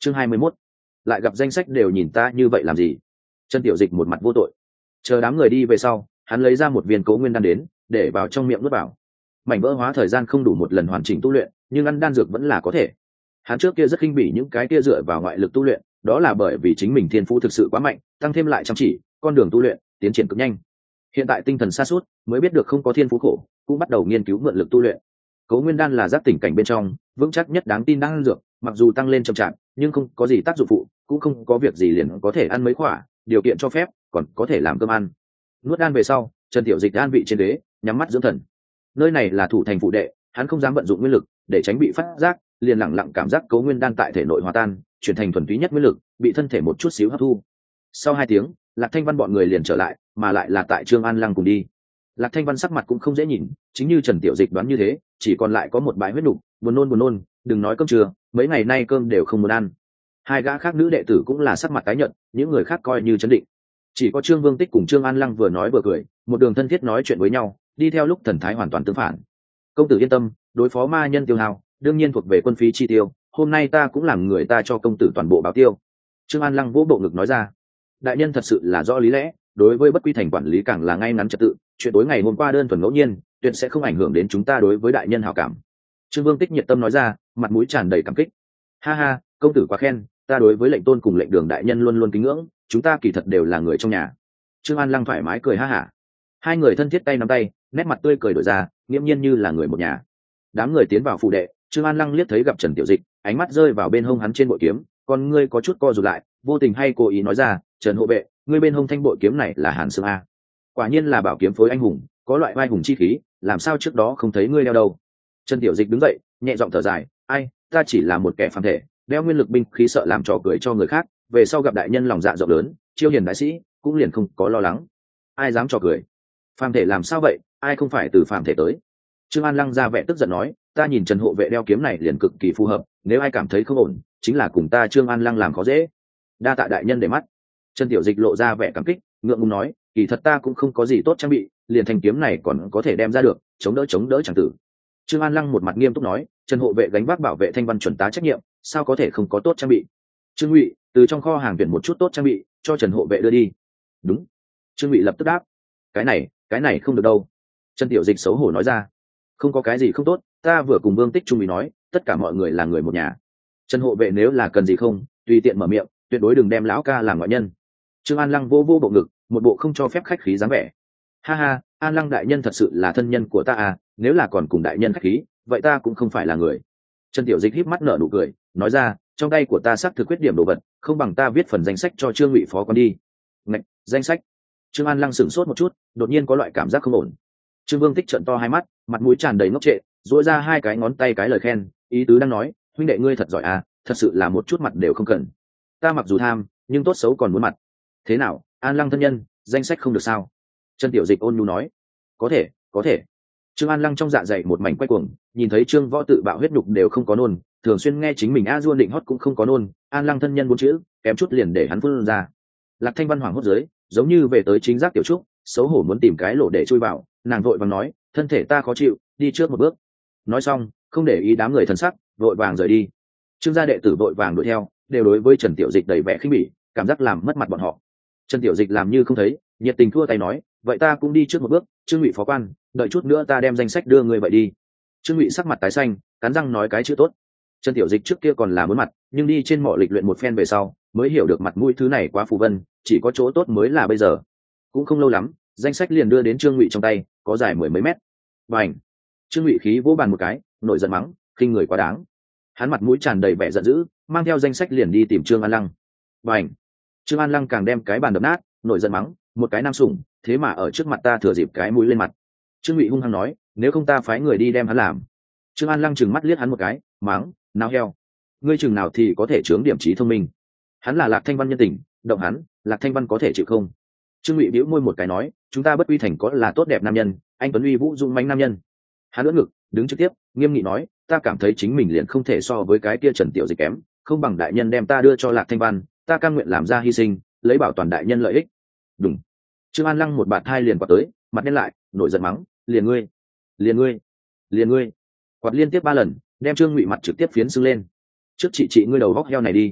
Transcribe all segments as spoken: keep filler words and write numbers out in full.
chương hai mươi mốt, lại gặp danh sách đều nhìn ta như vậy làm gì? Chân Tiểu Dịch một mặt vô tội. Chờ đám người đi về sau, hắn lấy ra một viên Cố Nguyên đan đến, để vào trong miệng nuốt vào. Mảnh vỡ hóa thời gian không đủ một lần hoàn chỉnh tu luyện, nhưng ăn đan dược vẫn là có thể. Hắn trước kia rất khinh bỉ những cái kia dựa vào ngoại lực tu luyện, đó là bởi vì chính mình thiên phú thực sự quá mạnh, tăng thêm lại chăm chỉ, con đường tu luyện tiến triển cực nhanh. Hiện tại tinh thần sa sút, mới biết được không có thiên phú khổ, cũng bắt đầu nghiên cứu mượn lực tu luyện. Cố Nguyên đan là giác tỉnh cảnh bên trong vững chắc nhất đáng tin đan dược, mặc dù tăng lên chậm chạp, nhưng không có gì tác dụng phụ, cũng không có việc gì liền có thể ăn mấy quả, điều kiện cho phép, còn có thể làm cơm ăn. Nuốt đan về sau, Trần Tiểu Dịch an vị trên ghế, nhắm mắt dưỡng thần. Nơi này là thủ thành phụ đệ, hắn không dám vận dụng nguyên lực, để tránh bị phát giác, liền lặng lặng cảm giác Cố Nguyên đan tại thể nội hòa tan, chuyển thành thuần túy nhất nguyên lực, bị thân thể một chút xíu hấp thu. Sau hai tiếng, Lạc Thanh Văn bọn người liền trở lại, mà lại là tại Trương An Lăng cùng đi. Lạc Thanh Văn sắc mặt cũng không dễ nhìn, chính như Trần Tiểu Dịch đoán như thế, chỉ còn lại có một bãi huyết nục, buồn nôn buồn nôn, đừng nói cơm trưa, mấy ngày nay cơm đều không muốn ăn. Hai gã khác nữ đệ tử cũng là sắc mặt tái nhợt, những người khác coi như chấn định. Chỉ có Trương Vương Tích cùng Trương An Lăng vừa nói vừa cười, một đường thân thiết nói chuyện với nhau, đi theo lúc thần thái hoàn toàn tương phản. Công tử yên tâm, đối phó ma nhân tiêu hao, đương nhiên thuộc về quân phí chi tiêu, hôm nay ta cũng làm người ta cho công tử toàn bộ báo tiêu. Trương An Lăng vỗ bộ ngực nói ra, đại nhân thật sự là rõ lý lẽ, đối với bất quy thành quản lý càng là ngay ngắn trật tự, chuyện tối ngày hôm qua đơn thuần ngẫu nhiên, tuyệt sẽ không ảnh hưởng đến chúng ta đối với đại nhân hảo cảm. Trương Vương Tích nhiệt tâm nói ra, mặt mũi tràn đầy cảm kích. Ha ha, công tử quá khen, ta đối với lệnh tôn cùng lệnh đường đại nhân luôn luôn kính ngưỡng, chúng ta kỳ thật đều là người trong nhà. Trương An Lăng thoải mái cười ha hả. Hai người thân thiết tay nắm tay, nét mặt tươi cười đổi ra, nghiễm nhiên như là người một nhà. Đám người tiến vào phủ đệ, Trương An Lăng liếc thấy gặp Trần Tiểu Dịch, ánh mắt rơi vào bên hông hắn trên bội kiếm, con ngươi có chút co rụt lại, vô tình hay cố ý nói ra, Trần hộ vệ, ngươi bên hông thanh bội kiếm này là Hàn Xương a? Quả nhiên là bảo kiếm phối anh hùng, có loại vai hùng chi khí, làm sao trước đó không thấy ngươi đeo đâu? Trần Tiểu Dịch đứng dậy, nhẹ giọng thở dài, ai, ta chỉ là một kẻ phàm thể, đeo nguyên lực binh khí sợ làm trò cười cho người khác, về sau gặp đại nhân lòng dạ rộng lớn, chiêu hiền đại sĩ, cũng liền không có lo lắng. Ai dám trò cười? Phàm thể làm sao vậy, ai không phải từ phàm thể tới? Trương An Lăng ra vẻ tức giận nói, ta nhìn Trần hộ vệ đeo kiếm này liền cực kỳ phù hợp, nếu ai cảm thấy không ổn, chính là cùng ta Trương An Lăng làm khó dễ. Đa tạ đại nhân để mắt. Trần Tiểu Dịch lộ ra vẻ cảm kích, ngượng ngùng nói, kỳ thật ta cũng không có gì tốt trang bị, liền thanh kiếm này còn có thể đem ra được, chống đỡ chống đỡ chẳng tử. Trương An Lăng một mặt nghiêm túc nói, Trần hộ vệ gánh vác bảo vệ Thanh Văn chuẩn tá trách nhiệm, sao có thể không có tốt trang bị? Trương Ngụy, từ trong kho hàng tuyển một chút tốt trang bị, cho Trần hộ vệ đưa đi. Đúng. Trương Ngụy lập tức đáp. Cái này, cái này không được đâu. Trần Tiểu Dịch xấu hổ nói ra, không có cái gì không tốt, ta vừa cùng Vương Tích Trung Ngụy nói, tất cả mọi người là người một nhà. Trần hộ vệ nếu là cần gì không, tùy tiện mở miệng, tuyệt đối đừng đem lão ca làm ngoại nhân. Trương An Lăng vô vô bộ ngực, một bộ không cho phép khách khí dáng vẻ. Ha ha, An Lăng đại nhân thật sự là thân nhân của ta à, nếu là còn cùng đại nhân khách khí, vậy ta cũng không phải là người. Trần Tiểu Dịch híp mắt nở nụ cười, nói ra, trong tay của ta xác thực quyết điểm đồ vật, không bằng ta viết phần danh sách cho Trương Ngụy phó con đi. Ngạch, danh sách? Trương An Lăng sửng sốt một chút, đột nhiên có loại cảm giác không ổn. Trương Vương Tích trợn to hai mắt, mặt mũi tràn đầy ngốc trệ, duỗi ra hai cái ngón tay cái lời khen, ý tứ đang nói, huynh đệ ngươi thật giỏi à, thật sự là một chút mặt đều không cần. Ta mặc dù tham, nhưng tốt xấu còn muốn mặt. Thế nào, An Lăng thân nhân, danh sách không được sao? Trần Tiểu Dịch ôn nhu nói, có thể, có thể. Trương An Lăng trong dạ dày một mảnh quay cuồng, nhìn thấy Trương Võ tự bạo huyết nhục đều không có nôn, thường xuyên nghe chính mình a duôn định hót cũng không có nôn, An Lăng thân nhân bốn chữ, kém chút liền để hắn phun ra. Lạc Thanh Văn hoảng hốt dưới, giống như về tới chính giác tiểu trúc, xấu hổ muốn tìm cái lỗ để chui vào, nàng vội vàng nói, thân thể ta khó chịu, đi trước một bước. Nói xong, không để ý đám người thần sắc, vội vàng rời đi. Trương gia đệ tử vội vàng đuổi theo, đều đối với Trần Tiểu Dịch đầy vẻ khinh bỉ, cảm giác làm mất mặt bọn họ. Trần Tiểu Dịch làm như không thấy, nhiệt tình thua tay nói, vậy ta cũng đi trước một bước, Trương Ngụy phó quan, đợi chút nữa ta đem danh sách đưa người vậy đi. Trương Ngụy sắc mặt tái xanh, cắn răng nói cái chữ tốt. Trần Tiểu Dịch trước kia còn là muốn mặt, nhưng đi trên mỏ lịch luyện một phen về sau, mới hiểu được mặt mũi thứ này quá phù vân, chỉ có chỗ tốt mới là bây giờ. Cũng không lâu lắm, danh sách liền đưa đến Trương Ngụy trong tay, có dài mười mấy mét. Bành! Trương Ngụy khí vỗ bàn một cái, nổi giận mắng, khinh người quá đáng. Hắn mặt mũi tràn đầy vẻ giận dữ, mang theo danh sách liền đi tìm Trương An Lăng. Bành! Trương An Lăng càng đem cái bàn đập nát, nổi giận mắng, một cái nam sủng, thế mà ở trước mặt ta thừa dịp cái mũi lên mặt. Trương Ngụy hung hăng nói, nếu không ta phái người đi đem hắn làm. Trương An Lăng trừng mắt liếc hắn một cái, mắng, nào heo, ngươi chừng nào thì có thể chướng điểm trí thông minh. Hắn là Lạc Thanh Văn nhân tình, động hắn, Lạc Thanh Văn có thể chịu không? Trương Ngụy bĩu môi một cái nói, chúng ta Bất Uy Thành có là tốt đẹp nam nhân, anh tuấn uy vũ dung manh nam nhân. Hắn ưỡn ngực, đứng trực tiếp, nghiêm nghị nói, ta cảm thấy chính mình liền không thể so với cái kia Trần Tiểu Dịch kém, không bằng đại nhân đem ta đưa cho Lạc Thanh Văn, ta cam nguyện làm ra hy sinh, lấy bảo toàn đại nhân lợi ích. Đúng. Trương An Lăng một bạt thai liền quạt tới, mặt đen lại, nổi giận mắng, liền ngươi, liền ngươi, liền ngươi. Quạt liên tiếp ba lần, đem Trương Ngụy mặt trực tiếp phiến sưng lên. Trước chị chị ngươi đầu góc heo này đi,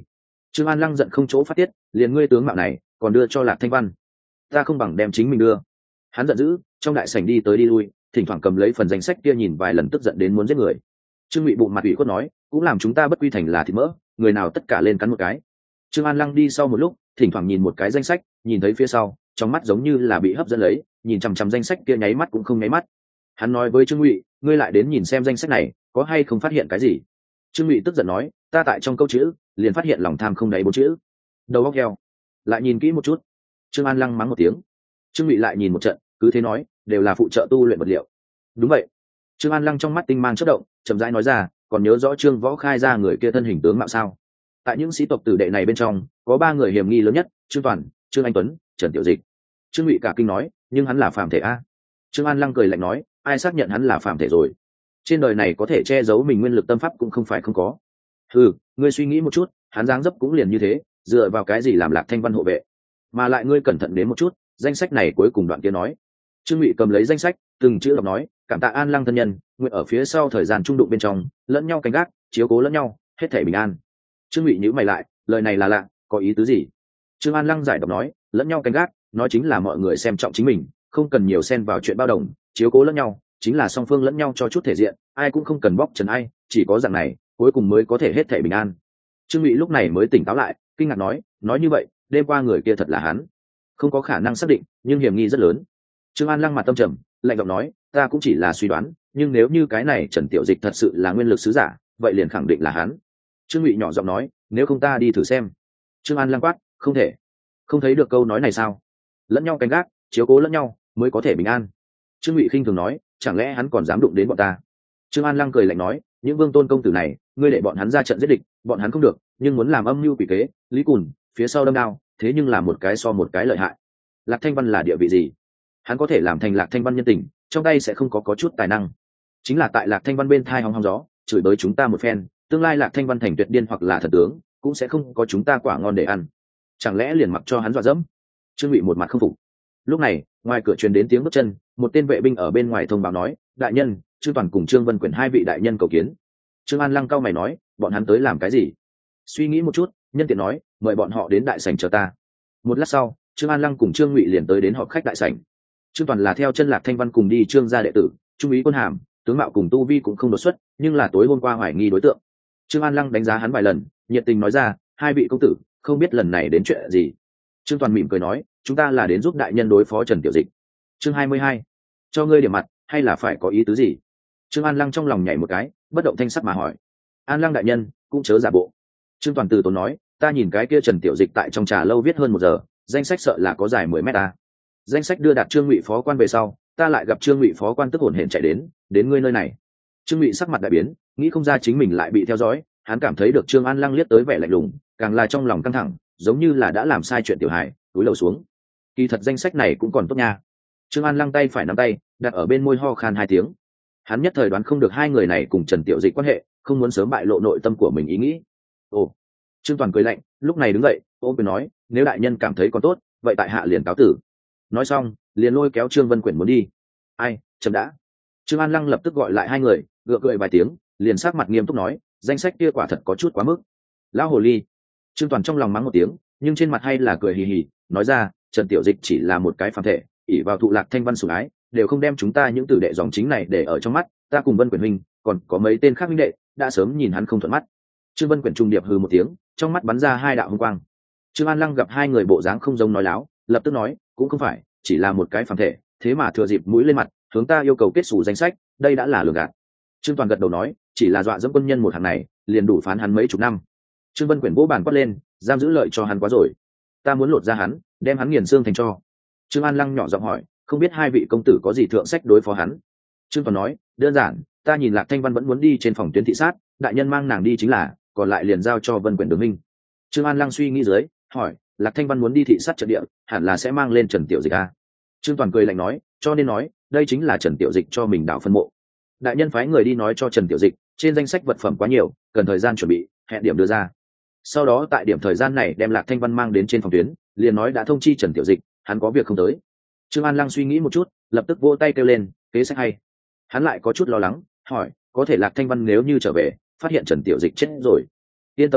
Trương An Lăng giận không chỗ phát tiết, liền ngươi tướng mạo này còn đưa cho Lạc Thanh Văn, ta không bằng đem chính mình đưa. Hắn giận dữ, trong đại sảnh đi tới đi lui, thỉnh thoảng cầm lấy phần danh sách kia nhìn vài lần, tức giận đến muốn giết người. Trương Ngụy bụng mặt ủy khuất nói, cũng làm chúng ta bất quy thành là thịt mỡ, người nào tất cả lên cắn một cái. Trương An Lăng đi sau một lúc, thỉnh thoảng nhìn một cái danh sách, nhìn thấy phía sau, trong mắt giống như là bị hấp dẫn lấy, nhìn chằm chằm danh sách kia nháy mắt cũng không nháy mắt. Hắn nói với Trương Ngụy, ngươi lại đến nhìn xem danh sách này, có hay không phát hiện cái gì? Trương Ngụy tức giận nói, ta tại trong câu chữ liền phát hiện lòng tham không đáy bốn chữ. Đầu óc heo. Lại nhìn kỹ một chút. Trương An Lăng mắng một tiếng. Trương Ngụy lại nhìn một trận, cứ thế nói, đều là phụ trợ tu luyện vật liệu. Đúng vậy. Trương An Lăng trong mắt tinh mang chớp động, chậm rãi nói ra, còn nhớ rõ Trương Võ khai ra người kia thân hình tướng mạo sao? Tại những sĩ tộc tử đệ này bên trong, có ba người hiểm nghi lớn nhất, Trương Toàn, Trương Anh Tuấn, Trần Tiểu Dịch. Trương Ngụy cả kinh nói, nhưng hắn là phàm thể a. Trương An Lăng cười lạnh nói, ai xác nhận hắn là phàm thể rồi? Trên đời này có thể che giấu mình nguyên lực tâm pháp cũng không phải không có. Ừ, ngươi suy nghĩ một chút, hắn dáng dấp cũng liền như thế, dựa vào cái gì làm Lạc Thanh Văn hộ vệ? Mà lại ngươi cẩn thận đến một chút, danh sách này cuối cùng đoạn kia nói. Trương Ngụy cầm lấy danh sách, từng chữ đọc nói, cảm tạ An Lăng thân nhân, nguyện ở phía sau thời gian trung đụng bên trong, lẫn nhau canh gác, chiếu cố lẫn nhau, hết thảy bình an. Trương Ngụy nhíu mày lại, lời này là lạ, có ý tứ gì? Trương An Lăng giải đọc nói, lẫn nhau canh gác, nói chính là mọi người xem trọng chính mình, không cần nhiều xen vào chuyện bao đồng, chiếu cố lẫn nhau, chính là song phương lẫn nhau cho chút thể diện, ai cũng không cần bóc trần ai, chỉ có dạng này, cuối cùng mới có thể hết thảy bình an. Trương Ngụy lúc này mới tỉnh táo lại, kinh ngạc nói, nói như vậy, đêm qua người kia thật là hắn? Không có khả năng xác định, nhưng hiểm nghi rất lớn. Trương An Lăng mặt tâm trầm, lạnh giọng nói, ta cũng chỉ là suy đoán, nhưng nếu như cái này Trần Tiểu Dịch thật sự là nguyên lực sứ giả, vậy liền khẳng định là hắn. Trương Ngụy nhỏ giọng nói, nếu không ta đi thử xem. Trương An Lăng quát, không thể. Không thấy được câu nói này sao? Lẫn nhau canh gác, chiếu cố lẫn nhau, mới có thể bình an. Trương Ngụy khinh thường nói, chẳng lẽ hắn còn dám đụng đến bọn ta? Trương An Lăng cười lạnh nói, những vương tôn công tử này, ngươi để bọn hắn ra trận giết địch, bọn hắn không được, nhưng muốn làm âm mưu quỷ kế, Lý Cùn, phía sau đâm đao, thế nhưng là một cái so một cái lợi hại. Lạc Thanh Văn là địa vị gì? Hắn có thể làm thành Lạc Thanh Văn nhân tình, trong tay sẽ không có có chút tài năng. Chính là tại Lạc Thanh Văn bên thai hóng hóng gió, chửi bới chúng ta một phen, tương lai Lạc Thanh Văn thành tuyệt điên hoặc là thần tướng, cũng sẽ không có chúng ta quả ngon để ăn. Chẳng lẽ liền mặc cho hắn dọa dẫm? Trương Ngụy một mặt không phục. Lúc này, ngoài cửa truyền đến tiếng bước chân, một tên vệ binh ở bên ngoài thông báo nói, đại nhân, Trương Toàn cùng Trương Vân Quyển hai vị đại nhân cầu kiến. Trương An Lăng cau mày nói, bọn hắn tới làm cái gì? Suy nghĩ một chút, nhân tiện nói, mời bọn họ đến đại sảnh chờ ta. Một lát sau, Trương An Lăng cùng Trương Ngụy liền tới đến họp khách đại sảnh. Trương Toàn là theo chân Lạc Thanh Văn cùng đi Trương gia đệ tử, trung úy quân hàm, tướng mạo cùng tu vi cũng không đột xuất, nhưng là tối hôm qua hoài nghi đối tượng. Trương An Lăng đánh giá hắn vài lần, nhiệt tình nói ra, hai vị công tử, không biết lần này đến chuyện gì. Trương Toàn mỉm cười nói, chúng ta là đến giúp đại nhân đối phó Trần Tiểu Dịch. Chương hai mươi hai, cho ngươi điểm mặt, hay là phải có ý tứ gì? Trương An Lăng trong lòng nhảy một cái, bất động thanh sắc mà hỏi. An Lăng đại nhân, cũng chớ giả bộ. Trương Toàn từ tốn nói, ta nhìn cái kia Trần Tiểu Dịch tại trong trà lâu viết hơn một giờ, danh sách sợ là có dài mười mét ta. Danh sách đưa đạt Trương Ngụy phó quan về sau, ta lại gặp Trương Ngụy phó quan tức hồn hển chạy đến, đến ngươi nơi này. Trương Ngụy sắc mặt đại biến, nghĩ không ra chính mình lại bị theo dõi, hắn cảm thấy được Trương An Lăng liếc tới vẻ lạnh lùng, càng là trong lòng căng thẳng, giống như là đã làm sai chuyện tiểu hài, túi lầu xuống. Kỳ thật danh sách này cũng còn tốt nha. Trương An Lăng tay phải nắm tay, đặt ở bên môi ho khan hai tiếng. Hắn nhất thời đoán không được hai người này cùng Trần Tiểu Dịch quan hệ, không muốn sớm bại lộ nội tâm của mình ý nghĩ. Ồ. Trương Toàn cười lạnh, lúc này đứng dậy, ôm quyền nói, nếu đại nhân cảm thấy còn tốt, vậy tại hạ liền cáo tử. Nói xong, liền lôi kéo Trương Vân Quyển muốn đi. Ai, chậm đã. Trương An Lăng lập tức gọi lại hai người, gượng cười vài tiếng, liền sắc mặt nghiêm túc nói, danh sách kia quả thật có chút quá mức. Lão hồ ly. Trương Toàn trong lòng mắng một tiếng, nhưng trên mặt hay là cười hì hì, nói ra, Trần Tiểu Dịch chỉ là một cái phàm thể, ỷ vào thụ Lạc Thanh Văn sủng ái, đều không đem chúng ta những tử đệ dòng chính này để ở trong mắt, ta cùng Vân Quyển huynh, còn có mấy tên khác huynh đệ, đã sớm nhìn hắn không thuận mắt. Trương Vân Quyển trung điệp hừ một tiếng, trong mắt bắn ra hai đạo hung quang. Trương An Lăng gặp hai người bộ dáng không giống nói láo, lập tức nói, cũng không phải, chỉ là một cái phàm thể, thế mà thừa dịp mũi lên mặt, hướng ta yêu cầu kết sủ danh sách, đây đã là lừa gạt. Trương Toàn gật đầu nói, chỉ là dọa dẫm quân nhân một hàng này, liền đủ phán hắn mấy chục năm. Trương Vân Quyển vỗ bàn quát lên, giam giữ lợi cho hắn quá rồi, ta muốn lột ra hắn, đem hắn nghiền xương thành tro. Trương An Lăng nhỏ giọng hỏi, không biết hai vị công tử có gì thượng sách đối phó hắn? Trương Toàn nói, đơn giản, ta nhìn Lạc Thanh Văn vẫn muốn đi trên phòng tuyến thị sát, đại nhân mang nàng đi chính là, còn lại liền giao cho Vân Quyển Đường minh. Trương An Lăng suy nghĩ dưới, hỏi, Lạc Thanh Văn muốn đi thị sát trận địa, hẳn là sẽ mang lên Trần Tiểu Dịch à? Trương Toàn cười lạnh nói, cho nên nói, đây chính là Trần Tiểu Dịch cho mình đào phân mộ. Đại nhân phái người đi nói cho Trần Tiểu Dịch, trên danh sách vật phẩm quá nhiều, cần thời gian chuẩn bị, hẹn điểm đưa ra. Sau đó tại điểm thời gian này đem Lạc Thanh Văn mang đến trên phòng tuyến, liền nói đã thông chi Trần Tiểu Dịch, hắn có việc không tới. Trương An Lăng suy nghĩ một chút, lập tức vỗ tay kêu lên, kế sách hay. Hắn lại có chút lo lắng, hỏi, có thể Lạc Thanh Văn nếu như trở về, phát hiện Trần Tiểu Dịch chết rồi. Yên tâm đi,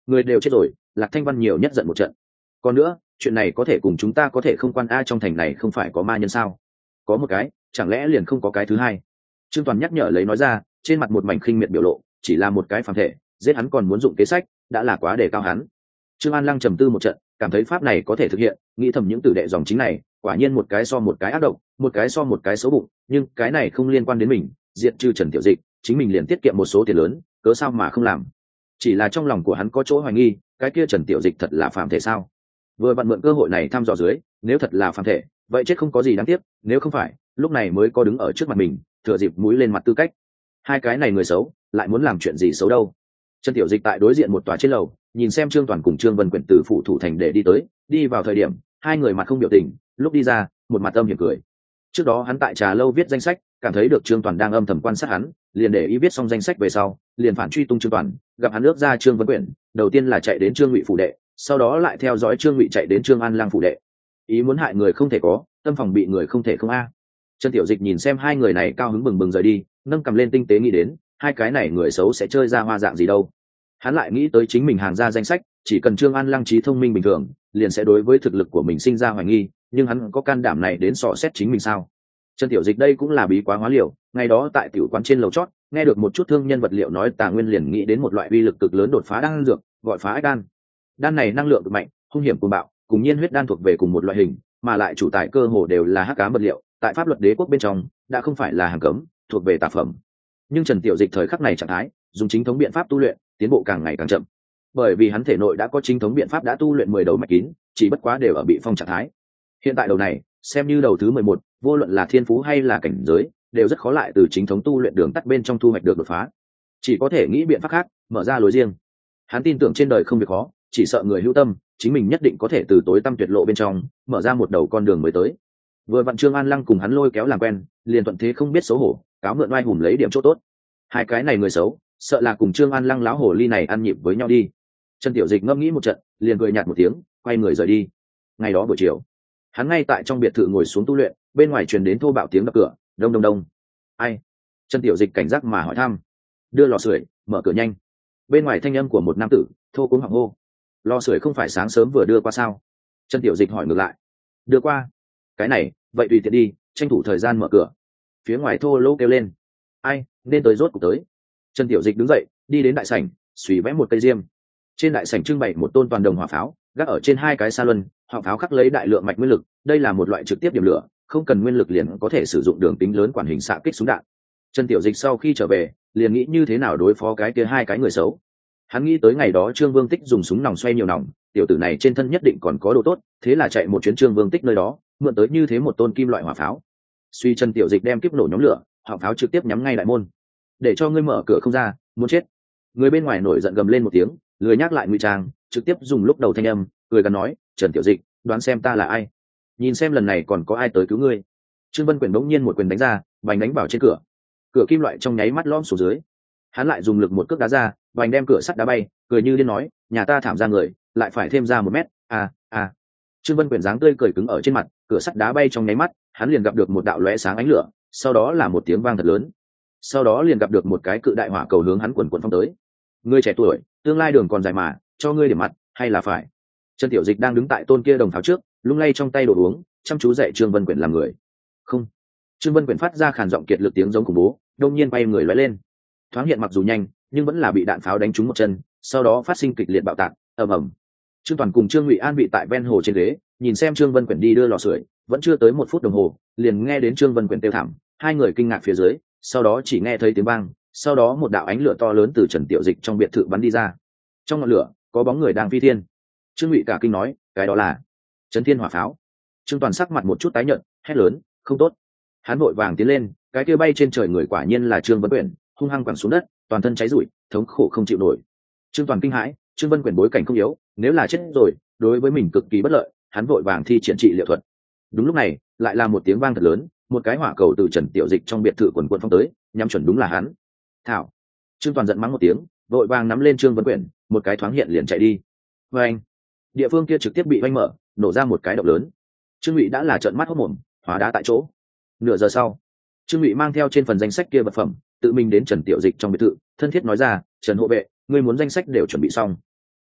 người đều chết rồi, Lạc Thanh Văn nhiều nhất giận một trận. Còn nữa, chuyện này có thể cùng chúng ta có thể không quan a, trong thành này không phải có ma nhân sao? Có một cái, chẳng lẽ liền không có cái thứ hai? Trương Toàn nhắc nhở lấy nói ra, trên mặt một mảnh khinh miệt biểu lộ, chỉ là một cái phàm thể, giết hắn còn muốn dụng kế sách, đã là quá đề cao hắn. Trương An Lăng trầm tư một trận, cảm thấy pháp này có thể thực hiện, nghĩ thầm những tử đệ dòng chính này, quả nhiên một cái so một cái ác độc, một cái so một cái xấu bụng, nhưng cái này không liên quan đến mình, diệt trừ Trần Tiểu Dịch, chính mình liền tiết kiệm một số tiền lớn, cớ sao mà không làm? Chỉ là trong lòng của hắn có chỗ hoài nghi, cái kia Trần Tiểu Dịch thật là phàm thể sao? Vừa vặn mượn cơ hội này thăm dò dưới, nếu thật là phàm thể, vậy chết không có gì đáng tiếc, nếu không phải, lúc này mới có đứng ở trước mặt mình, thừa dịp mũi lên mặt tư cách. Hai cái này người xấu, lại muốn làm chuyện gì xấu đâu? Trần Tiểu Dịch tại đối diện một tòa trên lầu, nhìn xem Trương Toàn cùng Trương Vân Quyển từ phủ thủ thành để đi tới, đi vào thời điểm, hai người mặt không biểu tình, lúc đi ra, một mặt âm hiểm cười. Trước đó hắn tại trà lâu viết danh sách, cảm thấy được Trương Toàn đang âm thầm quan sát hắn, liền để ý viết xong danh sách về sau, liền phản truy tung Trương Toàn, gặp hắn ước ra Trương Vân Quyển, đầu tiên là chạy đến Trương Ngụy phủ đệ, sau đó lại theo dõi Trương Ngụy chạy đến Trương An Lang phủ đệ. Ý muốn hại người không thể có, tâm phòng bị người không thể không a. Trần Tiểu Dịch nhìn xem hai người này cao hứng bừng bừng rời đi, nâng cầm lên tinh tế nghĩ đến, hai cái này người xấu sẽ chơi ra hoa dạng gì đâu. Hắn lại nghĩ tới chính mình hàng ra danh sách, chỉ cần Trương An Lăng trí thông minh bình thường, liền sẽ đối với thực lực của mình sinh ra hoài nghi, nhưng hắn có can đảm này đến sọ xét chính mình sao? Trần Tiểu Dịch đây cũng là bí quá hóa liều, ngày đó tại tiểu quán trên lầu chót, nghe được một chút thương nhân vật liệu nói Tà Nguyên liền nghĩ đến một loại uy lực cực lớn đột phá đan dược, gọi phá ách đan. Đan này năng lượng cực mạnh, hung hiểm cuồng bạo, cùng nhiên huyết đan thuộc về cùng một loại hình, mà lại chủ tài cơ hồ đều là hắc ám vật liệu, tại pháp luật đế quốc bên trong đã không phải là hàng cấm, thuộc về tà phẩm. Nhưng Trần Tiểu Dịch thời khắc này trạng thái, dùng chính thống biện pháp tu luyện, tiến bộ càng ngày càng chậm, bởi vì hắn thể nội đã có chính thống biện pháp đã tu luyện mười đầu mạch kín, chỉ bất quá đều ở bị phong trạng thái. Hiện tại đầu này xem như đầu thứ mười một, vô luận là thiên phú hay là cảnh giới, đều rất khó lại từ chính thống tu luyện đường tắt bên trong thu hoạch được đột phá, chỉ có thể nghĩ biện pháp khác, mở ra lối riêng. Hắn tin tưởng trên đời không việc khó, chỉ sợ người hữu tâm, chính mình nhất định có thể từ tối tăm tuyệt lộ bên trong mở ra một đầu con đường mới tới. Vừa vặn Trương An Lăng cùng hắn lôi kéo làm quen, liền thuận thế không biết xấu hổ, cáo mượn oai hùng lấy điểm chỗ tốt. Hai cái này người xấu, sợ là cùng Trương An Lăng láo hồ ly này ăn nhịp với nhau đi. Trần Tiểu Dịch ngẫm nghĩ một trận, liền cười nhạt một tiếng, quay người rời đi. Ngày đó buổi chiều, hắn ngay tại trong biệt thự ngồi xuống tu luyện, bên ngoài truyền đến thô bạo tiếng đập cửa, đông đông đông. Ai? Trần Tiểu Dịch cảnh giác mà hỏi thăm. Đưa lò sưởi, mở cửa nhanh. Bên ngoài thanh âm của một nam tử, thô cuống họng hô. Lò sưởi không phải sáng sớm vừa đưa qua sao? Trần Tiểu Dịch hỏi ngược lại. Đưa qua? Cái này, vậy tùy tiện đi, tranh thủ thời gian mở cửa. Phía ngoài thô lỗ kêu lên. Ai, nên tới rốt cuộc tới. Trần Tiểu Dịch đứng dậy, đi đến đại sảnh, xùy vẽ một cây diêm. Trên đại sảnh trưng bày một tôn toàn đồng hỏa pháo, gác ở trên hai cái sa luân, hỏa pháo khắc lấy đại lượng mạch nguyên lực, đây là một loại trực tiếp điểm lửa, không cần nguyên lực liền có thể sử dụng đường tính lớn quản hình xạ kích súng đạn. Trần Tiểu Dịch sau khi trở về, liền nghĩ như thế nào đối phó cái kia hai cái người xấu. Hắn nghĩ tới ngày đó Trương Vương Tích dùng súng nòng xoay nhiều nòng, tiểu tử này trên thân nhất định còn có đồ tốt, thế là chạy một chuyến Trương Vương Tích nơi đó, mượn tới như thế một tôn kim loại hỏa pháo. Suy Trần Tiểu Dịch đem kiếp nổ nhóm lửa, hỏa pháo trực tiếp nhắm ngay đại môn. Để cho ngươi mở cửa không ra, muốn chết. Người bên ngoài nổi giận gầm lên một tiếng, lười nhắc lại ngụy trang, trực tiếp dùng lúc đầu thanh âm, cười gằn nói, Trần Tiểu Dịch, đoán xem ta là ai, nhìn xem lần này còn có ai tới cứu ngươi. Trương Vân Quyển bỗng nhiên một quyền đánh ra, vành đánh vào trên cửa, cửa kim loại trong nháy mắt lõm xuống dưới. Hắn lại dùng lực một cước đá ra, vành đem cửa sắt đá bay, cười như điên nói, nhà ta thảm ra người, lại phải thêm ra một mét, à à. Trương Vân Quyển dáng tươi cười cứng ở trên mặt, cửa sắt đá bay trong nháy mắt, hắn liền gặp được một đạo lóe sáng ánh lửa, sau đó là một tiếng vang thật lớn, sau đó liền gặp được một cái cự đại hỏa cầu hướng hắn quần quần phong tới. Ngươi trẻ tuổi, tương lai đường còn dài mà, cho ngươi điểm mặt, hay là phải. Trần Tiểu Dịch đang đứng tại tôn kia đồng tháo trước, lung lay trong tay đồ uống, chăm chú dạy Trương Vân Quyển làm người. Không. Trương Vân Quyển phát ra khàn giọng kiệt lực tiếng giống khủng bố, đông nhiên bay người lóe lên, thoáng hiện mặc dù nhanh, nhưng vẫn là bị đạn pháo đánh trúng một chân, sau đó phát sinh kịch liệt bạo tạc, ầm ầm. Trương Toàn cùng Trương Ngụy An bị tại ven hồ trên ghế, nhìn xem Trương Vân Quyển đi đưa lò sưởi, vẫn chưa tới một phút đồng hồ, liền nghe đến Trương Vân Quyển kêu thảm, hai người kinh ngạc phía dưới, sau đó chỉ nghe thấy tiếng vang, sau đó một đạo ánh lửa to lớn từ Trần Tiểu Dịch trong biệt thự bắn đi ra. Trong ngọn lửa có bóng người đang phi thiên. Trương Ngụy cả kinh nói, cái đó là Trấn Thiên hỏa pháo. Trương Toàn sắc mặt một chút tái nhợt, hét lớn, không tốt. Hắn vội vàng tiến lên, cái kia bay trên trời người quả nhiên là Trương Vân Quyển, hung hăng quẳng xuống đất, toàn thân cháy rụi, thống khổ không chịu nổi. Trương Toàn kinh hãi, Trương Vân Quyển bối cảnh không yếu, nếu là chết rồi, đối với mình cực kỳ bất lợi, hắn vội vàng thi triển trị liệu thuật. Đúng lúc này, lại là một tiếng vang thật lớn, một cái hỏa cầu từ Trần Tiểu Dịch trong biệt thự quần quần phong tới, nhắm chuẩn đúng là hắn. Thảo. Trương Toàn giận mắng một tiếng, vội vàng nắm lên Trương Vân Quyển, một cái thoáng hiện liền chạy đi. Và anh, địa phương kia trực tiếp bị vanh mở, nổ ra một cái động lớn. Trương Ngụy đã là trợn mắt hốt mồm, hóa đá tại chỗ. Nửa giờ sau, Trương Ngụy mang theo trên phần danh sách kia vật phẩm, tự mình đến Trần Tiểu Dịch trong biệt thự, thân thiết nói ra, Trần hộ vệ, ngươi muốn danh sách đều chuẩn bị xong.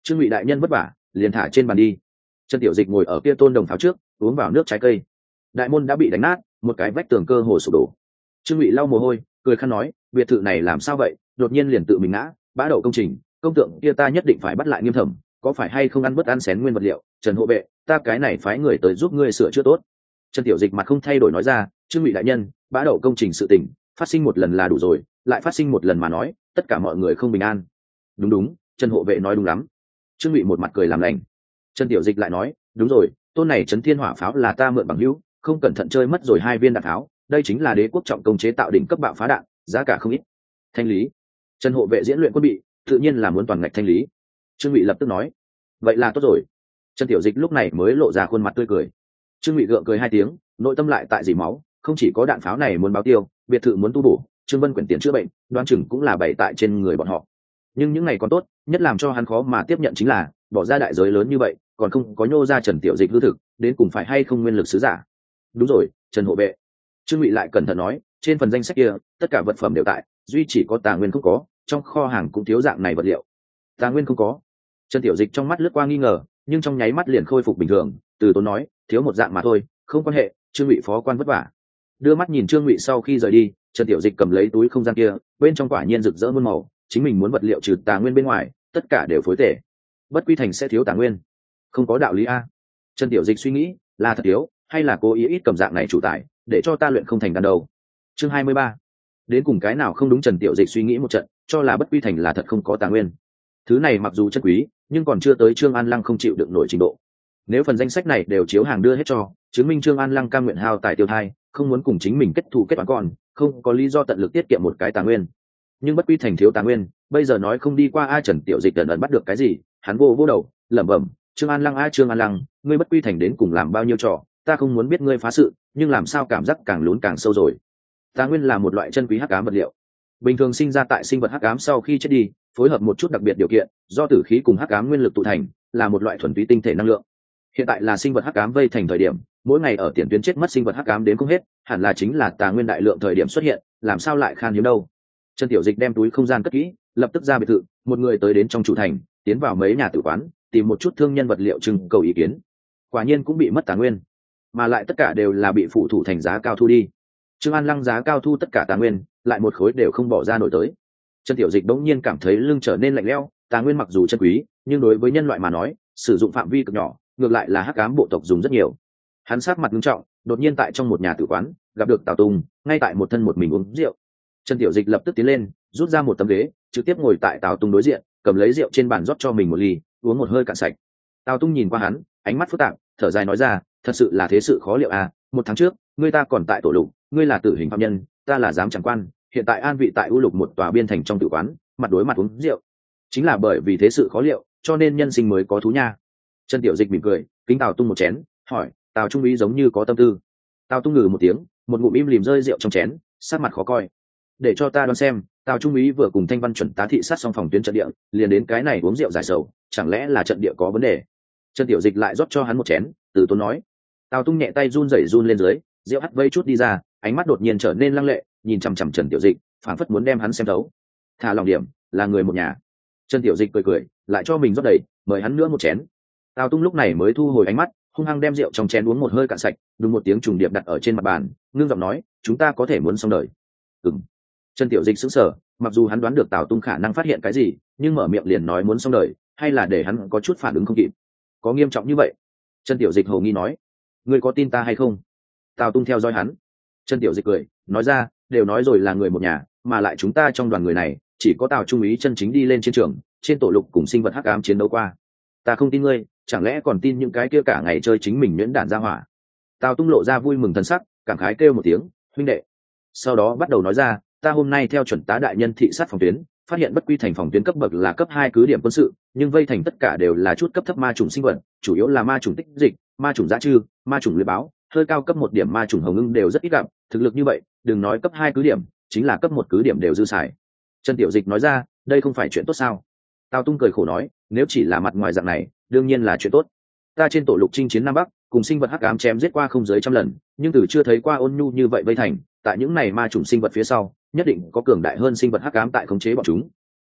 Trương Ngụy đại nhân vất vả, liền thả trên bàn đi. Trần Tiểu Dịch ngồi ở kia tôn đồng pháo trước, uống vào nước trái cây. Đại môn đã bị đánh nát, một cái vách tường cơ hồ sụp đổ. Trương Ngụy lau mồ hôi, cười khăn nói, biệt thự này làm sao vậy, đột nhiên liền tự mình ngã, bã đậu công trình, công tượng kia ta nhất định phải bắt lại nghiêm thẩm, có phải hay không ăn bớt ăn xén nguyên vật liệu, Trần hộ vệ, ta cái này phái người tới giúp ngươi sửa chữa tốt. Trần Tiểu Dịch mặt không thay đổi nói ra, Trương Ngụy đại nhân, bã đậu công trình sự tình, phát sinh một lần là đủ rồi, lại phát sinh một lần mà nói, tất cả mọi người không bình an. Đúng đúng, Trần hộ vệ nói đúng lắm. Trương Ngụy một mặt cười làm lành. Trần Tiểu Dịch lại nói, đúng rồi, tôn này Trấn Thiên Hỏa pháo là ta mượn bằng hữu, không cẩn thận chơi mất rồi hai viên đạn pháo, đây chính là đế quốc trọng công chế tạo đỉnh cấp bạo phá đạn, giá cả không ít. Thanh lý. Trần hộ vệ diễn luyện quân bị, tự nhiên là muốn toàn ngạch thanh lý. Trương Ngụy lập tức nói, vậy là tốt rồi. Trần Tiểu Dịch lúc này mới lộ ra khuôn mặt tươi cười. Trương Ngụy gượng cười hai tiếng, nội tâm lại tại dỉ máu, không chỉ có đạn pháo này muốn báo tiêu, biệt thự muốn tu bổ, Trương Vân quyển tiền chữa bệnh, đoán chừng cũng là bày tại trên người bọn họ. Nhưng những ngày còn tốt, nhất làm cho hắn khó mà tiếp nhận chính là bỏ ra đại giới lớn như vậy, còn không có nhô ra Trần Tiểu Dịch hư thực, đến cùng phải hay không nguyên lực sứ giả. Đúng rồi, Trần hộ vệ. Trương Ngụy lại cẩn thận nói, trên phần danh sách kia, tất cả vật phẩm đều tại, duy chỉ có Tà Nguyên không có, trong kho hàng cũng thiếu dạng này vật liệu. Tà Nguyên không có. Trần Tiểu Dịch trong mắt lướt qua nghi ngờ, nhưng trong nháy mắt liền khôi phục bình thường, từ tốn nói, thiếu một dạng mà thôi, không quan hệ, Trương Ngụy phó quan vất vả. Đưa mắt nhìn Trương Ngụy sau khi rời đi, Trần Tiểu Dịch cầm lấy túi không gian kia, bên trong quả nhiên rực rỡ muôn màu, chính mình muốn vật liệu trừ Tà Nguyên bên ngoài, tất cả đều phối tể. Bất Quy Thành sẽ thiếu Tà Nguyên, không có đạo lý a. Trần Tiểu Dịch suy nghĩ, là thật thiếu, hay là cố ý ít cầm dạng này chủ tài, để cho ta luyện không thành đan đầu. Chương hai mươi ba. Đến cùng cái nào không đúng, Trần Tiểu Dịch suy nghĩ một trận, cho là Bất Quy Thành là thật không có Tà Nguyên. Thứ này mặc dù chân quý, nhưng còn chưa tới Trương An Lăng không chịu đựng nổi trình độ. Nếu phần danh sách này đều chiếu hàng đưa hết cho, chứng minh Trương An Lăng cam nguyện hao tài tiêu thai, không muốn cùng chính mình kết thù kết toán, còn không có lý do tận lực tiết kiệm một cái Tà Nguyên. Nhưng Bất Quy Thành thiếu Tà Nguyên, bây giờ nói không đi qua, a Trần Tiểu Dịch ẩn ẩn bắt được cái gì, hắn vô vô đầu, lẩm bẩm, Trương An Lăng a Trương An Lăng, ngươi Bất Quy Thành đến cùng làm bao nhiêu trò, ta không muốn biết ngươi phá sự, nhưng làm sao cảm giác càng lún càng sâu rồi. Tà Nguyên là một loại chân quý hắc ám vật liệu, bình thường sinh ra tại sinh vật hắc ám sau khi chết đi, phối hợp một chút đặc biệt điều kiện, do tử khí cùng hắc ám nguyên lực tụ thành, là một loại thuần túy tinh thể năng lượng. Hiện tại là sinh vật hắc ám vây thành thời điểm, mỗi ngày ở tiền tuyến chết mất sinh vật hắc ám đến không hết, hẳn là chính là Tà Nguyên đại lượng thời điểm xuất hiện, làm sao lại khan hiếm đâu. Trần Tiểu Dịch đem túi không gian cất kỹ, lập tức ra biệt thự, một người tới đến trong chủ thành, tiến vào mấy nhà tử quán, tìm một chút thương nhân vật liệu trưng cầu ý kiến. Quả nhiên cũng bị mất Tà Nguyên, mà lại tất cả đều là bị phụ thủ thành giá cao thu đi. Trương An Lăng giá cao thu tất cả Tà Nguyên, lại một khối đều không bỏ ra nổi tới. Trần Tiểu Dịch bỗng nhiên cảm thấy lưng trở nên lạnh lẽo, Tà Nguyên mặc dù chân quý, nhưng đối với nhân loại mà nói, sử dụng phạm vi cực nhỏ, ngược lại là hắc ám bộ tộc dùng rất nhiều. Hắn sát mặt nghiêm trọng, đột nhiên tại trong một nhà tử quán, gặp được Tào Tùng, ngay tại một thân một mình uống rượu. Trần Tiểu Dịch lập tức tiến lên, rút ra một tấm ghế, trực tiếp ngồi tại Tào Tùng đối diện, cầm lấy rượu trên bàn rót cho mình một ly, uống một hơi cạn sạch. Tào Tùng nhìn qua hắn, ánh mắt phức tạp, thở dài nói ra, thật sự là thế sự khó liệu à, một tháng trước, ngươi ta còn tại tổ lục, ngươi là tử hình phạm nhân, ta là giám chẳng quan, hiện tại an vị tại u lục một tòa biên thành trong tử quán, mặt đối mặt uống rượu. Chính là bởi vì thế sự khó liệu, cho nên nhân sinh mới có thú nha. Trần Tiểu Dịch mỉm cười, kính Tào Tung một chén, hỏi, Tào Trung úy giống như có tâm tư. Tào Tung ngừ một tiếng, một ngụm im lìm rơi rượu trong chén, sắc mặt khó coi. Để cho ta đoán xem, Tào Trung úy vừa cùng Thanh Văn chuẩn tá thị sát xong phòng tuyến trận địa, liền đến cái này uống rượu giải sầu, chẳng lẽ là trận địa có vấn đề? Trần Tiểu Dịch lại rót cho hắn một chén, từ tốn nói. Tào Tung nhẹ tay run rẩy run lên dưới, rượu hắt vây chút đi ra, ánh mắt đột nhiên trở nên lăng lệ, nhìn chằm chằm Trần Tiểu Dịch, phảng phất muốn đem hắn xem thấu. Thả lòng điểm, là người một nhà. Trần Tiểu Dịch cười cười, lại cho mình rót đầy, mời hắn nữa một chén. Tào Tung lúc này mới thu hồi ánh mắt, hung hăng đem rượu trong chén uống một hơi cạn sạch, đúng một tiếng trùng điệp đặt ở trên mặt bàn, ngưng giọng nói, chúng ta có thể muốn xong đời. Ừm. Trần Tiểu Dịch sững sờ, mặc dù hắn đoán được Tào Tung khả năng phát hiện cái gì, nhưng mở miệng liền nói muốn xong đời, hay là để hắn có chút phản ứng không kịp. Có nghiêm trọng như vậy? Trần Tiểu Dịch hồ nghi nói. Ngươi có tin ta hay không? Tào Tung theo dõi hắn. Trần Tiểu Dịch cười, nói ra, đều nói rồi là người một nhà, mà lại chúng ta trong đoàn người này, chỉ có Tào Trung úy chân chính đi lên chiến trường, trên tổ lục cùng sinh vật hắc ám chiến đấu qua. Ta không tin ngươi, chẳng lẽ còn tin những cái kia cả ngày chơi chính mình nhuyễn đản ra hỏa? Tào Tung lộ ra vui mừng thần sắc, cảm khái kêu một tiếng, huynh đệ. Sau đó bắt đầu nói ra, ta hôm nay theo chuẩn tá đại nhân thị sát phòng tuyến, phát hiện Bất Quy Thành phòng tuyến cấp bậc là cấp hai cứ điểm quân sự, nhưng vây thành tất cả đều là chút cấp thấp ma trùng sinh vật, chủ yếu là ma trùng tích dịch, ma trùng dã trư, ma trùng lưới báo, hơi cao cấp một điểm ma trùng hồng ưng đều rất ít gặp, thực lực như vậy, đừng nói cấp hai cứ điểm, chính là cấp một cứ điểm đều dư xài. Trần Tiểu Dịch nói ra, đây không phải chuyện tốt sao? Tào Tung cười khổ nói, nếu chỉ là mặt ngoài dạng này, đương nhiên là chuyện tốt. Ta trên tổ lục chinh chiến Nam Bắc, cùng sinh vật hắc ám chém giết qua không dưới trăm lần, nhưng từ chưa thấy qua ôn nhu như vậy vây thành, tại những này ma trùng sinh vật phía sau, nhất định có cường đại hơn sinh vật hắc ám tại khống chế bọn chúng.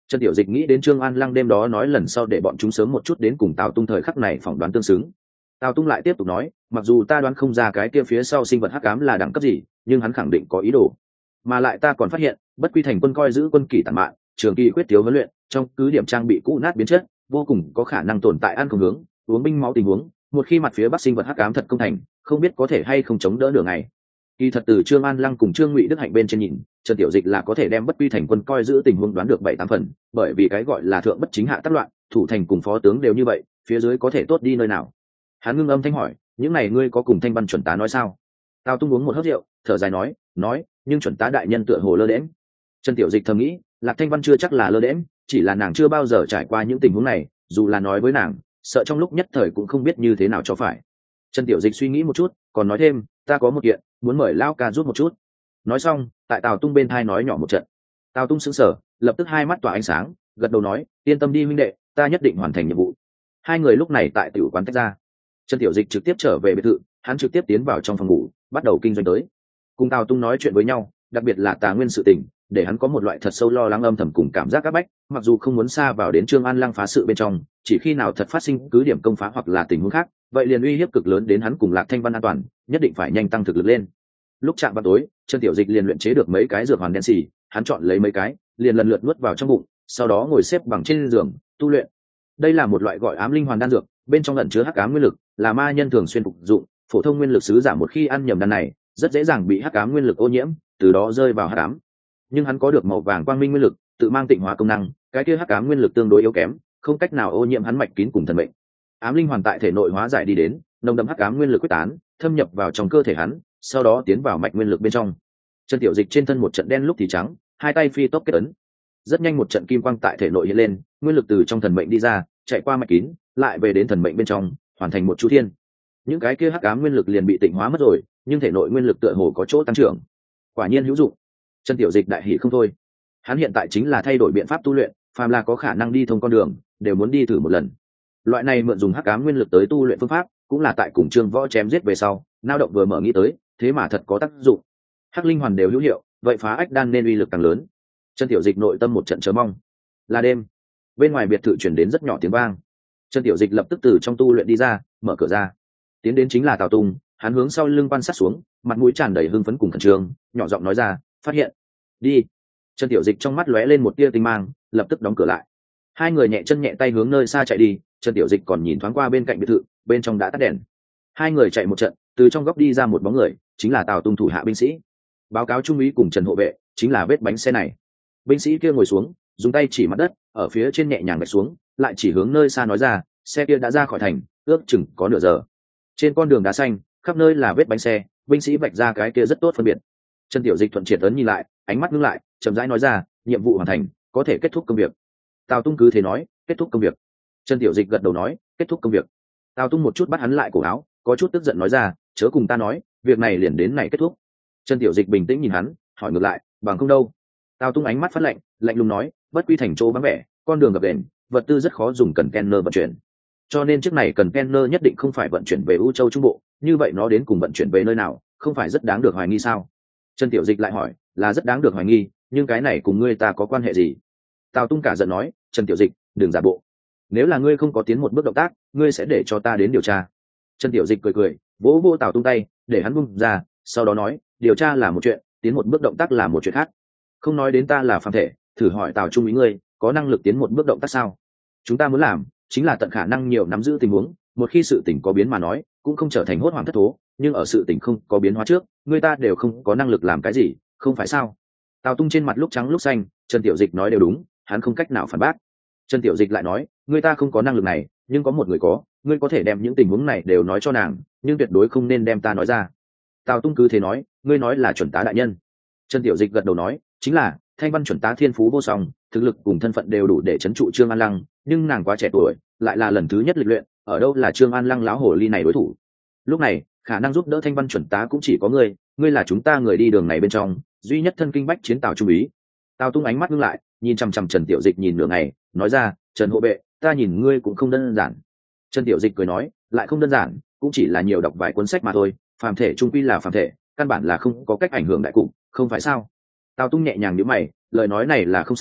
Trần Tiểu Dịch nghĩ đến Trương An Lăng đêm đó nói lần sau để bọn chúng sớm một chút đến cùng Tào Tung thời khắc này phỏng đoán tương xứng. Tào Tung lại tiếp tục nói, mặc dù ta đoán không ra cái kia phía sau sinh vật hắc ám là đẳng cấp gì, nhưng hắn khẳng định có ý đồ. Mà lại ta còn phát hiện, bất quy thành quân coi giữ quân kỳ tàn mạn, trường kỳ quyết thiếu huấn luyện, trong cứ điểm trang bị cũ nát biến chất, vô cùng có khả năng tồn tại ăn không hướng, uống binh máu tình huống, một khi mặt phía bắc sinh vật hắc ám thật công thành, không biết có thể hay không chống đỡ được ngày. Kỳ thật từ Trương An Lăng cùng Trương Ngụy Đức Hạnh bên trên nhìn, Trần Tiểu Dịch là có thể đem bất quy thành quân coi giữ tình huống đoán được bảy tám phần, bởi vì cái gọi là thượng bất chính hạ tác loạn, thủ thành cùng phó tướng đều như vậy, phía dưới có thể tốt đi nơi nào. Hắn ngưng âm thanh hỏi, những này ngươi có cùng Thanh Văn chuẩn tá nói sao? Tào Tung uống một hớp rượu, thở dài nói, nói, nhưng chuẩn tá đại nhân tựa hồ lơ đễnh. Trần Tiểu Dịch thầm nghĩ, Lạc Thanh Văn chưa chắc là lơ đễnh, chỉ là nàng chưa bao giờ trải qua những tình huống này, dù là nói với nàng, sợ trong lúc nhất thời cũng không biết như thế nào cho phải. Trần Tiểu Dịch suy nghĩ một chút, còn nói thêm, ta có một kiện, muốn mời Lão ca giúp một chút. Nói xong, tại Tào Tung bên thai nói nhỏ một trận. Tào Tung sững sờ, lập tức hai mắt tỏa ánh sáng, gật đầu nói, yên tâm đi huynh đệ, ta nhất định hoàn thành nhiệm vụ. Hai người lúc này tại tiểu quán tách ra. Trần Tiểu Dịch trực tiếp trở về biệt thự, hắn trực tiếp tiến vào trong phòng ngủ, bắt đầu kinh doanh tới. Cùng Tào Tung nói chuyện với nhau, đặc biệt là Tà Nguyên sự tình, để hắn có một loại thật sâu lo lắng âm thầm cùng cảm giác áp bách, mặc dù không muốn xa vào đến Trương An Lăng phá sự bên trong, chỉ khi nào thật phát sinh cứ điểm công phá hoặc là tình huống khác, vậy liền uy hiếp cực lớn đến hắn cùng Lạc Thanh Văn an toàn, nhất định phải nhanh tăng thực lực lên. Lúc chạm vào tối, Trần Tiểu Dịch liền luyện chế được mấy cái dược hoàn đen xì, hắn chọn lấy mấy cái, liền lần lượt nuốt vào trong bụng, sau đó ngồi xếp bằng trên giường tu luyện. Đây là một loại gọi ám linh hoàn đan dược, bên trong ẩn chứa hắc ám nguyên lực, là ma nhân thường xuyên phục dụng, phổ thông nguyên lực sứ giả một khi ăn nhầm đan này, rất dễ dàng bị hắc ám nguyên lực ô nhiễm, từ đó rơi vào hắc ám. Nhưng hắn có được màu vàng quang minh nguyên lực, tự mang tịnh hóa công năng, cái kia hắc ám nguyên lực tương đối yếu kém, không cách nào ô nhiễm hắn mạch kín cùng thần mệnh. Ám linh hoàn tại thể nội hóa giải đi đến, nồng đậm hắc ám nguyên lực quyết tán, thâm nhập vào trong cơ thể hắn, sau đó tiến vào mạch nguyên lực bên trong. Trần Tiểu Dịch trên thân một trận đen lúc thì trắng, hai tay phi tốc kết ấn. Rất nhanh một trận kim quang tại thể nội hiện lên, nguyên lực từ trong thần mệnh đi ra, chạy qua mạch kín, lại về đến thần mệnh bên trong, hoàn thành một chu thiên. Những cái kia hắc ám nguyên lực liền bị tịnh hóa mất rồi, nhưng thể nội nguyên lực tựa hồ có chỗ tăng trưởng. Quả nhiên hữu dụng. Trần Tiểu Dịch đại hỉ không thôi. Hắn hiện tại chính là thay đổi biện pháp tu luyện, phàm là có khả năng đi thông con đường, đều muốn đi thử một lần. Loại này mượn dùng hắc ám nguyên lực tới tu luyện phương pháp, cũng là tại cùng Trương Võ chém giết về sau, nao động vừa mở nghĩ tới, thế mà thật có tác dụng. Hắc linh hoàn đều hữu hiệu, vậy phá ách đan nên uy lực càng lớn. Trần Tiểu Dịch nội tâm một trận chờ mong. Là đêm, bên ngoài biệt thự chuyển đến rất nhỏ tiếng vang. Trần Tiểu Dịch lập tức từ trong tu luyện đi ra, mở cửa ra. Tiến đến chính là Tào Tung, hắn hướng sau lưng quan sát xuống, mặt mũi tràn đầy hưng phấn cùng khẩn trương, nhỏ giọng nói ra, phát hiện. Đi. Trần Tiểu Dịch trong mắt lóe lên một tia tinh mang, lập tức đóng cửa lại. Hai người nhẹ chân nhẹ tay hướng nơi xa chạy đi, Trần Tiểu Dịch còn nhìn thoáng qua bên cạnh biệt thự, bên trong đã tắt đèn. Hai người chạy một trận, từ trong góc đi ra một bóng người, chính là Tào Tung thủ hạ binh sĩ. Báo cáo trung úy cùng Trần hộ vệ, chính là vết bánh xe này. Binh sĩ kia ngồi xuống, dùng tay chỉ mặt đất, ở phía trên nhẹ nhàng vạch xuống, lại chỉ hướng nơi xa nói ra, xe kia đã ra khỏi thành, ước chừng có nửa giờ. Trên con đường đá xanh, khắp nơi là vết bánh xe, binh sĩ vạch ra cái kia rất tốt phân biệt. Trần Tiểu Dịch thuận triệt ấn nhìn lại, ánh mắt ngưng lại, chậm rãi nói ra, nhiệm vụ hoàn thành, có thể kết thúc công việc. Tào Tung cứ thế nói, kết thúc công việc. Trần Tiểu Dịch gật đầu nói, kết thúc công việc. Tào Tung một chút bắt hắn lại cổ áo, có chút tức giận nói ra, chớ cùng ta nói, việc này liền đến này kết thúc. Trần Tiểu Dịch bình tĩnh nhìn hắn, hỏi ngược lại, bằng không đâu. Tào Tung ánh mắt phát lạnh, lạnh lùng nói, bất quy thành chỗ vắng vẻ, con đường gập ghềnh, vật tư rất khó dùng cần container vận chuyển. Cho nên chiếc này cần container nhất định không phải vận chuyển về U Châu Trung Bộ, như vậy nó đến cùng vận chuyển về nơi nào, không phải rất đáng được hoài nghi sao? Trần Tiểu Dịch lại hỏi, là rất đáng được hoài nghi, nhưng cái này cùng ngươi ta có quan hệ gì? Tào Tung cả giận nói, Trần Tiểu Dịch, đừng giả bộ. Nếu là ngươi không có tiến một bước động tác, ngươi sẽ để cho ta đến điều tra. Trần Tiểu Dịch cười cười, vỗ vỗ Tào Tung tay, để hắn buông ra, sau đó nói, điều tra là một chuyện, tiến một bước động tác là một chuyện khác. Không nói đến ta là phàm thể, thử hỏi Tào Trung úy ngươi, có năng lực tiến một bước động tác sao? Chúng ta muốn làm, chính là tận khả năng nhiều nắm giữ tình huống, một khi sự tình có biến mà nói, cũng không trở thành hốt hoảng thất thố, nhưng ở sự tình không có biến hóa trước, người ta đều không có năng lực làm cái gì, không phải sao? Tào Tung trên mặt lúc trắng lúc xanh, Trần Tiểu Dịch nói đều đúng, hắn không cách nào phản bác. Trần Tiểu Dịch lại nói, người ta không có năng lực này, nhưng có một người có, ngươi có thể đem những tình huống này đều nói cho nàng, nhưng tuyệt đối không nên đem ta nói ra. Tào Tung cứ thế nói, ngươi nói là chuẩn tá đại nhân. Trần Tiểu Dịch gật đầu nói, chính là Thanh Văn chuẩn tá thiên phú vô song, thực lực cùng thân phận đều đủ để trấn trụ Trương An Lăng, nhưng nàng quá trẻ tuổi, lại là lần thứ nhất lịch luyện, ở đâu là Trương An Lăng láo hồ ly này đối thủ. Lúc này, khả năng giúp đỡ Thanh Văn chuẩn tá cũng chỉ có ngươi, ngươi là chúng ta người đi đường này bên trong duy nhất thân kinh bách chiến Tào Trung úy. Tào Tung ánh mắt ngưng lại, nhìn chằm chằm Trần Tiểu Dịch nhìn nửa ngày, nói ra, Trần hộ vệ, ta nhìn ngươi cũng không đơn giản. Trần Tiểu Dịch cười nói, lại không đơn giản, cũng chỉ là nhiều đọc vài cuốn sách mà thôi, phàm thể trung quy là phàm thể, căn bản là không có cách ảnh hưởng đại cục, không phải sao? Tào Tung nhẹ nhàng nhíu mày, lời nói này là không sai,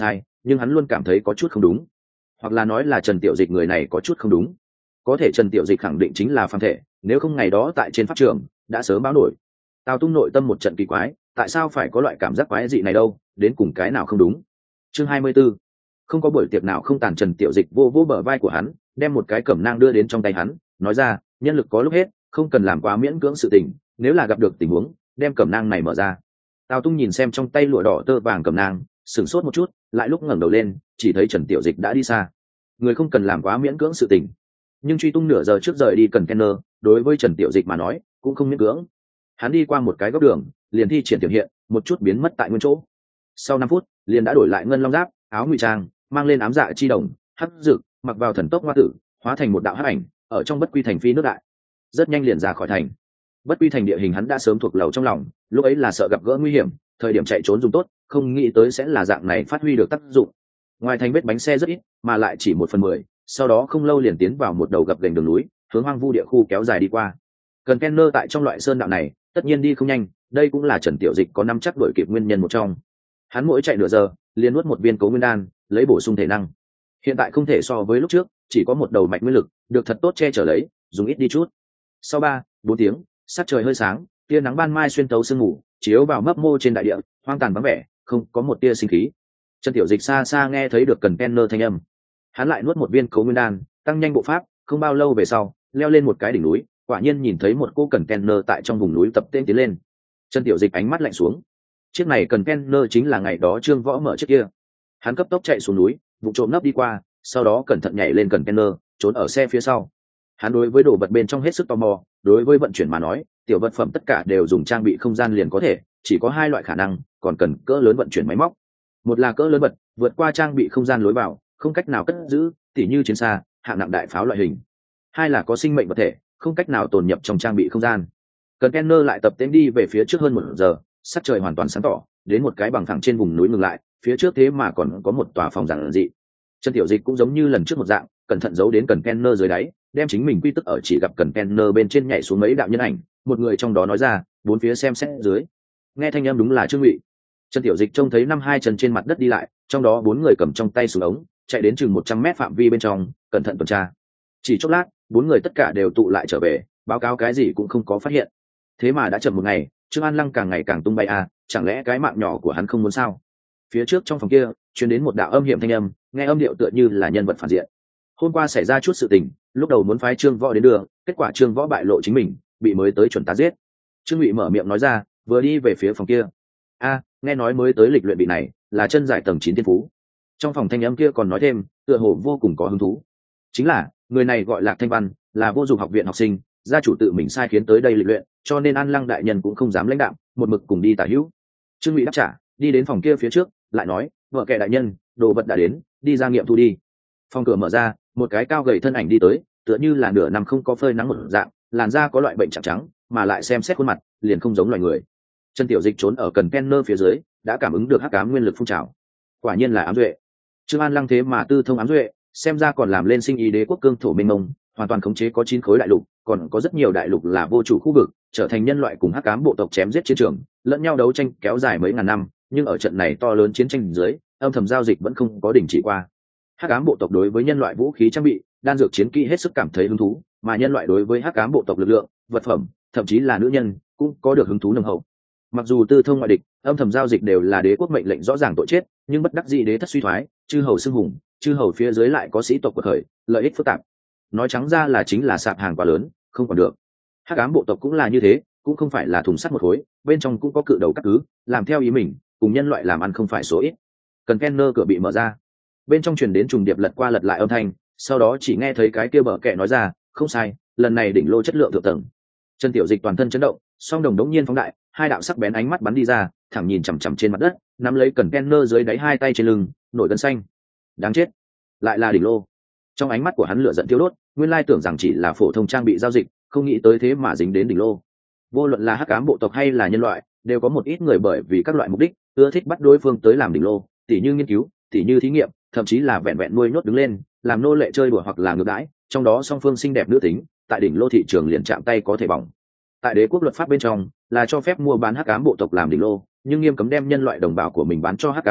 nhưng hắn luôn cảm thấy có chút không đúng, hoặc là nói là Trần Tiểu Dịch người này có chút không đúng. Có thể Trần Tiểu Dịch khẳng định chính là phàm thể, nếu không ngày đó tại trên pháp trường đã sớm báo nổi. Tào Tung nội tâm một trận kỳ quái, tại sao phải có loại cảm giác quái dị này đâu, đến cùng cái nào không đúng. Chương hai mươi 'Tư không có buổi tiệc nào không tàn. Trần Tiểu Dịch vô vô bờ vai của hắn, đem một cái cẩm nang đưa đến trong tay hắn, nói ra, nhân lực có lúc hết, không cần làm quá miễn cưỡng sự tình, nếu là gặp được tình huống, đem cẩm nang này mở ra. Tào Tung nhìn xem trong tay lụa đỏ tơ vàng cẩm nang, sửng sốt một chút, lại lúc ngẩng đầu lên, chỉ thấy Trần Tiểu Dịch đã đi xa. Người không cần làm quá miễn cưỡng sự tình, nhưng truy tung nửa giờ trước rời đi cần Kenner, đối với Trần Tiểu Dịch mà nói, cũng không miễn cưỡng. Hắn đi qua một cái góc đường, liền thi triển tiểu hiện, một chút biến mất tại nguyên chỗ. Sau năm phút, liền đã đổi lại ngân long giáp, áo ngụy trang, mang lên ám dạ chi đồng, hắc dực, mặc vào thần tốc hoa tử, hóa thành một đạo hắc ảnh, ở trong bất quy thành phi nước đại. Rất nhanh liền ra khỏi thành. Bất quy thành địa hình hắn đã sớm thuộc lầu trong lòng, lúc ấy là sợ gặp gỡ nguy hiểm, thời điểm chạy trốn dùng tốt, không nghĩ tới sẽ là dạng này phát huy được tác dụng. Ngoài thành vết bánh xe rất ít, mà lại chỉ một phần mười, sau đó không lâu liền tiến vào một đầu gập ghềnh đường núi, hướng hoang vu địa khu kéo dài đi qua. Cần Kenner tại trong loại sơn đạo này, tất nhiên đi không nhanh, đây cũng là Trần Tiểu Dịch có năm chắc đuổi kịp nguyên nhân một trong. Hắn mỗi chạy nửa giờ, liền nuốt một viên cấu nguyên đan, lấy bổ sung thể năng. Hiện tại không thể so với lúc trước, chỉ có một đầu mạch nguyên lực, được thật tốt che chở lấy, dùng ít đi chút. Sau ba, bốn tiếng, sắc trời hơi sáng, tia nắng ban mai xuyên tấu sương mù, chiếu vào mấp mô trên đại địa, hoang tàn vắng vẻ, không có một tia sinh khí. Trần Tiểu Dịch xa xa nghe thấy được Cần Kenner thanh âm. Hắn lại nuốt một viên cấu nguyên đan, tăng nhanh bộ pháp, không bao lâu về sau, leo lên một cái đỉnh núi, quả nhiên nhìn thấy một cô Cần Kenner tại trong vùng núi tập tên tiến lên. Trần Tiểu Dịch ánh mắt lạnh xuống. Chiếc này Cần Kenner chính là ngày đó Trương Võ mở chiếc kia. Hắn cấp tốc chạy xuống núi, vụ trộm nấp đi qua, sau đó cẩn thận nhảy lên Cần Kenner, trốn ở xe phía sau. Hắn đối với đồ vật bên trong hết sức tò mò, đối với vận chuyển mà nói, tiểu vật phẩm tất cả đều dùng trang bị không gian liền có thể, chỉ có hai loại khả năng, còn cần cỡ lớn vận chuyển máy móc. Một là cỡ lớn vật, vượt qua trang bị không gian lối vào, không cách nào cất giữ, tỉ như chiến xa, hạng nặng đại pháo loại hình. Hai là có sinh mệnh vật thể, không cách nào tồn nhập trong trang bị không gian. Cần Kenner lại tập tên đi về phía trước hơn một giờ, sắc trời hoàn toàn sáng tỏ, đến một cái bằng phẳng trên vùng núi ngừng lại, phía trước thế mà còn có một tòa phòng giản dị. Trần Tiểu Dịch cũng giống như lần trước một dạng, cẩn thận giấu đến Cần Kenner dưới đáy, đem chính mình quy tức ở chỉ gặp Cần Kenner bên trên nhảy xuống mấy đạo nhân ảnh, một người trong đó nói ra, bốn phía xem xét dưới. Nghe thanh âm đúng là Trương Ngụy. Trần Tiểu Dịch trông thấy năm hai chân trên mặt đất đi lại, trong đó bốn người cầm trong tay súng ống, chạy đến chừng một trăm mét phạm vi bên trong, cẩn thận tuần tra. Chỉ chốc lát, bốn người tất cả đều tụ lại trở về, báo cáo cái gì cũng không có phát hiện. Thế mà đã chậm một ngày, Trương An Lăng càng ngày càng tung bay à, chẳng lẽ cái mạng nhỏ của hắn không muốn sao? Phía trước trong phòng kia, truyền đến một đạo âm hiểm thanh âm, nghe âm điệu tựa như là nhân vật phản diện. Hôm qua xảy ra chút sự tình, lúc đầu muốn phái Trương Võ đến đường, kết quả Trương Võ bại lộ chính mình, bị mới tới chuẩn tá giết. Trương Ngụy mở miệng nói ra, vừa đi về phía phòng kia. A, nghe nói mới tới lịch luyện bị này, là chân giải tầng chín thiên phú. Trong phòng thanh âm kia còn nói thêm, tựa hồ vô cùng có hứng thú. Chính là, người này gọi là Thanh Văn, là vô dụng học viện học sinh, gia chủ tự mình sai khiến tới đây lịch luyện, cho nên An Lăng đại nhân cũng không dám lãnh đạo, một mực cùng đi tả hữu. Trương Ngụy đáp trả, đi đến phòng kia phía trước, lại nói, vợ kệ đại nhân, đồ vật đã đến, đi ra nghiệm thu đi. Phòng cửa mở ra, một cái cao gầy thân ảnh đi tới, tựa như là nửa năm không có phơi nắng một dạng, làn da có loại bệnh trắng trắng, mà lại xem xét khuôn mặt, liền không giống loài người. Trần Tiểu Dịch trốn ở Cần Kenner phía dưới, đã cảm ứng được hắc ám nguyên lực phun trào. Quả nhiên là ám duệ. Trương An Lăng thế mà tư thông ám duệ, xem ra còn làm lên sinh ý đế quốc cương thổ mênh mông, hoàn toàn khống chế có chín khối đại lục, còn có rất nhiều đại lục là vô chủ khu vực, trở thành nhân loại cùng hắc ám bộ tộc chém giết chiến trường, lẫn nhau đấu tranh kéo dài mấy ngàn năm, nhưng ở trận này to lớn chiến tranh dưới, âm thầm giao dịch vẫn không có đình chỉ qua. Hắc ám bộ tộc đối với nhân loại vũ khí trang bị, đan dược chiến kỹ hết sức cảm thấy hứng thú, mà nhân loại đối với hắc ám bộ tộc lực lượng, vật phẩm, thậm chí là nữ nhân, cũng có được hứng thú nồng hậu. Mặc dù tư thông ngoại địch, âm thầm giao dịch đều là đế quốc mệnh lệnh rõ ràng tội chết, nhưng bất đắc dĩ đế thất suy thoái, chư hầu xưng hùng, chư hầu phía dưới lại có sĩ tộc quật khởi, lợi ích phức tạp. Nói trắng ra là chính là sạp hàng quá lớn, không còn được. Hắc ám bộ tộc cũng là như thế, cũng không phải là thùng sắt một khối, bên trong cũng có cự đầu cắt cứ, làm theo ý mình, cùng nhân loại làm ăn không phải số ít. Cần Kenner cửa bị mở ra, bên trong truyền đến trùng điệp lật qua lật lại âm thanh, sau đó chỉ nghe thấy cái kia bờ kệ nói ra, không sai, lần này đỉnh lô chất lượng thượng tầng. Trần Tiểu Dịch toàn thân chấn động, song đồng đống nhiên phóng đại, hai đạo sắc bén ánh mắt bắn đi ra, thẳng nhìn chằm chằm trên mặt đất, nắm lấy Cần Kenner dưới đáy hai tay trên lưng, nổi gân xanh. Đáng chết, lại là đỉnh lô. Trong ánh mắt của hắn lửa giận thiêu đốt, nguyên lai tưởng rằng chỉ là phổ thông trang bị giao dịch, không nghĩ tới thế mà dính đến đỉnh lô. Vô luận là hắc ám bộ tộc hay là nhân loại, đều có một ít người bởi vì các loại mục đích, ưa thích bắt đối phương tới làm đỉnh lô, tỉ như nghiên cứu, tỉ như thí nghiệm, thậm chí là vẹn vẹn nuôi nhốt đứng lên, làm nô lệ chơi đùa hoặc là ngược đãi, trong đó song phương xinh đẹp nữ tính, tại đỉnh lô thị trường liền chạm tay có thể bỏng. Tại đế quốc luật pháp bên trong, là cho phép mua bán hắc ám bộ tộc làm đỉnh lô, nhưng nghiêm cấm đem nhân loại đồng bào của mình bán cho hắc ám bộ tộc,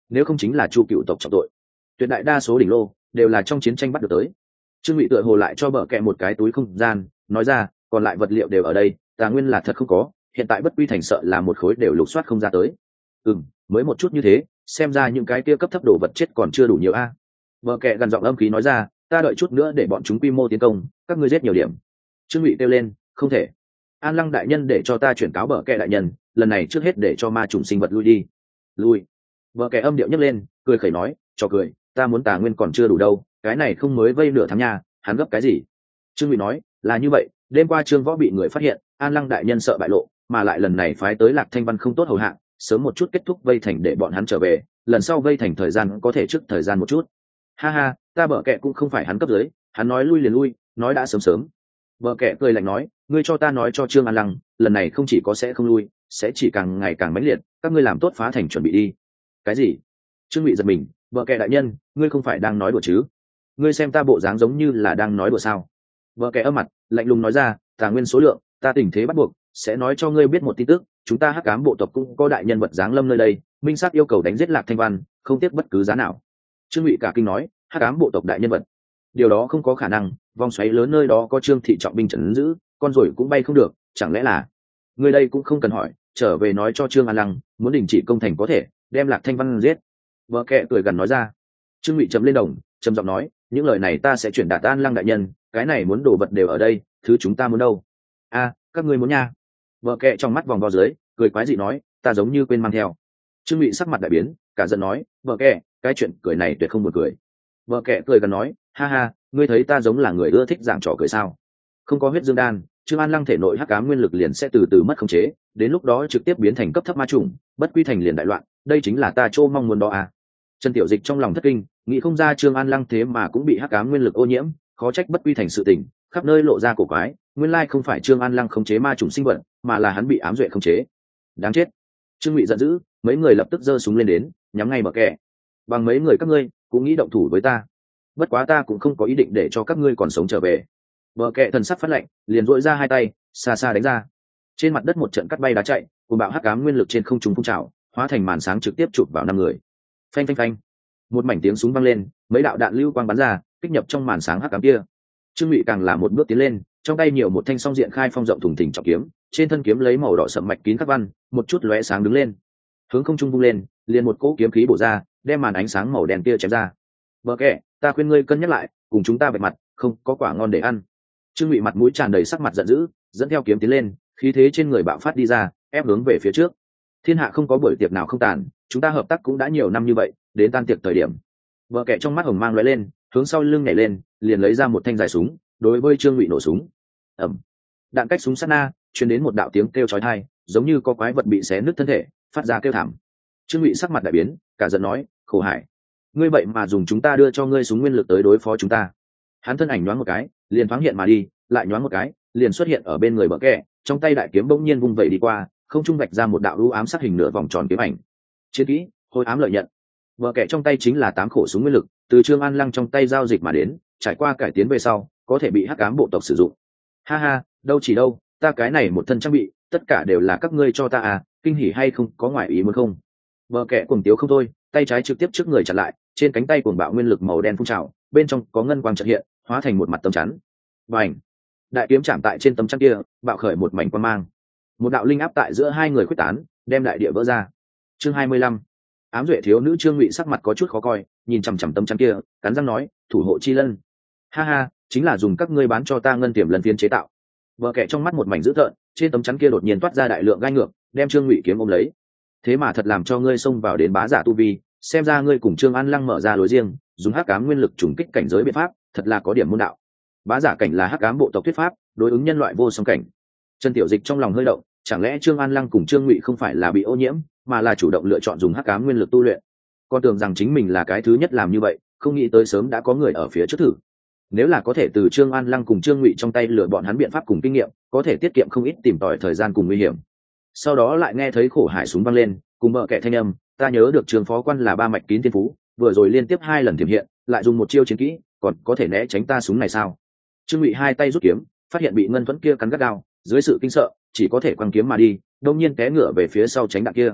nếu không chính là chu cựu tộc trọng tội. Tuyệt đại đa số đỉnh lô đều là trong chiến tranh bắt được tới. Trương Ngụy tựa hồ lại cho bờ kẹ một cái túi không gian, nói ra, còn lại vật liệu đều ở đây, tài nguyên là thật không có, hiện tại Bất Quy Thành sợ là một khối đều lục soát không ra tới. Ừm, mới một chút như thế, xem ra những cái kia cấp thấp đồ vật chết còn chưa đủ nhiều a. Bờ kẹ gần giọng âm khí nói ra, ta đợi chút nữa để bọn chúng quy mô tiến công, các ngươi giết nhiều điểm. Trương Ngụy kêu lên, không thể. An Lăng đại nhân để cho ta chuyển cáo bờ kẹ đại nhân, lần này trước hết để cho ma trùng sinh vật lui đi. Lui. Bờ kẹ âm điệu nhấc lên, cười khẩy nói, cho cười, ta muốn tài nguyên còn chưa đủ đâu, cái này không mới vây nửa tháng nha, hắn gấp cái gì? Trương Ngụy nói, là như vậy, đêm qua Trương Võ bị người phát hiện, An Lăng đại nhân sợ bại lộ, mà lại lần này phái tới Lạc Thanh Văn không tốt hầu hạ, sớm một chút kết thúc vây thành để bọn hắn trở về, lần sau vây thành thời gian có thể trước thời gian một chút. Ha ha, ta bợ kệ cũng không phải hắn cấp dưới, hắn nói lui liền lui, nói đã sớm sớm. Bợ kệ cười lạnh nói, ngươi cho ta nói cho Trương An Lăng, lần này không chỉ có sẽ không lui, sẽ chỉ càng ngày càng mãnh liệt, các ngươi làm tốt phá thành chuẩn bị đi. Cái gì? Trương Ngụy giật mình, bợ kệ đại nhân, ngươi không phải đang nói đùa chứ? Ngươi xem ta bộ dáng giống như là đang nói đùa sao? Bợ kệ âm mặt, lạnh lùng nói ra, tài nguyên số lượng, ta tình thế bắt buộc, sẽ nói cho ngươi biết một tin tức, chúng ta Hắc Ám bộ tộc cũng có đại nhân vật giáng lâm nơi đây, minh xác yêu cầu đánh giết Lạc Thanh Văn, không tiếc bất cứ giá nào. Trương Ngụy cả kinh nói, Hắc Ám bộ tộc đại nhân vật, điều đó không có khả năng, vòng xoáy lớn nơi đó có Trương thị trọng binh trấn giữ, con rồi cũng bay không được, chẳng lẽ là người đây cũng không cần hỏi, trở về nói cho Trương An Lăng, muốn đình chỉ công thành có thể, đem Lạc Thanh Văn giết. Vợ kệ cười gần nói ra. Trương Ngụy trầm lên đồng, trầm giọng nói, những lời này ta sẽ chuyển đạt An Lăng đại nhân, cái này muốn đồ vật đều ở đây, thứ chúng ta muốn đâu? A, các ngươi muốn nha. Vợ kệ trong mắt vòng vo dưới, cười quái dị nói, ta giống như quên mang theo. Trương Ngụy sắc mặt đại biến, cả giận nói, vợ kệ, cái chuyện cười này tuyệt không buồn cười. Vợ kệ cười gần nói, ha ha, ngươi thấy ta giống là người ưa thích giảng trò cười sao? Không có huyết dương đan, Trương An Lăng thể nội hắc ám nguyên lực liền sẽ từ từ mất khống chế, đến lúc đó trực tiếp biến thành cấp thấp ma trùng, Bất Quy Thành liền đại loạn, đây chính là ta chỗ mong muốn đó à. Trần Tiểu Dịch trong lòng thất kinh, nghĩ không ra Trương An Lăng thế mà cũng bị hắc ám nguyên lực ô nhiễm, khó trách Bất Quy Thành sự tình, khắp nơi lộ ra cổ quái, nguyên lai không phải Trương An Lăng khống chế ma trùng sinh vật, mà là hắn bị ám duệ khống chế. Đáng chết. Trương Ngụy giận dữ, mấy người lập tức giơ súng lên đến, nhắm ngay bờ kẹ. Bằng mấy người các ngươi cũng nghĩ động thủ với ta, bất quá ta cũng không có ý định để cho các ngươi còn sống trở về. Bờ kẹ thần sắc phát lạnh, liền dội ra hai tay, xa xa đánh ra. Trên mặt đất một trận cắt bay đá chạy, cùng bạo hắc ám nguyên lực trên không trung phun trào, hóa thành màn sáng trực tiếp chụp vào năm người. Phanh phanh phanh, một mảnh tiếng súng vang lên, mấy đạo đạn lưu quang bắn ra, kích nhập trong màn sáng hắc ám kia. Trương Ngụy càng là một bước tiến lên, trong tay nhiều một thanh song diện khai phong rộng thùng thình trọng kiếm, trên thân kiếm lấy màu đỏ sậm mạch kín khắc văn, một chút lóe sáng đứng lên, hướng không trung vung lên, liền một cỗ kiếm khí bổ ra, đem màn ánh sáng màu đen kia chém ra. Bờ kẹ, ta khuyên ngươi cân nhắc lại, cùng chúng ta vạch mặt, không có quả ngon để ăn. Trương Ngụy mặt mũi tràn đầy sắc mặt giận dữ, dẫn theo kiếm tiến lên, khí thế trên người bạo phát đi ra, ép hướng về phía trước. Thiên hạ không có buổi tiệc nào không tàn, chúng ta hợp tác cũng đã nhiều năm như vậy, đến tan tiệc thời điểm. Vợ kẹ trong mắt hồng mang lóe lên, hướng sau lưng nhảy lên, liền lấy ra một thanh dài súng, đối với Trương Ngụy nổ súng. Ầm. Đạn cách súng sát na, truyền đến một đạo tiếng kêu chói tai, giống như có quái vật bị xé nứt thân thể, phát ra kêu thảm. Trương Ngụy sắc mặt đại biến, cả giận nói, khổ hải, ngươi vậy mà dùng chúng ta đưa cho ngươi súng nguyên lực tới đối phó chúng ta. Hắn thân ảnh nhoáng một cái, liền thoáng hiện mà đi, lại nhoáng một cái, liền xuất hiện ở bên người bờ kẹ, trong tay đại kiếm bỗng nhiên vung vẩy đi qua, không trung vạch ra một đạo u ám sắc hình nửa vòng tròn kiếm ảnh. Chiến kỹ, hồi ám lợi nhận. Bờ kẹ trong tay chính là tám khẩu súng nguyên lực, từ Trương An Lăng trong tay giao dịch mà đến, trải qua cải tiến về sau, có thể bị hắc ám bộ tộc sử dụng. Ha ha, đâu chỉ đâu, ta cái này một thân trang bị, tất cả đều là các ngươi cho ta à, kinh hỉ hay không, có ngoại ý muốn không? Bờ kẹ cuồng tiếu không thôi, tay trái trực tiếp trước người chặn lại, trên cánh tay cuồng bạo nguyên lực màu đen phun trào, bên trong có ngân quang chợt hiện, hóa thành một mặt tấm chắn. Bành! Đại kiếm chạm tại trên tấm chắn kia, bạo khởi một mảnh quang mang. Một đạo linh áp tại giữa hai người khuếch tán, đem đại địa vỡ ra. Chương hai mươi lăm. Ám duệ thiếu nữ Trương Ngụy sắc mặt có chút khó coi, nhìn chằm chằm tấm chắn kia, cắn răng nói, thủ hộ chi lân. Ha ha, chính là dùng các ngươi bán cho ta ngân tiềm lần phiên chế tạo. Bờ kẹ trong mắt một mảnh dữ tợn, trên tấm chắn kia đột nhiên toát ra đại lượng gai ngược, đem Trương Ngụy kiếm ôm lấy. Thế mà thật làm cho ngươi xông vào đến bá giả tu vi, xem ra ngươi cùng Trương An Lăng mở ra lối riêng, dùng hắc ám nguyên lực trùng kích cảnh giới biện pháp, thật là có điểm môn đạo. Bá giả cảnh là hắc ám bộ tộc thuyết pháp, đối ứng nhân loại vô song cảnh. Trần Tiểu Dịch trong lòng hơi động, chẳng lẽ Trương An Lăng cùng Trương Ngụy không phải là bị ô nhiễm, mà là chủ động lựa chọn dùng hắc ám nguyên lực tu luyện. Con tưởng rằng chính mình là cái thứ nhất làm như vậy, không nghĩ tới sớm đã có người ở phía trước thử. Nếu là có thể từ Trương An Lăng cùng Trương Ngụy trong tay lựa bọn hắn biện pháp cùng kinh nghiệm, có thể tiết kiệm không ít tìm tòi thời gian cùng nguy hiểm. Sau đó lại nghe thấy khổ hải súng vang lên, cùng bợ kệ thanh âm, ta nhớ được Trường phó quan là ba mạch kín thiên phú, vừa rồi liên tiếp hai lần tiềm hiện, lại dùng một chiêu chiến kỹ, còn có thể né tránh ta súng này sao? Trương Ngụy hai tay rút kiếm, phát hiện bị ngân thuẫn kia cắn gắt gao, dưới sự kinh sợ, chỉ có thể quăng kiếm mà đi, đột nhiên té ngửa về phía sau tránh đạn kia.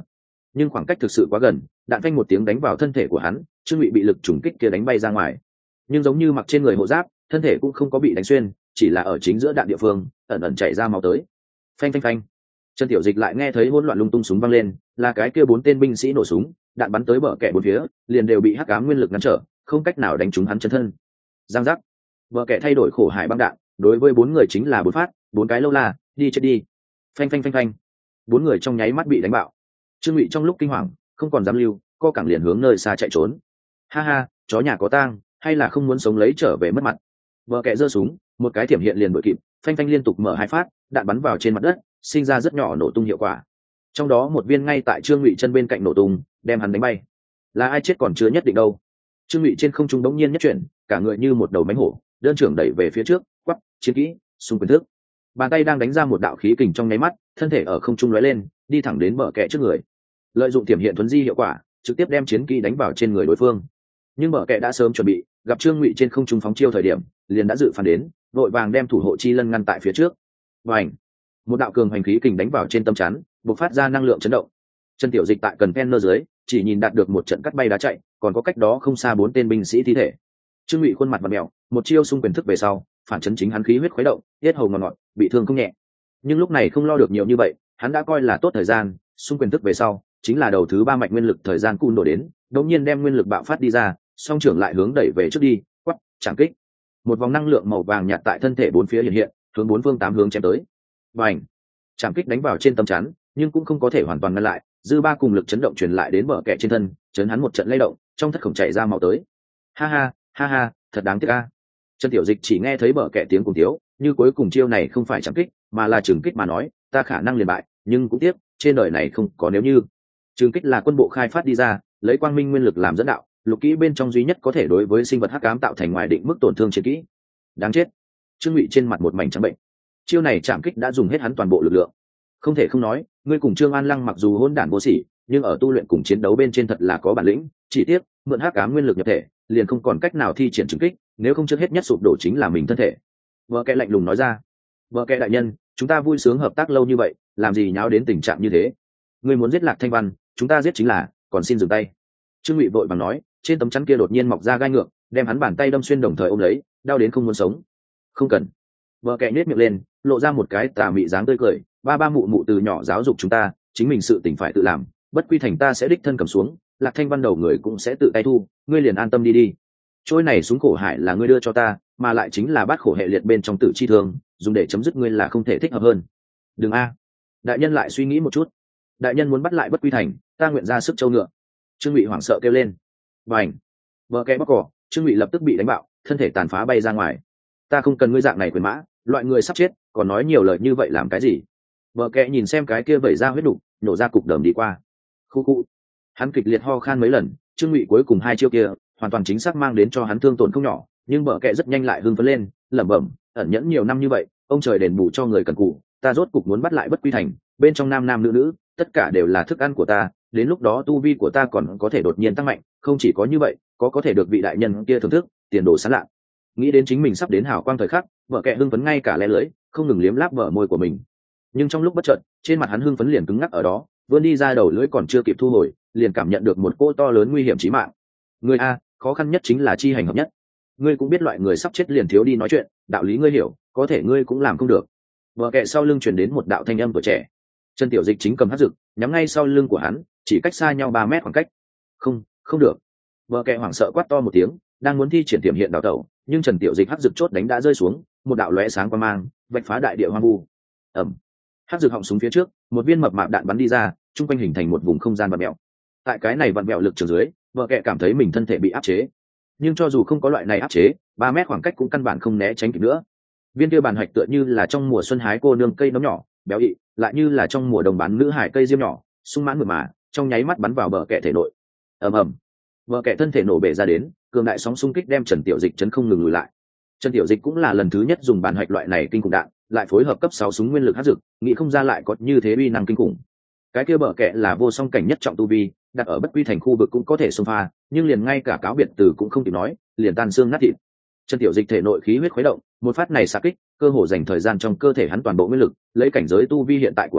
nhưng khoảng cách thực sự quá gần, đạn phanh một tiếng đánh vào thân thể của hắn, Trương Ngụy bị lực trùng kích kia đánh bay ra ngoài. Nhưng giống như mặc trên người hộ giáp, thân thể cũng không có bị đánh xuyên, chỉ là ở chính giữa đạn địa phương ẩn ẩn chảy ra máu tới. Phanh phanh phanh. Trần Tiểu Dịch lại nghe thấy hỗn loạn lung tung súng vang lên, là cái kia bốn tên binh sĩ nổ súng, đạn bắn tới bờ kẻ bốn phía, liền đều bị hắc ám nguyên lực ngăn trở, không cách nào đánh trúng hắn chân thân. Giang giác. Bờ kẻ thay đổi khổ hải băng đạn, đối với bốn người chính là bốn phát, bốn cái lâu la, đi chết đi. Phanh phanh phanh phanh. Bốn người trong nháy mắt bị đánh bạo. Trương Ngụy trong lúc kinh hoàng, không còn dám lưu, co cẳng liền hướng nơi xa chạy trốn. Ha ha, chó nhà có tang, hay là không muốn sống lấy trở về mất mặt. Bờ kẻ giơ súng, một cái thiểm hiện liền đuổi kịp, phanh phanh liên tục mở hai phát, đạn bắn vào trên mặt đất, sinh ra rất nhỏ nổ tung hiệu quả. Trong đó một viên ngay tại Trương Ngụy chân bên cạnh nổ tung, đem hắn đánh bay. Là ai chết còn chưa nhất định đâu. Trương Ngụy trên không trung bỗng nhiên nhất chuyển, cả người như một đầu mánh hổ, đơn trưởng đẩy về phía trước, quắc, chiến kỹ, xung quyền thức. Bàn tay đang đánh ra một đạo khí kình trong nháy mắt, thân thể ở không trung lóe lên, đi thẳng đến bờ kẻ trước người. Lợi dụng tiềm hiện thuấn di hiệu quả, trực tiếp đem chiến kỹ đánh vào trên người đối phương. Nhưng bờ kẻ đã sớm chuẩn bị, gặp Trương Ngụy trên không trung phóng chiêu thời điểm, liền đã dự phán đến, vội vàng đem thủ hộ chi lân ngăn tại phía trước. Bành! Một đạo cường hành khí kình đánh vào trên tâm chắn, bộc phát ra năng lượng chấn động. Chân Tiểu Dịch tại cần penner dưới, chỉ nhìn đạt được một trận cắt bay đá chạy, còn có cách đó không xa bốn tên binh sĩ thi thể. Trương Ngụy khuôn mặt vặn mèo, một chiêu xung quyền thức về sau, phản chấn chính hắn khí huyết khuấy động, tiết hầu ngọt ngọt, bị thương không nhẹ. Nhưng lúc này không lo được nhiều như vậy, hắn đã coi là tốt thời gian, xung quyền thức về sau, chính là đầu thứ ba mạch nguyên lực thời gian cun đổ đến, đột nhiên đem nguyên lực bạo phát đi ra, song trưởng lại hướng đẩy về trước đi, quắc, chạm kích. Một vòng năng lượng màu vàng nhạt tại thân thể bốn phía hiện hiện, hướng bốn phương tám hướng chém tới. Bành! Chạm kích đánh vào trên tấm chắn, nhưng cũng không có thể hoàn toàn ngăn lại, dư ba cùng lực chấn động truyền lại đến bờ kẹ trên thân, chấn hắn một trận lay động, trong thất khổng chảy ra máu tới. Ha ha, ha ha, thật đáng tiếc a. Trần Tiểu Dịch chỉ nghe thấy bờ kẹ tiếng cùng thiếu, như cuối cùng chiêu này không phải chạm kích, mà là trừng kích mà nói, ta khả năng liền bại, nhưng cũng tiếc, trên đời này không có nếu như. Trừng kích là quân bộ khai phát đi ra, lấy quang minh nguyên lực làm dẫn đạo, lục kỹ bên trong duy nhất có thể đối với sinh vật hắc ám tạo thành ngoài định mức tổn thương chiến kỹ. Đáng chết. Trương Ngụy trên mặt một mảnh trắng bệnh. Chiêu này chạm kích đã dùng hết hắn toàn bộ lực lượng. Không thể không nói, ngươi cùng Trương An Lăng mặc dù hỗn đản vô sỉ, nhưng ở tu luyện cùng chiến đấu bên trên thật là có bản lĩnh, chỉ tiếc, mượn hắc ám nguyên lực nhập thể, liền không còn cách nào thi triển trừng kích, nếu không trước hết nhất sụp đổ chính là mình thân thể. Vợ kẻ lạnh lùng nói ra. Vợ kẻ đại nhân, chúng ta vui sướng hợp tác lâu như vậy, làm gì nháo đến tình trạng như thế? Ngươi muốn giết Lạc Thanh Văn, chúng ta giết chính là, còn xin dừng tay. Trương Ngụy vội vàng nói, trên tấm chắn kia đột nhiên mọc ra gai ngược, đem hắn bàn tay đâm xuyên đồng thời ôm lấy, đau đến không muốn sống. Không cần. Vợ kẻ nhếch miệng lên, lộ ra một cái tà mị dáng tươi cười, ba ba mụ mụ từ nhỏ giáo dục chúng ta, chính mình sự tỉnh phải tự làm, bất quy thành ta sẽ đích thân cầm xuống, Lạc Thanh Văn đầu người cũng sẽ tự tay thu, ngươi liền an tâm đi đi. Trôi này súng khổ hải là ngươi đưa cho ta, mà lại chính là bát khổ hệ liệt bên trong tử chi thương, dùng để chấm dứt ngươi là không thể thích hợp hơn. Đừng a. Đại nhân lại suy nghĩ một chút. Đại nhân muốn bắt lại bất quy thành, ta nguyện ra sức châu ngựa. Trương Ngụy hoảng sợ kêu lên. Bành. Vợ kẻ bóc cỏ, Trương Ngụy lập tức bị đánh bạo, thân thể tàn phá bay ra ngoài. Ta không cần ngươi dạng này quyền mã, loại người sắp chết, còn nói nhiều lời như vậy làm cái gì? Vợ kẻ nhìn xem cái kia vẩy ra huyết đủ, nổ ra cục đờm đi qua. Khu khu. Hắn kịch liệt ho khan mấy lần, Trương Ngụy cuối cùng hai chiêu kia, hoàn toàn chính xác mang đến cho hắn thương tổn không nhỏ, nhưng vợ kẻ rất nhanh lại hưng phấn lên, lẩm bẩm, ẩn nhẫn nhiều năm như vậy, ông trời đền bù cho người cần cù, ta rốt cục muốn bắt lại bất quy thành, bên trong nam nam nữ nữ, tất cả đều là thức ăn của ta, đến lúc đó tu vi của ta còn có thể đột nhiên tăng mạnh, không chỉ có như vậy, có có thể được vị đại nhân kia thưởng thức, tiền đồ sáng lạ. Nghĩ đến chính mình sắp đến hào quang thời khắc, vợ kẻ hưng phấn ngay cả lẽ lưỡi, không ngừng liếm láp vợ môi của mình. Nhưng trong lúc bất chợt, trên mặt hắn hưng phấn liền cứng ngắc ở đó, vươn đi ra đầu lưỡi còn chưa kịp thu hồi, liền cảm nhận được một cỗ to lớn nguy hiểm chí mạng. Người a, khó khăn nhất chính là chi hành hợp nhất. Ngươi cũng biết loại người sắp chết liền thiếu đi nói chuyện, đạo lý ngươi hiểu, có thể ngươi cũng làm không được. Vợ kẻ sau lưng truyền đến một đạo thanh âm của trẻ. Trần Tiểu Dịch chính cầm hắc dược, nhắm ngay sau lưng của hắn, chỉ cách xa nhau ba mét khoảng cách. Không, không được. Vợ kẻ hoảng sợ quát to một tiếng, đang muốn thi triển tiềm hiện đào tẩu, nhưng Trần Tiểu Dịch hắc dược chốt đánh đã rơi xuống, một đạo lóe sáng quang mang, vạch phá đại địa hoang vu. Ầm. Hắc dược họng súng phía trước, một viên mập mạp đạn bắn đi ra, trung quanh hình thành một vùng không gian vặn mèo. Tại cái này vặn mèo lực trường dưới, vợ kẻ cảm thấy mình thân thể bị áp chế. Nhưng cho dù không có loại này áp chế, ba mét khoảng cách cũng căn bản không né tránh kịp nữa. Viên kia bàn hoạch tựa như là trong mùa xuân hái cô nương cây nấm nhỏ, béo ị, lại như là trong mùa đồng bán nữ hải cây diêm nhỏ, sung mãn mượt mà, trong nháy mắt bắn vào bờ kẻ thể nội. Ầm ầm. Bờ kẻ thân thể nổ bể ra đến, cường đại sóng xung kích đem Trần Tiểu Dịch chấn không ngừng lùi lại. Trần Tiểu Dịch cũng là lần thứ nhất dùng bàn hoạch loại này kinh khủng đạn, lại phối hợp cấp sáu súng nguyên lực hắc dược, nghĩ không ra lại có như thế uy năng kinh khủng. Cái kia bờ kẻ là vô song cảnh nhất trọng tu vi, đặt ở bất quy thành khu vực cũng có thể xông pha, nhưng liền ngay cả cáo biệt từ cũng không kịp nói, liền tan xương nát thịt. Trần Tiểu Dịch thể nội khí huyết khuấy động, một phát này xạ kích, cơ hồ dành thời gian trong cơ thể hắn toàn bộ nguyên lực, lấy cảnh giới tu vi hiện tại của hắn,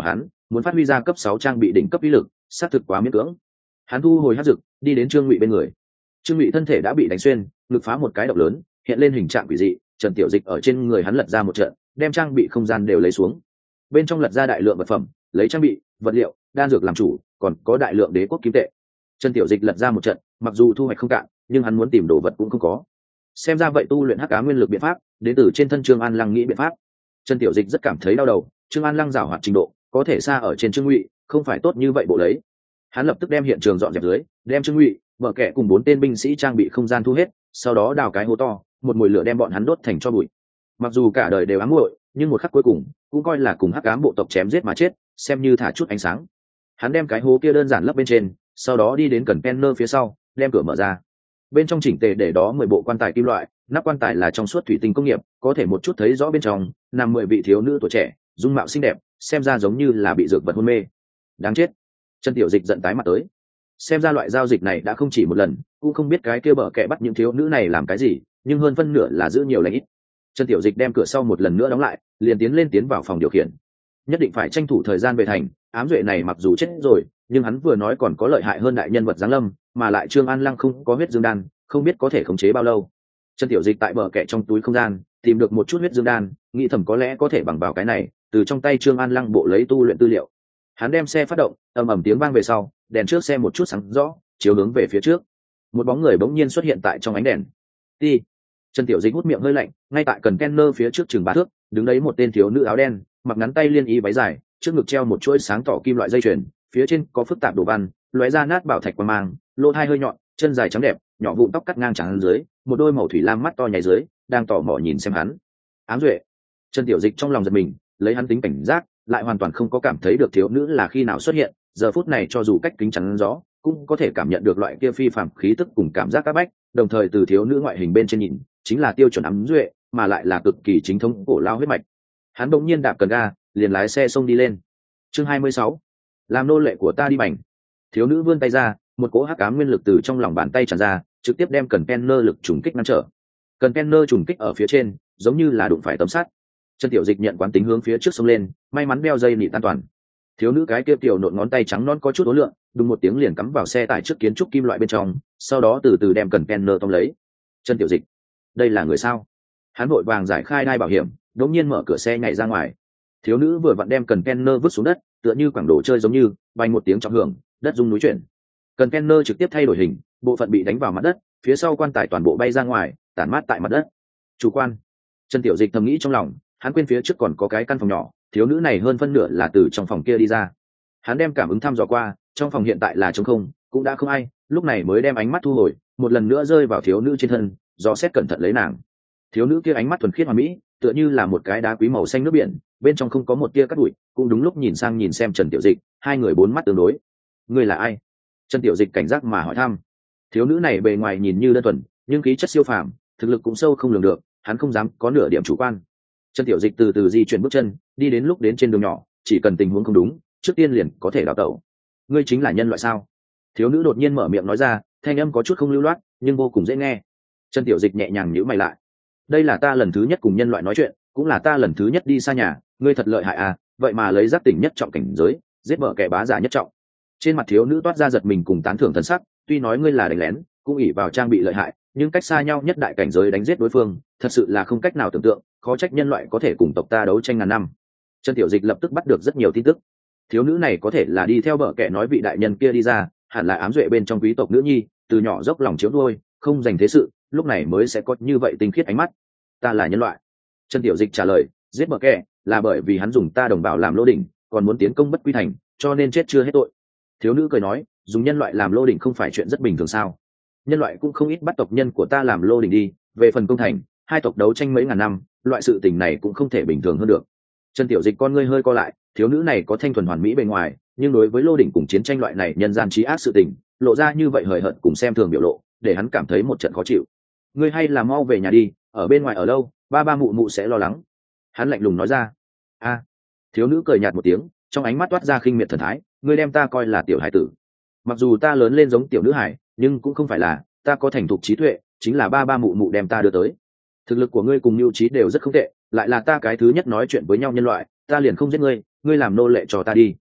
muốn phát huy ra cấp sáu trang bị đỉnh cấp uy lực xác thực quá miễn cưỡng. Hắn thu hồi hắc dực, đi đến Trương Ngụy bên người. Trương Ngụy thân thể đã bị đánh xuyên, ngực phá một cái động lớn, hiện lên hình trạng quỷ dị. Trần Tiểu Dịch ở trên người hắn lật ra một trận, đem trang bị không gian đều lấy xuống. Bên trong lật ra đại lượng vật phẩm, lấy trang bị, vật liệu, đan dược làm chủ, còn có đại lượng đế quốc kim tệ. Trần Tiểu Dịch lật ra một trận, mặc dù thu hoạch không cạn, nhưng hắn muốn tìm đồ vật cũng không có. Xem ra vậy tu luyện hắc ám nguyên lực biện pháp, đến từ trên thân Trương An Lăng nghĩ biện pháp. Trần Tiểu Dịch rất cảm thấy đau đầu, Trương An Lăng giảo hoạt trình độ, có thể xa ở trên Trương Ngụy, không phải tốt như vậy bộ lấy. Hắn lập tức đem hiện trường dọn dẹp dưới, đem Trương Ngụy, vợ kẻ cùng bốn tên binh sĩ trang bị không gian thu hết, sau đó đào cái hố to, một mùi lửa đem bọn hắn đốt thành tro bụi. Mặc dù cả đời đều ám muội, nhưng một khắc cuối cùng cũng coi là cùng hắc ám bộ tộc chém giết mà chết, xem như thả chút ánh sáng. Hắn đem cái hố kia đơn giản lấp bên trên, sau đó đi đến cần Penner phía sau, đem cửa mở ra. Bên trong chỉnh tề để đó mười bộ quan tài kim loại, nắp quan tài là trong suốt thủy tinh công nghiệp, có thể một chút thấy rõ bên trong nằm mười vị thiếu nữ tuổi trẻ, dung mạo xinh đẹp, xem ra giống như là bị dược vật hôn mê. Đáng chết. Trần Tiểu Dịch giận tái mặt tới. Xem ra loại giao dịch này đã không chỉ một lần, cũng không biết cái kia bở kẻ bắt những thiếu nữ này làm cái gì, nhưng hơn phân nửa là giữ nhiều lãnh ít. Trần Tiểu Dịch đem cửa sau một lần nữa đóng lại, liền tiến lên tiến vào phòng điều khiển. Nhất định phải tranh thủ thời gian về thành, ám duệ này mặc dù chết rồi, nhưng hắn vừa nói còn có lợi hại hơn đại nhân vật giáng lâm, mà lại Trương An Lăng không có huyết dương đan, không biết có thể khống chế bao lâu. Trần Tiểu Dịch tại bờ kẹ trong túi không gian tìm được một chút huyết dương đan, nghĩ thầm có lẽ có thể bằng vào cái này, từ trong tay Trương An Lăng bộ lấy tu luyện tư liệu. Hắn đem xe phát động, ầm ầm tiếng vang về sau, đèn trước xe một chút sáng rõ, chiếu hướng về phía trước. Một bóng người bỗng nhiên xuất hiện tại trong ánh đèn. Đi. Trần Tiểu Dịch hút miệng hơi lạnh, ngay tại cần Kenner phía trước chừng ba thước, đứng đấy một tên thiếu nữ áo đen, mặc ngắn tay liên y váy dài, trước ngực treo một chuỗi sáng tỏ kim loại dây chuyền, phía trên có phức tạp đồ văn, lóe ra nát bảo thạch quang mang, lỗ tai hơi nhọn, chân dài trắng đẹp, nhỏ vụn tóc cắt ngang trắng dưới, một đôi màu thủy lam mắt to nhảy dưới, đang tò mò nhìn xem hắn. Ám duệ. Trần Tiểu Dịch trong lòng giật mình, lấy hắn tính cảnh giác, lại hoàn toàn không có cảm thấy được thiếu nữ là khi nào xuất hiện, giờ phút này cho dù cách kính chắn gió, cũng có thể cảm nhận được loại kia phi phàm khí tức cùng cảm giác các bách, đồng thời từ thiếu nữ ngoại hình bên trên nhìn, chính là tiêu chuẩn ám duệ, mà lại là cực kỳ chính thống cổ lao huyết mạch. Hắn bỗng nhiên đạp cần ga, liền lái xe xông đi lên. Chương hai mươi sáu, làm nô lệ của ta đi bành. Thiếu nữ vươn tay ra, một cỗ hắc ám nguyên lực từ trong lòng bàn tay tràn ra, trực tiếp đem cần Penner lực trùng kích ngăn trở. Cần Penner trùng kích ở phía trên, giống như là đụng phải tấm sắt. Trần Tiểu Dịch nhận quán tính hướng phía trước xông lên, may mắn đeo dây nịt an toàn. Thiếu nữ cái kia tiểu nộn ngón tay trắng non có chút ố lượng, đùng một tiếng liền cắm vào xe tải trước kiến trúc kim loại bên trong, sau đó từ từ đem cần Penner tóm lấy. Trần Tiểu Dịch, đây là người sao? Hắn vội vàng giải khai đai bảo hiểm, đống nhiên mở cửa xe nhảy ra ngoài. Thiếu nữ vừa vặn đem cần Penner vứt xuống đất, tựa như quảng đồ chơi giống như, vang một tiếng trọng hưởng, đất rung núi chuyển. Cần Penner trực tiếp thay đổi hình, bộ phận bị đánh vào mặt đất, phía sau quan tài toàn bộ bay ra ngoài, tản mát tại mặt đất. Chủ quan. Trần Tiểu Dịch thầm nghĩ trong lòng, hắn quên phía trước còn có cái căn phòng nhỏ, thiếu nữ này hơn phân nửa là từ trong phòng kia đi ra. Hắn đem cảm ứng thăm dò qua, trong phòng hiện tại là trống không, cũng đã không ai, lúc này mới đem ánh mắt thu hồi, một lần nữa rơi vào thiếu nữ trên thân, dò xét cẩn thận lấy nàng. Thiếu nữ kia ánh mắt thuần khiết hoàn mỹ, tựa như là một cái đá quý màu xanh nước biển, bên trong không có một tia cát bụi, cũng đúng lúc nhìn sang nhìn xem Trần Tiểu Dịch, hai người bốn mắt tương đối. Ngươi là ai? Trần Tiểu Dịch cảnh giác mà hỏi thăm. Thiếu nữ này bề ngoài nhìn như đơn thuần, nhưng khí chất siêu phàm, thực lực cũng sâu không lường được, hắn không dám có nửa điểm chủ quan. Trần Tiểu Dịch từ từ di chuyển bước chân, đi đến lúc đến trên đường nhỏ, chỉ cần tình huống không đúng, trước tiên liền có thể đào tẩu. Ngươi chính là nhân loại sao? Thiếu nữ đột nhiên mở miệng nói ra, thanh âm có chút không lưu loát, nhưng vô cùng dễ nghe. Trần Tiểu Dịch nhẹ nhàng nhíu mày lại. Đây là ta lần thứ nhất cùng nhân loại nói chuyện, cũng là ta lần thứ nhất đi xa nhà, ngươi thật lợi hại à, vậy mà lấy giác tỉnh nhất trọng cảnh giới, giết vợ kẻ bá giả nhất trọng. Trên mặt thiếu nữ toát ra giật mình cùng tán thưởng thần sắc, tuy nói ngươi là đánh lén, cũng ỷ vào trang bị lợi hại, nhưng cách xa nhau nhất đại cảnh giới đánh giết đối phương, thật sự là không cách nào tưởng tượng, khó trách nhân loại có thể cùng tộc ta đấu tranh ngàn năm. Trần Tiểu Dịch lập tức bắt được rất nhiều tin tức. Thiếu nữ này có thể là đi theo bợ kẻ nói vị đại nhân kia đi ra, hẳn là ám duệ bên trong quý tộc nữ nhi, từ nhỏ dốc lòng chiếu nuôi, không dành thế sự, lúc này mới sẽ có như vậy tinh khiết ánh mắt. Ta là nhân loại. Trần Tiểu Dịch trả lời, giết bợ kẻ là bởi vì hắn dùng ta đồng bào làm lô đỉnh, còn muốn tiến công bất quy thành, cho nên chết chưa hết tội. Thiếu nữ cười nói, dùng nhân loại làm lô đỉnh không phải chuyện rất bình thường sao? Nhân loại cũng không ít bắt tộc nhân của ta làm lô đỉnh đi, về phần công thành, hai tộc đấu tranh mấy ngàn năm, loại sự tình này cũng không thể bình thường hơn được. Trần Tiểu Dịch con ngươi hơi co lại, thiếu nữ này có thanh thuần hoàn mỹ bề ngoài, nhưng đối với lô đỉnh cùng chiến tranh loại này nhân gian trí ác sự tình, lộ ra như vậy hời hợt cùng xem thường biểu lộ, để hắn cảm thấy một trận khó chịu. Ngươi hay là mau về nhà đi, ở bên ngoài ở lâu, ba ba mụ mụ sẽ lo lắng. Hắn lạnh lùng nói ra. A. Thiếu nữ cười nhạt một tiếng, trong ánh mắt toát ra khinh miệt thần thái, ngươi đem ta coi là tiểu hải tử. Mặc dù ta lớn lên giống tiểu nữ hải, nhưng cũng không phải là, ta có thành thục trí tuệ, chính là ba ba mụ mụ đem ta đưa tới. Thực lực của ngươi cùng mưu trí đều rất không tệ, lại là ta cái thứ nhất nói chuyện với nhau nhân loại, ta liền không giết ngươi, ngươi làm nô lệ cho ta đi.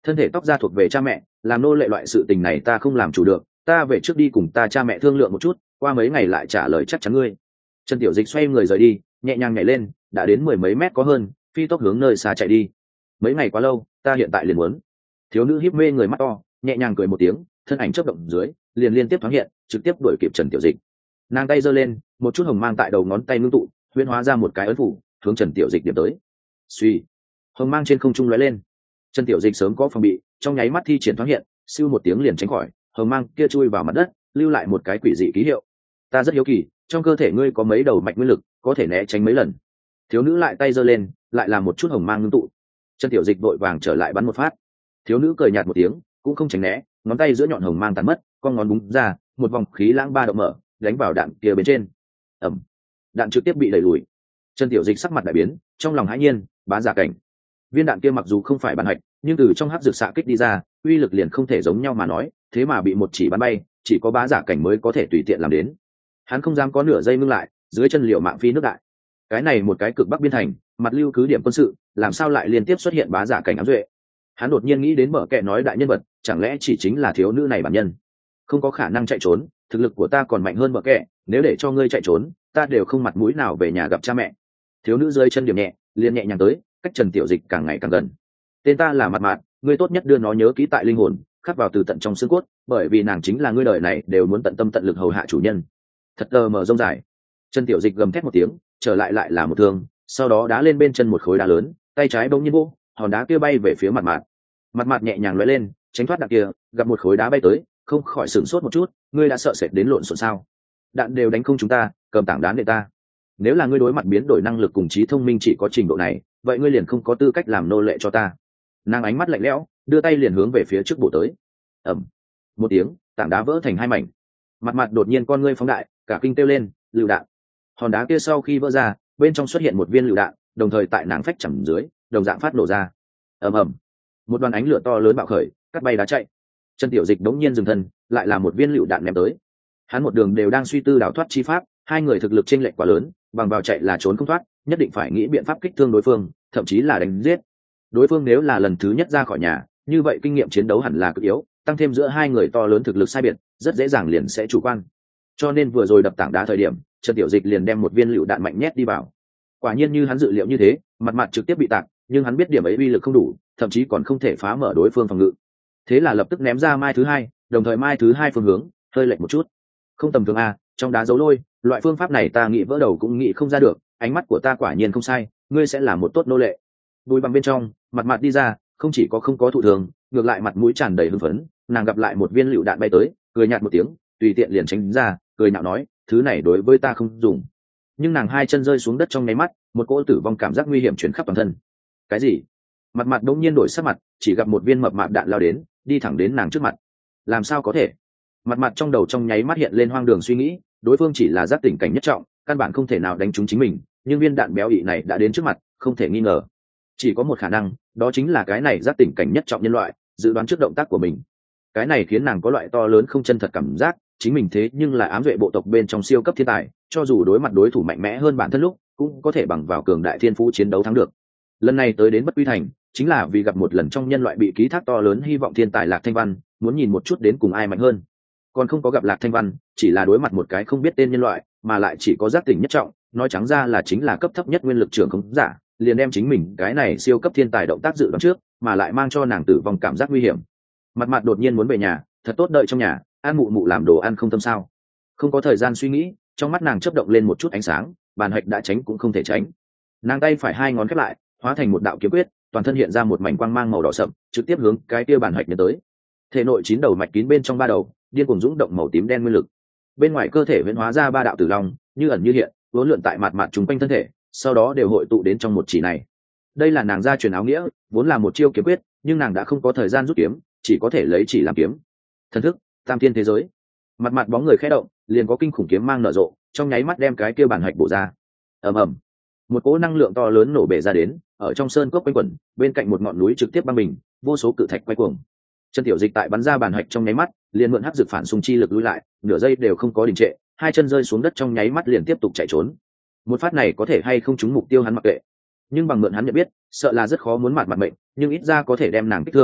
thân thể tóc da thuộc về cha mẹ, làm nô lệ loại sự tình này ta không làm chủ được, ta về trước đi cùng ta cha mẹ thương lượng một chút, qua mấy ngày lại trả lời chắc chắn ngươi. Trần Tiểu Dịch xoay người rời đi, nhẹ nhàng nhảy lên, đã đến mười mấy mét có hơn, phi tốc hướng nơi xa chạy đi. Mấy ngày quá lâu, ta hiện tại liền muốn. Thiếu nữ híp mê người mắt to, nhẹ nhàng cười một tiếng, thân ảnh chớp động dưới, liền liên tiếp thoáng hiện, trực tiếp đuổi kịp Trần Tiểu Dịch. Nàng tay giơ lên, một chút hồng mang tại đầu ngón tay ngưng tụ, huyễn hóa ra một cái ấn phủ, hướng Trần Tiểu Dịch điểm tới. Suy, hồng mang trên không trung lóe lên. Trần Tiểu Dịch sớm có phòng bị, trong nháy mắt thi triển thoáng hiện, siêu một tiếng liền tránh khỏi, hồng mang kia chui vào mặt đất, lưu lại một cái quỷ dị ký hiệu. Ta rất hiếu kỳ, trong cơ thể ngươi có mấy đầu mạch nguyên lực, có thể né tránh mấy lần. Thiếu nữ lại tay giơ lên, lại làm một chút hồng mang ngưng tụ. Trần Tiểu Dịch vội vàng trở lại bắn một phát. Thiếu nữ cười nhạt một tiếng, cũng không tránh né, ngón tay giữa nhọn hồng mang tàn mất, con ngón búng ra, một vòng khí lãng ba động mở, đánh vào đạn kia bên trên. Ầm, đạn trực tiếp bị đẩy lùi. Trần Tiểu Dịch sắc mặt đại biến, trong lòng hãi nhiên, bá giả cảnh. Viên đạn kia mặc dù không phải bản hạch, nhưng từ trong hắc dược xạ kích đi ra, uy lực liền không thể giống nhau mà nói, thế mà bị một chỉ bắn bay, chỉ có bá giả cảnh mới có thể tùy tiện làm đến. Hắn không dám có nửa giây ngưng lại, dưới chân liều mạng phi nước đại. Cái này một cái cực bắc biên thành, mặt lưu cứ điểm quân sự, làm sao lại liên tiếp xuất hiện bá giả cảnh ám duệ? Hắn đột nhiên nghĩ đến mở kệ nói đại nhân vật, chẳng lẽ chỉ chính là thiếu nữ này bản nhân? Không có khả năng chạy trốn, thực lực của ta còn mạnh hơn mở kệ, nếu để cho ngươi chạy trốn, ta đều không mặt mũi nào về nhà gặp cha mẹ. Thiếu nữ rơi chân điểm nhẹ, liền nhẹ nhàng tới, cách Trần Tiểu Dịch càng ngày càng gần. Tên ta là Mạt Mạt, ngươi tốt nhất đưa nó nhớ kỹ tại linh hồn, khắc vào từ tận trong xương cốt, bởi vì nàng chính là ngươi đời này đều muốn tận tâm tận lực hầu hạ chủ nhân. Thật tờ mờ rông dài. Trần Tiểu Dịch gầm thét một tiếng, trở lại lại là một thương, sau đó đá lên bên chân một khối đá lớn, tay trái bỗng nhiên vỗ, hòn đá kia bay về phía Mạt Mạt. Mạt Mạt nhẹ nhàng lóe lên, tránh thoát đạn kia, gặp một khối đá bay tới, không khỏi sửng sốt một chút, ngươi đã sợ sệt đến lộn xộn sao? Đạn đều đánh không chúng ta, cầm tảng đá để ta. Nếu là ngươi đối mặt biến đổi năng lực cùng trí thông minh chỉ có trình độ này, vậy ngươi liền không có tư cách làm nô lệ cho ta. Nàng ánh mắt lạnh lẽo, đưa tay liền hướng về phía trước bổ tới. Ầm, một tiếng, tảng đá vỡ thành hai mảnh. Mặt mặt đột nhiên con ngươi phóng đại, cả kinh kêu lên, lựu đạn. Hòn đá kia sau khi vỡ ra, bên trong xuất hiện một viên lựu đạn, đồng thời tại nàng phách chầm dưới, đồng dạng phát nổ ra. Ầm ầm, một đoàn ánh lửa to lớn bạo khởi, cắt bay đá chạy. Trần Tiểu Dịch đống nhiên dừng thân, lại là một viên lựu đạn ném tới. Hắn một đường đều đang suy tư đào thoát chi pháp, hai người thực lực chênh lệch quá lớn, bằng vào chạy là trốn không thoát, nhất định phải nghĩ biện pháp kích thương đối phương, thậm chí là đánh giết. Đối phương nếu là lần thứ nhất ra khỏi nhà, như vậy kinh nghiệm chiến đấu hẳn là cực yếu, tăng thêm giữa hai người to lớn thực lực sai biệt, rất dễ dàng liền sẽ chủ quan. Cho nên vừa rồi đập tảng đá thời điểm, Trần Tiểu Dịch liền đem một viên lựu đạn mạnh nhét đi vào. Quả nhiên như hắn dự liệu như thế, mặt mặt trực tiếp bị tạc, nhưng hắn biết điểm ấy uy lực không đủ, thậm chí còn không thể phá mở đối phương phòng ngự. Thế là lập tức ném ra mai thứ hai, đồng thời mai thứ hai phương hướng hơi lệch một chút. Không tầm thường a, trong đá dấu lôi, loại phương pháp này ta nghĩ vỡ đầu cũng nghĩ không ra được, ánh mắt của ta quả nhiên không sai, ngươi sẽ là một tốt nô lệ. Bùi bằng bên trong, mặt mặt đi ra, không chỉ có không có thụ thường, ngược lại mặt mũi tràn đầy hưng phấn, nàng gặp lại một viên lựu đạn bay tới, cười nhạt một tiếng, tùy tiện liền tránh ra, cười nhạo nói, thứ này đối với ta không dùng. Nhưng nàng hai chân rơi xuống đất trong nháy mắt, một cỗ tử vong cảm giác nguy hiểm chuyển khắp toàn thân. Cái gì? Mặt mặt đống nhiên đổi sắc mặt, chỉ gặp một viên mập mạp đạn lao đến, đi thẳng đến nàng trước mặt. Làm sao có thể? Mặt mặt trong đầu trong nháy mắt hiện lên hoang đường suy nghĩ, đối phương chỉ là giác tỉnh cảnh nhất trọng, căn bản không thể nào đánh trúng chính mình, nhưng viên đạn béo ị này đã đến trước mặt, không thể nghi ngờ. Chỉ có một khả năng, đó chính là cái này giác tỉnh cảnh nhất trọng nhân loại, dự đoán trước động tác của mình. Cái này khiến nàng có loại to lớn không chân thật cảm giác, chính mình thế nhưng là ám duệ bộ tộc bên trong siêu cấp thiên tài, cho dù đối mặt đối thủ mạnh mẽ hơn bản thân lúc, cũng có thể bằng vào cường đại thiên phú chiến đấu thắng được. Lần này tới đến Bất Quy Thành, chính là vì gặp một lần trong nhân loại bị ký thác to lớn hy vọng thiên tài Lạc Thanh Văn, muốn nhìn một chút đến cùng ai mạnh hơn. Còn không có gặp Lạc Thanh Văn, chỉ là đối mặt một cái không biết tên nhân loại, mà lại chỉ có giác tỉnh nhất trọng, nói trắng ra là chính là cấp thấp nhất nguyên lực trưởng không giả, liền đem chính mình cái này siêu cấp thiên tài động tác dự đoán trước, mà lại mang cho nàng tử vong cảm giác nguy hiểm. Mặt mặt đột nhiên muốn về nhà, thật tốt đợi trong nhà, ăn mụ mụ làm đồ ăn không tâm sao? Không có thời gian suy nghĩ, trong mắt nàng chớp động lên một chút ánh sáng, bàn hạch đã tránh cũng không thể tránh. Nàng tay phải hai ngón khép lại, hóa thành một đạo kiếm quyết, toàn thân hiện ra một mảnh quang mang màu đỏ sậm, trực tiếp hướng cái kia bàn hạch nhấn tới. Thể nội chín đầu mạch kín bên trong ba đầu, điên cuồng dũng động màu tím đen nguyên lực. Bên ngoài cơ thể huyễn hóa ra ba đạo tử long, như ẩn như hiện, uốn lượn tại mặt mặt chúng quanh thân thể, sau đó đều hội tụ đến trong một chỉ này. Đây là nàng gia truyền áo nghĩa, vốn là một chiêu kiếm quyết, nhưng nàng đã không có thời gian rút kiếm, chỉ có thể lấy chỉ làm kiếm. Thần thức, tam thiên thế giới. Mặt mặt bóng người khẽ động, liền có kinh khủng kiếm mang nở rộ, trong nháy mắt đem cái kia bản hạch bổ ra. Ầm ầm, một cỗ năng lượng to lớn nổ bể ra đến, ở trong sơn cốc quanh quẩn, bên cạnh một ngọn núi trực tiếp băng bình, vô số cự thạch quay cuồng. Chân Tiểu Dịch tại bắn ra bản hạch trong nháy mắt, liền mượn hắc dược phản xung chi lực lùi lại, nửa giây đều không có đình trệ, hai chân rơi xuống đất trong nháy mắt liền tiếp tục chạy trốn. Một phát này có thể hay không trúng mục tiêu hắn mặc kệ, nhưng bằng mượn hắn nhận biết, sợ là rất khó muốn mặt mặt mệnh, nhưng ít ra có thể đem nàng kích thương,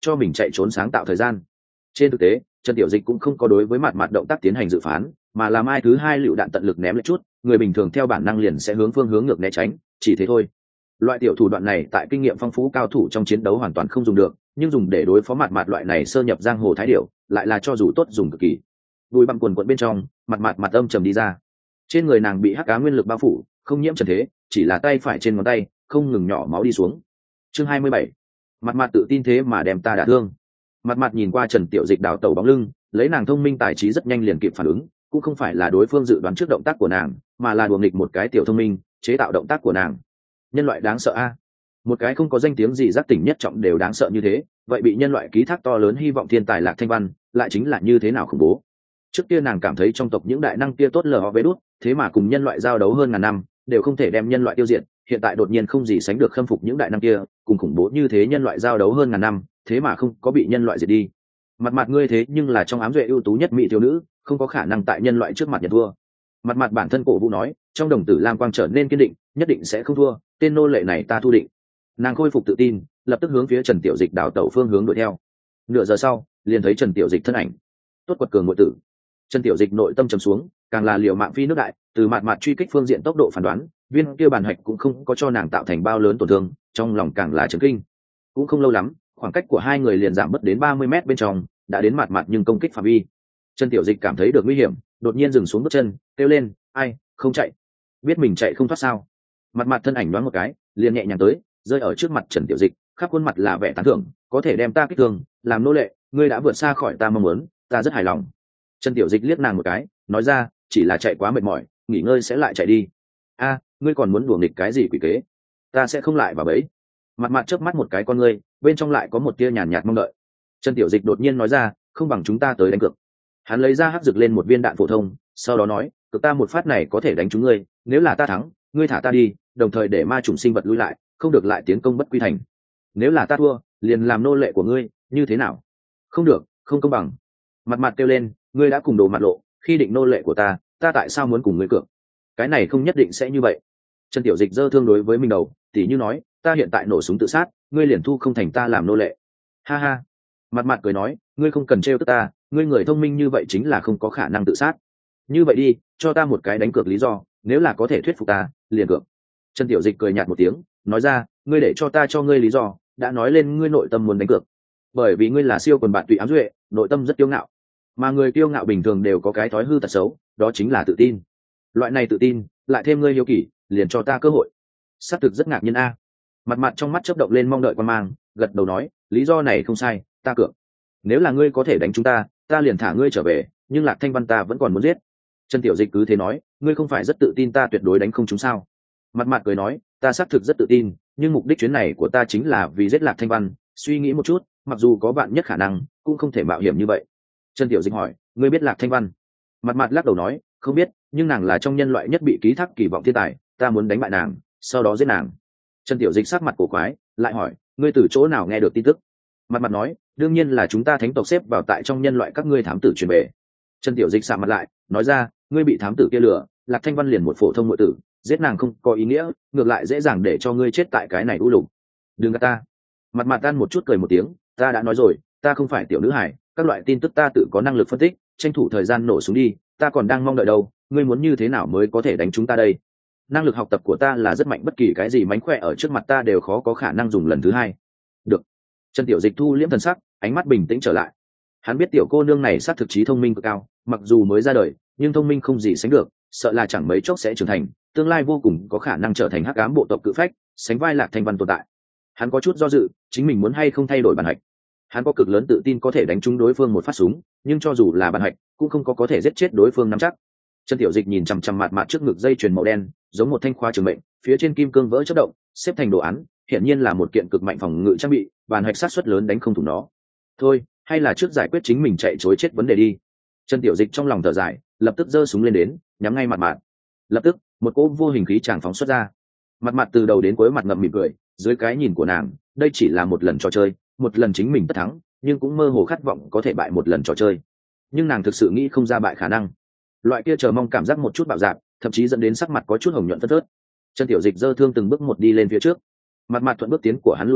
cho mình chạy trốn sáng tạo thời gian. Trên thực tế Trần Tiểu Dịch cũng không có đối với mặt mặt động tác tiến hành dự phán, mà là mai thứ hai lựu đạn tận lực ném lại chút, người bình thường theo bản năng liền sẽ hướng phương hướng ngược né tránh, chỉ thế thôi. Loại tiểu thủ đoạn này tại kinh nghiệm phong phú cao thủ trong chiến đấu hoàn toàn không dùng được, nhưng dùng để đối phó mặt mặt loại này sơ nhập giang hồ thái điểu lại là cho dù tốt dùng cực kỳ. Bùi bặm quần quận bên trong, mặt mặt mặt âm trầm đi ra. Trên người nàng bị hắc ám nguyên lực bao phủ, không nhiễm trần thế, chỉ là tay phải trên ngón tay không ngừng nhỏ máu đi xuống. Chương hai mươi bảy, mặt mặt tự tin thế mà đem ta đả thương. Mặt mặt nhìn qua Trần Tiểu Dịch đảo tẩu bóng lưng, lấy nàng thông minh tài trí rất nhanh liền kịp phản ứng, cũng không phải là đối phương dự đoán trước động tác của nàng, mà là đùa nghịch một cái tiểu thông minh chế tạo động tác của nàng. Nhân loại đáng sợ a, một cái không có danh tiếng gì giác tỉnh nhất trọng đều đáng sợ như thế, vậy bị nhân loại ký thác to lớn hy vọng thiên tài Lạc Thanh Văn lại chính là như thế nào khủng bố. Trước kia nàng cảm thấy trong tộc những đại năng kia tốt lờ họ vế đút, thế mà cùng nhân loại giao đấu hơn ngàn năm đều không thể đem nhân loại tiêu diệt, hiện tại đột nhiên không gì sánh được khâm phục những đại năng kia, cùng khủng bố như thế nhân loại giao đấu hơn ngàn năm thế mà không có bị nhân loại diệt đi. Mặt mặt ngươi thế nhưng là trong ám duệ ưu tú nhất mỹ thiếu nữ, không có khả năng tại nhân loại trước mặt nhận thua. Mặt mặt bản thân cổ vũ nói, trong đồng tử lam quang trở nên kiên định, nhất định sẽ không thua, tên nô lệ này ta thu định. Nàng khôi phục tự tin, lập tức hướng phía Trần Tiểu Dịch đảo tẩu phương hướng đuổi theo. Nửa giờ sau liền thấy Trần Tiểu Dịch thân ảnh. Tốt quật cường ngụy tử. Trần Tiểu Dịch nội tâm trầm xuống, càng là liều mạng phi nước đại, từ mặt mặt truy kích phương diện tốc độ phán đoán, viên kia bàn hạch cũng không có cho nàng tạo thành bao lớn tổn thương, trong lòng càng là chấn kinh. Cũng không lâu lắm, khoảng cách của hai người liền giảm mất đến ba mươi mét bên trong, đã đến mặt mặt nhưng công kích phạm vi. Trần Tiểu Dịch cảm thấy được nguy hiểm, đột nhiên dừng xuống bước chân, kêu lên, ai, không chạy. Biết mình chạy không thoát sao? Mặt mặt thân ảnh đoán một cái, liền nhẹ nhàng tới, rơi ở trước mặt Trần Tiểu Dịch, khắp khuôn mặt là vẻ tán thưởng, có thể đem ta kích thương, làm nô lệ, ngươi đã vượt xa khỏi ta mong muốn, ta rất hài lòng. Trần Tiểu Dịch liếc nàng một cái, nói ra, chỉ là chạy quá mệt mỏi, nghỉ ngơi sẽ lại chạy đi. A, ngươi còn muốn đùa nghịch cái gì quỷ kế? Ta sẽ không lại vào bẫy. Mặt mặt chớp mắt một cái con ngươi, bên trong lại có một tia nhàn nhạt mong đợi. Trần Tiểu Dịch đột nhiên nói ra, không bằng chúng ta tới đánh cược. Hắn lấy ra hắc rực lên một viên đạn phổ thông, sau đó nói, cực ta một phát này có thể đánh trúng ngươi, nếu là ta thắng, ngươi thả ta đi, đồng thời để ma chủng sinh vật lui lại, không được lại tiến công bất quy thành. Nếu là ta thua, liền làm nô lệ của ngươi, như thế nào? Không được, không công bằng. Mặt mặt kêu lên, ngươi đã cùng đồ mặt lộ, khi định nô lệ của ta, ta tại sao muốn cùng ngươi cược? Cái này không nhất định sẽ như vậy. Trần Tiểu Dịch giơ thương đối với mình đầu, tỉ như nói, ta hiện tại nổ súng tự sát, ngươi liền thu không thành ta làm nô lệ. Ha ha. Mặt mặt cười nói, ngươi không cần trêu tức ta, ngươi người thông minh như vậy chính là không có khả năng tự sát. Như vậy đi, cho ta một cái đánh cược lý do, nếu là có thể thuyết phục ta, liền cược. Trần Tiểu Dịch cười nhạt một tiếng, nói ra, ngươi để cho ta cho ngươi lý do, đã nói lên ngươi nội tâm muốn đánh cược. Bởi vì ngươi là siêu quần bạn tùy ám duệ, nội tâm rất kiêu ngạo. Mà người kiêu ngạo bình thường đều có cái thói hư tật xấu, đó chính là tự tin. Loại này tự tin, lại thêm ngươi hiếu kỳ, liền cho ta cơ hội. Xác thực rất ngạc nhiên a. Mặt mặt trong mắt chớp động lên mong đợi quan mang, gật đầu nói, lý do này không sai, ta cược. Nếu là ngươi có thể đánh chúng ta, ta liền thả ngươi trở về, nhưng Lạc Thanh Văn ta vẫn còn muốn giết. Trần Tiểu Dịch cứ thế nói, ngươi không phải rất tự tin ta tuyệt đối đánh không chúng sao? Mặt mặt cười nói, ta xác thực rất tự tin, nhưng mục đích chuyến này của ta chính là vì giết Lạc Thanh Văn, suy nghĩ một chút, mặc dù có bạn nhất khả năng, cũng không thể mạo hiểm như vậy. Trần Tiểu Dịch hỏi, ngươi biết Lạc Thanh Văn? Mặt mặt lắc đầu nói, không biết, nhưng nàng là trong nhân loại nhất bị ký thác kỳ vọng thiên tài, ta muốn đánh bại nàng, sau đó giết nàng. Trần Tiểu Dịch sắc mặt cổ quái, lại hỏi, ngươi từ chỗ nào nghe được tin tức? Mặt mặt nói, đương nhiên là chúng ta thánh tộc xếp vào tại trong nhân loại các ngươi thám tử truyền về. Trần Tiểu Dịch sạm mặt lại, nói ra, ngươi bị thám tử kia lừa, Lạc Thanh Văn liền một phổ thông muội tử, giết nàng không có ý nghĩa, ngược lại dễ dàng để cho ngươi chết tại cái này u lục. Đừng gạt ta. Mặt mặt tan một chút cười một tiếng, ta đã nói rồi, ta không phải tiểu nữ hải, các loại tin tức ta tự có năng lực phân tích, tranh thủ thời gian nổ súng đi, ta còn đang mong đợi đâu, ngươi muốn như thế nào mới có thể đánh chúng ta đây? Năng lực học tập của ta là rất mạnh, bất kỳ cái gì mánh khỏe ở trước mặt ta đều khó có khả năng dùng lần thứ hai. Được. Trần Tiểu Dịch thu liễm thần sắc, ánh mắt bình tĩnh trở lại. Hắn biết tiểu cô nương này sát thực trí thông minh cực cao, mặc dù mới ra đời, nhưng thông minh không gì sánh được, sợ là chẳng mấy chốc sẽ trưởng thành, tương lai vô cùng có khả năng trở thành hắc ám bộ tộc cự phách, sánh vai Lạc Thanh Văn tồn tại. Hắn có chút do dự, chính mình muốn hay không thay đổi bản hạch. Hắn có cực lớn tự tin có thể đánh trúng đối phương một phát súng, nhưng cho dù là bản hạch, cũng không có có thể giết chết đối phương nắm chắc. Trần Tiểu Dịch nhìn chằm chằm mặt mặt trước ngực dây chuyền màu đen, giống một thanh khoa trường mệnh, phía trên kim cương vỡ chớp động, xếp thành đồ án, hiển nhiên là một kiện cực mạnh phòng ngự trang bị, bản hạch sát suất lớn đánh không thủng nó. Thôi, hay là trước giải quyết chính mình chạy trối chết vấn đề đi. Trần Tiểu Dịch trong lòng thở dài, lập tức giơ súng lên đến, nhắm ngay mặt mặt. Lập tức, một cỗ vô hình khí tràng phóng xuất ra. Mặt mặt từ đầu đến cuối mặt ngậm mỉm cười, dưới cái nhìn của nàng, đây chỉ là một lần trò chơi, một lần chính mình tất thắng, nhưng cũng mơ hồ khát vọng có thể bại một lần trò chơi. Nhưng nàng thực sự nghĩ không ra bại khả năng. Loại kia chờ mong cảm giác một chút bạo dạn, thậm chí dẫn đến sắc mặt có chút hồng nhuận phất phớt. Trần Tiểu Dịch giơ thương từng bước một đi lên phía trước. Mặt mặt thuận bước tiến của hắn lui lại,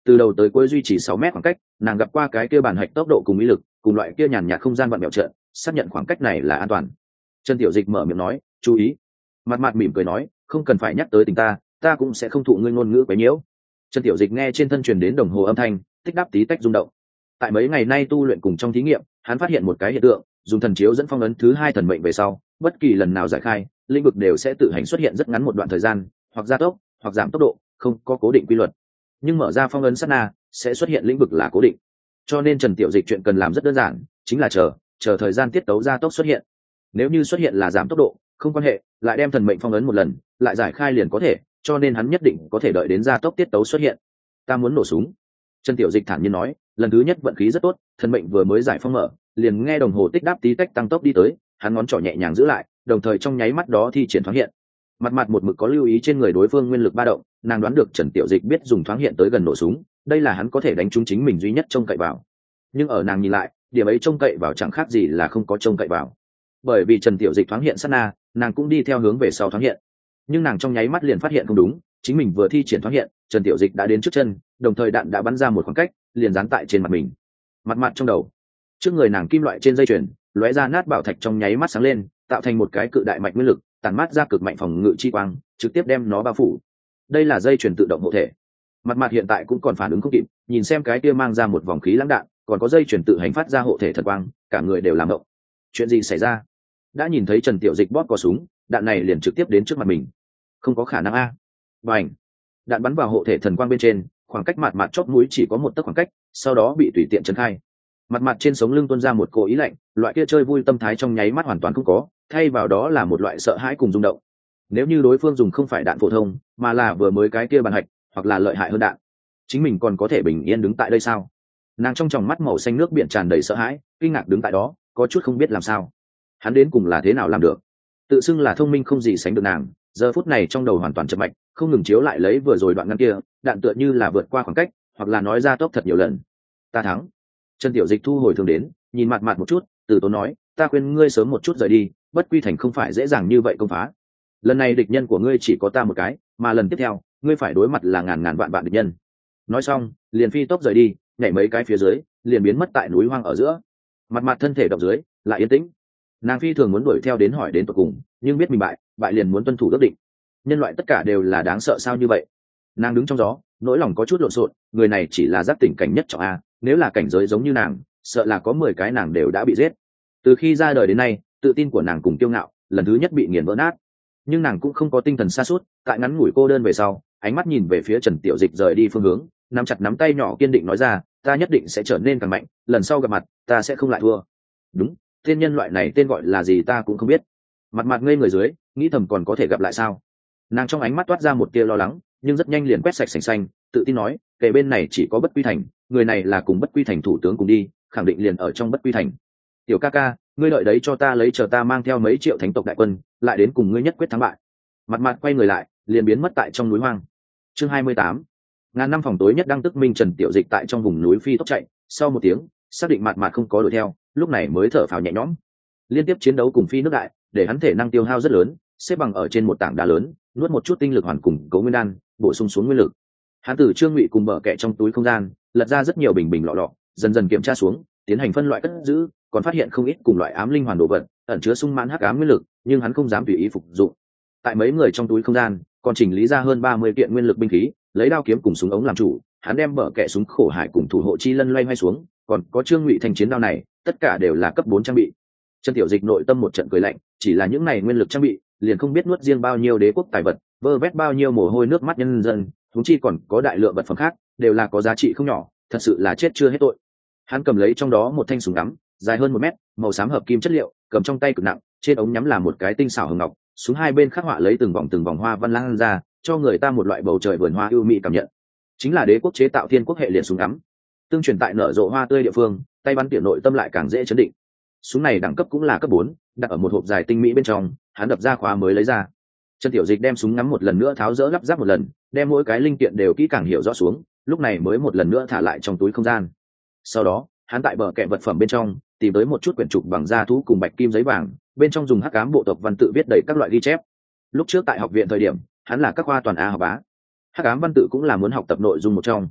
từ đầu tới cuối duy trì sáu mét khoảng cách, nàng gặp qua cái kia bản hạch tốc độ cùng ý lực, cùng loại kia nhàn nhạt không gian vặn mẹo trận, xác nhận khoảng cách này là an toàn. Trần Tiểu Dịch mở miệng nói, chú ý. Mặt mặt mỉm cười nói, không cần phải nhắc tới tình ta, ta cũng sẽ không thụ ngươi ngôn ngữ quấy nhiễu. Trần Tiểu Dịch nghe trên thân truyền đến đồng hồ âm thanh, tích đáp tí tách rung động. Tại mấy ngày nay tu luyện cùng trong thí nghiệm, hắn phát hiện một cái hiện tượng, dùng thần chiếu dẫn phong ấn thứ hai thần mệnh về sau, bất kỳ lần nào giải khai, lĩnh vực đều sẽ tự hành xuất hiện rất ngắn một đoạn thời gian, hoặc gia tốc, hoặc giảm tốc độ, không có cố định quy luật. Nhưng mở ra phong ấn sát na, sẽ xuất hiện lĩnh vực là cố định. Cho nên Trần Tiểu Dịch chuyện cần làm rất đơn giản, chính là chờ, chờ thời gian tiết tấu gia tốc xuất hiện. Nếu như xuất hiện là giảm tốc độ, không quan hệ, lại đem thần mệnh phong ấn một lần, lại giải khai liền có thể, cho nên hắn nhất định có thể đợi đến gia tốc tiết tấu xuất hiện. Ta muốn nổ súng. Trần Tiểu Dịch thản nhiên nói, lần thứ nhất vận khí rất tốt, thần mệnh vừa mới giải phong mở, liền nghe đồng hồ tích đáp tí tách tăng tốc đi tới, hắn ngón trỏ nhẹ nhàng giữ lại, đồng thời trong nháy mắt đó thi triển thoáng hiện. Mặt mặt một mực có lưu ý trên người đối phương nguyên lực ba động, nàng đoán được Trần Tiểu Dịch biết dùng thoáng hiện tới gần nổ súng, đây là hắn có thể đánh trúng chính mình duy nhất trông cậy vào. Nhưng ở nàng nhìn lại, điểm ấy trông cậy vào chẳng khác gì là không có trông cậy vào. Bởi vì Trần Tiểu Dịch thoáng hiện sát na, nàng cũng đi theo hướng về sau thoáng hiện. Nhưng nàng trong nháy mắt liền phát hiện không đúng, chính mình vừa thi triển thoáng hiện, Trần Tiểu Dịch đã đến trước chân, đồng thời đạn đã bắn ra một khoảng cách, liền dán tại trên mặt mình. Mặt mặt trong đầu, trước người nàng kim loại trên dây chuyền, lóe ra nát bảo thạch trong nháy mắt sáng lên, tạo thành một cái cự đại mạnh nguyên lực, tản mát ra cực mạnh phòng ngự chi quang, trực tiếp đem nó bao phủ. Đây là dây chuyền tự động hộ thể. Mặt mặt hiện tại cũng còn phản ứng không kịp, nhìn xem cái kia mang ra một vòng khí lãng đạn, còn có dây chuyền tự hành phát ra hộ thể thật quang, cả người đều làm động. Chuyện gì xảy ra? Đã nhìn thấy Trần Tiểu Dịch bóp có súng, đạn này liền trực tiếp đến trước mặt mình. Không có khả năng a. Bành! Đạn bắn vào hộ thể thần quang bên trên, khoảng cách mặt mặt chóp mũi chỉ có một tấc khoảng cách, sau đó bị tùy tiện chấn khai. Mặt mặt trên sống lưng tuôn ra một cỗ ý lạnh, loại kia chơi vui tâm thái trong nháy mắt hoàn toàn không có, thay vào đó là một loại sợ hãi cùng rung động. Nếu như đối phương dùng không phải đạn phổ thông, mà là vừa mới cái kia bàn hạch, hoặc là lợi hại hơn đạn, chính mình còn có thể bình yên đứng tại đây sao? Nàng trong tròng mắt màu xanh nước biển tràn đầy sợ hãi, kinh ngạc đứng tại đó, có chút không biết làm sao. Hắn đến cùng là thế nào làm được? Tự xưng là thông minh không gì sánh được nàng, giờ phút này trong đầu hoàn toàn chậm mạch, không ngừng chiếu lại lấy vừa rồi đoạn ngăn kia, đạn tựa như là vượt qua khoảng cách, hoặc là nói ra tốc thật nhiều lần. Ta thắng. Trần Tiểu Dịch thu hồi thường đến, nhìn mặt mặt một chút, từ tốn nói, ta khuyên ngươi sớm một chút rời đi, bất quy thành không phải dễ dàng như vậy công phá. Lần này địch nhân của ngươi chỉ có ta một cái, mà lần tiếp theo, ngươi phải đối mặt là ngàn ngàn vạn vạn địch nhân. Nói xong, liền phi tốc rời đi, nhảy mấy cái phía dưới, liền biến mất tại núi hoang ở giữa. Mặt mặt thân thể động dưới, lại yên tĩnh. Nàng phi thường muốn đuổi theo đến hỏi đến tận cùng, nhưng biết mình bại, bại liền muốn tuân thủ ước định. Nhân loại tất cả đều là đáng sợ sao như vậy? Nàng đứng trong gió, nỗi lòng có chút lộn xộn, người này chỉ là giác tỉnh cảnh nhất trọng a, nếu là cảnh giới giống như nàng, sợ là có mười cái nàng đều đã bị giết. Từ khi ra đời đến nay, tự tin của nàng cùng kiêu ngạo, lần thứ nhất bị nghiền vỡ nát. Nhưng nàng cũng không có tinh thần sa sút, tại ngắn ngủi cô đơn về sau, ánh mắt nhìn về phía Trần Tiểu Dịch rời đi phương hướng, nắm chặt nắm tay nhỏ kiên định nói ra, ta nhất định sẽ trở nên càng mạnh, lần sau gặp mặt, ta sẽ không lại thua. Đúng, tên nhân loại này tên gọi là gì ta cũng không biết. Mặt mặt ngây người dưới, nghĩ thầm còn có thể gặp lại sao? Nàng trong ánh mắt toát ra một tia lo lắng, nhưng rất nhanh liền quét sạch sành xanh, tự tin nói, kể bên này chỉ có Bất Quy Thành, người này là cùng Bất Quy Thành thủ tướng cùng đi, khẳng định liền ở trong Bất Quy Thành. Tiểu ca ca, ngươi đợi đấy cho ta lấy chờ ta mang theo mấy triệu thánh tộc đại quân, lại đến cùng ngươi nhất quyết thắng bại. Mặt mặt quay người lại, liền biến mất tại trong núi hoang. Chương hai mươi tám. Ngàn năm phòng tối nhất đăng tức minh Trần Tiểu Dịch tại trong vùng núi phi tốc chạy, sau một tiếng, xác định mặt mặt không có đuổi theo, lúc này mới thở phào nhẹ nhõm. Liên tiếp chiến đấu cùng phi nước đại, để hắn thể năng tiêu hao rất lớn, xếp bằng ở trên một tảng đá lớn, nuốt một chút tinh lực hoàn cùng cấu nguyên đan, bổ sung xuống nguyên lực. Hắn từ Trương Ngụy cùng bờ kẹ trong túi không gian, lật ra rất nhiều bình bình lọ lọ, dần dần kiểm tra xuống, tiến hành phân loại cất giữ, còn phát hiện không ít cùng loại ám linh hoàn đồ vật, ẩn chứa sung mãn hắc ám nguyên lực, nhưng hắn không dám tùy ý phục dụng. Tại mấy người trong túi không gian, còn chỉnh lý ra hơn ba mươi kiện nguyên lực binh khí, lấy đao kiếm cùng súng ống làm chủ, hắn đem bờ kẹ súng khổ hải cùng thủ hộ chi lân loay hoay xuống, còn có Trương Ngụy thành chiến đao này, tất cả đều là cấp bốn trang bị. Trần Tiểu Dịch nội tâm một trận cười lạnh, chỉ là những này nguyên lực trang bị, liền không biết nuốt riêng bao nhiêu đế quốc tài vật, vơ vét bao nhiêu mồ hôi nước mắt nhân dân, huống chi còn có đại lượng vật phẩm khác, đều là có giá trị không nhỏ, thật sự là chết chưa hết tội. Hắn cầm lấy trong đó một thanh súng ngắm, dài hơn một mét, màu xám hợp kim chất liệu, cầm trong tay cực nặng, trên ống nhắm là một cái tinh xảo hồng ngọc, súng hai bên khắc họa lấy từng vòng từng vòng hoa văn lan ra, cho người ta một loại bầu trời vườn hoa ưu mỹ cảm nhận. Chính là đế quốc chế tạo thiên quốc hệ liệt súng ngắm, tương truyền tại nở rộ hoa tươi địa phương, tay bắn tỉa nội tâm lại càng dễ chấn định. Súng này đẳng cấp cũng là cấp bốn, đặt ở một hộp dài tinh mỹ bên trong, hắn đập ra khóa mới lấy ra. Trần Tiểu Dịch đem súng ngắm một lần nữa tháo rỡ lắp ráp một lần, đem mỗi cái linh kiện đều kỹ càng hiểu rõ xuống, lúc này mới một lần nữa thả lại trong túi không gian. Sau đó, hắn tại bờ kẹ vật phẩm bên trong tìm tới một chút quyển trục bằng da thú cùng bạch kim giấy vàng, bên trong dùng hắc ám bộ tộc văn tự viết đầy các loại ghi chép. Lúc trước tại học viện thời điểm, hắn là các khoa toàn A học bá. Hắc ám văn tự cũng là muốn học tập nội dung một trong.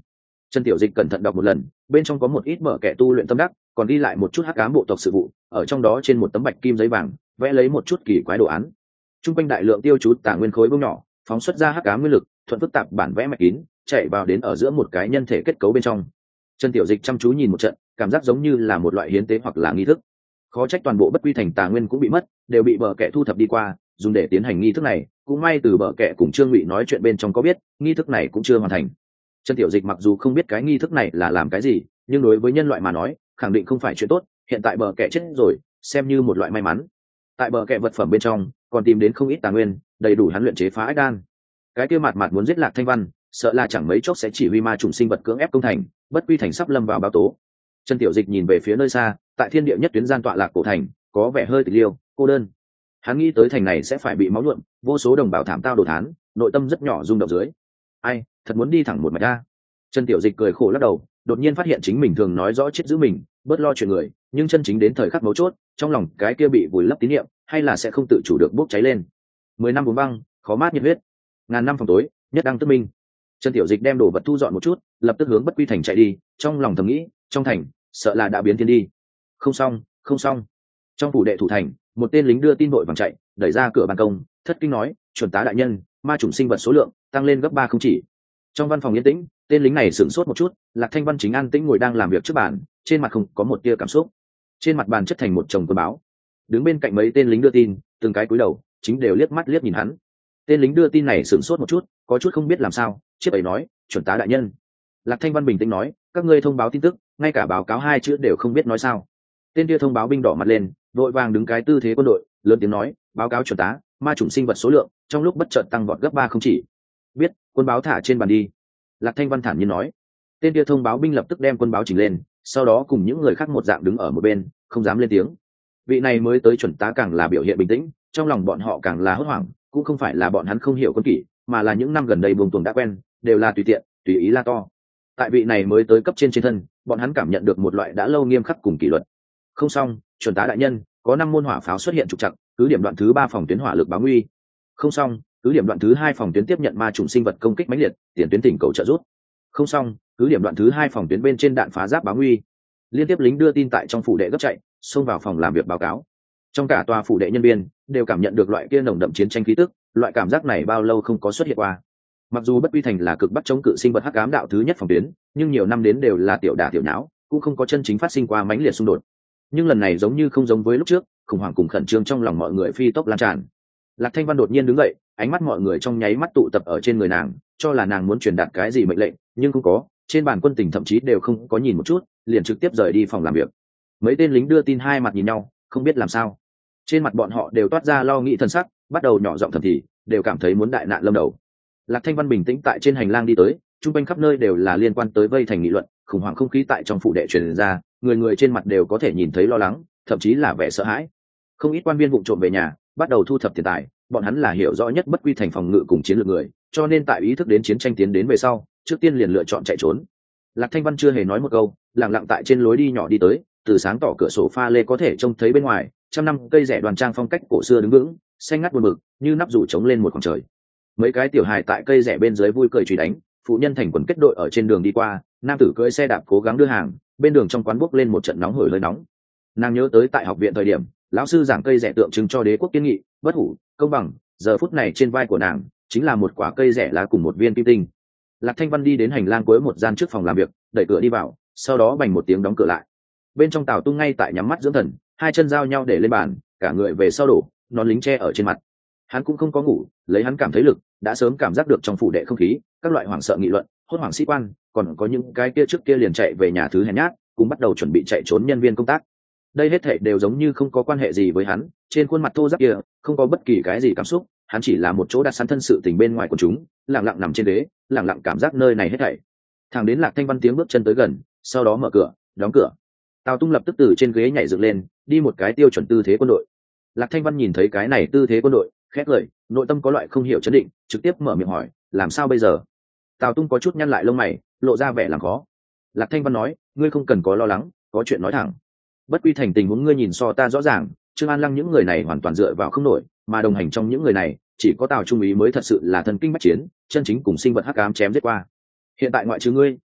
Trần Tiểu Dịch cẩn thận đọc một lần, bên trong có một ít mở kẻ tu luyện tâm đắc, còn đi lại một chút hắc ám bộ tộc sự vụ, ở trong đó trên một tấm bạch kim giấy vàng vẽ lấy một chút kỳ quái đồ án. Trung quanh đại lượng tiêu chú tà nguyên khối bông nhỏ, phóng xuất ra hắc ám nguyên lực, thuận phức tạp bản vẽ mạch kín, chạy vào đến ở giữa một cái nhân thể kết cấu bên trong. Trần Tiểu Dịch chăm chú nhìn một trận, cảm giác giống như là một loại hiến tế hoặc là nghi thức. Khó trách toàn bộ bất quy thành tà nguyên cũng bị mất, đều bị bờ kẻ thu thập đi qua, dùng để tiến hành nghi thức này. Cũng may từ bờ kẻ cùng Trương Ngụy nói chuyện bên trong có biết, nghi thức này cũng chưa hoàn thành. Trần Tiểu Dịch mặc dù không biết cái nghi thức này là làm cái gì, nhưng đối với nhân loại mà nói, khẳng định không phải chuyện tốt. Hiện tại bờ kẻ chết rồi, xem như một loại may mắn. Tại bờ kẻ vật phẩm bên trong, còn tìm đến không ít tà nguyên, đầy đủ hắn luyện chế phá ách đan. Cái kia mặt mặt muốn giết Lạc Thanh Văn, sợ là chẳng mấy chốc sẽ chỉ huy ma trùng sinh vật cưỡng ép công thành, bất quy thành sắp lâm vào báo tố. Trần Tiểu Dịch nhìn về phía nơi xa, tại thiên địa nhất tuyến gian tọa lạc cổ thành, có vẻ hơi tịch liêu, cô đơn. Hắn nghĩ tới thành này sẽ phải bị máu nhuộm, vô số đồng bào thảm tao đồ thán, nội tâm rất nhỏ rung động dưới. Ai, thật muốn đi thẳng một mạch ra. Trần Tiểu Dịch cười khổ lắc đầu, đột nhiên phát hiện chính mình thường nói rõ chết giữ mình, bớt lo chuyện người, nhưng chân chính đến thời khắc mấu chốt, trong lòng cái kia bị vùi lấp tín niệm, hay là sẽ không tự chủ được bốc cháy lên. Mười năm bốn băng, khó mát nhiệt huyết. Ngàn năm phòng tối, nhất đăng tức minh. Trần Tiểu Dịch đem đồ vật thu dọn một chút, lập tức hướng bất quy thành chạy đi, trong lòng thầm nghĩ, trong thành, sợ là đã biến thiên đi. Không xong, không xong. Trong phủ đệ thủ thành, một tên lính đưa tin vội vàng chạy, đẩy ra cửa ban công, thất kinh nói, chuẩn tá đại nhân, ma chủng sinh vật số lượng tăng lên gấp ba không chỉ. Trong văn phòng yên tĩnh, tên lính này sửng sốt một chút, Lạc Thanh Văn chính an tĩnh ngồi đang làm việc trước bàn, trên mặt không có một tia cảm xúc. Trên mặt bàn chất thành một chồng quân báo. Đứng bên cạnh mấy tên lính đưa tin, từng cái cúi đầu, chính đều liếc mắt liếc nhìn hắn. Tên lính đưa tin này sửng sốt một chút, có chút không biết làm sao, chiếc ấy nói, chuẩn tá đại nhân. Lạc Thanh Văn bình tĩnh nói, các ngươi thông báo tin tức, ngay cả báo cáo hai chữ đều không biết nói sao. Tên kia thông báo binh đỏ mặt lên, vội vàng đứng cái tư thế quân đội, lớn tiếng nói, báo cáo chuẩn tá, ma chủng sinh vật số lượng trong lúc bất chợt tăng vọt gấp ba không chỉ. Biết, quân báo thả trên bàn đi. Lạc Thanh Văn thản nhiên nói. Tên kia thông báo binh lập tức đem quân báo chỉnh lên, sau đó cùng những người khác một dạng đứng ở một bên, không dám lên tiếng. Vị này mới tới chuẩn tá càng là biểu hiện bình tĩnh, trong lòng bọn họ càng là hốt hoảng, cũng không phải là bọn hắn không hiểu quân kỷ, mà là những năm gần đây buông tuồng đã quen, đều là tùy tiện, tùy ý la to. Tại vị này mới tới cấp trên trên thân, bọn hắn cảm nhận được một loại đã lâu nghiêm khắc cùng kỷ luật. Không xong, chuẩn tá đại nhân, có năm môn hỏa pháo xuất hiện trục trặc, cứ điểm đoạn thứ ba phòng tuyến hỏa lực báo nguy. Không xong, cứ điểm đoạn thứ hai phòng tuyến tiếp nhận ma trùng sinh vật công kích mãnh liệt, tiền tuyến tỉnh cầu trợ rút. Không xong, cứ điểm đoạn thứ hai phòng tuyến bên trên đạn phá giáp báo nguy. Liên tiếp lính đưa tin tại trong phủ đệ gấp chạy, xông vào phòng làm việc báo cáo. Trong cả tòa phủ đệ nhân viên đều cảm nhận được loại kia nồng đậm chiến tranh khí tức, loại cảm giác này bao lâu không có xuất hiện qua. Mặc dù bất quy thành là cực bắc chống cự sinh vật hắc ám đạo thứ nhất phòng tuyến, nhưng nhiều năm đến đều là tiểu đả tiểu nháo, cũng không có chân chính phát sinh qua mãnh liệt xung đột. Nhưng lần này giống như không giống với lúc trước, khủng hoảng cùng khẩn trương trong lòng mọi người phi tốc lan tràn. Lạc Thanh Văn đột nhiên đứng dậy, ánh mắt mọi người trong nháy mắt tụ tập ở trên người nàng, cho là nàng muốn truyền đạt cái gì mệnh lệnh, nhưng không có, trên bàn quân tình thậm chí đều không có nhìn một chút, liền trực tiếp rời đi phòng làm việc. Mấy tên lính đưa tin hai mặt nhìn nhau, không biết làm sao. Trên mặt bọn họ đều toát ra lo nghĩ thân sắc, bắt đầu nhỏ giọng thầm thì, đều cảm thấy muốn đại nạn lâm đầu. Lạc Thanh Văn bình tĩnh tại trên hành lang đi tới, trung quanh khắp nơi đều là liên quan tới vây thành nghị luận, khủng hoảng không khí tại trong phủ đệ truyền ra, người người trên mặt đều có thể nhìn thấy lo lắng, thậm chí là vẻ sợ hãi. Không ít quan viên vụng trộm về nhà, bắt đầu thu thập tiền tài, bọn hắn là hiểu rõ nhất bất quy thành phòng ngự cùng chiến lược người, cho nên tại ý thức đến chiến tranh tiến đến về sau, trước tiên liền lựa chọn chạy trốn. Lạc Thanh Văn chưa hề nói một câu, lặng lặng tại trên lối đi nhỏ đi tới, từ sáng tỏ cửa sổ pha lê có thể trông thấy bên ngoài, trăm năm cây rẻ đoàn trang phong cách cổ xưa đứng vững, xanh ngắt buồn bực, như nắp rủ trống lên một khoảng trời. Mấy cái tiểu hài tại cây rẻ bên dưới vui cười chửi đánh, phụ nhân thành quần kết đội ở trên đường đi qua, nam tử cưỡi xe đạp cố gắng đưa hàng, bên đường trong quán bốc lên một trận nóng hổi hơi nóng. Nàng nhớ tới tại học viện thời điểm, lão sư giảng cây rẻ tượng trưng cho đế quốc kiên nghị, bất hủ, công bằng, giờ phút này trên vai của nàng chính là một quả cây rẻ lá cùng một viên kim tinh. Lạc Thanh Văn đi đến hành lang cuối một gian trước phòng làm việc, đẩy cửa đi vào, sau đó bành một tiếng đóng cửa lại. Bên trong Tào Tung ngay tại nhắm mắt dưỡng thần, hai chân giao nhau để lên bàn, cả người về sau đổ, nón lính che ở trên mặt. Hắn cũng không có ngủ, lấy hắn cảm thấy lực, đã sớm cảm giác được trong phủ đệ không khí, các loại hoảng sợ nghị luận, hốt hoảng sĩ quan, còn có những cái kia trước kia liền chạy về nhà thứ hèn nhát, cũng bắt đầu chuẩn bị chạy trốn nhân viên công tác. Đây hết thảy đều giống như không có quan hệ gì với hắn, trên khuôn mặt thô ráp kia không có bất kỳ cái gì cảm xúc, hắn chỉ là một chỗ đặt sẵn thân sự tình bên ngoài của chúng, lặng lặng nằm trên ghế, lặng lặng cảm giác nơi này hết thảy. Thẳng đến Lạc Thanh Văn tiếng bước chân tới gần, sau đó mở cửa, đóng cửa. Tào Tung lập tức từ trên ghế nhảy dựng lên, đi một cái tiêu chuẩn tư thế quân đội. Lạc Thanh Văn nhìn thấy cái này tư thế quân đội, khét lời, nội tâm có loại không hiểu chấn định, trực tiếp mở miệng hỏi, làm sao bây giờ? Tào Tung có chút nhăn lại lông mày, lộ ra vẻ làm khó. Lạc Thanh Văn nói, ngươi không cần có lo lắng, có chuyện nói thẳng. Bất quy thành tình huống ngươi nhìn so ta rõ ràng, Trương An Lăng những người này hoàn toàn dựa vào không nổi, mà đồng hành trong những người này, chỉ có Tào Trung Ý mới thật sự là thần kinh bách chiến, chân chính cùng sinh vật hắc ám chém giết qua. Hiện tại ngoại trừ ngươi,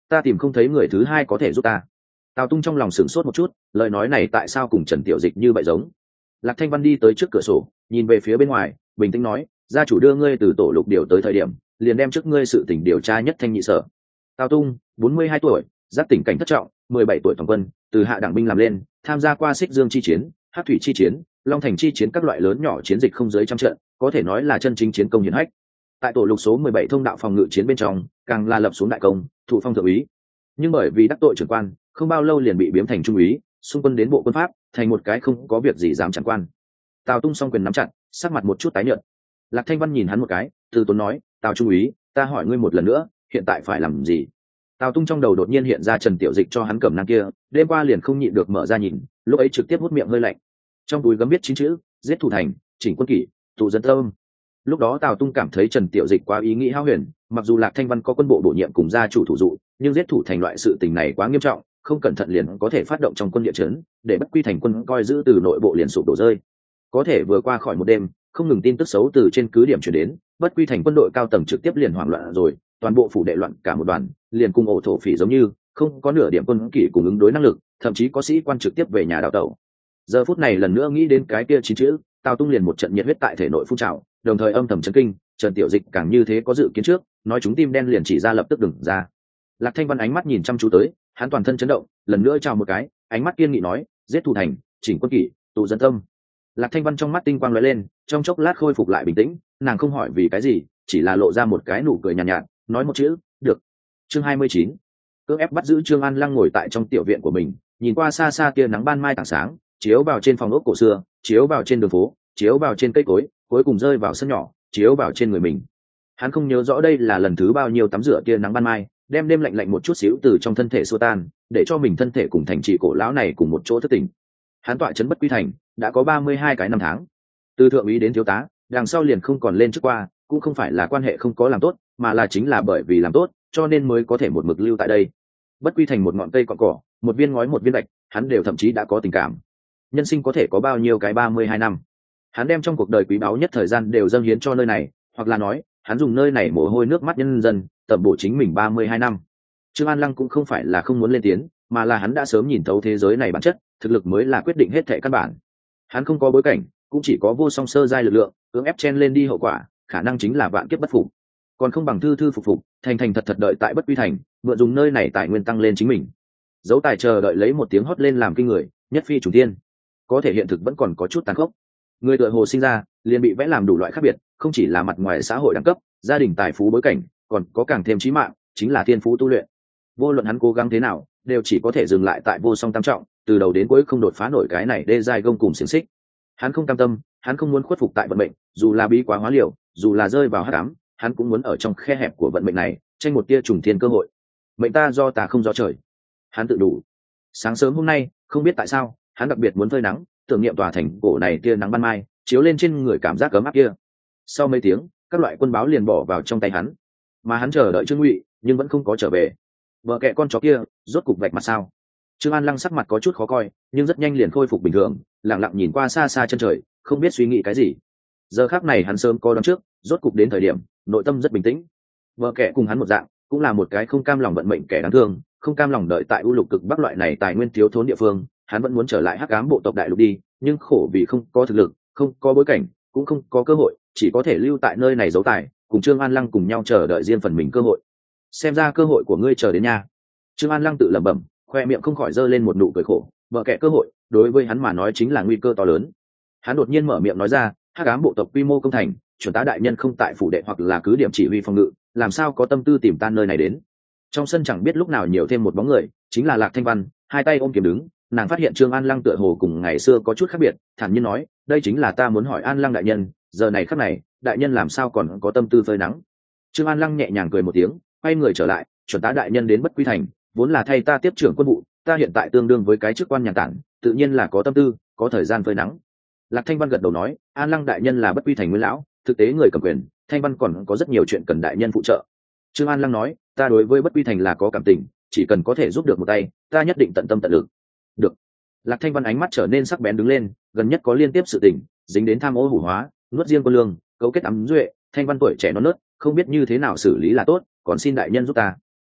ta tìm không thấy người thứ hai có thể giúp ta. Tào Tung trong lòng sửng sốt một chút, lời nói này tại sao cùng Trần Tiểu Dịch như vậy giống. Lạc Thanh Văn đi tới trước cửa sổ, nhìn về phía bên ngoài, bình tĩnh nói, gia chủ đưa ngươi từ tổ lục điều tới thời điểm, liền đem trước ngươi sự tình điều tra nhất thanh nhị sở. Tào Tung, bốn mươi hai tuổi, giác tỉnh cảnh thất trọng, mười bảy tuổi toàn quân, từ hạ đẳng binh làm lên, tham gia qua Xích Dương chi chiến, Hắc Thủy chi chiến, Long Thành chi chiến các loại lớn nhỏ chiến dịch không dưới trăm trận, có thể nói là chân chính chiến công hiển hách. Tại tổ lục số mười bảy thông đạo phòng ngự chiến bên trong, càng là lập xuống đại công, thụ phong thượng úy. Nhưng bởi vì đắc tội trưởng quan, không bao lâu liền bị biếm thành trung úy, xung quân đến bộ quân pháp, thành một cái không có việc gì dám chẳng quan. Tào Tung song quyền nắm chặt, sắc mặt một chút tái nhợt. Lạc Thanh Văn nhìn hắn một cái, từ tốn nói, Tào trung úy, ta hỏi ngươi một lần nữa, hiện tại phải làm gì? Tào Tung trong đầu đột nhiên hiện ra Trần Tiểu Dịch cho hắn cầm năng kia, đêm qua liền không nhịn được mở ra nhìn, lúc ấy trực tiếp hút miệng hơi lạnh. Trong túi gấm viết chín chữ, giết thủ thành, chỉnh quân kỷ, tụ dân tâm. Lúc đó Tào Tung cảm thấy Trần Tiểu Dịch quá ý nghĩ hão huyền, mặc dù Lạc Thanh Văn có quân bộ bổ nhiệm cùng gia chủ thủ dụ, nhưng giết thủ thành loại sự tình này quá nghiêm trọng, không cẩn thận liền có thể phát động trong quân địa chấn, để Bất Quy thành quân coi giữ từ nội bộ liền sụp đổ rơi. Có thể vừa qua khỏi một đêm, không ngừng tin tức xấu từ trên cứ điểm chuyển đến, Bất Quy thành quân đội cao tầng trực tiếp liền hoảng loạn rồi, toàn bộ phủ đệ loạn cả một đoàn, liền cùng ổ thổ phỉ giống như, không có nửa điểm quân kỷ cùng ứng đối năng lực, thậm chí có sĩ quan trực tiếp về nhà đào tẩu. Giờ phút này lần nữa nghĩ đến cái kia chín chữ, Tào Tung liền một trận nhiệt huyết tại thể nội phun trào, đồng thời âm thầm chấn kinh, Trần Tiểu Dịch càng như thế có dự kiến trước, nói chúng tim đen liền chỉ ra lập tức đừng ra. Lạc Thanh Văn ánh mắt nhìn chăm chú tới, hắn toàn thân chấn động, lần nữa chào một cái, ánh mắt kiên nghị nói, giết thủ thành, chỉnh quân kỷ, tụ dân tâm. Lạc Thanh Văn trong mắt tinh quang lóe lên, trong chốc lát khôi phục lại bình tĩnh, nàng không hỏi vì cái gì, chỉ là lộ ra một cái nụ cười nhàn nhạt, nhạt, nói một chữ, được. Chương hai mươi chín. Cưỡng ép bắt giữ Trương An Lăng ngồi tại trong tiểu viện của mình, nhìn qua xa xa tia nắng ban mai tảng sáng, chiếu vào trên phòng ốc cổ xưa, chiếu vào trên đường phố, chiếu vào trên cây cối, cuối cùng rơi vào sân nhỏ, chiếu vào trên người mình. Hắn không nhớ rõ đây là lần thứ bao nhiêu tắm rửa tia nắng ban mai, đem đêm lạnh lạnh một chút xíu từ trong thân thể xua tan, để cho mình thân thể cùng thành trì cổ lão này cùng một chỗ thất tình. Hắn tọa trấn Bất Quy thành đã có ba mươi hai cái năm tháng, từ thượng úy đến thiếu tá, đằng sau liền không còn lên trước qua, cũng không phải là quan hệ không có làm tốt, mà là chính là bởi vì làm tốt, cho nên mới có thể một mực lưu tại đây. Bất Quy thành một ngọn cây cọn cỏ, một viên ngói một viên gạch, hắn đều thậm chí đã có tình cảm. Nhân sinh có thể có bao nhiêu cái ba mươi hai năm, hắn đem trong cuộc đời quý báu nhất thời gian đều dâng hiến cho nơi này, hoặc là nói, hắn dùng nơi này mồ hôi nước mắt nhân dân, tẩm bổ chính mình ba mươi hai năm. Trương An Lăng cũng không phải là không muốn lên tiếng, mà là hắn đã sớm nhìn thấu thế giới này bản chất, thực lực mới là quyết định hết thảy căn bản. Hắn không có bối cảnh, cũng chỉ có vô song sơ giai lực lượng, cưỡng ép chen lên đi hậu quả, khả năng chính là vạn kiếp bất phục. Còn không bằng thư thư phục phục, thành thành thật thật đợi tại Bất Quy thành, mượn dùng nơi này tài nguyên tăng lên chính mình. Dấu tài chờ đợi lấy một tiếng hót lên làm kinh người, nhất phi trùng thiên. Có thể hiện thực vẫn còn có chút tàn khốc. Người tựa hồ sinh ra, liền bị vẽ làm đủ loại khác biệt, không chỉ là mặt ngoài xã hội đẳng cấp, gia đình tài phú bối cảnh, còn có càng thêm chí mạng, chính là thiên phú tu luyện. Vô luận hắn cố gắng thế nào, đều chỉ có thể dừng lại tại vô song tam trọng, từ đầu đến cuối không đột phá nổi cái này đê giai gông cùng xiềng xích. Hắn không cam tâm, hắn không muốn khuất phục tại vận mệnh, dù là bí quá hóa liều, dù là rơi vào hắc ám, hắn cũng muốn ở trong khe hẹp của vận mệnh này, tranh một tia trùng thiên cơ hội. Mệnh ta do ta không do trời. Hắn tự đủ. Sáng sớm hôm nay, không biết tại sao, hắn đặc biệt muốn phơi nắng, tưởng niệm tòa thành cổ này tia nắng ban mai, chiếu lên trên người cảm giác ấm áp kia. Sau mấy tiếng, các loại quân báo liền bỏ vào trong tay hắn, mà hắn chờ đợi Trương Ngụy, nhưng vẫn không có trở về. Vợ kệ con chó kia, rốt cục vạch mặt sao? Trương An Lăng sắc mặt có chút khó coi, nhưng rất nhanh liền khôi phục bình thường, lặng lặng nhìn qua xa xa chân trời, không biết suy nghĩ cái gì. Giờ khắc này hắn sớm có đoán trước, rốt cục đến thời điểm, nội tâm rất bình tĩnh. Vợ kệ cùng hắn một dạng, cũng là một cái không cam lòng vận mệnh kẻ đáng thương, không cam lòng đợi tại u lục cực bắc loại này tài nguyên thiếu thốn địa phương, hắn vẫn muốn trở lại hắc ám bộ tộc đại lục đi, nhưng khổ vì không có thực lực, không có bối cảnh, cũng không có cơ hội, chỉ có thể lưu tại nơi này giấu tài, cùng Trương An Lăng cùng nhau chờ đợi riêng phần mình cơ hội. Xem ra cơ hội của ngươi chờ đến nha. Trương An Lăng tự lẩm bẩm, khoe miệng không khỏi giơ lên một nụ cười khổ, vợ kệ cơ hội, đối với hắn mà nói chính là nguy cơ to lớn. Hắn đột nhiên mở miệng nói ra, hắc ám bộ tộc quy mô công thành, chuẩn tá đại nhân không tại phủ đệ hoặc là cứ điểm chỉ huy phòng ngự, làm sao có tâm tư tìm tan nơi này đến. Trong sân chẳng biết lúc nào nhiều thêm một bóng người, chính là Lạc Thanh Văn, hai tay ôm kiếm đứng, nàng phát hiện Trương An Lăng tựa hồ cùng ngày xưa có chút khác biệt, thản nhiên nói, đây chính là ta muốn hỏi An Lăng đại nhân, giờ này khắc này, đại nhân làm sao còn có tâm tư phơi nắng. Trương An Lăng nhẹ nhàng cười một tiếng, quay người trở lại, chuẩn tá đại nhân đến Bất Quy thành, vốn là thay ta tiếp trưởng quân vụ, ta hiện tại tương đương với cái chức quan nhàn tản, tự nhiên là có tâm tư, có thời gian phơi nắng. Lạc Thanh Văn gật đầu nói, An Lăng đại nhân là Bất Quy thành nguyên lão, thực tế người cầm quyền, Thanh Văn còn có rất nhiều chuyện cần đại nhân phụ trợ. Trương An Lăng nói, ta đối với Bất Quy thành là có cảm tình, chỉ cần có thể giúp được một tay, ta nhất định tận tâm tận lực. Được. Lạc Thanh Văn ánh mắt trở nên sắc bén đứng lên, gần nhất có liên tiếp sự tình, dính đến tham ô hủ hóa, nuốt riêng quân lương, cấu kết ám duệ, Thanh Văn tuổi trẻ non nớt, không biết như thế nào xử lý là tốt, còn xin đại nhân giúp ta.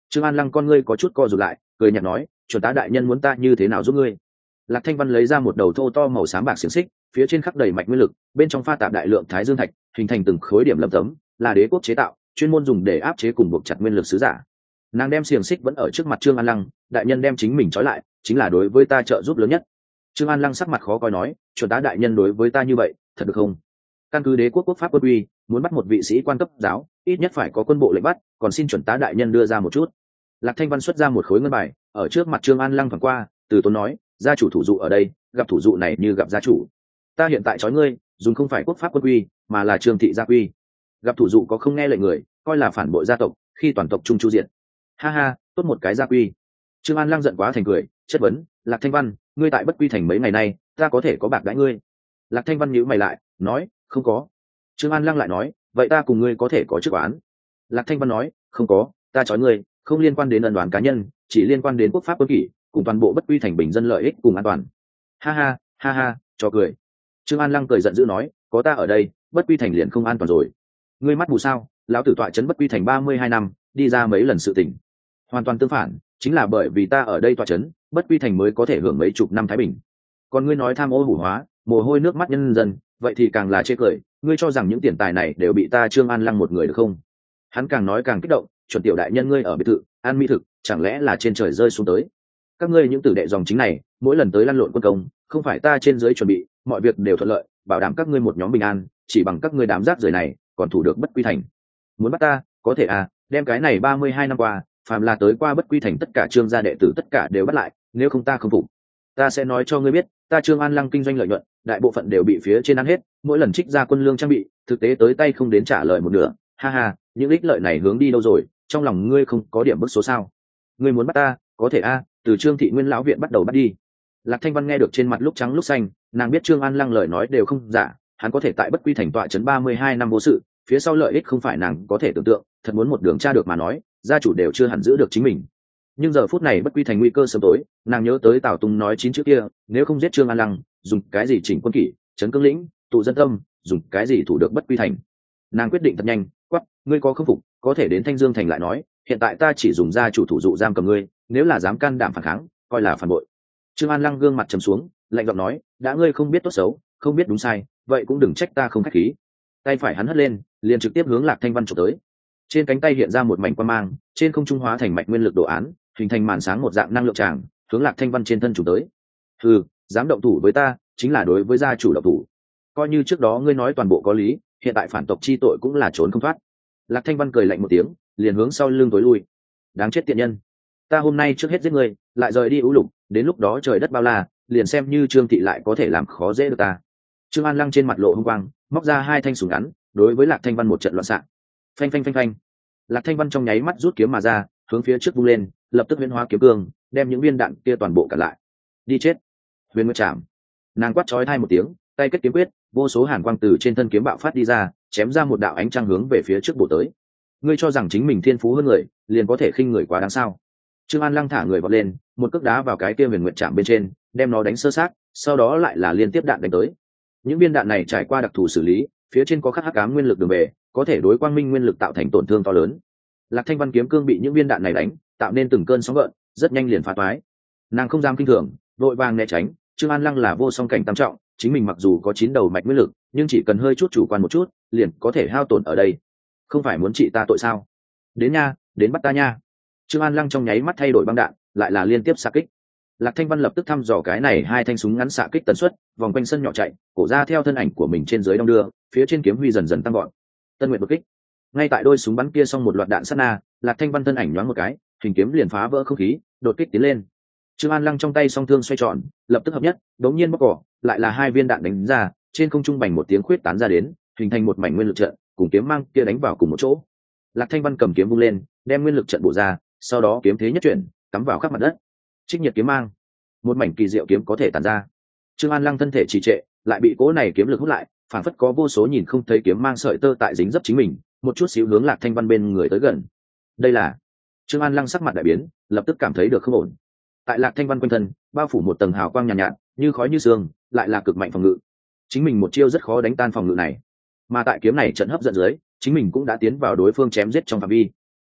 Trương An Lăng con ngươi có chút co rụt lại, cười nhạt nói, chuẩn tá đại nhân muốn ta như thế nào giúp ngươi? Lạc Thanh Văn lấy ra một đầu thô to màu xám bạc xiềng xích, phía trên khắc đầy mạch nguyên lực, bên trong pha tạp đại lượng thái dương thạch, hình thành từng khối điểm lấm tấm, là đế quốc chế tạo, chuyên môn dùng để áp chế cùng buộc chặt nguyên lực sứ giả. Nàng đem xiềng xích vẫn ở trước mặt Trương An Lăng, đại nhân đem chính mình trói lại, chính là đối với ta trợ giúp lớn nhất. Trương An Lăng sắc mặt khó coi nói, chuẩn tá đại nhân đối với ta như vậy, thật được không? Căn cứ đế quốc quốc pháp quân uy, muốn bắt một vị sĩ quan cấp giáo, ít nhất phải có quân bộ lệnh bắt, còn xin chuẩn tá đại nhân đưa ra một chút. Lạc Thanh Văn xuất ra một khối ngân bài, ở trước mặt Trương An Lăng thoáng qua, từ tốn nói, gia chủ thủ dụ ở đây, gặp thủ dụ này như gặp gia chủ. Ta hiện tại trói ngươi, dùng không phải quốc pháp quân uy, mà là Trương thị gia quy. Gặp thủ dụ có không nghe lệnh người, coi là phản bội gia tộc, khi toàn tộc trung chu diện. Ha ha, tốt một cái gia quy. Trương An Lăng giận quá thành cười, chất vấn, Lạc Thanh Văn, ngươi tại Bất Quy thành mấy ngày nay, ta có thể có bạc đãi ngươi? Lạc Thanh Văn nhíu mày lại, nói, không có. Trương An Lăng lại nói, vậy ta cùng ngươi có thể có chức án? Lạc Thanh Văn nói, không có, ta trói ngươi, không liên quan đến ân đoán cá nhân, chỉ liên quan đến quốc pháp quân kỷ, cùng toàn bộ Bất Quy thành bình dân lợi ích cùng an toàn. Ha ha, ha ha, cho cười. Trương An Lăng cười giận dữ nói, có ta ở đây, Bất Quy thành liền không an toàn rồi. Ngươi mắt mù sao? Lão tử tọa trấn Bất Quy thành ba mươi hai năm, đi ra mấy lần sự tình. Hoàn toàn tương phản, chính là bởi vì ta ở đây tọa trấn, Bất Quy thành mới có thể hưởng mấy chục năm thái bình. Còn ngươi nói tham ô hủ hóa, mồ hôi nước mắt nhân dân, vậy thì càng là chê cười, ngươi cho rằng những tiền tài này đều bị ta Trương An Lăng một người được không? Hắn càng nói càng kích động, chuẩn tiểu đại nhân ngươi ở biệt thự, ăn mỹ thực, chẳng lẽ là trên trời rơi xuống tới? Các ngươi những tử đệ dòng chính này, mỗi lần tới lăn lộn quân công, không phải ta trên dưới chuẩn bị, mọi việc đều thuận lợi, bảo đảm các ngươi một nhóm bình an, chỉ bằng các ngươi đám rác rưởi này, còn thủ được Bất Quy thành. Muốn bắt ta, có thể à, đem cái này ba mươi hai năm qua, phàm là tới qua Bất Quy thành tất cả Trương gia đệ tử tất cả đều bắt lại, nếu không ta không phục. Ta sẽ nói cho ngươi biết, ta Trương An Lăng kinh doanh lợi nhuận, đại bộ phận đều bị phía trên ăn hết, mỗi lần trích ra quân lương trang bị, thực tế tới tay không đến trả lời một nửa. Ha ha, những ích lợi này hướng đi đâu rồi? Trong lòng ngươi không có điểm bức số sao? Ngươi muốn bắt ta, có thể a, từ Trương thị nguyên lão viện bắt đầu bắt đi. Lạc Thanh Văn nghe được trên mặt lúc trắng lúc xanh, nàng biết Trương An Lăng lời nói đều không giả, hắn có thể tại Bất Quy thành tọa trấn ba mươi hai năm vô sự, phía sau lợi ích không phải nàng có thể tưởng tượng, thật muốn một đường tra được mà nói, gia chủ đều chưa hẳn giữ được chính mình. Nhưng giờ phút này Bất Quy thành nguy cơ sớm tối, nàng nhớ tới Tào Tung nói chín chữ kia, nếu không giết Trương An Lăng, dùng cái gì chỉnh quân kỷ, trấn cương lĩnh, tụ dân tâm, dùng cái gì thủ được Bất Quy thành. Nàng quyết định thật nhanh, quắc, ngươi có không phục, có thể đến Thanh Dương thành lại nói, hiện tại ta chỉ dùng gia chủ thủ dụ giam cầm ngươi, nếu là dám can đảm phản kháng, coi là phản bội. Trương An Lăng gương mặt trầm xuống, lạnh giọng nói, đã ngươi không biết tốt xấu, không biết đúng sai, vậy cũng đừng trách ta không khách khí. Tay phải hắn hất lên, liền trực tiếp hướng Lạc Thanh Văn chụp tới. Trên cánh tay hiện ra một mảnh quang mang, trên không trung hóa thành mạch nguyên lực đồ án, hình thành màn sáng một dạng năng lượng tràng, hướng Lạc Thanh Văn trên thân chụp tới. Hừ, dám động thủ với ta, chính là đối với gia chủ động thủ. Coi như trước đó ngươi nói toàn bộ có lý, hiện tại phản tộc chi tội cũng là trốn không thoát. Lạc Thanh Văn cười lạnh một tiếng, liền hướng sau lưng tối lui. Đáng chết tiện nhân, ta hôm nay trước hết giết ngươi, lại rời đi ưu lục, đến lúc đó trời đất bao la, liền xem như Trương thị lại có thể làm khó dễ được ta. Trương An Lăng trên mặt lộ hung quang, móc ra hai thanh súng ngắn, đối với Lạc Thanh Văn một trận loạn xạ. Phanh phanh phanh phanh. Lạc Thanh Văn trong nháy mắt rút kiếm mà ra, hướng phía trước vung lên, lập tức huyễn hóa kiếm cương, đem những viên đạn kia toàn bộ cản lại. Đi chết. Huyền Nguyệt Trảm. Nàng quát chói tai một tiếng, tay kết kiếm quyết, vô số hàn quang từ trên thân kiếm bạo phát đi ra, chém ra một đạo ánh trăng hướng về phía trước bổ tới. Ngươi cho rằng chính mình thiên phú hơn người, liền có thể khinh người quá đáng sao? Trương An Lăng thả người vọt lên, một cước đá vào cái kia Huyền Nguyệt Trảm bên trên, đem nó đánh sơ sát, sau đó lại là liên tiếp đạn đánh tới. Những viên đạn này trải qua đặc thù xử lý, phía trên có khắc hắc ám nguyên lực đường bề, có thể đối quang minh nguyên lực tạo thành tổn thương to lớn. Lạc Thanh Văn kiếm cương bị những viên đạn này đánh, tạo nên từng cơn sóng gợn, rất nhanh liền phá toái. Nàng không dám kinh thường, vội vàng né tránh. Trương An Lăng là vô song cảnh tam trọng, chính mình mặc dù có chín đầu mạch nguyên lực, nhưng chỉ cần hơi chút chủ quan một chút, liền có thể hao tổn ở đây. Không phải muốn trị ta tội sao? Đến nha, đến bắt ta nha. Trương An Lăng trong nháy mắt thay đổi băng đạn, lại là liên tiếp xạ kích. Lạc Thanh Văn lập tức thăm dò cái này hai thanh súng ngắn xạ kích tần suất, vòng quanh sân nhỏ chạy, cổ ra theo thân ảnh của mình trên dưới đong đưa, phía trên kiếm huy dần dần tăng gọn. Tân Nguyệt đột kích. Ngay tại đôi súng bắn kia xong một loạt đạn sát na, Lạc Thanh Văn thân ảnh nhoáng một cái, hình kiếm liền phá vỡ không khí, đột kích tiến lên. Trương An Lăng trong tay song thương xoay tròn, lập tức hợp nhất, đống nhiên bóc cỏ, lại là hai viên đạn đánh ra, trên không trung bành một tiếng khuyết tán ra đến, hình thành một mảnh nguyên lực trận, cùng kiếm mang kia đánh vào cùng một chỗ. Lạc Thanh Văn cầm kiếm vung lên, đem nguyên lực trận bổ ra, sau đó kiếm thế nhất chuyển, cắm vào khắp mặt đất. Trích nhiệt kiếm mang, một mảnh kỳ diệu kiếm có thể tản ra. Trương An Lăng thân thể trì trệ, lại bị cỗ này kiếm lực hút lại, phản phất có vô số nhìn không thấy kiếm mang sợi tơ tại dính dấp chính mình, một chút xíu hướng Lạc Thanh Văn bên người tới gần. Đây là Trương An Lăng sắc mặt đại biến, lập tức cảm thấy được không ổn. Tại Lạc Thanh Văn quanh thân bao phủ một tầng hào quang nhàn nhạt, nhạt như khói như sương, lại là cực mạnh phòng ngự. Chính mình một chiêu rất khó đánh tan phòng ngự này, mà tại kiếm này trận hấp dẫn dưới, chính mình cũng đã tiến vào đối phương chém giết trong phạm vi.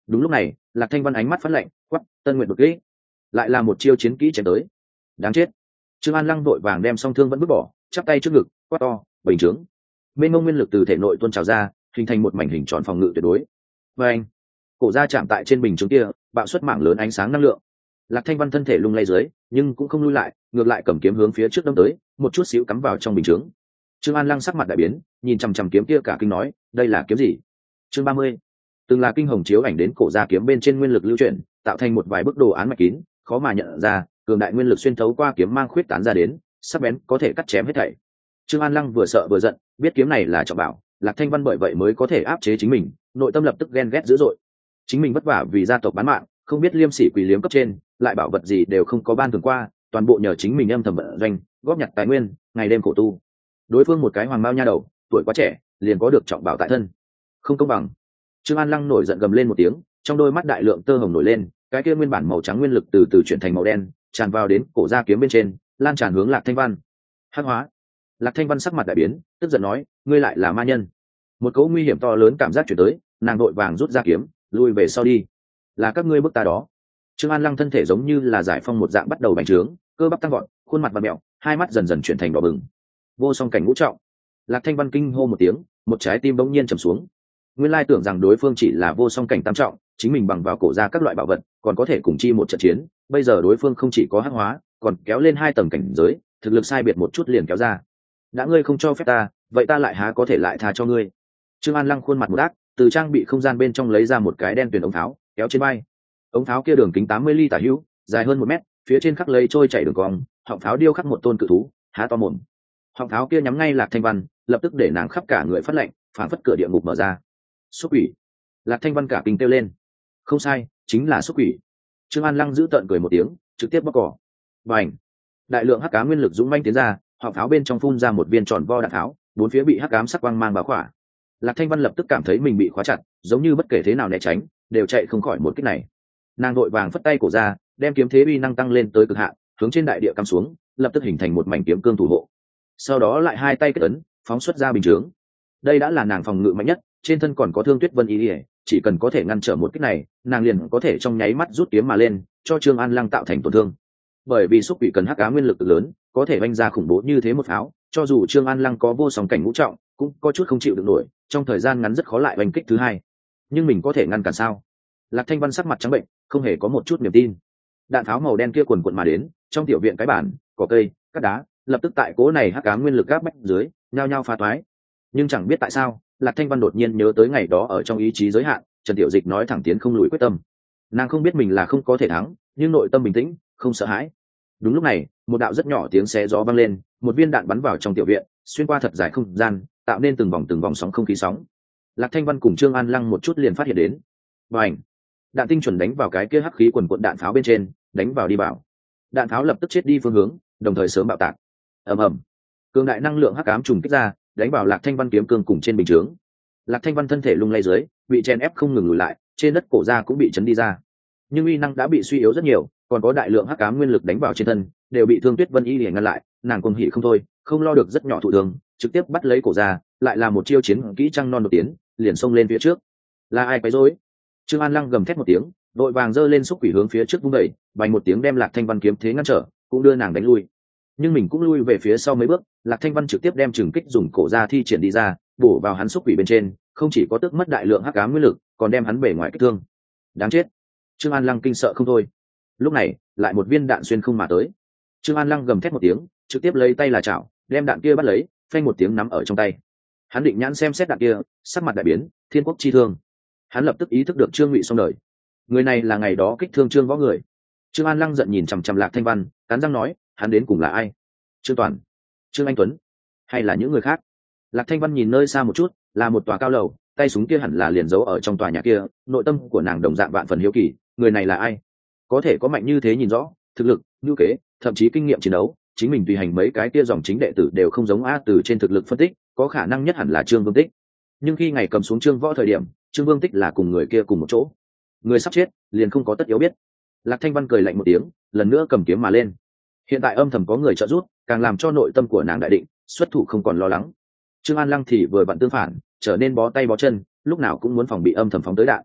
Đúng lúc này Lạc Thanh Văn ánh mắt phát lạnh, quắp Tân Nguyệt đột kỹ, lại là một chiêu chiến kỹ chém tới. Đáng chết. Trương An Lăng vội vàng đem song thương vẫn vứt bỏ, chắp tay trước ngực quát to, bình chướng. Mênh mông nguyên lực từ thể nội tuôn trào ra, hình thành một mảnh hình tròn phòng ngự tuyệt đối. Và anh, cổ ra chạm tại trên bình chướng kia, bạo xuất mảng lớn ánh sáng năng lượng. Lạc Thanh Văn thân thể lung lay dưới, nhưng cũng không lui lại, ngược lại cầm kiếm hướng phía trước đâm tới, một chút xíu cắm vào trong bình chướng. Trương An Lăng sắc mặt đại biến, nhìn chằm chằm kiếm kia cả kinh nói, đây là kiếm gì? Chương ba mươi. Từng là kinh hồng chiếu ảnh đến cổ ra kiếm bên trên nguyên lực lưu chuyển, tạo thành một vài bức đồ án mạch kín, khó mà nhận ra, cường đại nguyên lực xuyên thấu qua kiếm mang khuyết tán ra đến, sắc bén có thể cắt chém hết thảy. Trương An Lăng vừa sợ vừa giận, biết kiếm này là trọng bảo, Lạc Thanh Văn bởi vậy mới có thể áp chế chính mình, nội tâm lập tức ghen ghét dữ dội. Chính mình vất vả vì gia tộc bán mạng, không biết liêm sỉ quỷ liếm cấp trên, lại bảo vật gì đều không có ban thường qua, toàn bộ nhờ chính mình âm thầm vận doanh, góp nhặt tài nguyên, ngày đêm khổ tu. Đối phương một cái hoàng mao nha đầu, tuổi quá trẻ, liền có được trọng bảo tại thân, không công bằng. Trương An Lăng nổi giận gầm lên một tiếng, trong đôi mắt đại lượng tơ hồng nổi lên, cái kia nguyên bản màu trắng nguyên lực từ từ chuyển thành màu đen, tràn vào đến cổ ra kiếm bên trên, lan tràn hướng Lạc Thanh Văn. Hắc hóa. Lạc Thanh Văn sắc mặt đại biến, tức giận nói, ngươi lại là ma nhân. Một cỗ nguy hiểm to lớn cảm giác chuyển tới, nàng đội vàng rút ra kiếm, lui về sau đi. Là các ngươi bức ta đó. Trương An Lăng thân thể giống như là giải phong một dạng bắt đầu bành trướng, cơ bắp tăng gọn, khuôn mặt vặn mẹo, hai mắt dần dần chuyển thành đỏ bừng. Vô song cảnh ngũ trọng. Lạc Thanh Văn kinh hô một tiếng, một trái tim bỗng nhiên trầm xuống. Nguyên lai tưởng rằng đối phương chỉ là vô song cảnh tam trọng, chính mình bằng vào cổ ra các loại bảo vật, còn có thể cùng chi một trận chiến, bây giờ đối phương không chỉ có hắc hóa, còn kéo lên hai tầng cảnh giới, thực lực sai biệt một chút liền kéo ra. Đã ngươi không cho phép ta, vậy ta lại há có thể lại tha cho ngươi. Trương An Lăng khuôn mặt một ác, từ trang bị không gian bên trong lấy ra một cái đen tuyền ống tháo, kéo trên vai. Ống tháo kia đường kính tám mươi ly tả hữu, dài hơn một mét, phía trên khắc lấy trôi chảy đường cong, họng pháo điêu khắc một tôn cự thú, há to mồm. Họng pháo kia nhắm ngay Lạc Thanh Văn, lập tức để nàng khắp cả người phát lạnh, phản phất cửa địa ngục mở ra. Xúc quỷ. Lạc Thanh Văn cả kinh kêu lên. Không sai, chính là xúc quỷ. Trương An Lăng giữ tợn cười một tiếng, trực tiếp bóc cỏ. Bành. Đại lượng hắc ám nguyên lực dũng manh tiến ra, họng pháo bên trong phun ra một viên tròn vo đạn tháo, bốn phía bị hắc ám sắc quang mang bao khỏa. Lạc Thanh Văn lập tức cảm thấy mình bị khóa chặt, giống như bất kể thế nào né tránh, đều chạy không khỏi một kích này. Nàng đội vàng phất tay cổ ra, đem kiếm thế uy năng tăng lên tới cực hạn, hướng trên đại địa cắm xuống, lập tức hình thành một mảnh kiếm cương thủ hộ. Sau đó lại hai tay kết ấn, phóng xuất ra bình chướng. Đây đã là nàng phòng ngự mạnh nhất, trên thân còn có Thương Tuyết Vân ý, chỉ cần có thể ngăn trở một kích này, nàng liền có thể trong nháy mắt rút kiếm mà lên, cho Trương An Lăng tạo thành tổn thương. Bởi vì xúc quỷ cần hắc ám nguyên lực lớn, có thể vung ra khủng bố như thế một pháo, cho dù Trương An Lăng có vô song cảnh ngũ trọng, cũng có chút không chịu được nổi, trong thời gian ngắn rất khó lại oanh kích thứ hai. Nhưng mình có thể ngăn cản sao? Lạc Thanh Văn sắc mặt trắng bệnh, không hề có một chút niềm tin. Đạn pháo màu đen kia quần quần mà đến, trong tiểu viện cái bản, cỏ cây, cát đá, lập tức tại cố này hắc ám nguyên lực gáp bách dưới, nhao nhao phá toái. Nhưng chẳng biết tại sao, Lạc Thanh Văn đột nhiên nhớ tới ngày đó ở trong ý chí giới hạn, Trần Tiểu Dịch nói thẳng tiến không lùi quyết tâm. Nàng không biết mình là không có thể thắng, nhưng nội tâm bình tĩnh, không sợ hãi. Đúng lúc này, một đạo rất nhỏ tiếng xé gió vang lên, một viên đạn bắn vào trong tiểu viện, xuyên qua thật dài không gian, tạo nên từng vòng từng vòng sóng không khí sóng. Lạc Thanh Văn cùng Trương An Lăng một chút liền phát hiện đến. Bành! Đạn tinh chuẩn đánh vào cái kia hắc khí quần quần đạn pháo bên trên, đánh vào đi bảo. Đạn pháo lập tức chết đi phương hướng, đồng thời sớm bạo tạc. Ầm ầm! Cường đại năng lượng hắc ám trùng kích ra, đánh vào Lạc Thanh Văn kiếm cương cùng trên bình chướng. Lạc Thanh Văn thân thể lung lay dưới, bị chen ép không ngừng lùi lại, trên đất cổ ra cũng bị chấn đi ra. Nhưng uy năng đã bị suy yếu rất nhiều, còn có đại lượng hắc ám nguyên lực đánh vào trên thân, đều bị Thương Tuyết Vân y liền ngăn lại, nàng cuồng hỉ không thôi, không lo được rất nhỏ thụ thương, trực tiếp bắt lấy cổ ra, lại là một chiêu chiến kỹ trăng non đột tiến, liền xông lên phía trước. Là ai quấy rối? Trương An Lăng gầm thét một tiếng, đội vàng giơ lên xúc quỷ hướng phía trước vung đẩy, vành một tiếng đem Lạc Thanh Văn kiếm thế ngăn trở, cũng đưa nàng đánh lui. Nhưng mình cũng lui về phía sau mấy bước, Lạc Thanh Văn trực tiếp đem trừng kích dùng cổ ra thi triển đi ra, bổ vào hắn xúc quỷ bên trên, không chỉ có tước mất đại lượng hắc ám nguyên lực, còn đem hắn bể ngoài kích thương. Đáng chết! Trương An Lăng kinh sợ không thôi. Lúc này, lại một viên đạn xuyên không mà tới. Trương An Lăng gầm thét một tiếng, trực tiếp lấy tay là chảo, đem đạn kia bắt lấy, phanh một tiếng nắm ở trong tay. Hắn định nhãn xem xét đạn kia, sắc mặt đại biến, thiên quốc chi thương. Hắn lập tức ý thức được Trương Ngụy xong đời. Người này là ngày đó kích thương Trương Võ người. Trương An Lăng giận nhìn chằm chằm Lạc Thanh Văn, cắn răng nói, hắn đến cùng là ai? Trương Toàn, Trương Anh Tuấn, hay là những người khác? Lạc Thanh Văn nhìn nơi xa một chút, là một tòa cao lầu, tay súng kia hẳn là liền giấu ở trong tòa nhà kia. Nội tâm của nàng đồng dạng vạn phần hiếu kỳ, người này là ai? Có thể có mạnh như thế nhìn rõ, thực lực, nhu kế, thậm chí kinh nghiệm chiến đấu, chính mình tùy hành mấy cái kia dòng chính đệ tử đều không giống a. Từ trên thực lực phân tích, có khả năng nhất hẳn là Trương Vương Tích. Nhưng khi ngày cầm xuống Trương Võ thời điểm, Trương Vương Tích là cùng người kia cùng một chỗ. Người sắp chết, liền không có tất yếu biết. Lạc Thanh Văn cười lạnh một tiếng, lần nữa cầm kiếm mà lên. Hiện tại âm thầm có người trợ giúp, càng làm cho nội tâm của nàng đại định, xuất thủ không còn lo lắng. Trương An Lăng thì vừa vặn tương phản, trở nên bó tay bó chân, lúc nào cũng muốn phòng bị âm thầm phóng tới đạn.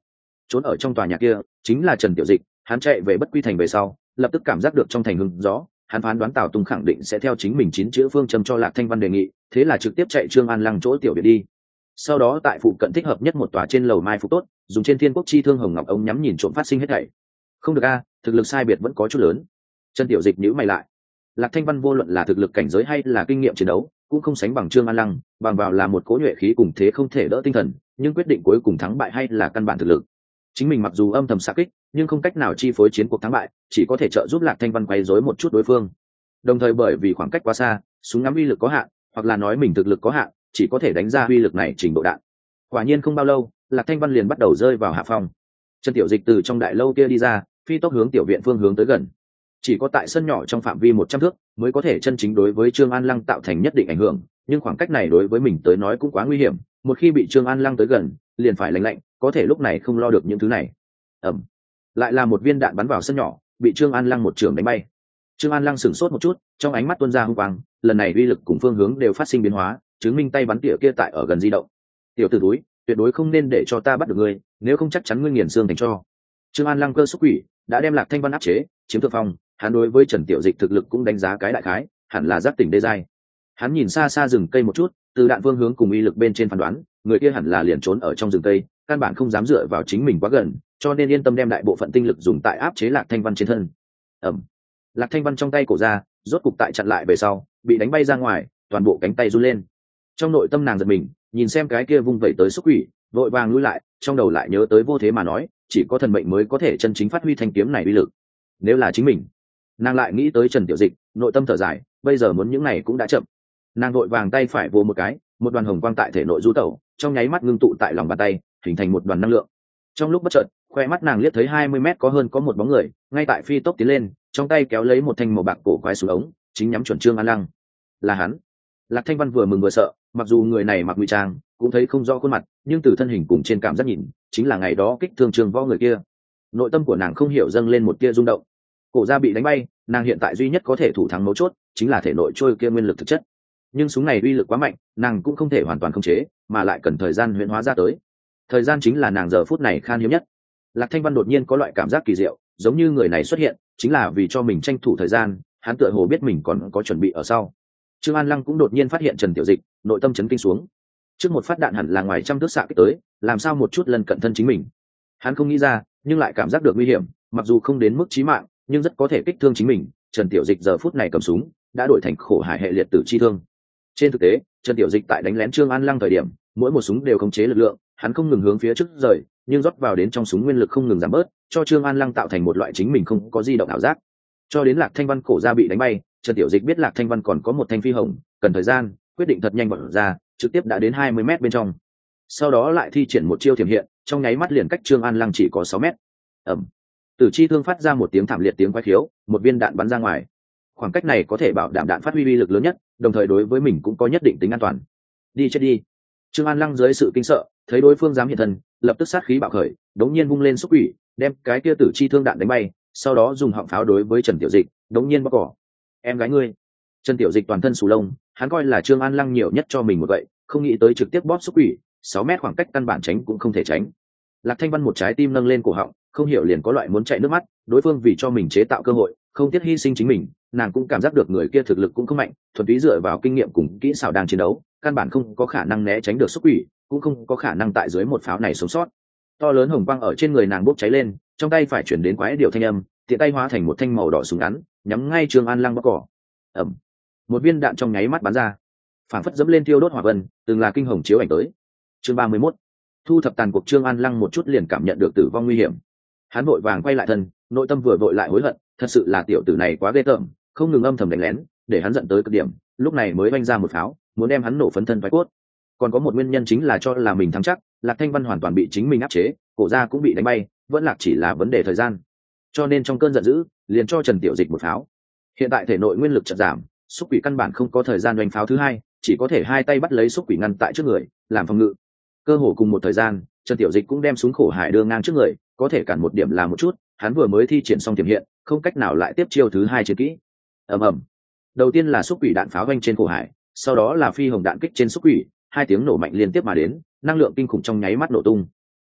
trốn ở trong tòa nhà kia chính là Trần Tiểu Dịch. Hắn chạy về Bất Quy Thành về sau, lập tức cảm giác được trong thành hưng gió. Hắn phán đoán Tào Tung khẳng định sẽ theo chính mình chín chữ phương châm cho Lạc Thanh Văn đề nghị, thế là trực tiếp chạy Trương An Lăng chỗ tiểu viện đi. Sau đó tại phụ cận thích hợp nhất một tòa trên lầu mai phục tốt, dùng trên Thiên Quốc chi thương hồng ngọc ống nhắm nhìn trộm phát sinh hết thảy. Không được a, thực lực sai biệt vẫn có chút lớn. Trần Tiểu Dịch nhíu mày lại. Lạc Thanh Văn vô luận là thực lực cảnh giới hay là kinh nghiệm chiến đấu, cũng không sánh bằng Trương An Lăng, bằng vào là một cố nhuệ khí cùng thế không thể đỡ tinh thần, nhưng quyết định cuối cùng thắng bại hay là căn bản thực lực. Chính mình mặc dù âm thầm xạ kích, nhưng không cách nào chi phối chiến cuộc thắng bại, chỉ có thể trợ giúp Lạc Thanh Văn quấy rối một chút đối phương. Đồng thời bởi vì khoảng cách quá xa, súng ngắm uy lực có hạn, hoặc là nói mình thực lực có hạn, chỉ có thể đánh ra uy lực này trình độ đạn. Quả nhiên không bao lâu, Lạc Thanh Văn liền bắt đầu rơi vào hạ phong. Trần Tiểu Dịch từ trong đại lâu kia đi ra, phi tốc hướng tiểu viện phương hướng tới gần. Chỉ có tại sân nhỏ trong phạm vi một trăm thước mới có thể chân chính đối với Trương An Lăng tạo thành nhất định ảnh hưởng, nhưng khoảng cách này đối với mình tới nói cũng quá nguy hiểm, một khi bị Trương An Lăng tới gần, liền phải lạnh lạnh, có thể lúc này không lo được những thứ này. Ầm. Lại là một viên đạn bắn vào sân nhỏ, bị Trương An Lăng một trường đánh bay. Trương An Lăng sửng sốt một chút, trong ánh mắt tuôn ra hung quang, lần này uy lực cùng phương hướng đều phát sinh biến hóa, chứng minh tay bắn tỉa kia tại ở gần di động. Tiểu tử túi, tuyệt đối không nên để cho ta bắt được ngươi, nếu không chắc chắn ngươi nghiền xương thành tro. Trương An Lăng cơ xúc quỷ đã đem Lạc Thanh Văn áp chế, chiếm thượng phong, hắn đối với Trần Tiểu Dịch thực lực cũng đánh giá cái đại khái, hẳn là giác tỉnh đê giai. Hắn nhìn xa xa rừng cây một chút, từ đạn phương hướng cùng uy lực bên trên phán đoán, người kia hẳn là liền trốn ở trong rừng cây, căn bản không dám dựa vào chính mình quá gần, cho nên yên tâm đem đại bộ phận tinh lực dùng tại áp chế Lạc Thanh Văn trên thân. Ẩm. Lạc Thanh Văn trong tay cổ ra, rốt cục tại chặn lại về sau, bị đánh bay ra ngoài, toàn bộ cánh tay run lên. Trong nội tâm nàng giật mình, nhìn xem cái kia vung vẩy tới xúc quỷ, vội vàng lùi lại, trong đầu lại nhớ tới vô thế mà nói, chỉ có thần mệnh mới có thể chân chính phát huy thanh kiếm này uy lực. Nếu là chính mình, nàng lại nghĩ tới Trần Tiểu Dịch, nội tâm thở dài, bây giờ muốn những này cũng đã chậm. Nàng vội vàng tay phải vồ một cái, một đoàn hồng quang tại thể nội du tẩu, trong nháy mắt ngưng tụ tại lòng bàn tay, hình thành một đoàn năng lượng. Trong lúc bất chợt, khoe mắt nàng liếc thấy hai mươi mét có hơn có một bóng người, ngay tại phi tốc tiến lên, trong tay kéo lấy một thanh màu bạc cổ quái súng ống, chính nhắm chuẩn Trương An Lăng. Là hắn. Lạc Thanh Văn vừa mừng vừa sợ, mặc dù người này mặc ngụy trang, cũng thấy không rõ khuôn mặt, nhưng từ thân hình cùng trên cảm giác nhìn, chính là ngày đó kích thương Trương Võ người kia. Nội tâm của nàng không hiểu dâng lên một tia rung động. Cổ ra bị đánh bay, nàng hiện tại duy nhất có thể thủ thắng mấu chốt, chính là thể nội trôi kia nguyên lực thực chất. Nhưng súng này uy lực quá mạnh, nàng cũng không thể hoàn toàn khống chế, mà lại cần thời gian huyễn hóa ra tới. Thời gian chính là nàng giờ phút này khan hiếm nhất. Lạc Thanh Văn đột nhiên có loại cảm giác kỳ diệu, giống như người này xuất hiện chính là vì cho mình tranh thủ thời gian, hắn tựa hồ biết mình còn có chuẩn bị ở sau. Trương An Lăng cũng đột nhiên phát hiện Trần Tiểu Dịch, nội tâm chấn kinh xuống. Trước một phát đạn hẳn là ngoài trăm thước xạ kích tới, làm sao một chút lần cận thân chính mình. Hắn không nghĩ ra, nhưng lại cảm giác được nguy hiểm, mặc dù không đến mức chí mạng, nhưng rất có thể kích thương chính mình. Trần Tiểu Dịch giờ phút này cầm súng, đã đổi thành khổ hải hệ liệt tử chi thương. Trên thực tế, Trần Tiểu Dịch tại đánh lén Trương An Lăng thời điểm, mỗi một súng đều khống chế lực lượng, hắn không ngừng hướng phía trước rời, nhưng rót vào đến trong súng nguyên lực không ngừng giảm bớt, cho Trương An Lăng tạo thành một loại chính mình không có di động ảo giác. Cho đến Lạc Thanh Văn cổ ra bị đánh bay, Trần Tiểu Dịch biết Lạc Thanh Văn còn có một thanh phi hồng, cần thời gian, quyết định thật nhanh vọt ra, trực tiếp đã đến hai mươi mét bên trong. Sau đó lại thi triển một chiêu thiểm hiện, trong nháy mắt liền cách Trương An Lăng chỉ có sáu mét. Ầm. Tử chi thương phát ra một tiếng thảm liệt tiếng quái khiếu, một viên đạn bắn ra ngoài. Khoảng cách này có thể bảo đảm đạn phát huy uy lực lớn nhất, đồng thời đối với mình cũng có nhất định tính an toàn. Đi chết đi. Trương An Lăng dưới sự kinh sợ, thấy đối phương dám hiện thân, lập tức sát khí bạo khởi, đống nhiên vung lên xúc quỷ, đem cái kia tử chi thương đạn đánh bay, sau đó dùng họng pháo đối với Trần Tiểu Dịch, đống nhiên bóc cỏ. Em gái ngươi. Trần Tiểu Dịch toàn thân sù lông, hắn coi là Trương An Lăng nhiều nhất cho mình một vậy, không nghĩ tới trực tiếp bóp xúc quỷ, sáu mét khoảng cách căn bản tránh cũng không thể tránh. Lạc Thanh Văn một trái tim nâng lên cổ họng, không hiểu liền có loại muốn chạy nước mắt, đối phương vì cho mình chế tạo cơ hội, không tiếc hy sinh chính mình, nàng cũng cảm giác được người kia thực lực cũng không mạnh, thuần túy dựa vào kinh nghiệm cùng kỹ xảo đang chiến đấu, căn bản không có khả năng né tránh được xúc quỷ, cũng không có khả năng tại dưới một pháo này sống sót. To lớn hồng quang ở trên người nàng bốc cháy lên, trong tay phải chuyển đến quái điệu thanh âm, tiện tay hóa thành một thanh màu đỏ súng ngắn, nhắm ngay Trương An Lăng bóc cỏ. Ầm. Một viên đạn trong nháy mắt bắn ra, phảng phất dẫm lên thiêu đốt hỏa vân, từng là kinh hồng chiếu ảnh tới. Chương ba mươi mốt. Thu thập tàn cuộc. Trương An Lăng một chút liền cảm nhận được tử vong nguy hiểm. Hắn vội vàng quay lại thân, nội tâm vừa vội lại hối hận, thật sự là tiểu tử này quá ghê tởm, không ngừng âm thầm đánh lén, để hắn giận tới cực điểm, lúc này mới vung ra một pháo, muốn đem hắn nổ phấn thân phái cốt. Còn có một nguyên nhân chính là cho là mình thắng chắc, Lạc Thanh Văn hoàn toàn bị chính mình áp chế, cổ ra cũng bị đánh bay, vẫn lạc chỉ là vấn đề thời gian. Cho nên trong cơn giận dữ, liền cho Trần Tiểu Dịch một pháo. Hiện tại thể nội nguyên lực chợt giảm, xúc quỷ căn bản không có thời gian đánh pháo thứ hai, chỉ có thể hai tay bắt lấy xúc quỷ ngăn tại trước người, làm phòng ngự. Cơ hồ cùng một thời gian, Trần Tiểu Dịch cũng đem súng khổ hải đưa ngang trước người, có thể cản một điểm là một chút, hắn vừa mới thi triển xong tiềm hiện, không cách nào lại tiếp chiêu thứ hai chiến kỹ. Ầm ầm. Đầu tiên là xúc quỷ đạn pháo vanh trên khổ hải, sau đó là phi hồng đạn kích trên xúc quỷ, hai tiếng nổ mạnh liên tiếp mà đến, năng lượng kinh khủng trong nháy mắt nổ tung.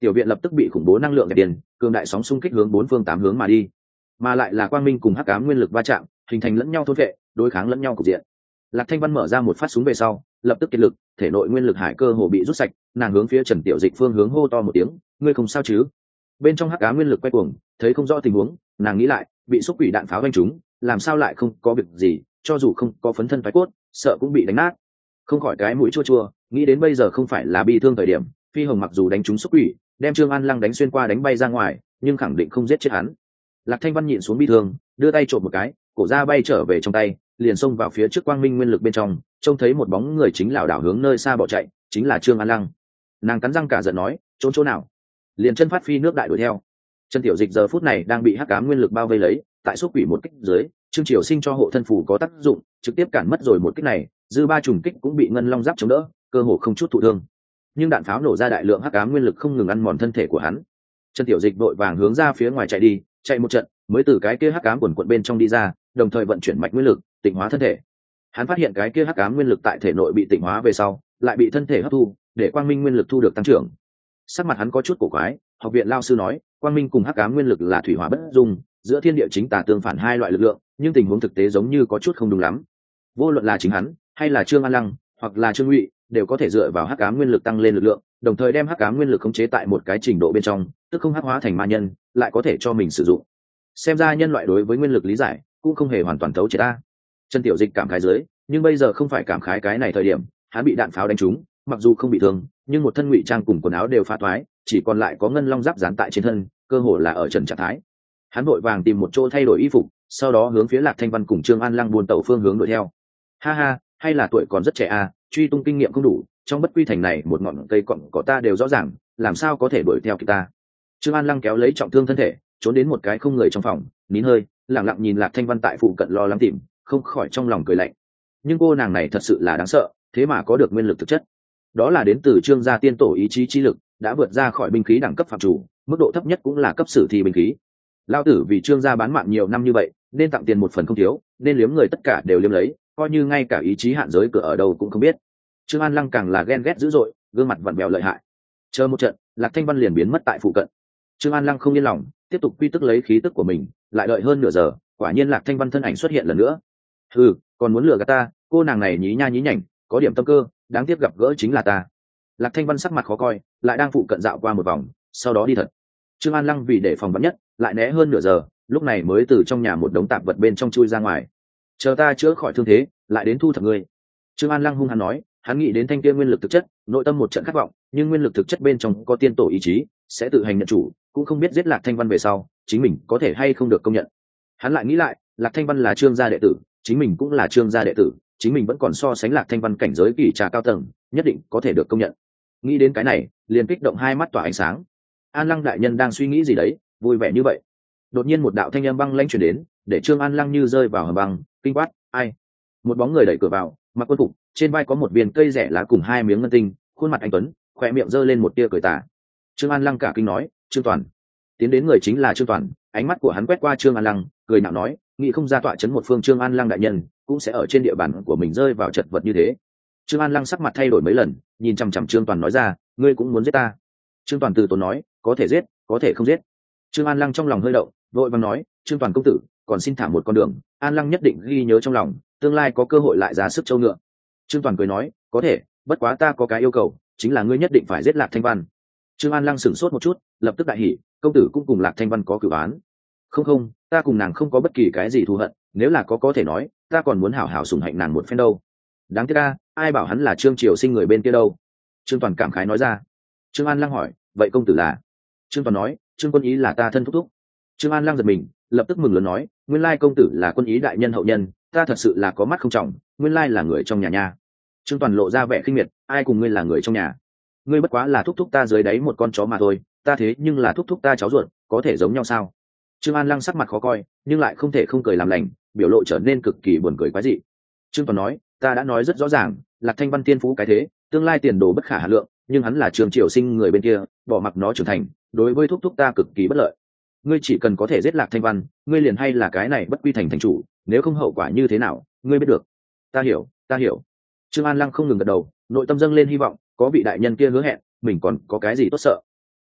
tiểu viện lập tức bị khủng bố năng lượng kẹp tiền, cường đại sóng xung kích hướng bốn phương tám hướng mà đi, mà lại là quang minh cùng hắc ám nguyên lực va chạm, hình thành lẫn nhau thôn vệ, đối kháng lẫn nhau cục diện. Lạc Thanh Văn mở ra một phát súng về sau, lập tức kiệt lực, thể nội nguyên lực hải cơ hồ bị rút sạch, nàng hướng phía Trần Tiểu Dịch phương hướng hô to một tiếng, ngươi không sao chứ? Bên trong hắc ám nguyên lực quay cuồng, thấy không rõ tình huống, nàng nghĩ lại, bị xúc quỷ đạn pháo đánh trúng, làm sao lại không có việc gì, cho dù không có phấn thân phái cốt, sợ cũng bị đánh nát. Không khỏi cái mũi chua chua, nghĩ đến bây giờ không phải là bi thương thời điểm, Phi Hồng mặc dù đánh trúng xúc quỷ, đem Trương An Lăng đánh xuyên qua đánh bay ra ngoài, nhưng khẳng định không giết chết hắn. Lạc Thanh Văn nhịn xuống bi thương, đưa tay trộm một cái, cổ ra bay trở về trong tay, liền xông vào phía trước quang minh nguyên lực bên trong, trông thấy một bóng người chính lảo đảo hướng nơi xa bỏ chạy, chính là Trương An Lăng. Nàng cắn răng cả giận nói, trốn chỗ nào? Liền chân phát phi nước đại đuổi theo. Trần Tiểu Dịch giờ phút này đang bị hắc ám nguyên lực bao vây lấy, tại xúc quỷ một kích dưới, Trương Triều Sinh cho hộ thân phù có tác dụng, trực tiếp cản mất rồi một kích này, dư ba trùng kích cũng bị ngân long giáp chống đỡ, cơ hồ không chút thụ thương. Nhưng đạn pháo nổ ra đại lượng hắc ám nguyên lực không ngừng ăn mòn thân thể của hắn. Trần Tiểu Dịch vội vàng hướng ra phía ngoài chạy đi, chạy một trận, mới từ cái kia hắc ám quần quần bên trong đi ra, đồng thời vận chuyển mạch nguyên lực, tịnh hóa thân thể. Hắn phát hiện cái kia hắc ám nguyên lực tại thể nội bị tịnh hóa về sau, lại bị thân thể hấp thu, để quang minh nguyên lực thu được tăng trưởng. Sắc mặt hắn có chút cổ quái, học viện lao sư nói, quang minh cùng hắc ám nguyên lực là thủy hỏa bất dung, giữa thiên địa chính tà tương phản hai loại lực lượng, nhưng tình huống thực tế giống như có chút không đúng lắm. Vô luận là chính hắn, hay là Trương An Lăng, hoặc là Trương Ngụy, đều có thể dựa vào hắc ám nguyên lực tăng lên lực lượng, đồng thời đem hắc ám nguyên lực khống chế tại một cái trình độ bên trong, tức không hắc hóa thành ma nhân, lại có thể cho mình sử dụng. Xem ra nhân loại đối với nguyên lực lý giải cũng không hề hoàn toàn thấu triệt ta. Trần Tiểu Dịch cảm khái dưới, nhưng bây giờ không phải cảm khái cái này thời điểm, hắn bị đạn pháo đánh trúng, mặc dù không bị thương, nhưng một thân ngụy trang cùng quần áo đều phá toái, chỉ còn lại có ngân long giáp dán tại trên thân, cơ hồ là ở trần trạng thái. Hắn vội vàng tìm một chỗ thay đổi y phục, sau đó hướng phía Lạc Thanh Văn cùng Trương An Lăng buôn tàu phương hướng đuổi theo. Ha ha, hay là tuổi còn rất trẻ à, truy tung kinh nghiệm không đủ, trong bất quy thành này một ngọn cây cọn cỏ ta đều rõ ràng, làm sao có thể đuổi theo kịp ta. Trương An Lăng kéo lấy trọng thương thân thể, trốn đến một cái không người trong phòng, nín hơi, lặng lặng nhìn Lạc Thanh Văn tại phụ cận lo lắng tìm, không khỏi trong lòng cười lạnh. Nhưng cô nàng này thật sự là đáng sợ, thế mà có được nguyên lực thực chất. Đó là đến từ Trương gia tiên tổ ý chí chi lực, đã vượt ra khỏi binh khí đẳng cấp phạm chủ, mức độ thấp nhất cũng là cấp sử thi binh khí. Lao tử vì Trương gia bán mạng nhiều năm như vậy, nên tặng tiền một phần không thiếu, nên liếm người tất cả đều liếm lấy, coi như ngay cả ý chí hạn giới cửa ở đâu cũng không biết. Trương An Lăng càng là ghen ghét dữ dội, gương mặt vặn vẹo lợi hại. Chờ một trận, Lạc Thanh Văn liền biến mất tại phụ cận. Trương An Lăng không yên lòng, tiếp tục quy tức lấy khí tức của mình, lại đợi hơn nửa giờ, quả nhiên Lạc Thanh Văn thân ảnh xuất hiện lần nữa. Ừ, còn muốn lừa gạt ta, cô nàng này nhí nha nhí nhảnh, có điểm tâm cơ, đáng tiếc gặp gỡ chính là ta. Lạc Thanh Văn sắc mặt khó coi, lại đang phụ cận dạo qua một vòng, sau đó đi thật. Trương An Lăng vì để phòng vắn nhất, lại né hơn nửa giờ, lúc này mới từ trong nhà một đống tạp vật bên trong chui ra ngoài. Chờ ta chữa khỏi thương thế, lại đến thu thập ngươi. Trương An Lăng hung hăng nói, hắn nghĩ đến thanh kia nguyên lực thực chất, nội tâm một trận khát vọng, nhưng nguyên lực thực chất bên trong có tiên tổ ý chí, sẽ tự hành nhận chủ, cũng không biết giết Lạc Thanh Văn về sau, chính mình có thể hay không được công nhận. Hắn lại nghĩ lại, Lạc Thanh Văn là Trương gia đệ tử, chính mình cũng là Trương gia đệ tử, chính mình vẫn còn so sánh Lạc Thanh Văn cảnh giới kỳ trà cao tầng, nhất định có thể được công nhận. Nghĩ đến cái này, liền kích động hai mắt tỏa ánh sáng. An Lăng đại nhân đang suy nghĩ gì đấy, vui vẻ như vậy. Đột nhiên một đạo thanh âm băng lãnh truyền đến, để Trương An Lăng như rơi vào hầm băng, kinh quát, ai? Một bóng người đẩy cửa vào, mặc quân phục, trên vai có một viên cây rẻ lá cùng hai miếng ngân tinh, khuôn mặt anh tuấn, khỏe miệng giơ lên một tia cười tà. Trương An Lăng cả kinh nói, Trương Toàn. Tiến đến người chính là Trương Toàn, ánh mắt của hắn quét qua Trương An Lăng, cười nhạo nói, nghĩ không ra tọa chấn một phương Trương An Lăng đại nhân, cũng sẽ ở trên địa bàn của mình rơi vào chật vật như thế. Trương An Lăng sắc mặt thay đổi mấy lần, nhìn chằm chằm Trương Toàn nói ra, ngươi cũng muốn giết ta? Trương Toàn từ tốn nói, có thể giết, có thể không giết. Trương An Lăng trong lòng hơi động, vội vàng nói, Trương Toàn công tử, còn xin thả một con đường, An Lăng nhất định ghi nhớ trong lòng, tương lai có cơ hội lại ra sức châu ngựa. Trương Toàn cười nói, có thể, bất quá ta có cái yêu cầu, chính là ngươi nhất định phải giết Lạc Thanh Văn. Trương An Lăng sửng sốt một chút, lập tức đại hỉ, công tử cũng cùng Lạc Thanh Văn có cửu án. Không không, ta cùng nàng không có bất kỳ cái gì thù hận, nếu là có có thể nói, ta còn muốn hảo hảo sủng hạnh nàng một phen đâu. Đáng tiếc a, ai bảo hắn là Trương Triều Sinh người bên kia đâu. Trương Toàn cảm khái nói ra. Trương An Lăng hỏi, vậy công tử là? Trương Toàn nói, Trương Quân Ý là ta thân thúc thúc. Trương An Lăng giật mình, lập tức mừng lớn nói, nguyên lai công tử là Quân Ý đại nhân hậu nhân, ta thật sự là có mắt không trọng, nguyên lai là người trong nhà nha. Trương Toàn lộ ra vẻ khinh miệt, ai cùng ngươi là người trong nhà? Ngươi bất quá là thúc thúc ta dưới đáy một con chó mà thôi, ta thế nhưng là thúc thúc ta cháu ruột, có thể giống nhau sao? Trương An Lăng sắc mặt khó coi, nhưng lại không thể không cười làm lành, biểu lộ trở nên cực kỳ buồn cười quái dị. Trương Toàn nói, ta đã nói rất rõ ràng, Lạc Thanh Văn tiên phú cái thế, tương lai tiền đồ bất khả hà lượng, nhưng hắn là Trương Triều Sinh người bên kia, bỏ mặc nó trưởng thành, đối với thúc thúc ta cực kỳ bất lợi. Ngươi chỉ cần có thể giết Lạc Thanh Văn, ngươi liền hay là cái này bất quy thành thành chủ, nếu không hậu quả như thế nào, ngươi biết được. Ta hiểu, ta hiểu. Trương An Lăng không ngừng gật đầu, nội tâm dâng lên hy vọng, có vị đại nhân kia hứa hẹn, mình còn có cái gì tốt sợ.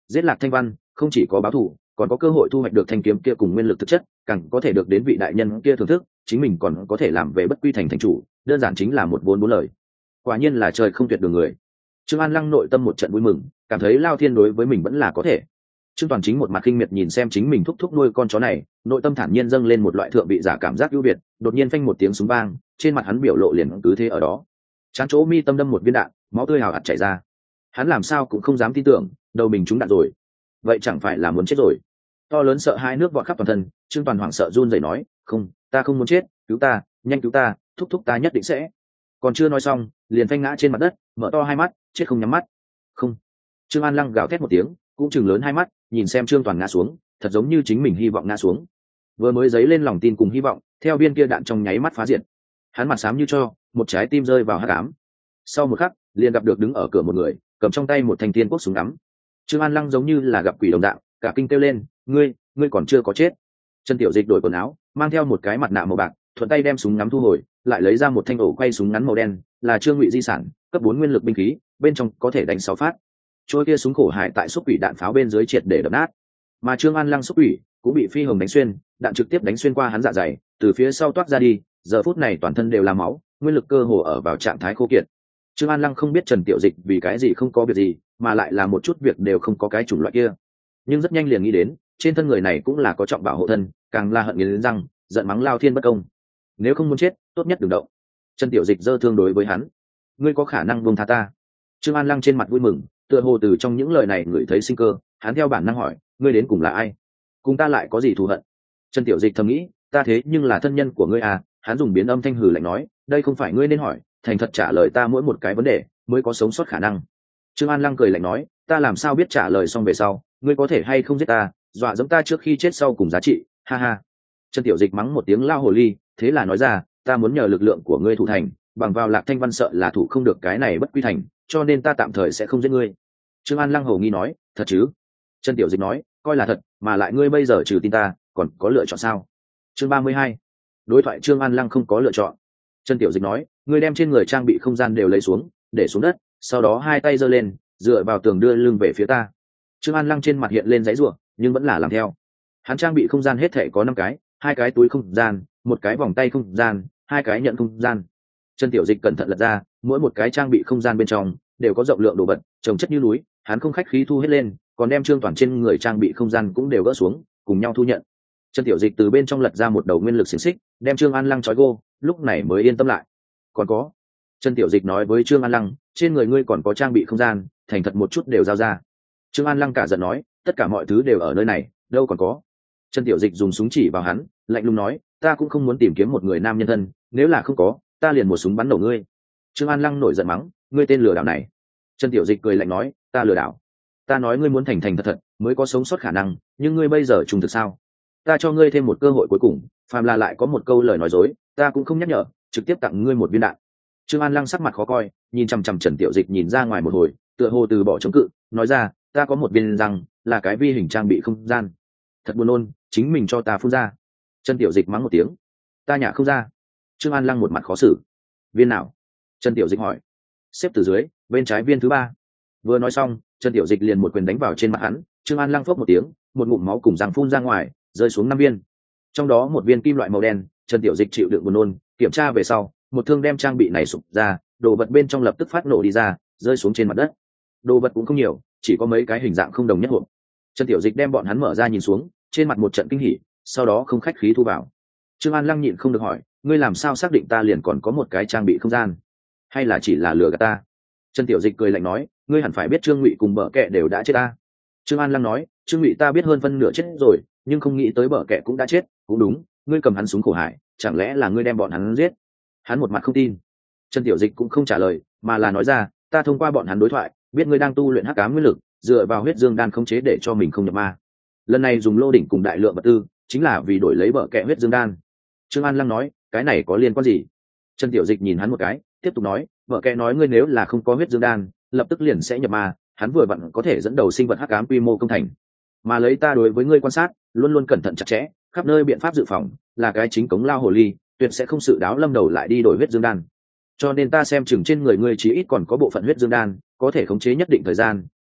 giết Lạc Thanh Văn không chỉ có báo thù, còn có cơ hội thu hoạch được thanh kiếm kia cùng nguyên lực thực chất, càng có thể được đến vị đại nhân kia thưởng thức, chính mình còn có thể làm về bất quy thành thành chủ, đơn giản chính là một vốn bốn lời. Quả nhiên là trời không tuyệt đường người. Trương An Lăng nội tâm một trận vui mừng, cảm thấy Lao Thiên đối với mình vẫn là có thể. Trương Toàn Chính một mặt kinh miệt nhìn xem chính mình thúc thúc nuôi con chó này, nội tâm thản nhiên dâng lên một loại thượng vị giả cảm giác ưu việt. Đột nhiên phanh một tiếng súng vang, trên mặt hắn biểu lộ liền cứ thế ở đó. Trán chỗ mi tâm đâm một viên đạn, máu tươi hào hạt chảy ra. Hắn làm sao cũng không dám tin tưởng, đầu mình trúng đạn rồi. Vậy chẳng phải là muốn chết rồi? To lớn sợ hai nước vọt khắp toàn thân, Trương Toàn hoảng sợ run rẩy nói, "Không, ta không muốn chết, cứu ta, nhanh cứu ta, thúc thúc ta nhất định sẽ." Còn chưa nói xong, liền phanh ngã trên mặt đất, mở to hai mắt, chết không nhắm mắt. "Không." Trương An Lăng gào thét một tiếng, cũng chừng lớn hai mắt, nhìn xem Trương Toàn ngã xuống, thật giống như chính mình hy vọng ngã xuống. Vừa mới dấy lên lòng tin cùng hy vọng, theo viên kia đạn trong nháy mắt phá diệt. Hắn mặt xám như cho, một trái tim rơi vào hắc ám. Sau một khắc, liền gặp được đứng ở cửa một người, cầm trong tay một thanh tiên quốc súng ngắm. Trương An Lăng giống như là gặp quỷ đồng dạng, cả kinh kêu lên, "Ngươi, ngươi còn chưa có chết." Trần Tiểu Dịch đổi quần áo, mang theo một cái mặt nạ màu bạc, thuận tay đem súng ngắm thu hồi, lại lấy ra một thanh ổ quay súng ngắn màu đen, là Trương Ngụy di sản, cấp bốn nguyên lực binh khí, bên trong có thể đánh sáu phát. Trôi kia súng khổ hải tại xúc quỷ đạn pháo bên dưới triệt để đập nát, mà Trương An Lăng xúc quỷ cũng bị phi hồng đánh xuyên, đạn trực tiếp đánh xuyên qua hắn dạ dày, từ phía sau toát ra đi, giờ phút này toàn thân đều là máu, nguyên lực cơ hồ ở vào trạng thái khô kiệt. Trương An Lăng không biết Trần Tiểu Dịch vì cái gì không có việc gì, mà lại là một chút việc đều không có cái chủng loại kia, nhưng rất nhanh liền nghĩ đến, trên thân người này cũng là có trọng bảo hộ thân, càng là hận nghiến răng, giận mắng Lao Thiên bất công. Nếu không muốn chết, tốt nhất đừng động. Trần Tiểu Dịch giơ thương đối với hắn, "Ngươi có khả năng buông tha ta?" Trương An Lăng trên mặt vui mừng, tựa hồ từ trong những lời này ngửi thấy sinh cơ, hắn theo bản năng hỏi, "Ngươi đến cùng là ai? Cùng ta lại có gì thù hận?" Trần Tiểu Dịch thầm nghĩ, "Ta thế nhưng là thân nhân của ngươi à?" Hắn dùng biến âm thanh hừ lạnh nói, "Đây không phải ngươi nên hỏi, thành thật trả lời ta mỗi một cái vấn đề, mới có sống sót khả năng." Trương An Lăng cười lạnh nói, "Ta làm sao biết trả lời xong về sau, ngươi có thể hay không giết ta, dọa dẫm ta trước khi chết sau cùng giá trị, ha ha." Trần Tiểu Dịch mắng một tiếng lao hồ ly, thế là nói ra, "Ta muốn nhờ lực lượng của ngươi thủ thành, bằng vào Lạc Thanh Văn sợ là thủ không được cái này bất quy thành, cho nên ta tạm thời sẽ không giết ngươi." Trương An Lăng hồ nghi nói, "Thật chứ?" Trần Tiểu Dịch nói, "Coi là thật, mà lại ngươi bây giờ trừ tin ta, còn có lựa chọn sao?" Chương ba mươi hai, đối thoại. Trương An Lăng không có lựa chọn. Trần Tiểu Dịch nói, "Ngươi đem trên người trang bị không gian đều lấy xuống, để xuống đất, sau đó hai tay giơ lên, dựa vào tường đưa lưng về phía ta." Trương An Lăng trên mặt hiện lên giấy rủa, nhưng vẫn là làm theo. Hắn trang bị không gian hết thể có năm cái, hai cái túi không gian, một cái vòng tay không gian, hai cái nhận không gian. Trần Tiểu Dịch cẩn thận lật ra, mỗi một cái trang bị không gian bên trong đều có rộng lượng đồ vật, chồng chất như núi, hắn không khách khí thu hết lên, còn đem Trương Toàn trên người trang bị không gian cũng đều gỡ xuống, cùng nhau thu nhận. Trần Tiểu Dịch từ bên trong lật ra một đầu nguyên lực xiềng xích, đem Trương An Lăng trói gô, lúc này mới yên tâm lại. "Còn có." Trần Tiểu Dịch nói với Trương An Lăng, "Trên người ngươi còn có trang bị không gian, thành thật một chút đều giao ra." Trương An Lăng cả giận nói, "Tất cả mọi thứ đều ở nơi này, đâu còn có." Trần Tiểu Dịch dùng súng chỉ vào hắn, lạnh lùng nói, "Ta cũng không muốn tìm kiếm một người nam nhân thân, nếu là không có, ta liền một súng bắn nổ ngươi." Trương An Lăng nổi giận mắng, "Ngươi tên lừa đảo này." Trần Tiểu Dịch cười lạnh nói, "Ta lừa đảo? Ta nói ngươi muốn thành thành thật thật mới có sống sót khả năng, nhưng ngươi bây giờ trùng thực sao? Ta cho ngươi thêm một cơ hội cuối cùng, phàm là lại có một câu lời nói dối, ta cũng không nhắc nhở, trực tiếp tặng ngươi một viên đạn." Trương An Lăng sắc mặt khó coi, nhìn chằm chằm Trần Tiểu Dịch nhìn ra ngoài một hồi, tựa hồ từ bỏ chống cự, nói ra, "Ta có một viên răng, là cái vi hình trang bị không gian." Thật buồn nôn, chính mình cho ta phun ra. Trần Tiểu Dịch mắng một tiếng, "Ta nhả không ra." Trương An Lăng một mặt khó xử, "Viên nào?" Trần Tiểu Dịch hỏi. "Xếp từ dưới, bên trái viên thứ ba." Vừa nói xong, Trần Tiểu Dịch liền một quyền đánh vào trên mặt hắn. Trương An Lăng phốc một tiếng, một ngụm máu cùng răng phun ra ngoài, rơi xuống năm viên, trong đó một viên kim loại màu đen. Trần Tiểu Dịch chịu đựng buồn nôn, kiểm tra về sau, một thương đem trang bị này sụp ra, đồ vật bên trong lập tức phát nổ đi ra, rơi xuống trên mặt đất. Đồ vật cũng không nhiều, chỉ có mấy cái hình dạng không đồng nhất hộp. Trần Tiểu Dịch đem bọn hắn mở ra nhìn xuống, trên mặt một trận kinh hỉ, sau đó không khách khí thu vào. Trương An Lăng nhịn không được hỏi, "Ngươi làm sao xác định ta liền còn có một cái trang bị không gian, hay là chỉ là lừa gạt ta?" Trần Tiểu Dịch cười lạnh nói, "Ngươi hẳn phải biết Trương Ngụy cùng Bợ Kệ đều đã chết ta." Trương An Lăng nói, "Trương Ngụy ta biết hơn phân nửa chết rồi, nhưng không nghĩ tới Bợ Kệ cũng đã chết." "Cũng đúng, ngươi cầm hắn súng khổ hải, chẳng lẽ là ngươi đem bọn hắn giết?" Hắn một mặt không tin. Trần Tiểu Dịch cũng không trả lời, mà là nói ra, "Ta thông qua bọn hắn đối thoại, biết ngươi đang tu luyện hắc ám nguyên lực, dựa vào huyết dương đan khống chế để cho mình không nhập ma. Lần này dùng lô đỉnh cùng đại lượng vật tư, chính là vì đổi lấy Bợ Kệ huyết dương đan." Trương An Lăng nói, "Cái này có liên quan gì?" Trần Tiểu Dịch nhìn hắn một cái, tiếp tục nói, "Bợ Kệ nói ngươi nếu là không có huyết dương đan, lập tức liền sẽ nhập ma, hắn vừa vặn có thể dẫn đầu sinh vật hắc ám quy mô công thành. Mà lấy ta đối với ngươi quan sát, luôn luôn cẩn thận chặt chẽ, khắp nơi biện pháp dự phòng, là cái chính cống lao hồ ly, tuyệt sẽ không sự đáo lâm đầu lại đi đổi huyết dương đan. Cho nên ta xem chừng trên người ngươi chí ít còn có bộ phận huyết dương đan, có thể khống chế nhất định thời gian,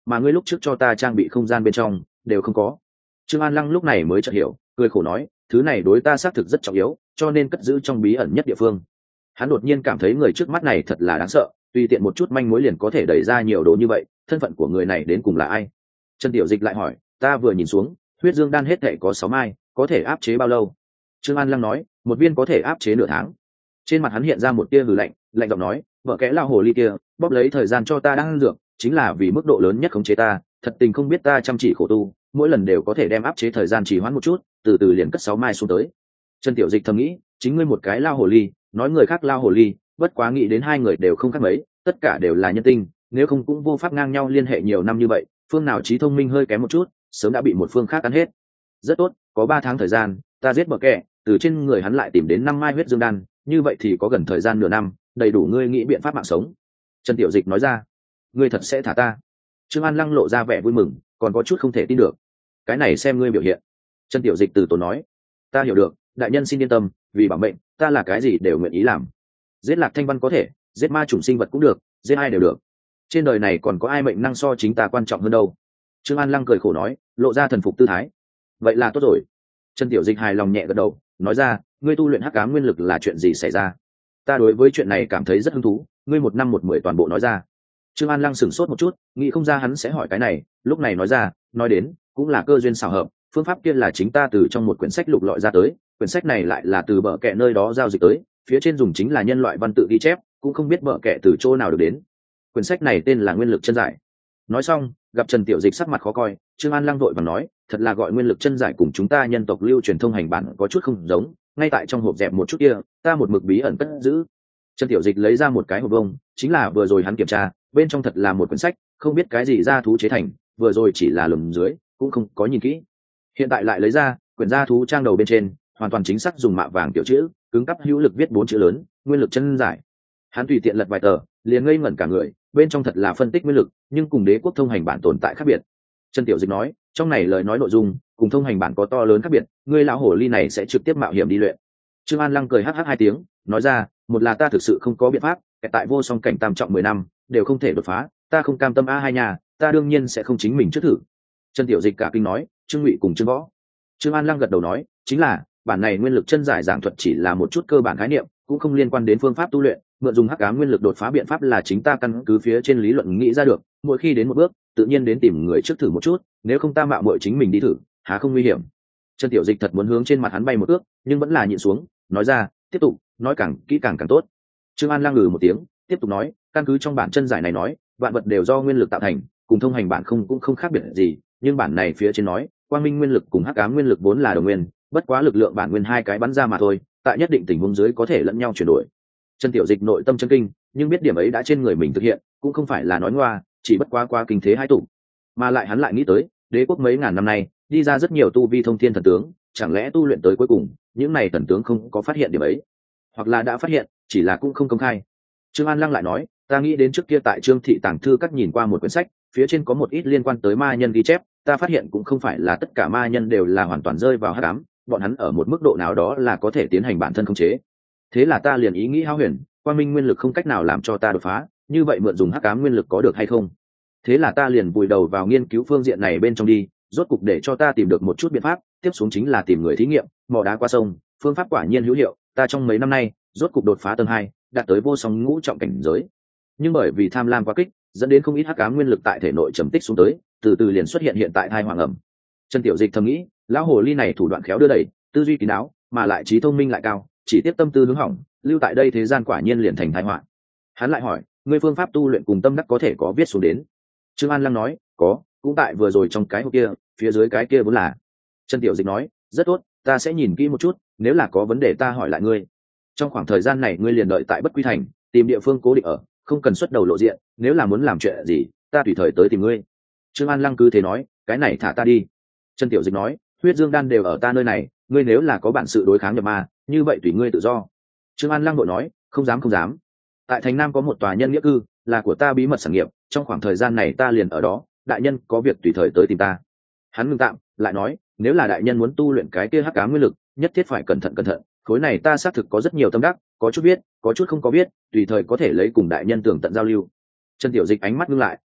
mà ngươi lúc trước cho ta trang bị không gian bên trong đều không có. Trương An Lăng lúc này mới chợt hiểu, cười khổ nói, thứ này đối ta xác thực rất trọng yếu, cho nên cất giữ trong bí ẩn nhất địa phương. Hắn đột nhiên cảm thấy người trước mắt này thật là đáng sợ, tùy tiện một chút manh mối liền có thể đẩy ra nhiều đồ như vậy, thân phận của người này đến cùng là ai? Trần Tiểu Dịch lại hỏi, ta vừa nhìn xuống, huyết dương đan hết thảy có sáu mai, có thể áp chế bao lâu? Trương An Lăng nói, một viên có thể áp chế nửa tháng. Trên mặt hắn hiện ra một tia hừ lạnh, lạnh giọng nói, vợ kẽ lao hồ ly kia, bóp lấy thời gian cho ta đang ăn dược, chính là vì mức độ lớn nhất khống chế ta, thật tình không biết ta chăm chỉ khổ tu, mỗi lần đều có thể đem áp chế thời gian trì hoãn một chút, từ từ liền cất sáu mai xuống tới. Trần Tiểu Dịch thầm nghĩ, chính ngươi một cái lao hồ ly, nói người khác lao hồ ly, bất quá nghĩ đến hai người đều không khác mấy, tất cả đều là nhân tinh, nếu không cũng vô pháp ngang nhau liên hệ nhiều năm như vậy, phương nào trí thông minh hơi kém một chút, sớm đã bị một phương khác ăn hết. Rất tốt, có ba tháng thời gian, ta giết bờ kẹ, từ trên người hắn lại tìm đến năm mai huyết dương đan, như vậy thì có gần thời gian nửa năm, đầy đủ ngươi nghĩ biện pháp mạng sống. Trần Tiểu Dịch nói ra, ngươi thật sẽ thả ta? Trương An Lăng lộ ra vẻ vui mừng, còn có chút không thể tin được. Cái này xem ngươi biểu hiện. Trần Tiểu Dịch từ tốn nói, ta hiểu được, đại nhân xin yên tâm, vì bảo mệnh, ta là cái gì đều nguyện ý làm. Giết Lạc Thanh Văn có thể, giết ma chủng sinh vật cũng được, giết ai đều được. Trên đời này còn có ai mệnh năng so chính ta quan trọng hơn đâu? Trương An Lăng cười khổ nói, lộ ra thần phục tư thái. Vậy là tốt rồi. Trần Tiểu Dịch hài lòng nhẹ gật đầu, nói ra, ngươi tu luyện hắc ám nguyên lực là chuyện gì xảy ra? Ta đối với chuyện này cảm thấy rất hứng thú, ngươi một năm một mười toàn bộ nói ra. Trương An Lăng sửng sốt một chút, nghĩ không ra hắn sẽ hỏi cái này, lúc này nói ra, nói đến, cũng là cơ duyên xảo hợp, phương pháp kia là chính ta từ trong một quyển sách lục lọi ra tới, quyển sách này lại là từ bợ kẹ nơi đó giao dịch tới, phía trên dùng chính là nhân loại văn tự ghi chép, cũng không biết bợ kẹ từ chỗ nào được đến. Quyển sách này tên là Nguyên lực chân giải. Nói xong, gặp Trần Tiểu Dịch sắc mặt khó coi, Trương An Lăng vội vàng nói, thật là gọi Nguyên lực chân giải cùng chúng ta nhân tộc lưu truyền thông hành bản có chút không giống, ngay tại trong hộp dẹp một chút kia, ta một mực bí ẩn cất giữ. Trần Tiểu Dịch lấy ra một cái hộp vông, chính là vừa rồi hắn kiểm tra, bên trong thật là một quyển sách, không biết cái gì ra thú chế thành, vừa rồi chỉ là lùm dưới, cũng không có nhìn kỹ. Hiện tại lại lấy ra, quyển gia thú trang đầu bên trên, hoàn toàn chính xác dùng mạ vàng tiểu chữ, cứng cắp hữu lực viết bốn chữ lớn, Nguyên lực chân giải. Hắn tùy tiện lật vài tờ, liền ngây ngẩn cả người, bên trong thật là phân tích nguyên lực, nhưng cùng đế quốc thông hành bản tồn tại khác biệt. Trần Tiểu Dịch nói, trong này lời nói nội dung cùng thông hành bản có to lớn khác biệt, ngươi lão hồ ly này sẽ trực tiếp mạo hiểm đi luyện. Trương An Lăng cười hắc hắc hai tiếng, nói ra, một là ta thực sự không có biện pháp, tại vô song cảnh tam trọng mười năm đều không thể đột phá, ta không cam tâm a hai nhà, ta đương nhiên sẽ không chính mình trước thử. Trần Tiểu Dịch cả kinh nói, Trương Ngụy cùng Trương Võ. Trương An Lăng gật đầu nói, chính là bản này nguyên lực chân giải giảng thuật chỉ là một chút cơ bản khái niệm, cũng không liên quan đến phương pháp tu luyện, mượn dùng hắc ám nguyên lực đột phá biện pháp là chính ta căn cứ phía trên lý luận nghĩ ra được, mỗi khi đến một bước tự nhiên đến tìm người trước thử một chút, nếu không ta mạo muội chính mình đi thử, há không nguy hiểm. Trần Tiểu Dịch thật muốn hướng trên mặt hắn bay một ước, nhưng vẫn là nhịn xuống, nói ra, tiếp tục, nói càng kỹ càng càng tốt. Trương An Lang ngừ một tiếng, tiếp tục nói, căn cứ trong bản chân giải này nói, vạn vật đều do nguyên lực tạo thành, cùng thông hành bản không cũng không khác biệt gì, nhưng bản này phía trên nói, quang minh nguyên lực cùng hắc ám nguyên lực vốn là đồng nguyên, bất quá lực lượng bản nguyên hai cái bắn ra mà thôi, tại nhất định tình huống dưới có thể lẫn nhau chuyển đổi. Trần Tiểu Dịch nội tâm chân kinh, nhưng biết điểm ấy đã trên người mình thực hiện, cũng không phải là nói ngoa, chỉ bất quá qua kinh thế hai tụ. Mà lại hắn lại nghĩ tới, đế quốc mấy ngàn năm nay, đi ra rất nhiều tu vi thông thiên thần tướng, chẳng lẽ tu luyện tới cuối cùng, những này thần tướng không có phát hiện điểm ấy, hoặc là đã phát hiện, chỉ là cũng không công khai. Trương An Lăng lại nói, ta nghĩ đến trước kia tại Trương thị tàng thư các nhìn qua một quyển sách, phía trên có một ít liên quan tới ma nhân ghi chép, ta phát hiện cũng không phải là tất cả ma nhân đều là hoàn toàn rơi vào hắc ám, bọn hắn ở một mức độ nào đó là có thể tiến hành bản thân khống chế. Thế là ta liền ý nghĩ hao huyền, quang minh nguyên lực không cách nào làm cho ta đột phá, như vậy mượn dùng hắc ám nguyên lực có được hay không? Thế là ta liền vùi đầu vào nghiên cứu phương diện này bên trong đi, rốt cục để cho ta tìm được một chút biện pháp, tiếp xuống chính là tìm người thí nghiệm, mò đá qua sông, phương pháp quả nhiên hữu hiệu, ta trong mấy năm nay, rốt cục đột phá tầng hai, đạt tới vô song ngũ trọng cảnh giới. Nhưng bởi vì tham lam quá kích, dẫn đến không ít hắc ám nguyên lực tại thể nội trầm tích xuống tới, từ từ liền xuất hiện hiện tại thai hoàng ẩm. Trần Tiểu Dịch thầm nghĩ, lão hồ ly này thủ đoạn khéo đưa đẩy, tư duy kín đáo, mà lại trí thông minh lại cao, chỉ tiếp tâm tư hướng hỏng, lưu tại đây thế gian quả nhiên liền thành tai họa. Hắn lại hỏi, ngươi phương pháp tu luyện cùng tâm đắc có thể có viết xuống đến? Trương An Lăng nói, có, cũng tại vừa rồi trong cái hộp kia, phía dưới cái kia vốn là. Trần Tiểu Dịch nói, rất tốt, ta sẽ nhìn kỹ một chút, nếu là có vấn đề ta hỏi lại ngươi. Trong khoảng thời gian này ngươi liền đợi tại Bất Quy Thành, tìm địa phương cố định ở, không cần xuất đầu lộ diện, nếu là muốn làm chuyện gì, ta tùy thời tới tìm ngươi. Trương An Lăng cứ thế nói, cái này thả ta đi. Trần Tiểu Dịch nói, huyết dương đan đều ở ta nơi này, ngươi nếu là có bản sự đối kháng nhập ma, như vậy tùy ngươi tự do. Trương An Lăng vội nói, không dám không dám. Tại thành Nam có một tòa nhân nghĩa cư, là của ta bí mật sản nghiệp, trong khoảng thời gian này ta liền ở đó, đại nhân có việc tùy thời tới tìm ta. Hắn ngừng tạm, lại nói, nếu là đại nhân muốn tu luyện cái kia hắc ám nguyên lực, nhất thiết phải cẩn thận cẩn thận, khối này ta xác thực có rất nhiều tâm đắc, có chút biết, có chút không có biết, tùy thời có thể lấy cùng đại nhân tường tận giao lưu. Trần Tiểu Dịch ánh mắt ngưng lại,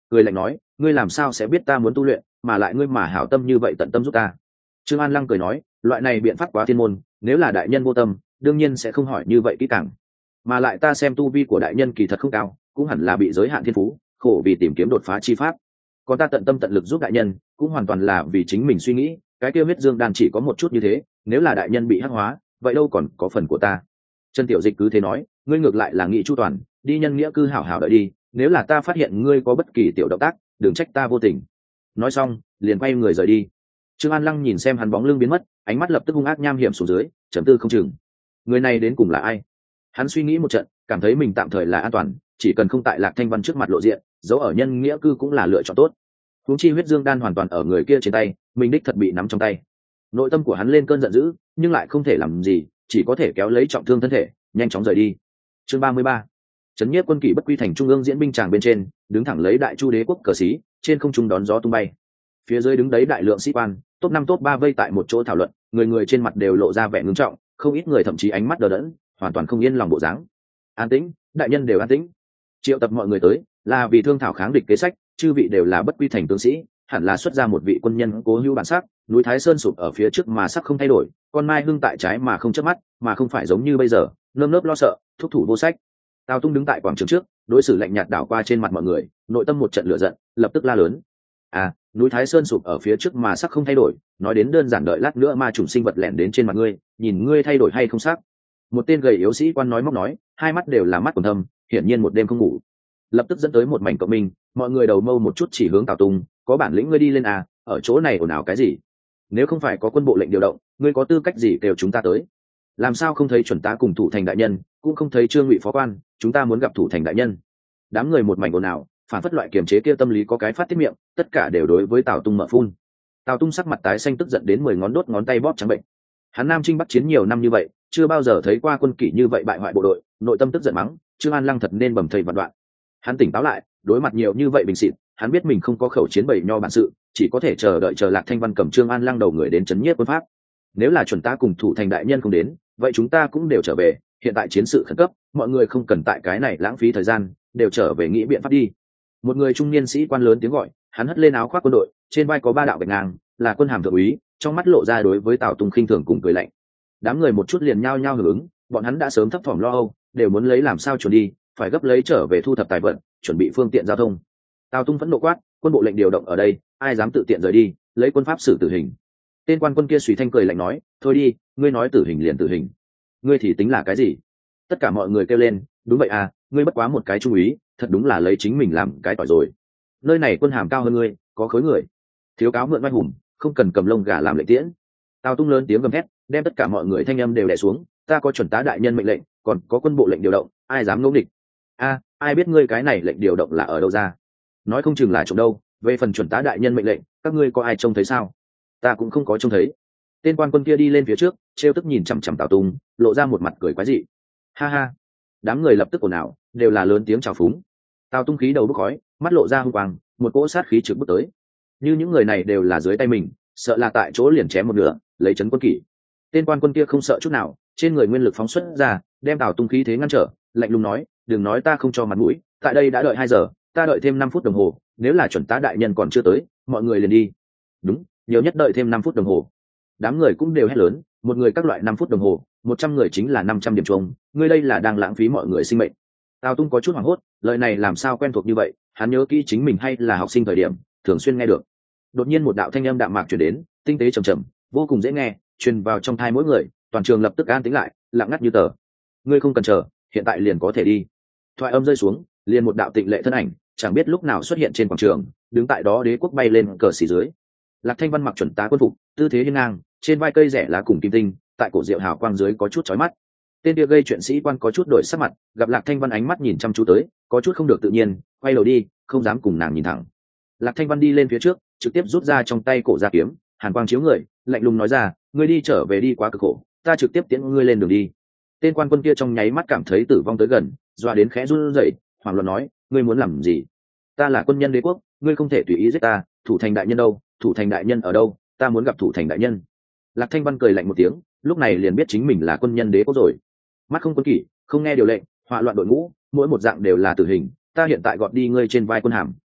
cười lạnh nói, ngươi làm sao sẽ biết ta muốn tu luyện, mà lại ngươi mà hảo tâm như vậy tận tâm giúp ta. Trương An Lăng cười nói, loại này biện pháp quá thiên môn, nếu là đại nhân vô tâm đương nhiên sẽ không hỏi như vậy kỹ càng, mà lại ta xem tu vi của đại nhân kỳ thật không cao, cũng hẳn là bị giới hạn thiên phú, khổ vì tìm kiếm đột phá chi pháp. Còn ta tận tâm tận lực giúp đại nhân cũng hoàn toàn là vì chính mình suy nghĩ, cái kia huyết dương đan chỉ có một chút như thế, nếu là đại nhân bị hắc hóa vậy đâu còn có phần của ta. Trần Tiểu Dịch cứ thế nói, ngươi ngược lại là nghĩ chu toàn, đi nhân nghĩa cư hảo hảo đợi đi, nếu là ta phát hiện ngươi có bất kỳ tiểu động tác đừng trách ta vô tình. Nói xong liền quay người rời đi. Trương An Lăng nhìn xem hắn bóng lưng biến mất, ánh mắt lập tức hung ác nham hiểm xuống dưới, trầm tư không chừng. Người này đến cùng là ai? Hắn suy nghĩ một trận, cảm thấy mình tạm thời là an toàn, chỉ cần không tại Lạc Thanh Văn trước mặt lộ diện, giấu ở nhân nghĩa cư cũng là lựa chọn tốt. Huống chi huyết dương đan hoàn toàn ở người kia trên tay, mình đích thật bị nắm trong tay. Nội tâm của hắn lên cơn giận dữ, nhưng lại không thể làm gì, chỉ có thể kéo lấy trọng thương thân thể, nhanh chóng rời đi. Chương ba mươi ba. Trấn nhiếp quân kỷ bất quy thành trung ương diễn binh tràng bên trên, đứng thẳng lấy đại chu đế quốc cờ xí, trên không trung đón gió tung bay. Phía dưới đứng đấy đại lượng sĩ quan, top năm top ba vây tại một chỗ thảo luận, người người trên mặt đều lộ ra vẻ ngưng trọng, không ít người thậm chí ánh mắt đờ đẫn, hoàn toàn không yên lòng bộ dáng. An tĩnh, đại nhân đều an tĩnh. Triệu tập mọi người tới, là vì thương thảo kháng địch kế sách, chư vị đều là bất quy thành tướng sĩ, hẳn là xuất ra một vị quân nhân cố hữu bản sắc, núi Thái Sơn sụp ở phía trước mà sắc không thay đổi, con mai hương tại trái mà không chớp mắt, mà không phải giống như bây giờ, nơm nớp lo sợ, thúc thủ vô sách. Tào Tung đứng tại quảng trường trước, đối xử lạnh nhạt đảo qua trên mặt mọi người, nội tâm một trận lửa giận, lập tức la lớn: à, núi Thái Sơn sụp ở phía trước mà sắc không thay đổi, nói đến đơn giản đợi lát nữa ma trùng sinh vật lẻn đến trên mặt ngươi, nhìn ngươi thay đổi hay không sắc. Một tên gầy yếu sĩ quan nói móc nói, hai mắt đều là mắt quầng thâm, hiển nhiên một đêm không ngủ. Lập tức dẫn tới một mảnh cộng minh, mọi người đầu mâu một chút chỉ hướng Tào Tung, có bản lĩnh ngươi đi lên à, ở chỗ này ồn ào cái gì? Nếu không phải có quân bộ lệnh điều động, ngươi có tư cách gì kêu chúng ta tới? Làm sao không thấy chuẩn tá cùng thủ thành đại nhân, cũng không thấy Trương Ngụy phó quan, chúng ta muốn gặp thủ thành đại nhân. Đám người một mảnh ồn ào, phản phất loại kiềm chế kia tâm lý có cái phát tiết miệng, tất cả đều đối với Tào Tung mở phun. Tào Tung sắc mặt tái xanh tức giận đến mười ngón đốt ngón tay bóp trắng bệnh. Hắn Nam Chinh Bắc chiến nhiều năm như vậy, chưa bao giờ thấy qua quân kỷ như vậy bại hoại bộ đội, nội tâm tức giận mắng, Trương An Lăng thật nên bầm thây vạn đoạn. Hắn tỉnh táo lại, đối mặt nhiều như vậy bình xịt, hắn biết mình không có khẩu chiến bầy nho bản sự, chỉ có thể chờ đợi chờ Lạc Thanh Văn cầm Trương An Lăng đầu người đến chấn nhiếp quân pháp. Nếu là chuẩn tá cùng thủ thành đại nhân không đến, vậy chúng ta cũng đều trở về, hiện tại chiến sự khẩn cấp, mọi người không cần tại cái này lãng phí thời gian, đều trở về nghĩ biện pháp đi. Một người trung niên sĩ quan lớn tiếng gọi, hắn hất lên áo khoác quân đội, trên vai có ba đạo bạch ngang, là quân hàm thượng úy, trong mắt lộ ra đối với Tào Tung khinh thường cùng cười lạnh. Đám người một chút liền nhao nhao hưởng ứng, bọn hắn đã sớm thấp thỏm lo âu, đều muốn lấy làm sao chuẩn đi, phải gấp lấy trở về thu thập tài vật, chuẩn bị phương tiện giao thông. Tào Tung vẫn nộ quát, quân bộ lệnh điều động ở đây, ai dám tự tiện rời đi, lấy quân pháp xử tử hình. Tên quan quân kia suy thanh cười lạnh nói, thôi đi, ngươi nói tử hình liền tử hình, ngươi thì tính là cái gì? Tất cả mọi người kêu lên, đúng vậy à, ngươi bất quá một cái trung úy, thật đúng là lấy chính mình làm cái tỏi rồi. Nơi này quân hàm cao hơn ngươi, có khối người, thiếu cáo mượn oai hùng, không cần cầm lông gà làm lệnh tiễn. Tào Tung lớn tiếng gầm thét, đem tất cả mọi người thanh âm đều đè xuống, ta có chuẩn tá đại nhân mệnh lệnh, còn có quân bộ lệnh điều động, ai dám ngỗ nghịch? A, ai biết ngươi cái này lệnh điều động là ở đâu ra? Nói không chừng là trộm đâu, về phần chuẩn tá đại nhân mệnh lệnh, các ngươi có ai trông thấy sao? Ta cũng không có trông thấy. Tên quan quân kia đi lên phía trước, trêu tức nhìn chằm chằm Tào Tung, lộ ra một mặt cười quái dị. Ha ha. Đám người lập tức ồn ào, đều là lớn tiếng chào phúng. Tào Tung khí đầu bốc khói, mắt lộ ra hung quang, một cỗ sát khí trực bước tới. Như những người này đều là dưới tay mình, sợ là tại chỗ liền chém một nửa, lấy chấn quân kỷ. Tên quan quân kia không sợ chút nào, trên người nguyên lực phóng xuất ra, đem Tào Tung khí thế ngăn trở, lạnh lùng nói, đừng nói ta không cho mặt mũi, tại đây đã đợi hai giờ, ta đợi thêm năm phút đồng hồ, nếu là chuẩn tá đại nhân còn chưa tới, mọi người liền đi. Đúng, nhiều nhất đợi thêm năm phút đồng hồ. Đám người cũng đều hét lớn, một người các loại năm phút đồng hồ, một trăm người chính là năm trăm điểm chung, ngươi đây là đang lãng phí mọi người sinh mệnh. Tào Tung có chút hoảng hốt, lời này làm sao quen thuộc như vậy, hắn nhớ kỹ chính mình hay là học sinh thời điểm, thường xuyên nghe được. Đột nhiên một đạo thanh âm đạm mạc truyền đến, tinh tế trầm trầm, vô cùng dễ nghe, truyền vào trong tai mỗi người, toàn trường lập tức an tĩnh lại, lặng ngắt như tờ. Ngươi không cần chờ, hiện tại liền có thể đi. Thoại âm rơi xuống, liền một đạo tịnh lệ thân ảnh, chẳng biết lúc nào xuất hiện trên quảng trường, đứng tại đó đế quốc bay lên cờ xỉ dưới. Lạc Thanh Văn mặc chuẩn tá quân phục, tư thế hiên ngang, trên vai cây rẻ lá cùng kim tinh, tại cổ diệu hào quang dưới có chút chói mắt. Tên kia gây chuyện sĩ quan có chút đổi sắc mặt, gặp Lạc Thanh Văn ánh mắt nhìn chăm chú tới, có chút không được tự nhiên, quay đầu đi, không dám cùng nàng nhìn thẳng. Lạc Thanh Văn đi lên phía trước, trực tiếp rút ra trong tay cổ ra kiếm, hàn quang chiếu người, lạnh lùng nói ra, ngươi đi trở về đi quá cực khổ, ta trực tiếp tiễn ngươi lên đường đi. Tên quan quân kia trong nháy mắt cảm thấy tử vong tới gần, doa đến khẽ run rẩy, hoảng loạn nói, ngươi muốn làm gì? Ta là quân nhân đế quốc, ngươi không thể tùy ý giết ta, thủ thành đại nhân đâu? Thủ thành đại nhân ở đâu? Ta muốn gặp thủ thành đại nhân. Lạc Thanh Văn cười lạnh một tiếng, lúc này liền biết chính mình là quân nhân đế quốc rồi. Mắt không quân kỷ, không nghe điều lệnh, họa loạn đội ngũ, mỗi một dạng đều là tử hình, ta hiện tại gọt đi ngươi trên vai quân hàm,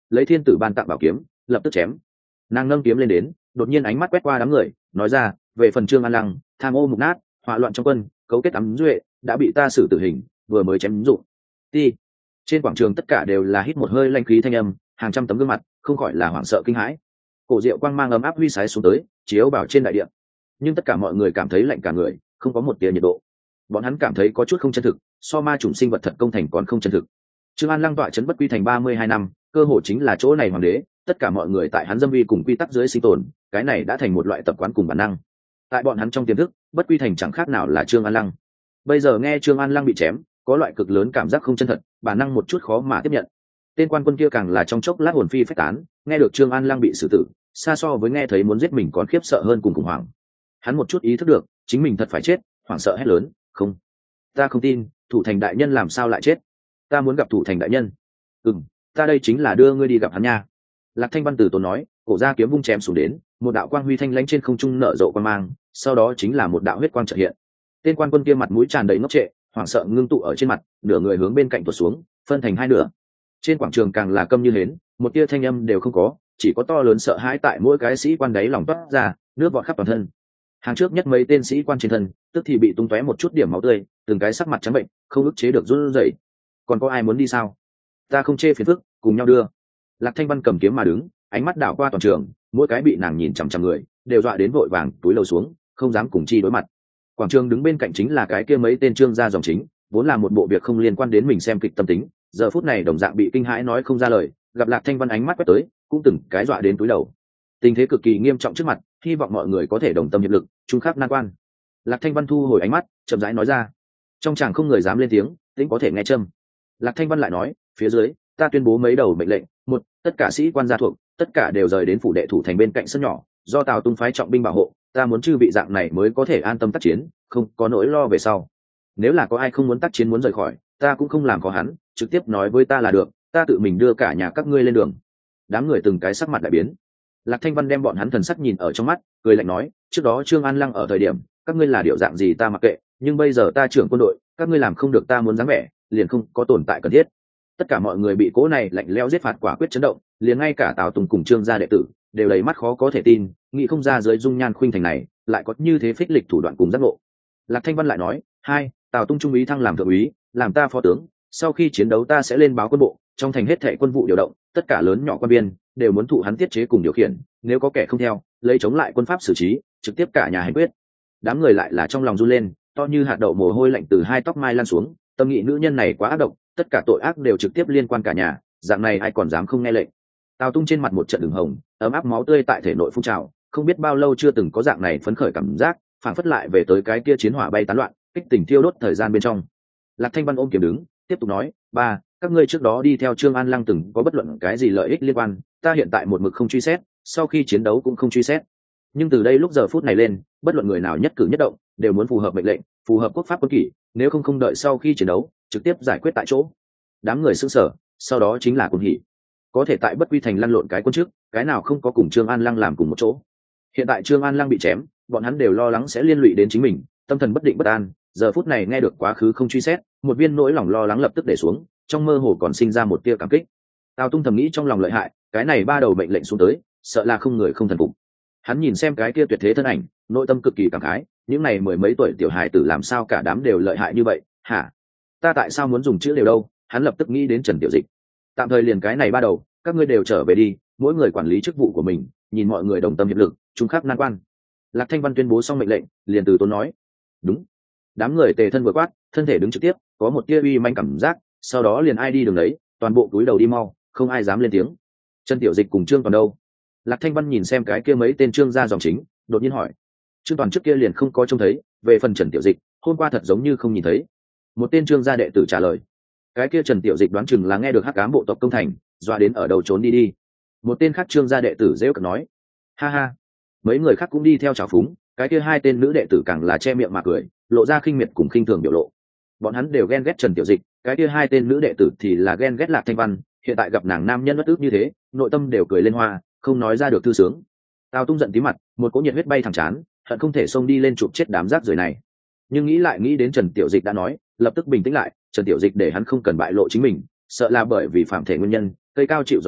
lấy thiên tử ban tặng bảo kiếm lập tức chém. Nàng nâng kiếm lên đến, đột nhiên ánh mắt quét qua đám người, nói ra, về phần Trương An Lăng, tham ô mục nát, hỏa loạn trong quân, cấu kết ám duệ, đã bị ta xử tử hình, vừa mới chém dụng. Ti. Trên quảng trường tất cả đều là hít một hơi lanh khí thanh âm, hàng trăm tấm gương mặt không khỏi là hoảng sợ kinh hãi. Cổ diệu quang mang ấm áp huy sái xuống tới, chiếu vào trên đại địa. Nhưng tất cả mọi người cảm thấy lạnh cả người, không có một tia nhiệt độ. Bọn hắn cảm thấy có chút không chân thực, so ma chủng sinh vật thật công thành còn không chân thực. Trương An Lăng tọa trấn Bất Quy Thành ba mươi hai năm, cơ hội chính là chỗ này hoàng đế, tất cả mọi người tại hắn dâm uy cùng quy tắc dưới sinh tồn, cái này đã thành một loại tập quán cùng bản năng. Tại bọn hắn trong tiềm thức, Bất Quy Thành chẳng khác nào là Trương An Lăng. Bây giờ nghe Trương An Lăng bị chém, có loại cực lớn cảm giác không chân thật, bản năng một chút khó mà tiếp nhận. Tên quan quân kia càng là trong chốc lát hồn phi phách tán, nghe được Trương An Lăng bị xử tử, xa so với nghe thấy muốn giết mình còn khiếp sợ hơn cùng khủng hoảng. Hắn một chút ý thức được, chính mình thật phải chết, hoảng sợ hét lớn, "Không, ta không tin, thủ thành đại nhân làm sao lại chết? Ta muốn gặp thủ thành đại nhân." "Ừm, ta đây chính là đưa ngươi đi gặp hắn nha." Lạc Thanh Văn từ tốn nói, cổ ra kiếm vung chém xuống đến, một đạo quang huy thanh lãnh trên không trung nở rộ quang mang, sau đó chính là một đạo huyết quang chợt hiện. Tên quan quân kia mặt mũi tràn đầy ngốc trệ, hoảng sợ ngưng tụ ở trên mặt, nửa người hướng bên cạnh tuột xuống, phân thành hai nửa. Trên quảng trường càng là câm như hến, một tia thanh âm đều không có, chỉ có to lớn sợ hãi tại mỗi cái sĩ quan đáy lòng toát ra, nước bọt khắp toàn thân. Hàng trước nhất mấy tên sĩ quan trên thân, tức thì bị tung tóe một chút điểm máu tươi, từng cái sắc mặt trắng bệnh, không ức chế được run rẩy. Còn có ai muốn đi sao? Ta không chê phiền phức, cùng nhau đưa. Lạc Thanh Văn cầm kiếm mà đứng, ánh mắt đảo qua toàn trường, mỗi cái bị nàng nhìn chằm chằm người đều dọa đến vội vàng túi lầu xuống, không dám cùng chi đối mặt. Quảng trường đứng bên cạnh chính là cái kia mấy tên trương gia dòng chính, vốn là một bộ việc không liên quan đến mình xem kịch tâm tính, giờ phút này đồng dạng bị kinh hãi nói không ra lời, gặp Lạc Thanh Văn ánh mắt quét tới, cũng từng cái dọa đến túi đầu. Tình thế cực kỳ nghiêm trọng trước mặt, hy vọng mọi người có thể đồng tâm hiệp lực, chung khắc nan quan. Lạc Thanh Văn thu hồi ánh mắt, chậm rãi nói ra. Trong chàng không người dám lên tiếng, tính có thể nghe châm. Lạc Thanh Văn lại nói, phía dưới, ta tuyên bố mấy đầu mệnh lệnh. Một, tất cả sĩ quan gia thuộc, tất cả đều rời đến phủ đệ thủ thành bên cạnh sân nhỏ, do Tào Tung phái trọng binh bảo hộ, ta muốn chư vị dạng này mới có thể an tâm tác chiến, không có nỗi lo về sau. Nếu là có ai không muốn tác chiến muốn rời khỏi, ta cũng không làm khó hắn, trực tiếp nói với ta là được, ta tự mình đưa cả nhà các ngươi lên đường. Đám người từng cái sắc mặt đại biến. Lạc Thanh Văn đem bọn hắn thần sắc nhìn ở trong mắt, cười lạnh nói, trước đó Trương An Lăng ở thời điểm, các ngươi là điệu dạng gì ta mặc kệ, nhưng bây giờ ta trưởng quân đội, các ngươi làm không được ta muốn dáng vẻ, liền không có tồn tại cần thiết. Tất cả mọi người bị cố này lạnh lẽo giết phạt quả quyết chấn động, liền ngay cả Tào Tùng cùng Trương gia đệ tử đều đầy mắt khó có thể tin, nghĩ không ra dưới dung nhan khuynh thành này lại có như thế phích lịch thủ đoạn cùng giác ngộ. Lạc Thanh Văn lại nói, hai, Tào Tung trung úy thăng làm thượng úy, làm ta phó tướng, sau khi chiến đấu ta sẽ lên báo quân bộ, trong thành hết thảy quân vụ điều động, tất cả lớn nhỏ quan viên đều muốn thụ hắn tiết chế cùng điều khiển, nếu có kẻ không theo, lấy chống lại quân pháp xử trí, trực tiếp cả nhà hành quyết. Đám người lại là trong lòng run lên, to như hạt đậu mồ hôi lạnh từ hai tóc mai lan xuống, tâm nghị nữ nhân này quá ác độc, tất cả tội ác đều trực tiếp liên quan cả nhà, dạng này ai còn dám không nghe lệnh. Tào Tung trên mặt một trận đường hồng, ấm áp máu tươi tại thể nội phun trào, không biết bao lâu chưa từng có dạng này phấn khởi cảm giác, phảng phất lại về tới cái kia chiến hỏa bay tán loạn, kích tình thiêu đốt thời gian bên trong. Lạc Thanh Văn ôm kiếm đứng, tiếp tục nói, ba, các ngươi trước đó đi theo Trương An Lăng từng có bất luận cái gì lợi ích liên quan, ta hiện tại một mực không truy xét, sau khi chiến đấu cũng không truy xét. Nhưng từ đây lúc giờ phút này lên, bất luận người nào nhất cử nhất động đều muốn phù hợp mệnh lệnh, phù hợp quốc pháp quân kỷ, nếu không không đợi sau khi chiến đấu, trực tiếp giải quyết tại chỗ. Đám người sững sờ, sau đó chính là cuồng hỉ. Có thể tại Bất Quy Thành lăn lộn cái quân trước, cái nào không có cùng Trương An Lăng làm cùng một chỗ. Hiện tại Trương An Lăng bị chém, bọn hắn đều lo lắng sẽ liên lụy đến chính mình, tâm thần bất định bất an, giờ phút này nghe được quá khứ không truy xét, một viên nỗi lòng lo lắng lập tức để xuống, trong mơ hồ còn sinh ra một tia cảm kích. Tào Tung thầm nghĩ trong lòng lợi hại, cái này ba đầu mệnh lệnh xuống tới, sợ là không người không thần phục. Hắn nhìn xem cái kia tuyệt thế thân ảnh, nội tâm cực kỳ cảm khái, những này mười mấy tuổi tiểu hài tử làm sao cả đám đều lợi hại như vậy, hả? Ta tại sao muốn dùng chữ đều đâu? Hắn lập tức nghĩ đến Trần Tiểu Dịch. Tạm thời liền cái này ba đầu, các ngươi đều trở về đi, mỗi người quản lý chức vụ của mình, nhìn mọi người đồng tâm hiệp lực, chung khắc nan quan. Lạc Thanh Văn tuyên bố xong mệnh lệnh, liền từ tốn nói, đúng. Đám người tề thân vừa quát, thân thể đứng trực tiếp, có một tia uy manh cảm giác, sau đó liền ai đi đường đấy, toàn bộ túi đầu đi mau, không ai dám lên tiếng. Trần Tiểu Dịch cùng Trương Toàn đâu? Lạc Thanh Văn nhìn xem cái kia mấy tên Trương gia dòng chính, đột nhiên hỏi. Trương Toàn trước kia liền không có trông thấy, về phần Trần Tiểu Dịch, hôm qua thật giống như không nhìn thấy. Một tên Trương gia đệ tử trả lời. Cái kia Trần Tiểu Dịch đoán chừng là nghe được hắc ám bộ tộc công thành, dọa đến ở đầu trốn đi đi. Một tên khác Trương gia đệ tử giễu cợt nói. Ha ha. Mấy người khác cũng đi theo trào phúng, cái kia hai tên nữ đệ tử càng là che miệng mà cười, lộ ra khinh miệt cùng khinh thường biểu lộ. Bọn hắn đều ghen ghét Trần Tiểu Dịch, cái kia hai tên nữ đệ tử thì là ghen ghét Lạc Thanh Văn, hiện tại gặp nàng nam nhân bất ức như thế, nội tâm đều cười lên hoa, không nói ra được thư sướng. Tào Tung giận tí mặt, một cỗ nhiệt huyết bay thẳng chán, hận không thể xông đi lên chụp chết đám rác rưởi này. Nhưng nghĩ lại nghĩ đến Trần Tiểu Dịch đã nói, lập tức bình tĩnh lại, Trần Tiểu Dịch để hắn không cần bại lộ chính mình, sợ là bởi vì phạm thể nguyên nhân, cây cao chịu gió lớn,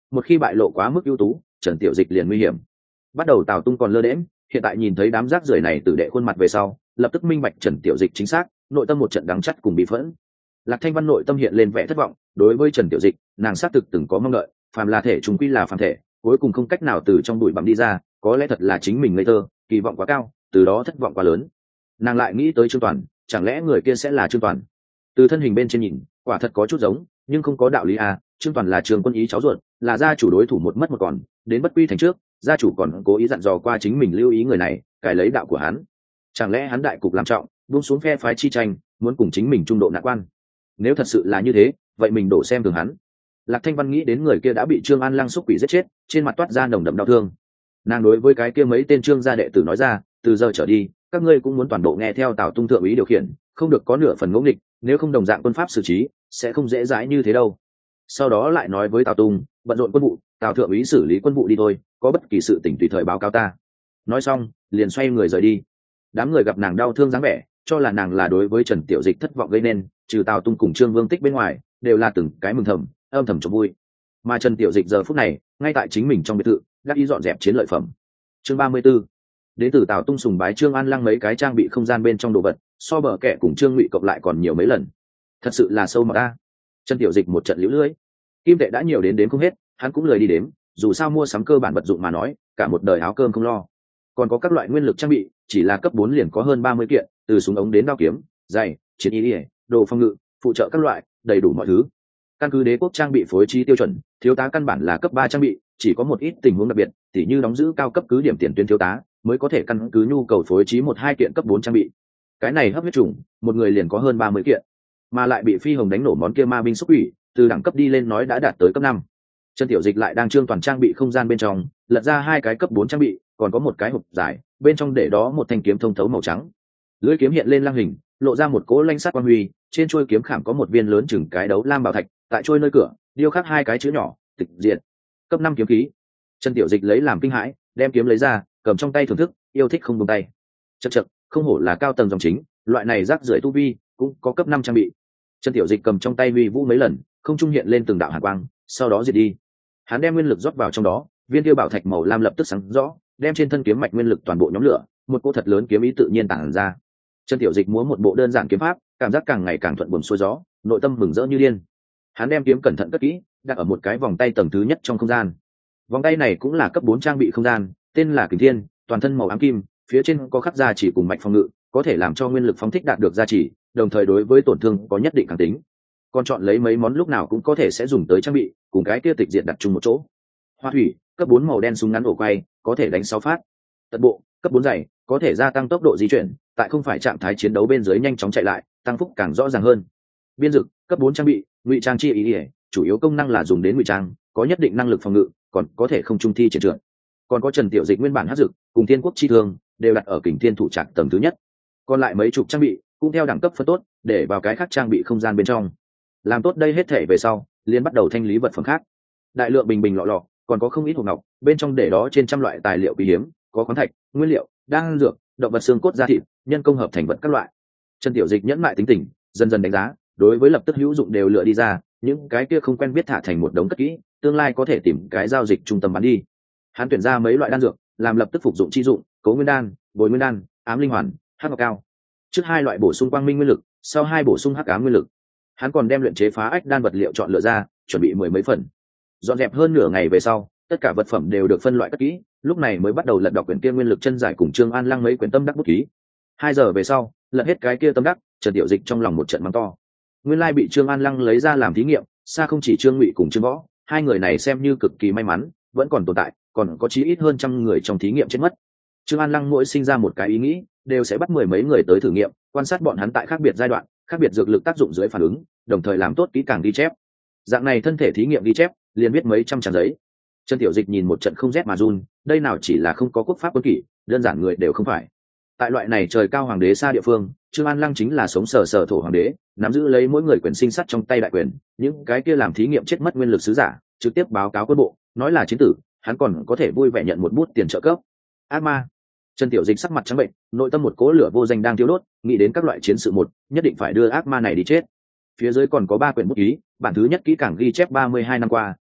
một khi bại lộ quá mức ưu tú, Trần Tiểu Dịch liền nguy hiểm. Bắt đầu Tào Tung còn lơ đễm, hiện tại nhìn thấy đám rác rưởi này từ đệ khuôn mặt về sau, lập tức minh bạch Trần Tiểu Dịch chính xác, nội tâm một trận đắng chắt cùng bị phẫn. Lạc Thanh Văn nội tâm hiện lên vẻ thất vọng, đối với Trần Tiểu Dịch, nàng xác thực từng có mong đợi, phàm là thể chúng quy là phàm thể, cuối cùng không cách nào từ trong bụi bặm đi ra, có lẽ thật là chính mình ngây thơ, kỳ vọng quá cao, từ đó thất vọng quá lớn. Nàng lại nghĩ tới Trương Toàn, chẳng lẽ người kia sẽ là Trương Toàn? Từ thân hình bên trên nhìn, quả thật có chút giống, nhưng không có đạo lý à, Trương Toàn là Trường Quân Ý cháu ruột, là gia chủ đối thủ một mất một còn, đến Bất Quy thành trước, gia chủ còn cố ý dặn dò qua chính mình lưu ý người này, cải lấy đạo của hắn. Chẳng lẽ hắn đại cục làm trọng, buông xuống phe phái chi tranh, muốn cùng chính mình trung độ nạn quan? Nếu thật sự là như thế, vậy mình đổ xem thường hắn. Lạc Thanh Văn nghĩ đến người kia đã bị Trương An Lăng xúc quỷ giết chết, trên mặt toát ra nồng đậm đau thương. Nàng đối với cái kia mấy tên Trương gia đệ tử nói ra, từ giờ trở đi, các ngươi cũng muốn toàn bộ nghe theo Tào Tung thượng úy điều khiển, không được có nửa phần ngỗ nghịch, nếu không đồng dạng quân pháp xử trí, sẽ không dễ dãi như thế đâu. Sau đó lại nói với Tào Tung, bận rộn quân vụ, Tào thượng úy xử lý quân vụ đi thôi, có bất kỳ sự tình tùy thời báo cáo ta. Nói xong, liền xoay người rời đi. Đám người gặp nàng đau thương dáng vẻ, cho là nàng là đối với Trần Tiểu Dịch thất vọng gây nên, trừ Tào Tung cùng Trương Vương Tích bên ngoài, đều là từng cái mừng thầm, âm thầm cho vui. Mà Trần Tiểu Dịch giờ phút này, ngay tại chính mình trong biệt thự, đắc ý dọn dẹp chiến lợi phẩm. Chương ba mươi 34. Đến từ Tào Tung sùng bái Trương An Lăng mấy cái trang bị không gian bên trong đồ vật, so bờ kẻ cùng Trương Ngụy cộng lại còn nhiều mấy lần. Thật sự là sâu mà ta. Trần Tiểu Dịch một trận liễu lưỡi. Kim tệ đã nhiều đến đến không hết, hắn cũng lười đi đếm, dù sao mua sắm cơ bản vật dụng mà nói, cả một đời áo cơm không lo. Còn có các loại nguyên lực trang bị, chỉ là cấp bốn liền có hơn ba mươi kiện, từ súng ống đến đao kiếm, giày, chiến y, đồ phòng ngự, phụ trợ các loại, đầy đủ mọi thứ. Căn cứ đế quốc trang bị phối trí tiêu chuẩn, thiếu tá căn bản là cấp ba trang bị, chỉ có một ít tình huống đặc biệt, tỉ như đóng giữ cao cấp cứ điểm tiền tuyến thiếu tá, mới có thể căn cứ nhu cầu phối trí một hai kiện cấp bốn trang bị. Cái này hấp huyết trùng, một người liền có hơn ba mươi kiện, mà lại bị Phi Hồng đánh nổ món kia ma binh xúc quỷ, từ đẳng cấp đi lên nói đã đạt tới cấp năm. Trần Tiểu Dịch lại đang trương toàn trang bị không gian bên trong, lật ra hai cái cấp bốn trang bị, còn có một cái hộp dài, bên trong để đó một thanh kiếm thông thấu màu trắng. Lưỡi kiếm hiện lên lang hình, lộ ra một cỗ lanh sát quang huy, trên chuôi kiếm khảm có một viên lớn chừng cái đấu lam bảo thạch, tại chuôi nơi cửa, điêu khắc hai cái chữ nhỏ, tịch diệt. Cấp năm kiếm khí. Trần Tiểu Dịch lấy làm kinh hãi, đem kiếm lấy ra, cầm trong tay thưởng thức, yêu thích không buông tay. Chậc chậc, không hổ là cao tầng dòng chính, loại này rác rưởi tu vi, cũng có cấp năm trang bị. Trần Tiểu Dịch cầm trong tay huy vũ mấy lần, không trung hiện lên từng đạo hàn quang, sau đó diệt đi. Hắn đem nguyên lực rót vào trong đó, viên tiêu bảo thạch màu lam lập tức sáng rõ, đem trên thân kiếm mạch nguyên lực toàn bộ nhóm lửa, một cỗ thật lớn kiếm ý tự nhiên tản ra. Trần Tiểu Dịch múa một bộ đơn giản kiếm pháp, cảm giác càng ngày càng thuận buồm xuôi gió, nội tâm mừng rỡ như điên. Hắn đem kiếm cẩn thận cất kỹ, đặt ở một cái vòng tay tầng thứ nhất trong không gian. Vòng tay này cũng là cấp bốn trang bị không gian, tên là Kình Thiên, toàn thân màu ám kim, phía trên có khắc gia chỉ cùng mạch phòng ngự, có thể làm cho nguyên lực phóng thích đạt được gia chỉ, đồng thời đối với tổn thương có nhất định kháng tính. Còn chọn lấy mấy món lúc nào cũng có thể sẽ dùng tới trang bị, cùng cái kia tịch diện đặt chung một chỗ. Hoa thủy, cấp bốn màu đen súng ngắn ổ quay, có thể đánh sáu phát. Tật bộ, cấp bốn giày, có thể gia tăng tốc độ di chuyển, tại không phải trạng thái chiến đấu bên dưới nhanh chóng chạy lại, tăng phúc càng rõ ràng hơn. Biên dực, cấp bốn trang bị, ngụy trang chi ý ỉa, chủ yếu công năng là dùng đến ngụy trang, có nhất định năng lực phòng ngự, còn có thể không trung thi triển trượt. Còn có Trần Tiểu Dịch nguyên bản hắc dực, cùng Thiên Quốc chi thương, đều đặt ở Kình Thiên thủ trạc tầng thứ nhất. Còn lại mấy chục trang bị, cũng theo đẳng cấp phân tốt, để vào cái khác trang bị không gian bên trong. Làm tốt đây hết thể về sau, liền bắt đầu thanh lý vật phẩm khác. Đại lượng bình bình lọ lọ, còn có không ít hộp ngọc, bên trong để đó trên trăm loại tài liệu quý hiếm, có khoáng thạch, nguyên liệu, đan dược, động vật xương cốt da thịt, nhân công hợp thành vật các loại. Trần Tiểu Dịch nhẫn mại tính tình, dần dần đánh giá, đối với lập tức hữu dụng đều lựa đi ra, những cái kia không quen biết thả thành một đống cất kỹ, tương lai có thể tìm cái giao dịch trung tâm bán đi. Hắn tuyển ra mấy loại đan dược, làm lập tức phục dụng chi dụng, Cố Nguyên đan, Bồi Nguyên đan, Ám Linh hoàn, Hắc Ngọc cao. Trước hai loại bổ sung quang minh nguyên lực, sau hai bổ sung hắc ám nguyên lực. Hắn còn đem luyện chế phá ách đan vật liệu chọn lựa ra, chuẩn bị mười mấy phần. Dọn dẹp hơn nửa ngày về sau, tất cả vật phẩm đều được phân loại cất kỹ, lúc này mới bắt đầu lật đọc quyển kia nguyên lực chân giải cùng Trương An Lăng mấy quyển tâm đắc bút ký. Hai giờ về sau, lật hết cái kia tâm đắc, Trần Tiểu Dịch trong lòng một trận mắng to. Nguyên lai bị Trương An Lăng lấy ra làm thí nghiệm, xa không chỉ Trương Ngụy cùng Trương Võ, hai người này xem như cực kỳ may mắn, vẫn còn tồn tại, còn có chí ít hơn trăm người trong thí nghiệm chết mất. Trương An Lăng mỗi sinh ra một cái ý nghĩ, đều sẽ bắt mười mấy người tới thử nghiệm, quan sát bọn hắn tại khác biệt giai đoạn, khác biệt dược lực tác dụng dưới phản ứng, đồng thời làm tốt kỹ càng ghi chép. Dạng này thân thể thí nghiệm ghi chép, liền viết mấy trăm trang giấy. Trần Tiểu Dịch nhìn một trận không rét mà run, đây nào chỉ là không có quốc pháp quân kỷ, đơn giản người đều không phải. Tại loại này trời cao hoàng đế xa địa phương, Trương An Lăng chính là sống sờ sờ thổ hoàng đế, nắm giữ lấy mỗi người quyền sinh sát trong tay đại quyền, những cái kia làm thí nghiệm chết mất nguyên lực sứ giả, trực tiếp báo cáo quân bộ, nói là chiến tử, hắn còn có thể vui vẻ nhận một bút tiền trợ cấp. Ác ma. Trần Tiểu Dịch sắc mặt trắng bệnh, nội tâm một cỗ lửa vô danh đang thiêu đốt, nghĩ đến các loại chiến sự một, nhất định phải đưa ác ma này đi chết. Phía dưới còn có ba quyển bút ký, bản thứ nhất kỹ càng ghi chép ba mươi hai năm qua,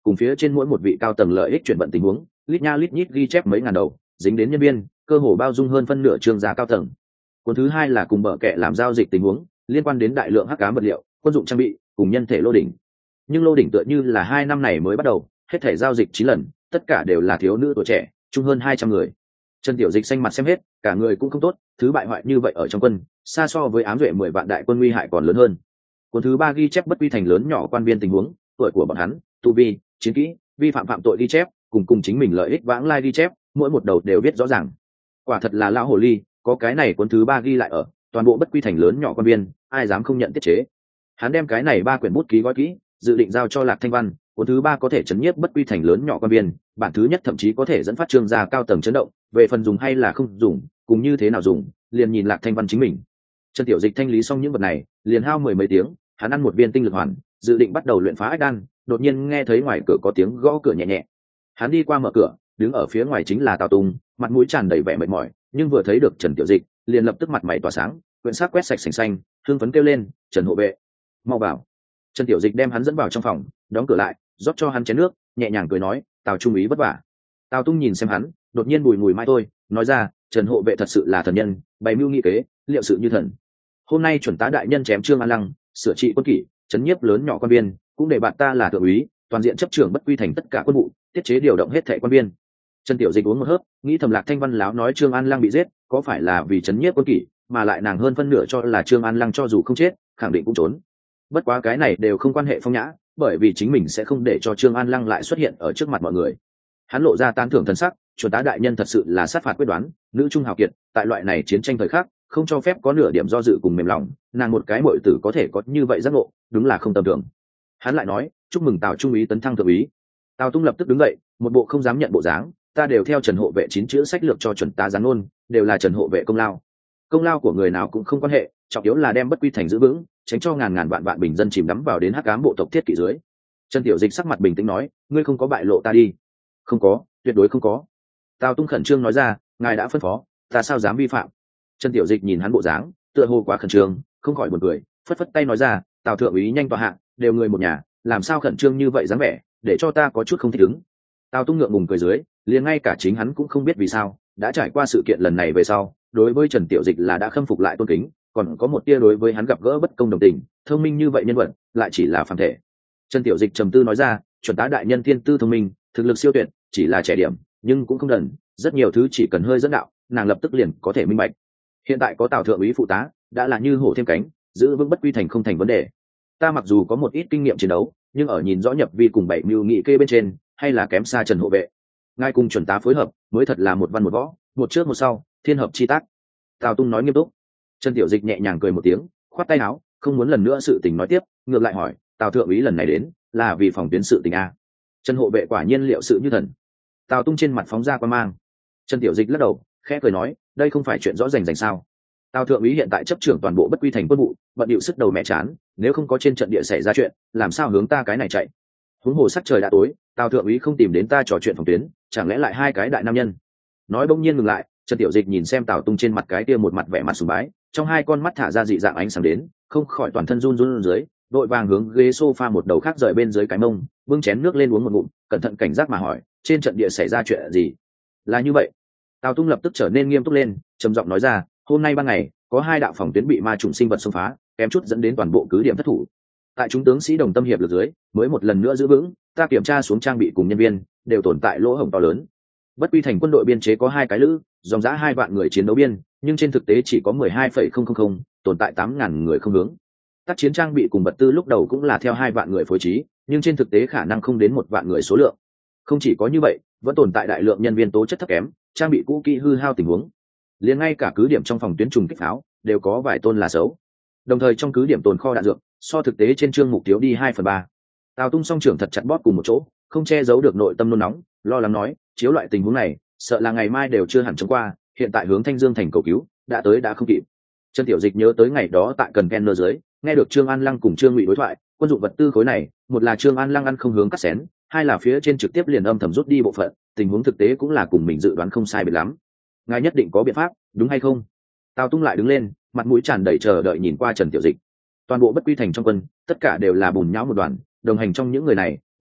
cùng phía trên mỗi một vị cao tầng lợi ích chuyển vận tình huống lít nha lít nhít ghi chép mấy ngàn đầu, dính đến nhân viên cơ hồ bao dung hơn phân nửa trương gia cao tầng. Cuốn thứ hai là cùng bợ kệ làm giao dịch tình huống liên quan đến đại lượng hắc ám vật liệu, quân dụng trang bị cùng nhân thể lô đỉnh. Nhưng lô đỉnh tựa như là hai năm này mới bắt đầu, hết thể giao dịch chín lần, tất cả đều là thiếu nữ tuổi trẻ, chung hơn hai trăm người. Trần Tiểu Dịch xanh mặt xem hết, cả người cũng không tốt, thứ bại hoại như vậy ở trong quân, xa so với ám duệ mười vạn đại quân nguy hại còn lớn hơn. Cuốn thứ ba ghi chép bất quy thành lớn nhỏ quan viên tình huống, tuổi của bọn hắn, tu vi, chiến kỹ, vi phạm phạm tội ghi chép, cùng cùng chính mình lợi ích vãng lai ghi chép, mỗi một đầu đều viết rõ ràng. Quả thật là lão hồ ly, có cái này cuốn thứ ba ghi lại ở, toàn bộ bất quy thành lớn nhỏ quan viên, ai dám không nhận tiết chế. Hắn đem cái này ba quyển bút ký gói kỹ, dự định giao cho Lạc Thanh Văn, cuốn thứ ba có thể chấn nhiếp bất quy thành lớn nhỏ quan viên, bản thứ nhất thậm chí có thể dẫn phát trương gia cao tầng chấn động, về phần dùng hay là không dùng, cùng như thế nào dùng, liền nhìn Lạc Thanh Văn chính mình. Trần Tiểu Dịch thanh lý xong những vật này, liền hao mười mấy tiếng, hắn ăn một viên tinh lực hoàn, dự định bắt đầu luyện phá ách đan, đột nhiên nghe thấy ngoài cửa có tiếng gõ cửa nhẹ nhẹ. Hắn đi qua mở cửa, đứng ở phía ngoài chính là Tào Tùng, mặt mũi tràn đầy vẻ mệt mỏi, nhưng vừa thấy được Trần Tiểu Dịch, liền lập tức mặt mày tỏa sáng, quyển sắc quét sạch sành xanh, hưng phấn kêu lên, "Trần hộ vệ, mau vào." Trần Tiểu Dịch đem hắn dẫn vào trong phòng, đóng cửa lại, rót cho hắn chén nước, nhẹ nhàng cười nói, "Tào trung úy vất vả." Tào Tung nhìn xem hắn, đột nhiên bùi ngùi mai thôi, nói ra, "Trần hộ vệ thật sự là thần nhân, bày mưu nghị kế, liệu sự như thần. Hôm nay chuẩn tá đại nhân chém Trương An Lăng, sửa trị quân kỷ, chấn nhiếp lớn nhỏ quan viên, cũng để bạn ta là thượng úy, toàn diện chấp trưởng bất quy thành tất cả quân vụ, tiết chế điều động hết thảy quan viên." Trần Tiểu Dịch uống một hớp, nghĩ thầm Lạc Thanh Văn láo nói Trương An Lăng bị giết, có phải là vì chấn nhiếp quân kỷ, mà lại nàng hơn phân nửa cho là Trương An Lăng cho dù không chết, khẳng định cũng trốn. Bất quá cái này đều không quan hệ phong nhã, bởi vì chính mình sẽ không để cho Trương An Lăng lại xuất hiện ở trước mặt mọi người. Hắn lộ ra tán thưởng thần sắc, chuẩn tá đại nhân thật sự là sát phạt quyết đoán, nữ trung hào kiệt, tại loại này chiến tranh thời khắc, không cho phép có nửa điểm do dự cùng mềm lòng, nàng một cái muội tử có thể có như vậy giác ngộ, đúng là không tầm thường. Hắn lại nói, "Chúc mừng Tào trung úy tấn thăng thượng úy." Tào Tung lập tức đứng dậy, một bộ không dám nhận bộ dáng, "Ta đều theo Trần hộ vệ chín chữ sách lược cho chuẩn tá giáng ngôn, đều là Trần hộ vệ công lao. Công lao của người nào cũng không quan hệ, trọng yếu là đem bất quy thành giữ vững, tránh cho ngàn ngàn vạn vạn bình dân chìm đắm vào đến hắc ám bộ tộc thiết kỵ dưới." Trần Tiểu Dịch sắc mặt bình tĩnh nói, "Ngươi không có bại lộ ta đi?" "Không có, tuyệt đối không có." Tào Tung khẩn trương nói ra, "Ngài đã phân phó, ta sao dám vi phạm?" Trần Tiểu Dịch nhìn hắn bộ dáng, tựa hồ quá khẩn trương, không khỏi buồn cười, phất phất tay nói ra, "Tào thượng úy nhanh tọa hạ, đều người một nhà, làm sao khẩn trương như vậy dáng vẻ, để cho ta có chút không thích ứng." Tào Tung ngượng ngùng cười dưới, liền ngay cả chính hắn cũng không biết vì sao, đã trải qua sự kiện lần này về sau, đối với Trần Tiểu Dịch là đã khâm phục lại tôn kính, còn có một tia đối với hắn gặp gỡ bất công đồng tình, thông minh như vậy nhân vật, lại chỉ là phàm thể. Trần Tiểu Dịch trầm tư nói ra, "Chuẩn tá đại nhân thiên tư thông minh, thực lực siêu tuyệt, chỉ là trẻ điểm, nhưng cũng không đần, rất nhiều thứ chỉ cần hơi dẫn đạo, nàng lập tức liền có thể minh bạch. Hiện tại có Tào thượng úy phụ tá, đã là như hổ thêm cánh, giữ vững bất quy thành không thành vấn đề. Ta mặc dù có một ít kinh nghiệm chiến đấu, nhưng ở nhìn rõ nhập vi cùng bảy mưu nghị kê bên trên, hay là kém xa Trần hộ vệ. Ngài cùng chuẩn tá phối hợp, mới thật là một văn một võ, một trước một sau, thiên hợp chi tác." Tào Tung nói nghiêm túc. Trần Tiểu Dịch nhẹ nhàng cười một tiếng, khoát tay áo, không muốn lần nữa sự tình nói tiếp, ngược lại hỏi, "Tào thượng úy lần này đến, là vì phòng tuyến sự tình a?" Trần hộ vệ quả nhiên liệu sự như thần. Tào Tung trên mặt phóng ra quan mang. Trần Tiểu Dịch lắc đầu, khẽ cười nói, "Đây không phải chuyện rõ rành rành sao? Tào thượng úy hiện tại chấp trưởng toàn bộ bất quy thành quân vụ, bận điệu sức đầu mẹ chán, nếu không có trên trận địa xảy ra chuyện, làm sao hướng ta cái này chạy? Huống hồ sắc trời đã tối, Tào thượng úy không tìm đến ta trò chuyện phòng tuyến, chẳng lẽ lại hai cái đại nam nhân?" Nói bỗng nhiên ngừng lại, Trần Tiểu Dịch nhìn xem Tào Tung trên mặt cái kia một mặt vẻ mặt sùng bái, trong hai con mắt thả ra dị dạng ánh sáng đến, không khỏi toàn thân run run dưới, đội vàng hướng ghế sofa một đầu khác rời bên dưới cái mông, bưng chén nước lên uống một ngụm, cẩn thận cảnh giác mà hỏi, "Trên trận địa xảy ra chuyện gì?" "Là như vậy." Tào Tung lập tức trở nên nghiêm túc lên, trầm giọng nói ra, "Hôm nay ban ngày, có hai đạo phòng tuyến bị ma trùng sinh vật xông phá, kém chút dẫn đến toàn bộ cứ điểm thất thủ. Tại chúng tướng sĩ đồng tâm hiệp lực dưới, mới một lần nữa giữ vững, ta kiểm tra xuống trang bị cùng nhân viên, đều tồn tại lỗ hổng to lớn. Bất quy thành quân đội biên chế có hai cái lữ, dòng dã hai vạn người chiến đấu biên, nhưng trên thực tế chỉ có mười hai phẩy không không không, tồn tại tám ngàn người không hướng. Tác chiến trang bị cùng vật tư lúc đầu cũng là theo hai vạn người phối trí, nhưng trên thực tế khả năng không đến một vạn người số lượng. Không chỉ có như vậy, vẫn tồn tại đại lượng nhân viên tố chất thấp kém, trang bị cũ kỹ hư hao tình huống. Liền ngay cả cứ điểm trong phòng tuyến trùng kích pháo, đều có vài tôn là xấu. Đồng thời trong cứ điểm tồn kho đạn dược, so thực tế trên chương mục thiếu đi hai phần ba. Tào Tung song trưởng thật chặt bóp cùng một chỗ, không che giấu được nội tâm nôn nóng, lo lắng nói, "Chiếu loại tình huống này, sợ là ngày mai đều chưa hẳn chống qua, hiện tại hướng Thanh Dương thành cầu cứu, đã tới đã không kịp." Trần Tiểu Dịch nhớ tới ngày đó tại Cần Kenner dưới, nghe được Trương An Lăng cùng Trương Ngụy đối thoại, quân dụng vật tư khối này, một là Trương An Lăng ăn không hướng cắt xén, hai là phía trên trực tiếp liền âm thầm rút đi bộ phận, tình huống thực tế cũng là cùng mình dự đoán không sai biệt lắm. Ngài nhất định có biện pháp, đúng hay không? Tào Tung lại đứng lên, mặt mũi tràn đầy chờ đợi nhìn qua Trần Tiểu Dịch. Toàn bộ bất quy thành trong quân, tất cả đều là bùn nhão một đoàn, đồng hành trong những người này,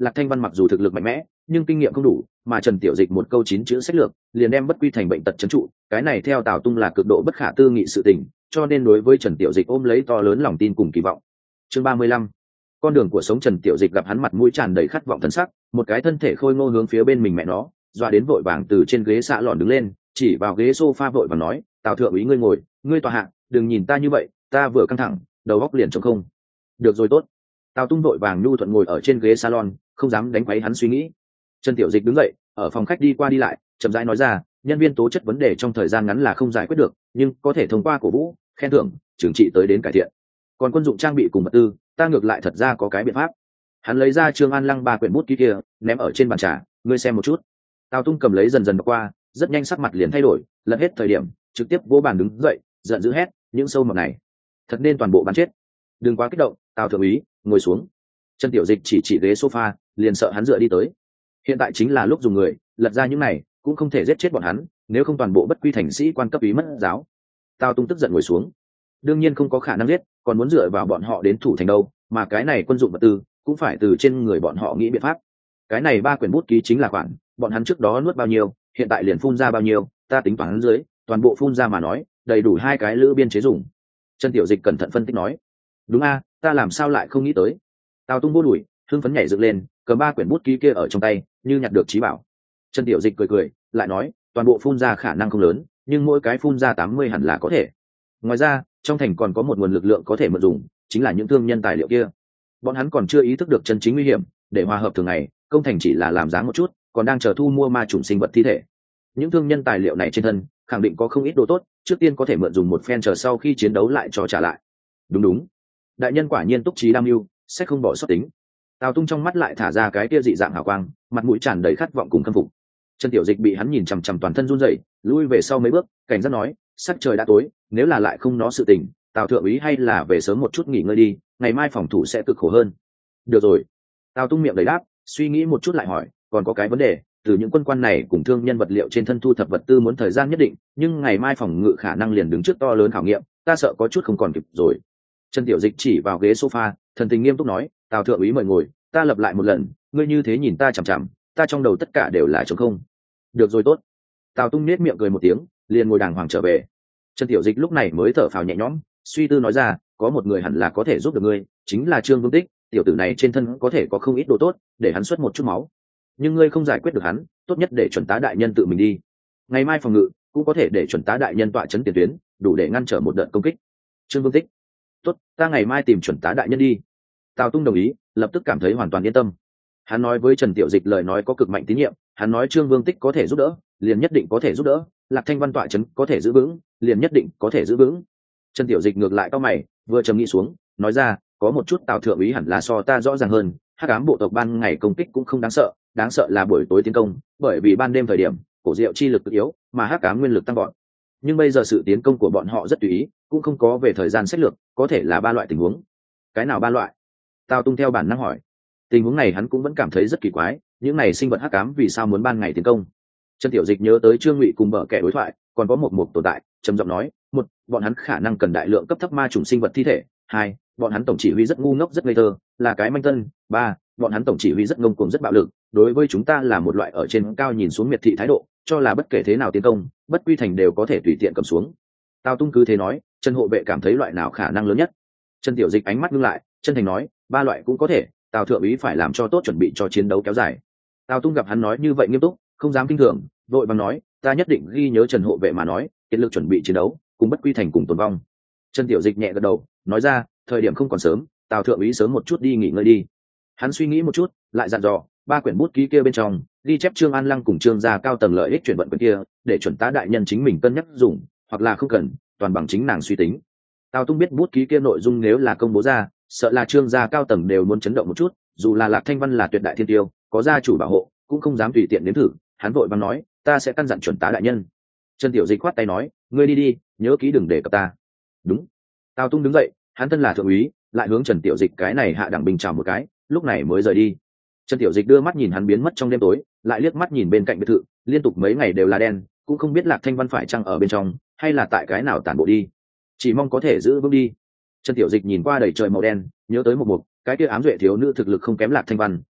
Lạc Thanh Văn mặc dù thực lực mạnh mẽ nhưng kinh nghiệm không đủ, mà Trần Tiểu Dịch một câu chín chữ sách lược liền đem bất quy thành bệnh tật trấn trụ, cái này theo Tào Tung là cực độ bất khả tư nghị sự tình, cho nên đối với Trần Tiểu Dịch ôm lấy to lớn lòng tin cùng kỳ vọng. Chương ba mươi lăm, con đường của sống. Trần Tiểu Dịch gặp hắn mặt mũi tràn đầy khát vọng thần sắc, một cái thân thể khôi ngô hướng phía bên mình mẹ nó, dọa đến vội vàng từ trên ghế xạ lòn đứng lên, chỉ vào ghế sofa vội và nói, "Tào thượng úy ngươi ngồi, ngươi tọa hạ, đừng nhìn ta như vậy, ta vừa căng thẳng, đầu óc liền trống không." "Được rồi tốt." Tào Tung vội vàng nhu thuận ngồi ở trên ghế salon, không dám đánh quấy hắn suy nghĩ. Trần Tiểu Dịch đứng dậy, ở phòng khách đi qua đi lại, chậm rãi nói ra, nhân viên tố chất vấn đề trong thời gian ngắn là không giải quyết được, nhưng có thể thông qua cổ vũ, khen thưởng, trừng trị tới đến cải thiện. Còn quân dụng trang bị cùng vật tư, ta ngược lại thật ra có cái biện pháp. Hắn lấy ra Trương An Lăng ba quyển bút ký kia, ném ở trên bàn trà, ngươi xem một chút. Tào Tung cầm lấy dần dần đọc qua, rất nhanh sắc mặt liền thay đổi, lật hết thời điểm, trực tiếp vỗ bàn đứng dậy, giận dữ hét, những sâu mọt này, thật nên toàn bộ bắn chết. Đừng quá kích động, Tào thượng úy, ngồi xuống. Trần Tiểu Dịch chỉ chỉ ghế sofa, liền sợ hắn dựa đi tới. Hiện tại chính là lúc dùng người, lật ra những này, cũng không thể giết chết bọn hắn, nếu không toàn bộ bất quy thành sĩ quan cấp ý mất giáo. Tào Tung tức giận ngồi xuống. Đương nhiên không có khả năng giết, còn muốn dựa vào bọn họ đến thủ thành đâu, mà cái này quân dụng vật tư cũng phải từ trên người bọn họ nghĩ biện pháp. Cái này ba quyển bút ký chính là khoản, bọn hắn trước đó nuốt bao nhiêu, hiện tại liền phun ra bao nhiêu, ta tính toán dưới, toàn bộ phun ra mà nói, đầy đủ hai cái lữ biên chế dùng. Trần Tiểu Dịch cẩn thận phân tích nói, đúng a, ta làm sao lại không nghĩ tới. Tào Tung vô đuổi, hưng phấn nhảy dựng lên, cầm ba quyển bút ký kia ở trong tay, như nhặt được trí bảo. Trần Tiểu Dịch cười cười, lại nói, toàn bộ phun ra khả năng không lớn, nhưng mỗi cái phun ra tám mươi hẳn là có thể. Ngoài ra, trong thành còn có một nguồn lực lượng có thể mượn dùng, chính là những thương nhân tài liệu kia. Bọn hắn còn chưa ý thức được chân chính nguy hiểm, để hòa hợp thường ngày, công thành chỉ là làm dáng một chút, còn đang chờ thu mua ma chủng sinh vật thi thể. Những thương nhân tài liệu này trên thân, khẳng định có không ít đồ tốt, trước tiên có thể mượn dùng một phen, chờ sau khi chiến đấu lại cho trả lại. Đúng đúng, đại nhân quả nhiên túc trí đam mưu, sẽ không bỏ sót tính. Tào Tung trong mắt lại thả ra cái kia dị dạng hào quang, mặt mũi tràn đầy khát vọng cùng khâm phục. Trần Tiểu Dịch bị hắn nhìn chằm chằm toàn thân run rẩy, lui về sau mấy bước, cảnh giác nói, sắc trời đã tối, nếu là lại không nó sự tình, Tào thượng úy hay là về sớm một chút nghỉ ngơi đi, ngày mai phòng thủ sẽ cực khổ hơn. Được rồi. Tào Tung miệng đầy đáp, suy nghĩ một chút lại hỏi, còn có cái vấn đề, từ những quân quan này cùng thương nhân vật liệu trên thân thu thập vật tư muốn thời gian nhất định, nhưng ngày mai phòng ngự khả năng liền đứng trước to lớn khảo nghiệm, ta sợ có chút không còn kịp rồi. Trần Tiểu Dịch chỉ vào ghế sofa, thần tình nghiêm túc nói, Tào thượng úy mời ngồi, ta lập lại một lần, ngươi như thế nhìn ta chằm chằm, ta trong đầu tất cả đều là trống không. Được rồi tốt. Tào Tung nét miệng cười một tiếng, liền ngồi đàng hoàng trở về. Trần Tiểu Dịch lúc này mới thở phào nhẹ nhõm, suy tư nói ra, có một người hẳn là có thể giúp được ngươi, chính là Trương Vương Tích, tiểu tử này trên thân có thể có không ít đồ tốt, để hắn xuất một chút máu. Nhưng ngươi không giải quyết được hắn, tốt nhất để chuẩn tá đại nhân tự mình đi. Ngày mai phòng ngự cũng có thể để chuẩn tá đại nhân tọa chấn tiền tuyến, đủ để ngăn trở một đợt công kích. Trương Vương Tích, tốt, ta ngày mai tìm chuẩn tá đại nhân đi. Tào Tung đồng ý, lập tức cảm thấy hoàn toàn yên tâm. Hắn nói với Trần Tiểu Dịch lời nói có cực mạnh tín nhiệm, hắn nói Trương Vương Tích có thể giúp đỡ, liền nhất định có thể giúp đỡ, Lạc Thanh Văn tọa chấn có thể giữ vững, liền nhất định có thể giữ vững. Trần Tiểu Dịch ngược lại cao mày, vừa trầm nghĩ xuống, nói ra, có một chút Tào thượng úy hẳn là so ta rõ ràng hơn, hắc ám bộ tộc ban ngày công kích cũng không đáng sợ, đáng sợ là buổi tối tiến công, bởi vì ban đêm thời điểm, cổ diệu chi lực cực yếu, mà hắc ám nguyên lực tăng gọn. Nhưng bây giờ sự tiến công của bọn họ rất tùy ý, cũng không có về thời gian sách lược, có thể là ba loại tình huống. Cái nào ba loại? Tào Tung theo bản năng hỏi. Tình huống này hắn cũng vẫn cảm thấy rất kỳ quái, những này sinh vật hắc ám vì sao muốn ban ngày tiến công? Trần Tiểu Dịch nhớ tới Trương Ngụy cùng bờ kẻ đối thoại, còn có một mục tồn tại, trầm giọng nói, một, bọn hắn khả năng cần đại lượng cấp thấp ma chủng sinh vật thi thể, hai, bọn hắn tổng chỉ huy rất ngu ngốc rất ngây thơ, là cái manh tân, ba, bọn hắn tổng chỉ huy rất ngông cuồng rất bạo lực, đối với chúng ta là một loại ở trên cao nhìn xuống miệt thị thái độ, cho là bất kể thế nào tiến công, bất quy thành đều có thể tùy tiện cầm xuống. Tào Tung cứ thế nói, Trần hộ vệ cảm thấy loại nào khả năng lớn nhất? Trần Tiểu Dịch ánh mắt ngưng lại, chân thành nói, ba loại cũng có thể, Tào thượng úy phải làm cho tốt chuẩn bị cho chiến đấu kéo dài. Tào Tung gặp hắn nói như vậy nghiêm túc, không dám kinh thường, vội vàng nói, ta nhất định ghi nhớ Trần hộ vệ mà nói, kiệt lực chuẩn bị chiến đấu, cùng bất quy thành cùng tồn vong. Trần Tiểu Dịch nhẹ gật đầu, nói ra, thời điểm không còn sớm, Tào thượng úy sớm một chút đi nghỉ ngơi đi. Hắn suy nghĩ một chút, lại dặn dò, ba quyển bút ký kia bên trong, ghi chép Trương An Lăng cùng Trương gia cao tầng lợi ích chuyển vận quyển kia, để chuẩn tá đại nhân chính mình cân nhắc dùng, hoặc là không cần, toàn bằng chính nàng suy tính. Tào Tung biết bút ký kia nội dung nếu là công bố ra, sợ là Trương gia cao tầng đều muốn chấn động một chút, dù là Lạc Thanh Văn là tuyệt đại thiên tiêu, có gia chủ bảo hộ, cũng không dám tùy tiện nếm thử. Hắn vội vàng nói, ta sẽ căn dặn chuẩn tá đại nhân. Trần Tiểu Dịch khoát tay nói, ngươi đi đi, nhớ kỹ đừng để cập ta. Đúng. Tào Tung đứng dậy, hắn thân là thượng úy, lại hướng Trần Tiểu Dịch cái này hạ đẳng bình chào một cái, lúc này mới rời đi. Trần Tiểu Dịch đưa mắt nhìn hắn biến mất trong đêm tối, lại liếc mắt nhìn bên cạnh biệt thự, liên tục mấy ngày đều là đen, cũng không biết Lạc Thanh Văn phải chăng ở bên trong, hay là tại cái nào tản bộ đi. Chỉ mong có thể giữ vững đi. Trần Tiểu Dịch nhìn qua đầy trời màu đen, nhớ tới một mục, cái kia ám duệ thiếu nữ thực lực không kém Lạc Thanh Văn,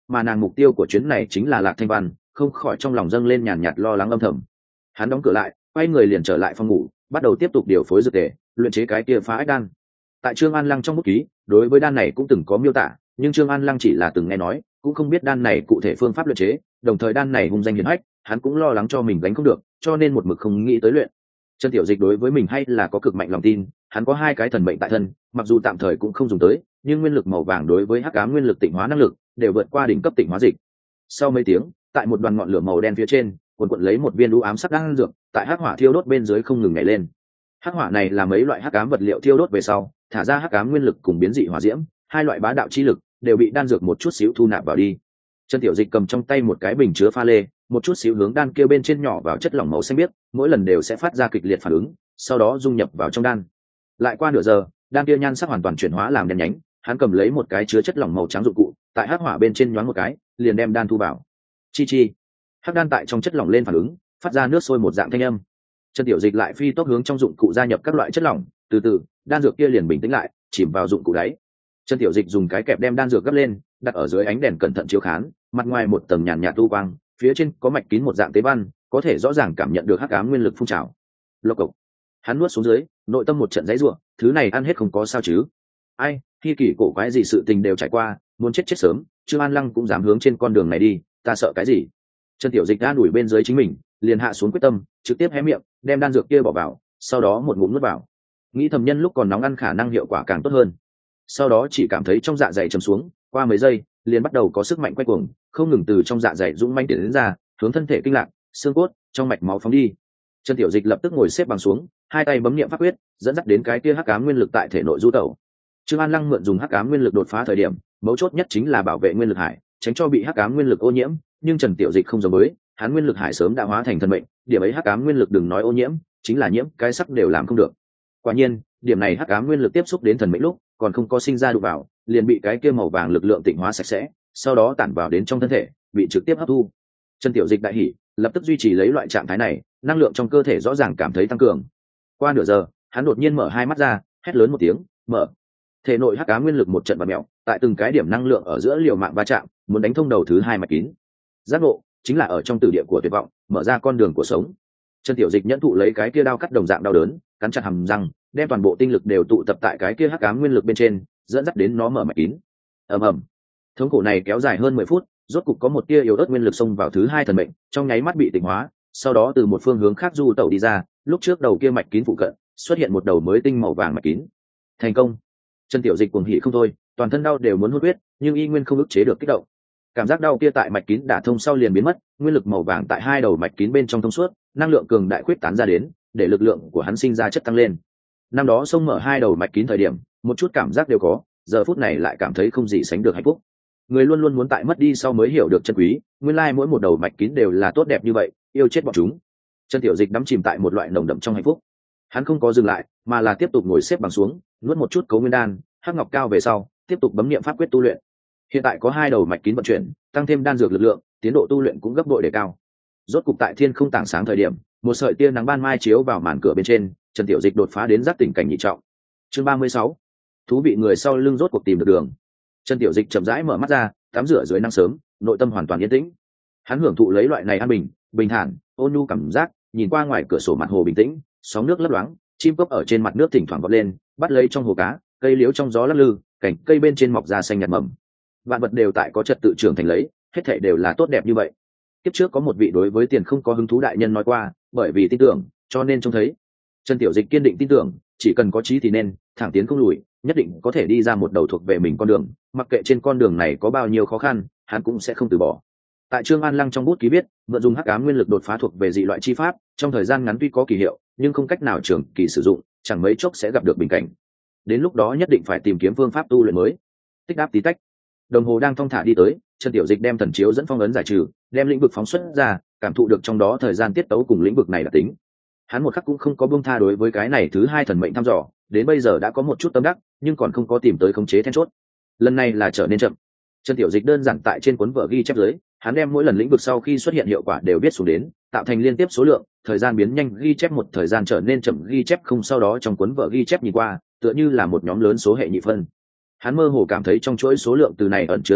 mà nàng mục tiêu của chuyến này chính là Lạc Thanh Văn, không khỏi trong lòng dâng lên nhàn nhạt lo lắng âm thầm. Hắn đóng cửa lại, quay người liền trở lại phòng ngủ, bắt đầu tiếp tục điều phối dược tề, luyện chế cái kia phá ách đan. Tại Trương An Lăng trong bút ký, đối với đan này cũng từng có miêu tả, nhưng Trương An Lăng chỉ là từng nghe nói, cũng không biết đan này cụ thể phương pháp luyện chế, đồng thời đan này hung danh hiển hách, hắn cũng lo lắng cho mình gánh không được, cho nên một mực không nghĩ tới luyện. Chân Tiểu Dịch đối với mình hay là có cực mạnh lòng tin, hắn có hai cái thần mệnh tại thân, mặc dù tạm thời cũng không dùng tới, nhưng nguyên lực màu vàng đối với hắc ám nguyên lực tịnh hóa năng lực đều vượt qua đỉnh cấp tịnh hóa dịch. Sau mấy tiếng, tại một đoàn ngọn lửa màu đen phía trên, cuộn cuộn lấy một viên u ám sắc đan dược, tại hắc hỏa thiêu đốt bên dưới không ngừng nhảy lên. Hắc hỏa này là mấy loại hắc ám vật liệu thiêu đốt về sau, thả ra hắc ám nguyên lực cùng biến dị hỏa diễm, hai loại bá đạo chi lực đều bị đan dược một chút xíu thu nạp vào đi. Chân Tiểu Dịch cầm trong tay một cái bình chứa pha lê, một chút xíu hướng đan kia bên trên nhỏ vào chất lỏng màu xanh biếc, mỗi lần đều sẽ phát ra kịch liệt phản ứng, sau đó dung nhập vào trong đan. Lại qua nửa giờ, đan kia nhan sắc hoàn toàn chuyển hóa làm đen nhánh, hắn cầm lấy một cái chứa chất lỏng màu trắng dụng cụ, tại hắc hỏa bên trên nhoáng một cái, liền đem đan thu vào. Chi chi, hắc đan tại trong chất lỏng lên phản ứng, phát ra nước sôi một dạng thanh âm. Chân Tiểu Dịch lại phi tốc hướng trong dụng cụ gia nhập các loại chất lỏng, từ từ, đan dược kia liền bình tĩnh lại, chìm vào dụng cụ đáy. Chân Tiểu Dịch dùng cái kẹp đem đan dược gấp lên, đặt ở dưới ánh đèn cẩn thận chiếu khán, mặt ngoài một tầng nhàn nhạt u quang, phía trên có mạch kín một dạng tế văn, có thể rõ ràng cảm nhận được hắc ám nguyên lực phun trào. Lộc cộc. Hắn nuốt xuống dưới, nội tâm một trận giãy giụa, thứ này ăn hết không có sao chứ? Ai, khi kỳ cổ quái gì sự tình đều trải qua, muốn chết chết sớm, Trương An Lăng cũng dám hướng trên con đường này đi, ta sợ cái gì? Chân Tiểu Dịch đã đuổi bên dưới chính mình, liền hạ xuống quyết tâm, trực tiếp hé miệng, đem đan dược kia bỏ vào, sau đó một ngụm nuốt vào. Nghĩ thầm nhân lúc còn nóng ăn khả năng hiệu quả càng tốt hơn. Sau đó chỉ cảm thấy trong dạ dày trầm xuống, qua mấy giây, liền bắt đầu có sức mạnh quay cuồng, không ngừng từ trong dạ dày dũng mãnh tiến đến ra, hướng thân thể kinh lạc, xương cốt, trong mạch máu phóng đi. Chân Tiểu Dịch lập tức ngồi xếp bằng xuống, hai tay bấm niệm pháp quyết, dẫn dắt đến cái kia hắc ám nguyên lực tại thể nội du tẩu. Trương An Lăng mượn dùng hắc ám nguyên lực đột phá thời điểm, mấu chốt nhất chính là bảo vệ nguyên lực hải, tránh cho bị hắc ám nguyên lực ô nhiễm, nhưng Trần Tiểu Dịch không giống với, hắn nguyên lực hải sớm đã hóa thành thần mệnh, điểm ấy hắc ám nguyên lực đừng nói ô nhiễm, chính là nhiễm, cái sắc đều làm không được. Quả nhiên, điểm này hắc ám nguyên lực tiếp xúc đến thần mệnh lúc, còn không có sinh ra đụng vào, liền bị cái kia màu vàng lực lượng tịnh hóa sạch sẽ, sau đó tản vào đến trong thân thể, bị trực tiếp hấp thu. Trần Tiểu Dịch đại hỉ, lập tức duy trì lấy loại trạng thái này, năng lượng trong cơ thể rõ ràng cảm thấy tăng cường. Qua nửa giờ, hắn đột nhiên mở hai mắt ra, hét lớn một tiếng, mở. Thể nội hắc ám nguyên lực một trận bạt mèo, tại từng cái điểm năng lượng ở giữa liều mạng va chạm, muốn đánh thông đầu thứ hai mạch kín. Giác ngộ chính là ở trong tử địa của tuyệt vọng, mở ra con đường của sống. Trần Tiểu Dịch nhẫn thụ lấy cái kia đao cắt đồng dạng đau đớn, cắn chặt hàm răng, đem toàn bộ tinh lực đều tụ tập tại cái kia hắc ám nguyên lực bên trên, dẫn dắt đến nó mở mạch kín. Ầm ầm. Thống khổ này kéo dài hơn mười phút, rốt cục có một tia yếu ớt nguyên lực xông vào thứ hai thần mệnh, trong nháy mắt bị tịnh hóa, sau đó từ một phương hướng khác du tẩu đi ra, lúc trước đầu kia mạch kín phụ cận, xuất hiện một đầu mới tinh màu vàng mạch kín. Thành công. Trần Tiểu Dịch cuồng hỉ không thôi, toàn thân đau đều muốn hốt huyết, nhưng y nguyên không ức chế được kích động. Cảm giác đau kia tại mạch kín đả thông sau liền biến mất, nguyên lực màu vàng tại hai đầu mạch kín bên trong thông suốt, năng lượng cường đại khuyết tán ra đến, để lực lượng của hắn sinh ra chất tăng lên. Năm đó xông mở hai đầu mạch kín thời điểm, một chút cảm giác đều có, giờ phút này lại cảm thấy không gì sánh được hạnh phúc. Người luôn luôn muốn tại mất đi sau mới hiểu được chân quý, nguyên lai mỗi một đầu mạch kín đều là tốt đẹp như vậy, yêu chết bọn chúng. Trần Tiểu Dịch đắm chìm tại một loại nồng đậm trong hạnh phúc. Hắn không có dừng lại, mà là tiếp tục ngồi xếp bằng xuống, nuốt một chút cấu nguyên đan, hắc ngọc cao về sau, tiếp tục bấm niệm pháp quyết tu luyện. Hiện tại có hai đầu mạch kín vận chuyển, tăng thêm đan dược lực lượng, tiến độ tu luyện cũng gấp bội đề cao. Rốt cục tại thiên không tảng sáng thời điểm, một sợi tia nắng ban mai chiếu vào màn cửa bên trên, Trần Tiểu Dịch đột phá đến giác tỉnh cảnh nhị trọng. Chương ba mươi sáu, thú bị người sau lưng rốt cuộc tìm được đường. Trần Tiểu Dịch chậm rãi mở mắt ra, tắm rửa dưới nắng sớm, nội tâm hoàn toàn yên tĩnh. Hắn hưởng thụ lấy loại này an bình, bình thản, ôn nhu cảm giác, nhìn qua ngoài cửa sổ mặt hồ bình tĩnh, sóng nước lấp loáng, chim cốc ở trên mặt nước thỉnh thoảng vọt lên, bắt lấy trong hồ cá, cây liễu trong gió lắc lư, cảnh cây bên trên mọc ra xanh nhạt mầm. Vạn vật đều tại có trật tự trưởng thành lấy, hết thảy đều là tốt đẹp như vậy. Kiếp trước có một vị đối với tiền không có hứng thú đại nhân nói qua, bởi vì tin tưởng, cho nên trông thấy. Trần Tiểu Dịch kiên định tin tưởng, chỉ cần có chí thì nên, thẳng tiến không lùi, nhất định có thể đi ra một đầu thuộc về mình con đường, mặc kệ trên con đường này có bao nhiêu khó khăn, hắn cũng sẽ không từ bỏ. Tại Trương An Lăng trong bút ký viết, mượn dùng hắc ám nguyên lực đột phá thuộc về dị loại chi pháp, trong thời gian ngắn tuy có kỳ hiệu, nhưng không cách nào trường kỳ sử dụng, chẳng mấy chốc sẽ gặp được bình cảnh. Đến lúc đó nhất định phải tìm kiếm phương pháp tu luyện mới. Tích đáp tí tách, đồng hồ đang thong thả đi tới, Trần Tiểu Dịch đem thần chiếu dẫn phong ấn giải trừ, đem lĩnh vực phóng xuất ra, cảm thụ được trong đó thời gian tiết tấu cùng lĩnh vực này là tính. Hắn một khắc cũng không có buông tha đối với cái này thứ hai thần mệnh thăm dò, đến bây giờ đã có một chút tâm đắc, nhưng còn không có tìm tới khống chế then chốt. Lần này là trở nên chậm. Trần Tiểu Dịch đơn giản tại trên cuốn vở ghi chép dưới, hắn đem mỗi lần lĩnh vực sau khi xuất hiện hiệu quả đều viết xuống đến, tạo thành liên tiếp số lượng, thời gian biến nhanh ghi chép một thời gian trở nên chậm ghi chép không, sau đó trong cuốn vở ghi chép nhìn qua, tựa như là một nhóm lớn số hệ nhị phân. Hắn mơ hồ cảm thấy trong chuỗi số lượng từ này ẩn chứa quy luật,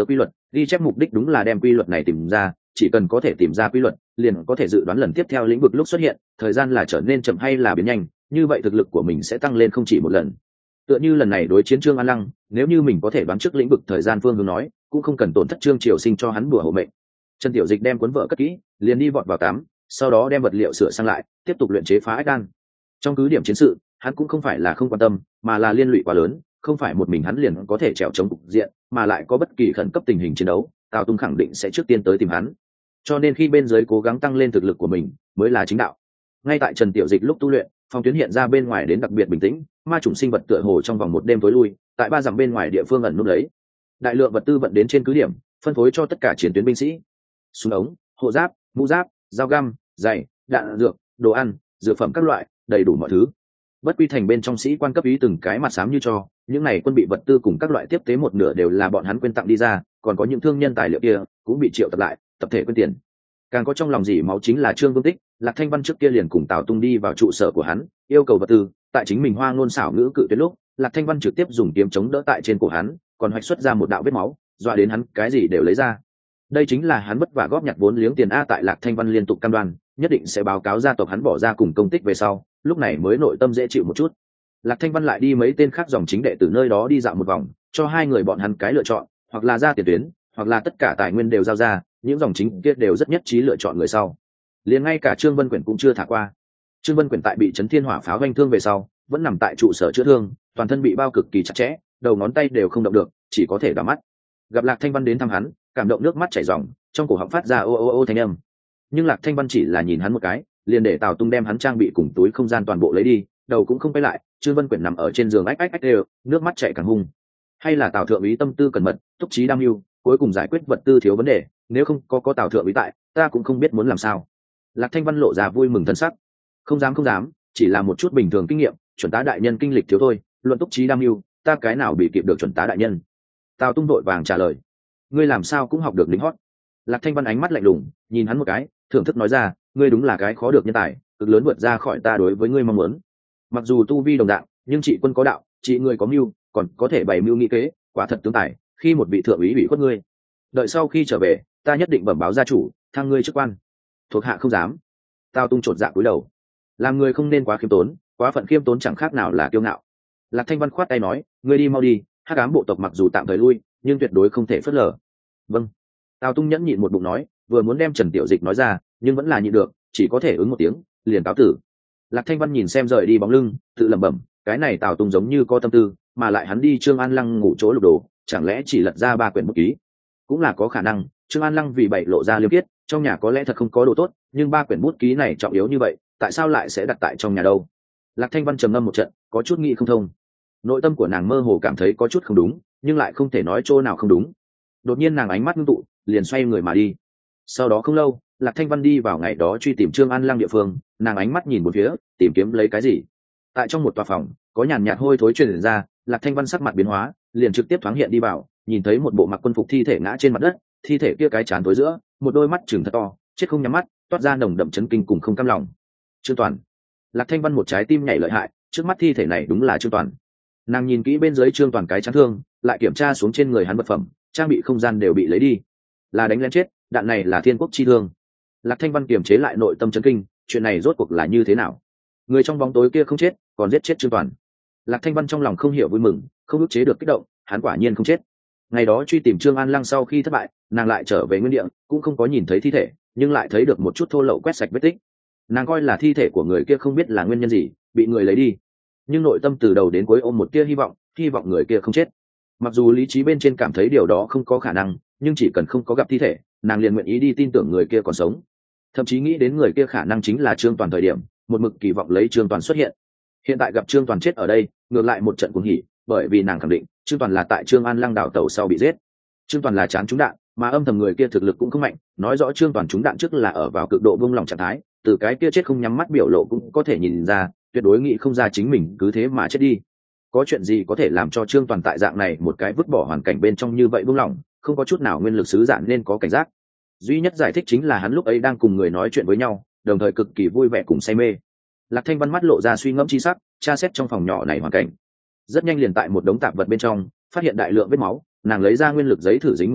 ghi chép mục đích đúng là đem quy luật này tìm ra, chỉ cần có thể tìm ra quy luật liền có thể dự đoán lần tiếp theo lĩnh vực lúc xuất hiện thời gian là trở nên chậm hay là biến nhanh, như vậy thực lực của mình sẽ tăng lên không chỉ một lần. Tựa như lần này đối chiến Trương An Lăng, nếu như mình có thể đoán trước lĩnh vực thời gian phương hướng nói, cũng không cần tổn thất Trương Triều Sinh cho hắn bùa hộ mệnh. Trần Tiểu Dịch đem cuốn vợ cất kỹ, liền đi vọt vào tắm, sau đó đem vật liệu sửa sang lại, tiếp tục luyện chế phá ách đan. Trong cứ điểm chiến sự, hắn cũng không phải là không quan tâm, mà là liên lụy quá lớn, không phải một mình hắn liền có thể trèo chống cục diện, mà lại có bất kỳ khẩn cấp tình hình chiến đấu, Tào Tung khẳng định sẽ trước tiên tới tìm hắn. Cho nên khi bên dưới cố gắng tăng lên thực lực của mình, mới là chính đạo. Ngay tại Trần Tiểu Dịch lúc tu luyện, phong tuyến hiện ra bên ngoài đến đặc biệt bình tĩnh, ma chủng sinh vật tựa hồ trong vòng một đêm tối lui, tại ba dặm bên ngoài địa phương ẩn núp lấy. Đại lượng vật tư vận đến trên cứ điểm, phân phối cho tất cả chiến tuyến binh sĩ. Súng ống, hộ giáp, mũ giáp, dao găm, giày, đạn dược, đồ ăn, dược phẩm các loại, đầy đủ mọi thứ. Bất quy thành bên trong sĩ quan cấp ý từng cái mặt xám như cho, những này quân bị vật tư cùng các loại tiếp tế một nửa đều là bọn hắn quên tặng đi ra, còn có những thương nhân tài liệu kia cũng bị triệu tập lại, tập thể quên tiền. Càng có trong lòng dỉ máu chính là Trương Vương Tích, Lạc Thanh Văn trước kia liền cùng Tào Tung đi vào trụ sở của hắn, yêu cầu vật tư, tại chính mình hoa ngôn xảo ngữ cự tuyệt lúc, Lạc Thanh Văn trực tiếp dùng kiếm chống đỡ tại trên cổ hắn, còn hoạch xuất ra một đạo vết máu, dọa đến hắn cái gì đều lấy ra. Đây chính là hắn vất vả góp nhặt vốn liếng tiền a. Tại Lạc Thanh Văn liên tục cam đoan, nhất định sẽ báo cáo gia tộc hắn bỏ ra cùng công tích về sau, lúc này mới nội tâm dễ chịu một chút. Lạc Thanh Văn lại đi mấy tên khác dòng chính đệ từ nơi đó đi dạo một vòng, cho hai người bọn hắn cái lựa chọn, hoặc là ra tiền tuyến, hoặc là tất cả tài nguyên đều giao ra, những dòng chính kia đều rất nhất trí lựa chọn người sau. Liền ngay cả Trương Vân Quyển cũng chưa thả qua. Trương Vân Quyển tại bị chấn thiên hỏa pháo doanh thương về sau, vẫn nằm tại trụ sở chữa thương, toàn thân bị bao cực kỳ chặt chẽ, đầu ngón tay đều không động được, chỉ có thể đảo mắt. Gặp Lạc Thanh Văn đến thăm hắn, cảm động nước mắt chảy ròng, trong cổ họng phát ra ô ô ô thanh âm. Nhưng Lạc Thanh Văn chỉ là nhìn hắn một cái, liền để Tào Tung đem hắn trang bị cùng túi không gian toàn bộ lấy đi, đầu cũng không quay lại. Trương Vân Quyển nằm ở trên giường ách ách ách đều, nước mắt chảy càng hung. Hay là Tào thượng úy tâm tư cẩn mật, túc trí đam mưu, cuối cùng giải quyết vật tư thiếu vấn đề, nếu không có có Tào thượng úy tại, ta cũng không biết muốn làm sao. Lạc Thanh Văn lộ ra vui mừng thân sắc. Không dám không dám, chỉ là một chút bình thường kinh nghiệm, chuẩn tá đại nhân kinh lịch thiếu thôi, luận túc trí đam mưu, ta cái nào bị kịp được chuẩn tá đại nhân. Tào Tung vội vàng trả lời, ngươi làm sao cũng học được lính hót. Lạc Thanh Văn ánh mắt lạnh lùng, nhìn hắn một cái, thưởng thức nói ra, ngươi đúng là cái khó được nhân tài, cực lớn vượt ra khỏi ta đối với ngươi mong muốn. Mặc dù tu vi đồng dạng, nhưng trị quân có đạo, trị người có mưu, còn có thể bày mưu nghị kế, quả thật tướng tài, khi một vị thượng úy bị khuất ngươi. Đợi sau khi trở về, ta nhất định bẩm báo gia chủ, thăng ngươi chức quan. Thuộc hạ không dám. Tào Tung chột dạ cúi đầu. Làm người không nên quá khiêm tốn, quá phận khiêm tốn chẳng khác nào là kiêu ngạo. Lạc Thanh Văn khoát tay nói, ngươi đi mau đi, hắc ám bộ tộc mặc dù tạm thời lui, nhưng tuyệt đối không thể phớt lờ. Vâng. Tào Tung nhẫn nhịn một bụng nói, vừa muốn đem Trần Tiểu Dịch nói ra, nhưng vẫn là nhịn được, chỉ có thể ứng một tiếng, liền cáo tử. Lạc Thanh Văn nhìn xem rời đi bóng lưng, tự lẩm bẩm, cái này Tào Tung giống như có tâm tư, mà lại hắn đi Trương An Lăng ngủ chỗ lục đồ, chẳng lẽ chỉ lật ra ba quyển bút ký? Cũng là có khả năng, Trương An Lăng vì bậy lộ ra liêm khiết, trong nhà có lẽ thật không có đồ tốt, nhưng ba quyển bút ký này trọng yếu như vậy, tại sao lại sẽ đặt tại trong nhà đâu? Lạc Thanh Văn trầm ngâm một trận, có chút nghĩ không thông. Nội tâm của nàng mơ hồ cảm thấy có chút không đúng, nhưng lại không thể nói chỗ nào không đúng. Đột nhiên nàng ánh mắt ngưng tụ, liền xoay người mà đi. Sau đó không lâu, Lạc Thanh Văn đi vào ngày đó truy tìm Trương An Lăng địa phương, nàng ánh mắt nhìn một phía, tìm kiếm lấy cái gì. Tại trong một tòa phòng, có nhàn nhạt hôi thối truyền ra, Lạc Thanh Văn sắc mặt biến hóa, liền trực tiếp thoáng hiện đi vào, nhìn thấy một bộ mặc quân phục thi thể ngã trên mặt đất, thi thể kia cái chán tối giữa, một đôi mắt trừng thật to, chết không nhắm mắt, toát ra nồng đậm chấn kinh cùng không cam lòng. Trương Toàn. Lạc Thanh Văn một trái tim nhảy lợi hại, trước mắt thi thể này đúng là Trương Toàn. Nàng nhìn kỹ bên dưới Trương Toàn cái chán thương, lại kiểm tra xuống trên người hắn vật phẩm, trang bị không gian đều bị lấy đi, là đánh lén chết, đạn này là thiên quốc chi thương. Lạc Thanh Văn kiềm chế lại nội tâm chấn kinh, chuyện này rốt cuộc là như thế nào? Người trong bóng tối kia không chết, còn giết chết Trương Toàn. Lạc Thanh Văn trong lòng không hiểu vui mừng, không ức chế được kích động, hắn quả nhiên không chết. Ngày đó truy tìm Trương An Lăng sau khi thất bại, nàng lại trở về nguyên địa, cũng không có nhìn thấy thi thể, nhưng lại thấy được một chút thô lậu quét sạch vết tích. Nàng coi là thi thể của người kia không biết là nguyên nhân gì, bị người lấy đi. Nhưng nội tâm từ đầu đến cuối ôm một tia hy vọng, hy vọng người kia không chết. Mặc dù lý trí bên trên cảm thấy điều đó không có khả năng, nhưng chỉ cần không có gặp thi thể, nàng liền nguyện ý đi tin tưởng người kia còn sống. Thậm chí nghĩ đến người kia khả năng chính là Trương Toàn thời điểm, một mực kỳ vọng lấy Trương Toàn xuất hiện. Hiện tại gặp Trương Toàn chết ở đây, ngược lại một trận cuồng hỉ, bởi vì nàng khẳng định Trương Toàn là tại Trương An Lăng đảo tàu sau bị giết. Trương Toàn là chán trúng đạn, mà âm thầm người kia thực lực cũng không mạnh, nói rõ Trương Toàn trúng đạn trước là ở vào cực độ buông lỏng trạng thái, từ cái kia chết không nhắm mắt biểu lộ cũng có thể nhìn ra, tuyệt đối nghĩ không ra chính mình cứ thế mà chết đi. Có chuyện gì có thể làm cho Trương Toàn tại dạng này một cái vứt bỏ hoàn cảnh bên trong như vậy buông lỏng, không có chút nào nguyên lực sứ dạng nên có cảnh giác. Duy nhất giải thích chính là hắn lúc ấy đang cùng người nói chuyện với nhau, đồng thời cực kỳ vui vẻ cùng say mê. Lạc Thanh Văn mắt lộ ra suy ngẫm chi sắc, tra xét trong phòng nhỏ này hoàn cảnh. Rất nhanh liền tại một đống tạp vật bên trong, phát hiện đại lượng vết máu, nàng lấy ra nguyên lực giấy thử dính một chút,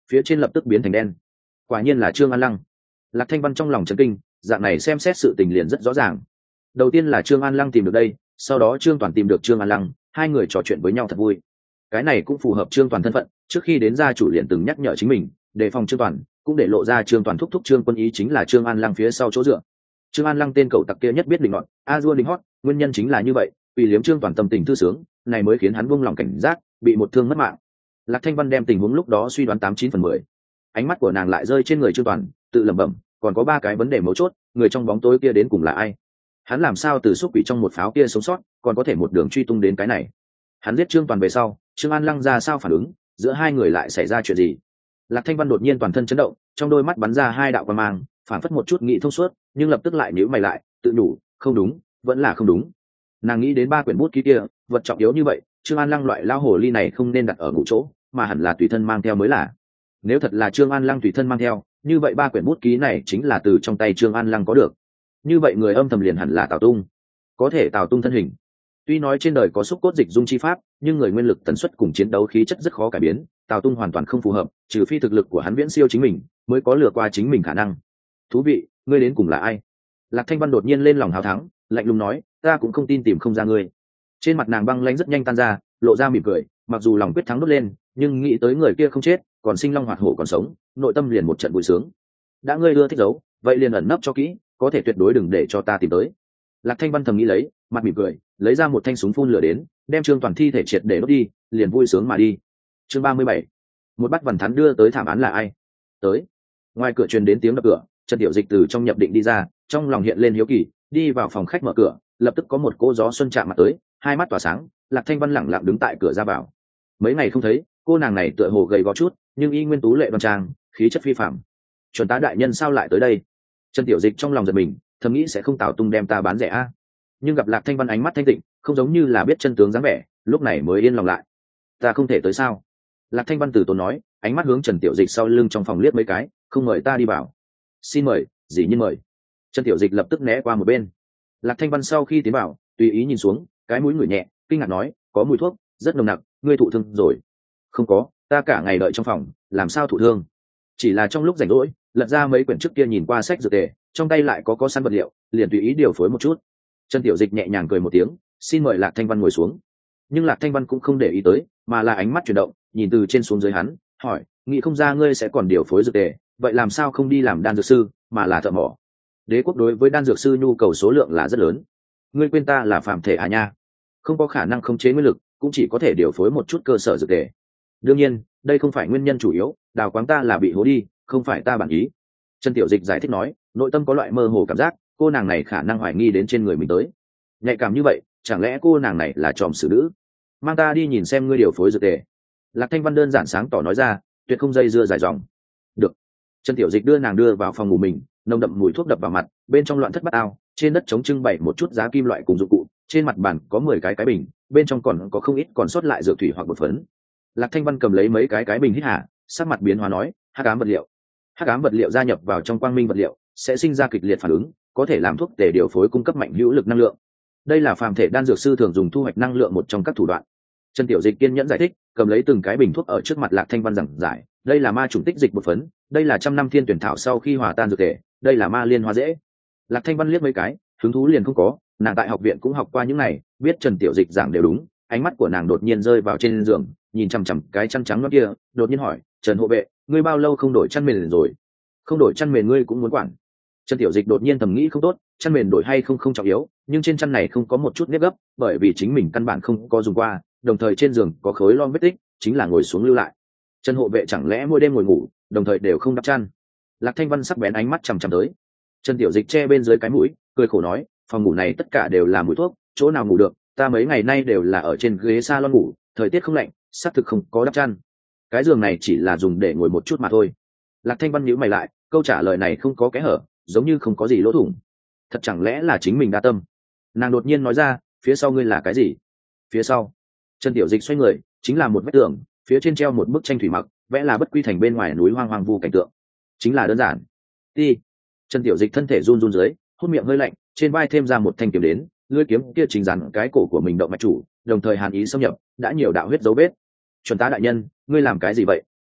phía trên lập tức biến thành đen. Quả nhiên là Trương An Lăng. Lạc Thanh Văn trong lòng chấn kinh, dạng này xem xét sự tình liền rất rõ ràng. Đầu tiên là Trương An Lăng tìm được đây, sau đó Trương Toàn tìm được Trương An Lăng, hai người trò chuyện với nhau thật vui. Cái này cũng phù hợp Trương Toàn thân phận, trước khi đến gia chủ liền từng nhắc nhở chính mình đề phòng Trương Toàn, cũng để lộ ra Trương Toàn thúc thúc Trương Quân Ý chính là Trương An Lăng phía sau chỗ dựa. Trương An Lăng tên cậu tặc kia nhất biết định ngọn, a dua đính hót, nguyên nhân chính là như vậy, vì liếm Trương Toàn tâm tình thư sướng, này mới khiến hắn buông lòng cảnh giác, bị một thương mất mạng. Lạc Thanh Văn đem tình huống lúc đó suy đoán tám chín phần mười. Ánh mắt của nàng lại rơi trên người Trương Toàn, tự lẩm bẩm, còn có ba cái vấn đề mấu chốt, người trong bóng tối kia đến cùng là ai? Hắn làm sao từ xúc quỷ trong một pháo kia sống sót, còn có thể một đường truy tung đến cái này? Hắn giết Trương Toàn về sau, Trương An Lăng ra sao phản ứng, giữa hai người lại xảy ra chuyện gì? Lạc Thanh Văn đột nhiên toàn thân chấn động, trong đôi mắt bắn ra hai đạo quang mang, phản phất một chút nghĩ thông suốt, nhưng lập tức lại nhíu mày lại, tự nhủ, không đúng, vẫn là không đúng. Nàng nghĩ đến ba quyển bút ký kia, vật trọng yếu như vậy, Trương An Lăng loại lao hồ ly này không nên đặt ở ngủ chỗ, mà hẳn là tùy thân mang theo mới là. Nếu thật là Trương An Lăng tùy thân mang theo, như vậy ba quyển bút ký này chính là từ trong tay Trương An Lăng có được. Như vậy người âm thầm liền hẳn là Tào Tung. Có thể Tào Tung thân hình. Tuy nói trên đời có xúc cốt dịch dung chi pháp, nhưng người nguyên lực tần suất cùng chiến đấu khí chất rất khó cải biến, Tào Tung hoàn toàn không phù hợp, trừ phi thực lực của hắn viễn siêu chính mình, mới có lừa qua chính mình khả năng. Thú vị, ngươi đến cùng là ai? Lạc Thanh Văn đột nhiên lên lòng hào thắng, lạnh lùng nói, ta cũng không tin tìm không ra ngươi. Trên mặt nàng băng lãnh rất nhanh tan ra, lộ ra mỉm cười, mặc dù lòng quyết thắng đốt lên, nhưng nghĩ tới người kia không chết, còn sinh long hoạt hổ còn sống, nội tâm liền một trận vui sướng. Đã ngươi ưa thích giấu, vậy liền ẩn nấp cho kỹ, có thể tuyệt đối đừng để cho ta tìm tới. Lạc Thanh Văn thầm nghĩ lấy, mặt mỉm cười, lấy ra một thanh súng phun lửa đến, đem Trương Toàn thi thể triệt để đốt đi, liền vui sướng mà đi. Chương ba mươi bảy, một bắt vằn thắn đưa tới thảm án là ai? Tới. Ngoài cửa truyền đến tiếng đập cửa, Trần Tiểu Dịch từ trong nhập định đi ra, trong lòng hiện lên hiếu kỳ, đi vào phòng khách mở cửa, lập tức có một cô gió xuân chạm mặt tới, hai mắt tỏa sáng. Lạc Thanh Văn lẳng lặng đứng tại cửa ra vào. Mấy ngày không thấy, cô nàng này tựa hồ gầy gò chút, nhưng y nguyên tú lệ đoan trang, khí chất phi phàm. Chuẩn tá đại nhân sao lại tới đây? Trần Tiểu Dịch trong lòng giật mình, thầm nghĩ sẽ không Tào Tung đem ta bán rẻ a. Nhưng gặp Lạc Thanh Văn ánh mắt thanh tịnh, không giống như là biết chân tướng dáng vẻ, lúc này mới yên lòng lại. Ta không thể tới sao? Lạc Thanh Văn từ tốn nói, ánh mắt hướng Trần Tiểu Dịch sau lưng trong phòng liếc mấy cái, không mời ta đi vào. Xin mời, dĩ nhiên mời. Trần Tiểu Dịch lập tức né qua một bên. Lạc Thanh Văn sau khi tiến vào, tùy ý nhìn xuống, cái mũi ngửi nhẹ, kinh ngạc nói, có mùi thuốc, rất nồng nặc, ngươi thụ thương rồi? Không có, ta cả ngày đợi trong phòng, làm sao thụ thương? Chỉ là trong lúc rảnh rỗi, lật ra mấy quyển trước kia nhìn qua sách dược tề, trong tay lại có có sẵn vật liệu, liền tùy ý điều phối một chút. Trần Tiểu Dịch nhẹ nhàng cười một tiếng, xin mời Lạc Thanh Văn ngồi xuống. Nhưng Lạc Thanh Văn cũng không để ý tới, mà là ánh mắt chuyển động, nhìn từ trên xuống dưới hắn, hỏi, nghĩ không ra ngươi sẽ còn điều phối dược tề, vậy làm sao không đi làm đan dược sư, mà là thợ mỏ? Đế quốc đối với đan dược sư nhu cầu số lượng là rất lớn. Ngươi quên ta là phàm thể à nha? Không có khả năng khống chế nguyên lực, cũng chỉ có thể điều phối một chút cơ sở dược tề. Đương nhiên, đây không phải nguyên nhân chủ yếu, đào quáng ta là bị hố đi, không phải ta bản ý. Trần Tiểu Dịch giải thích nói, nội tâm có loại mơ hồ cảm giác, cô nàng này khả năng hoài nghi đến trên người mình tới. Nhạy cảm như vậy, chẳng lẽ cô nàng này là tròm xử nữ? Mang ta đi nhìn xem ngươi điều phối dược tề. Lạc Thanh Văn đơn giản sáng tỏ nói ra, tuyệt không dây dưa dài dòng. Được. Trần Tiểu Dịch đưa nàng đưa vào phòng ngủ mình, nồng đậm mùi thuốc đập vào mặt, bên trong loạn thất bát ao, trên đất trống trưng bày một chút giá kim loại cùng dụng cụ, trên mặt bàn có mười cái cái bình, bên trong còn có không ít còn sót lại dược thủy hoặc bột phấn. Lạc Thanh Văn cầm lấy mấy cái cái bình hít hà, sắc mặt biến hóa nói, hắc ám vật liệu. Hắc ám vật liệu gia nhập vào trong quang minh vật liệu, sẽ sinh ra kịch liệt phản ứng, có thể làm thuốc để điều phối cung cấp mạnh hữu lực năng lượng. Đây là phàm thể đan dược sư thường dùng thu hoạch năng lượng một trong các thủ đoạn. Trần Tiểu Dịch kiên nhẫn giải thích, cầm lấy từng cái bình thuốc ở trước mặt Lạc Thanh Văn giảng giải, đây là ma trùng tích dịch bột phấn, đây là trăm năm thiên tuyển thảo sau khi hòa tan dược thể, đây là ma liên hoa rễ. Lạc Thanh Văn liếc mấy cái, hứng thú liền không có, nàng tại học viện cũng học qua những này, biết Trần Tiểu Dịch giảng đều đúng. Ánh mắt của nàng đột nhiên rơi vào trên giường, nhìn chằm chằm cái chăn trắng nó kia, đột nhiên hỏi, Trần hộ vệ, ngươi bao lâu không đổi chăn mền rồi? Không đổi chăn mền ngươi cũng muốn quản? Trần Tiểu Dịch đột nhiên thầm nghĩ không tốt, chăn mền đổi hay không không trọng yếu, nhưng trên chăn này không có một chút nếp gấp, bởi vì chính mình căn bản không có dùng qua, đồng thời trên giường có khối lon vết tích, chính là ngồi xuống lưu lại. Trần hộ vệ chẳng lẽ mỗi đêm ngồi ngủ, đồng thời đều không đắp chăn? Lạc Thanh Văn sắc bén ánh mắt chằm chằm tới. Trần Tiểu Dịch che bên dưới cái mũi, cười khổ nói, phòng ngủ này tất cả đều là mùi thuốc, chỗ nào ngủ được, ta mấy ngày nay đều là ở trên ghế salon ngủ, thời tiết không lạnh, xác thực không có đắp chăn. Cái giường này chỉ là dùng để ngồi một chút mà thôi. Lạc Thanh Văn nhíu mày lại, câu trả lời này không có kẽ hở, giống như không có gì lỗ thủng. Thật chẳng lẽ là chính mình đa tâm? Nàng đột nhiên nói ra, phía sau ngươi là cái gì? Phía sau? Trần Tiểu Dịch xoay người, chính là một vách tường, phía trên treo một bức tranh thủy mặc, vẽ là Bất Quy Thành bên ngoài núi hoang hoang vu cảnh tượng. Chính là đơn giản. Đi. Trần Tiểu Dịch thân thể run run dưới, hút miệng hơi lạnh, trên vai thêm ra một thanh kiếm đến, lưỡi kiếm kia chính dàn cái cổ của mình động mạch chủ, đồng thời hàn ý xâm nhập, đã nhiều đạo huyết dấu vết. Chuẩn tá đại nhân, ngươi làm cái gì vậy?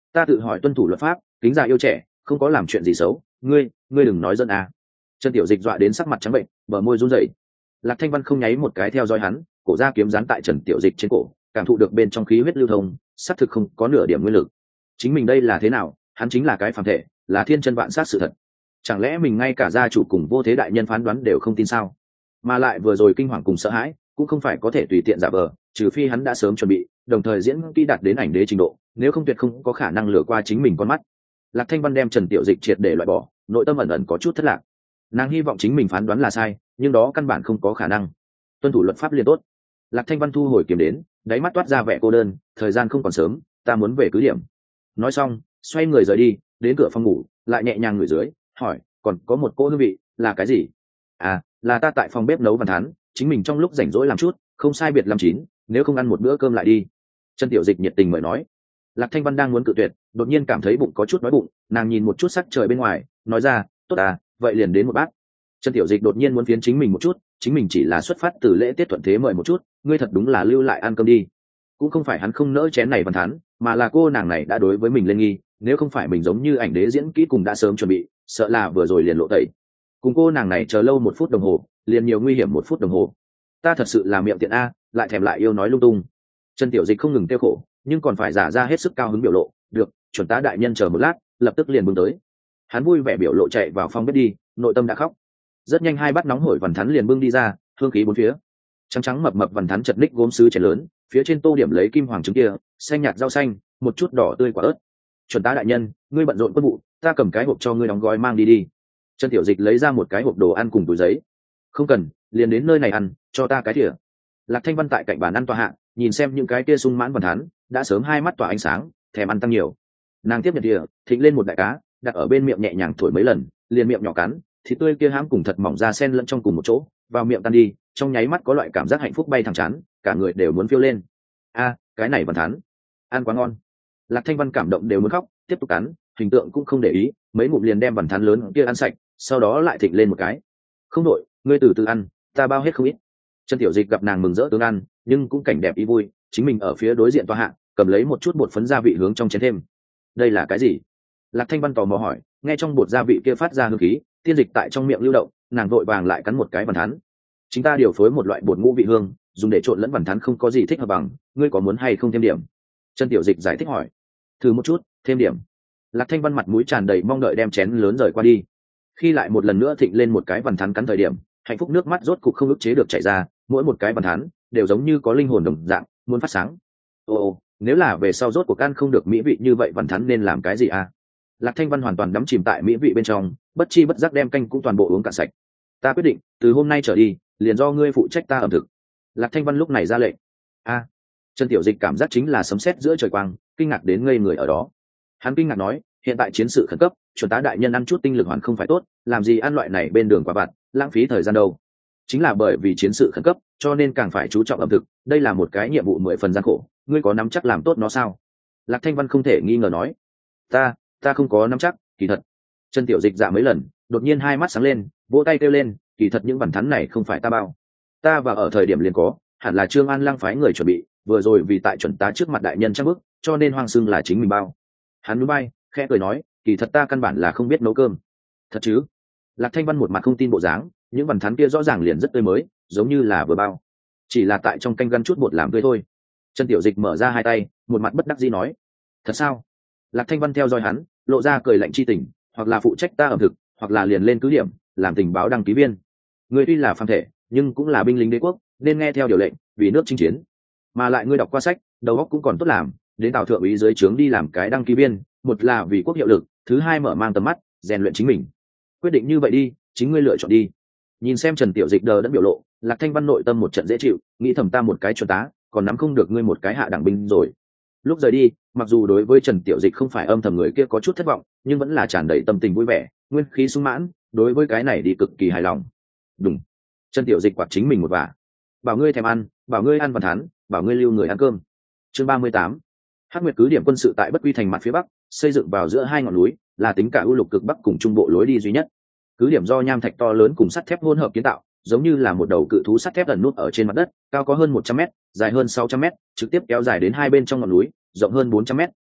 ta tự hỏi tuân thủ luật pháp, kính già yêu trẻ, không có làm chuyện gì xấu, ngươi ngươi đừng nói dân à. Trần Tiểu Dịch dọa đến sắc mặt trắng bệnh, bờ môi run rẩy. Lạc Thanh Văn không nháy một cái theo dõi hắn, cổ ra kiếm dán tại Trần Tiểu Dịch trên cổ, cảm thụ được bên trong khí huyết lưu thông, xác thực không có nửa điểm nguyên lực. Chính mình đây là thế nào, hắn chính là cái phàm thể, là thiên chân vạn sát sự thật. Chẳng lẽ mình ngay cả gia chủ cùng vô thế đại nhân phán đoán đều không tin sao? Mà lại vừa rồi kinh hoàng cùng sợ hãi, cũng không phải có thể tùy tiện giả vờ, trừ phi hắn đã sớm chuẩn bị, đồng thời diễn kỹ đạt đến ảnh đế trình độ, nếu không tuyệt không có khả năng lừa qua chính mình con mắt. Lạc Thanh Văn đem Trần Tiểu Dịch triệt để loại bỏ, nội tâm ẩn ẩn có chút thất lạc. Nàng hy vọng chính mình phán đoán là sai, nhưng đó căn bản không có khả năng. Tuân thủ luật pháp liền tốt. Lạc Thanh Văn thu hồi kiếm đến, đáy mắt toát ra vẻ cô đơn, thời gian không còn sớm, ta muốn về cứ điểm. Nói xong, xoay người rời đi, đến cửa phòng ngủ, lại nhẹ nhàng ngửi dưới, hỏi, còn có một cỗ hương vị, là cái gì? À, là ta tại phòng bếp nấu văn thán, chính mình trong lúc rảnh rỗi làm chút, không sai biệt làm chín, nếu không ăn một bữa cơm lại đi. Trần Tiểu Dịch nhiệt tình mời nói. Lạc Thanh Văn đang muốn cự tuyệt, đột nhiên cảm thấy bụng có chút đói bụng, nàng nhìn một chút sắc trời bên ngoài, nói ra, tốt à, vậy liền đến một bát. Trần Tiểu Dịch đột nhiên muốn phiến chính mình một chút, chính mình chỉ là xuất phát từ lễ tiết thuận thế mời một chút, ngươi thật đúng là lưu lại ăn cơm đi. Cũng không phải hắn không nỡ chén này văn thán, mà là cô nàng này đã đối với mình lên nghi, nếu không phải mình giống như ảnh đế diễn kỹ cùng đã sớm chuẩn bị, sợ là vừa rồi liền lộ tẩy. Cùng cô nàng này chờ lâu một phút đồng hồ, liền nhiều nguy hiểm một phút đồng hồ. Ta thật sự là miệng tiện a, lại thèm lại yêu nói lung tung. Trần Tiểu Dịch không ngừng tiêu khổ, nhưng còn phải giả ra hết sức cao hứng biểu lộ, được, chuẩn tá đại nhân chờ một lát, lập tức liền bưng tới. Hắn vui vẻ biểu lộ chạy vào phòng bếp đi, nội tâm đã khóc. Rất nhanh hai bát nóng hổi vằn thắn liền bưng đi ra, hương khí bốn phía. Trắng trắng mập mập vằn thắn chật ních gốm sứ chén lớn, phía trên tô điểm lấy kim hoàng trứng kia, xanh nhạt rau xanh, một chút đỏ tươi quả ớt. Chuẩn tá đại nhân, ngươi bận rộn quân vụ, ta cầm cái hộp cho ngươi đóng gói mang đi đi. Trần Tiểu Dịch lấy ra một cái hộp đồ ăn cùng túi giấy. Không cần, liền đến nơi này ăn, cho ta cái thìa. Lạc Thanh Văn tại cạnh bàn ăn tọa hạ, nhìn xem những cái kia sung mãn vằn thắn, đã sớm hai mắt tỏa ánh sáng, thèm ăn tăng nhiều. Nàng tiếp nhận thìa, thịnh lên một đại cá, đặt ở bên miệng nhẹ nhàng thổi mấy lần, liền miệng nhỏ cắn, thịt tươi kia hãm cùng thật mỏng ra xen lẫn trong cùng một chỗ, vào miệng tan đi, trong nháy mắt có loại cảm giác hạnh phúc bay thẳng chán, cả người đều muốn phiêu lên. A, cái này vằn thắn, ăn quá ngon. Lạc Thanh Văn cảm động đều muốn khóc, tiếp tục cắn, hình tượng cũng không để ý, mấy ngụm liền đem vằn thắn lớn kia ăn sạch, sau đó lại thịnh lên một cái. Không đổi, ngươi từ từ ăn, ta bao hết không ít. Trần Tiểu Dịch gặp nàng mừng rỡ tương ăn, nhưng cũng cảnh đẹp ý vui, chính mình ở phía đối diện tòa hạ, cầm lấy một chút bột phấn gia vị hướng trong chén thêm. Đây là cái gì? Lạc Thanh Văn tò mò hỏi, nghe trong bột gia vị kia phát ra hương khí, tiên dịch tại trong miệng lưu động, nàng vội vàng lại cắn một cái vằn thắn. Chúng ta điều phối một loại bột ngũ vị hương, dùng để trộn lẫn vằn thắn không có gì thích hợp bằng, ngươi có muốn hay không thêm điểm? Trần Tiểu Dịch giải thích hỏi. Thử một chút, thêm điểm. Lạc Thanh Văn mặt mũi tràn đầy mong đợi đem chén lớn rời qua đi. Khi lại một lần nữa thịnh lên một cái vằn thắn cắn thời điểm, hạnh phúc nước mắt rốt cục không ức chế được chảy ra, mỗi một cái vằn thắn đều giống như có linh hồn đồng dạng, muốn phát sáng. Ồ, nếu là về sau rốt cuộc ăn không được mỹ vị như vậy vằn thắn nên làm cái gì à? Lạc Thanh Văn hoàn toàn đắm chìm tại mỹ vị bên trong, bất chi bất giác đem canh cũng toàn bộ uống cạn sạch. Ta quyết định, từ hôm nay trở đi, liền do ngươi phụ trách ta ẩm thực. Lạc Thanh Văn lúc này ra lệnh. A, Trần Tiểu Dịch cảm giác chính là sấm sét giữa trời quang, kinh ngạc đến ngây người ở đó. Hắn kinh ngạc nói, hiện tại chiến sự khẩn cấp, chuẩn tá đại nhân ăn chút tinh lực hoàn không phải tốt, làm gì ăn loại này bên đường quả vặt, lãng phí thời gian đâu. Chính là bởi vì chiến sự khẩn cấp, cho nên càng phải chú trọng ẩm thực, đây là một cái nhiệm vụ mười phần gian khổ, ngươi có nắm chắc làm tốt nó sao? Lạc Thanh Văn không thể nghi ngờ nói. Ta, ta không có nắm chắc, kỳ thật. Trần Tiểu Dịch dạ mấy lần, đột nhiên hai mắt sáng lên, vỗ tay kêu lên, kỳ thật những vằn thắn này không phải ta bao. Ta và ở thời điểm liền có, hẳn là Trương An Lăng phái người chuẩn bị, vừa rồi vì tại chuẩn tá trước mặt đại nhân trang bức, cho nên hoang xưng là chính mình bao. Hắn núi bay, khẽ cười nói, kỳ thật ta căn bản là không biết nấu cơm. Thật chứ? Lạc Thanh Văn một mặt không tin bộ dáng, những vằn thắn kia rõ ràng liền rất tươi mới, giống như là vừa bao, chỉ là tại trong canh gắn chút bột làm tươi thôi. Trần Tiểu Dịch mở ra hai tay, một mặt bất đắc dĩ nói, thật sao? Lạc Thanh Văn theo dõi hắn, lộ ra cười lạnh chi tình, hoặc là phụ trách ta ẩm thực, hoặc là liền lên cứ điểm, làm tình báo đăng ký viên. Ngươi tuy là phàm thể, nhưng cũng là binh lính đế quốc, nên nghe theo điều lệnh, vì nước chinh chiến. Mà lại ngươi đọc qua sách, đầu óc cũng còn tốt làm, đến Tào thượng úy dưới trướng đi làm cái đăng ký viên, một là vì quốc hiệu lực, thứ hai mở mang tầm mắt, rèn luyện chính mình. Quyết định như vậy đi, chính ngươi lựa chọn đi. Nhìn xem Trần Tiểu Dịch đờ đẫn biểu lộ, Lạc Thanh Văn nội tâm một trận dễ chịu, nghĩ thầm ta một cái chuẩn tá, còn nắm không được ngươi một cái hạ đẳng binh rồi. Lúc rời đi, mặc dù đối với Trần Tiểu Dịch không phải âm thầm người kia có chút thất vọng, nhưng vẫn là tràn đầy tâm tình vui vẻ, nguyên khí sung mãn, đối với cái này đi cực kỳ hài lòng. Đúng. Trần Tiểu Dịch quạt chính mình một vả. Bảo ngươi thèm ăn, bảo ngươi ăn vằn thắn, bảo ngươi lưu người ăn cơm. Chương ba mươi tám. Hắc Nguyệt cứ điểm quân sự tại Bất Quy thành mặt phía bắc, xây dựng vào giữa hai ngọn núi, là tính cả ưu lục cực bắc cùng trung bộ lối đi duy nhất. Cứ điểm do nham thạch to lớn cùng sắt thép hỗn hợp kiến tạo, giống như là một đầu cự thú sắt thép ẩn nút ở trên mặt đất, cao có hơn một trăm mét, dài hơn sáu trăm mét, trực tiếp kéo dài đến hai bên trong ngọn núi, rộng hơn bốn trăm mét,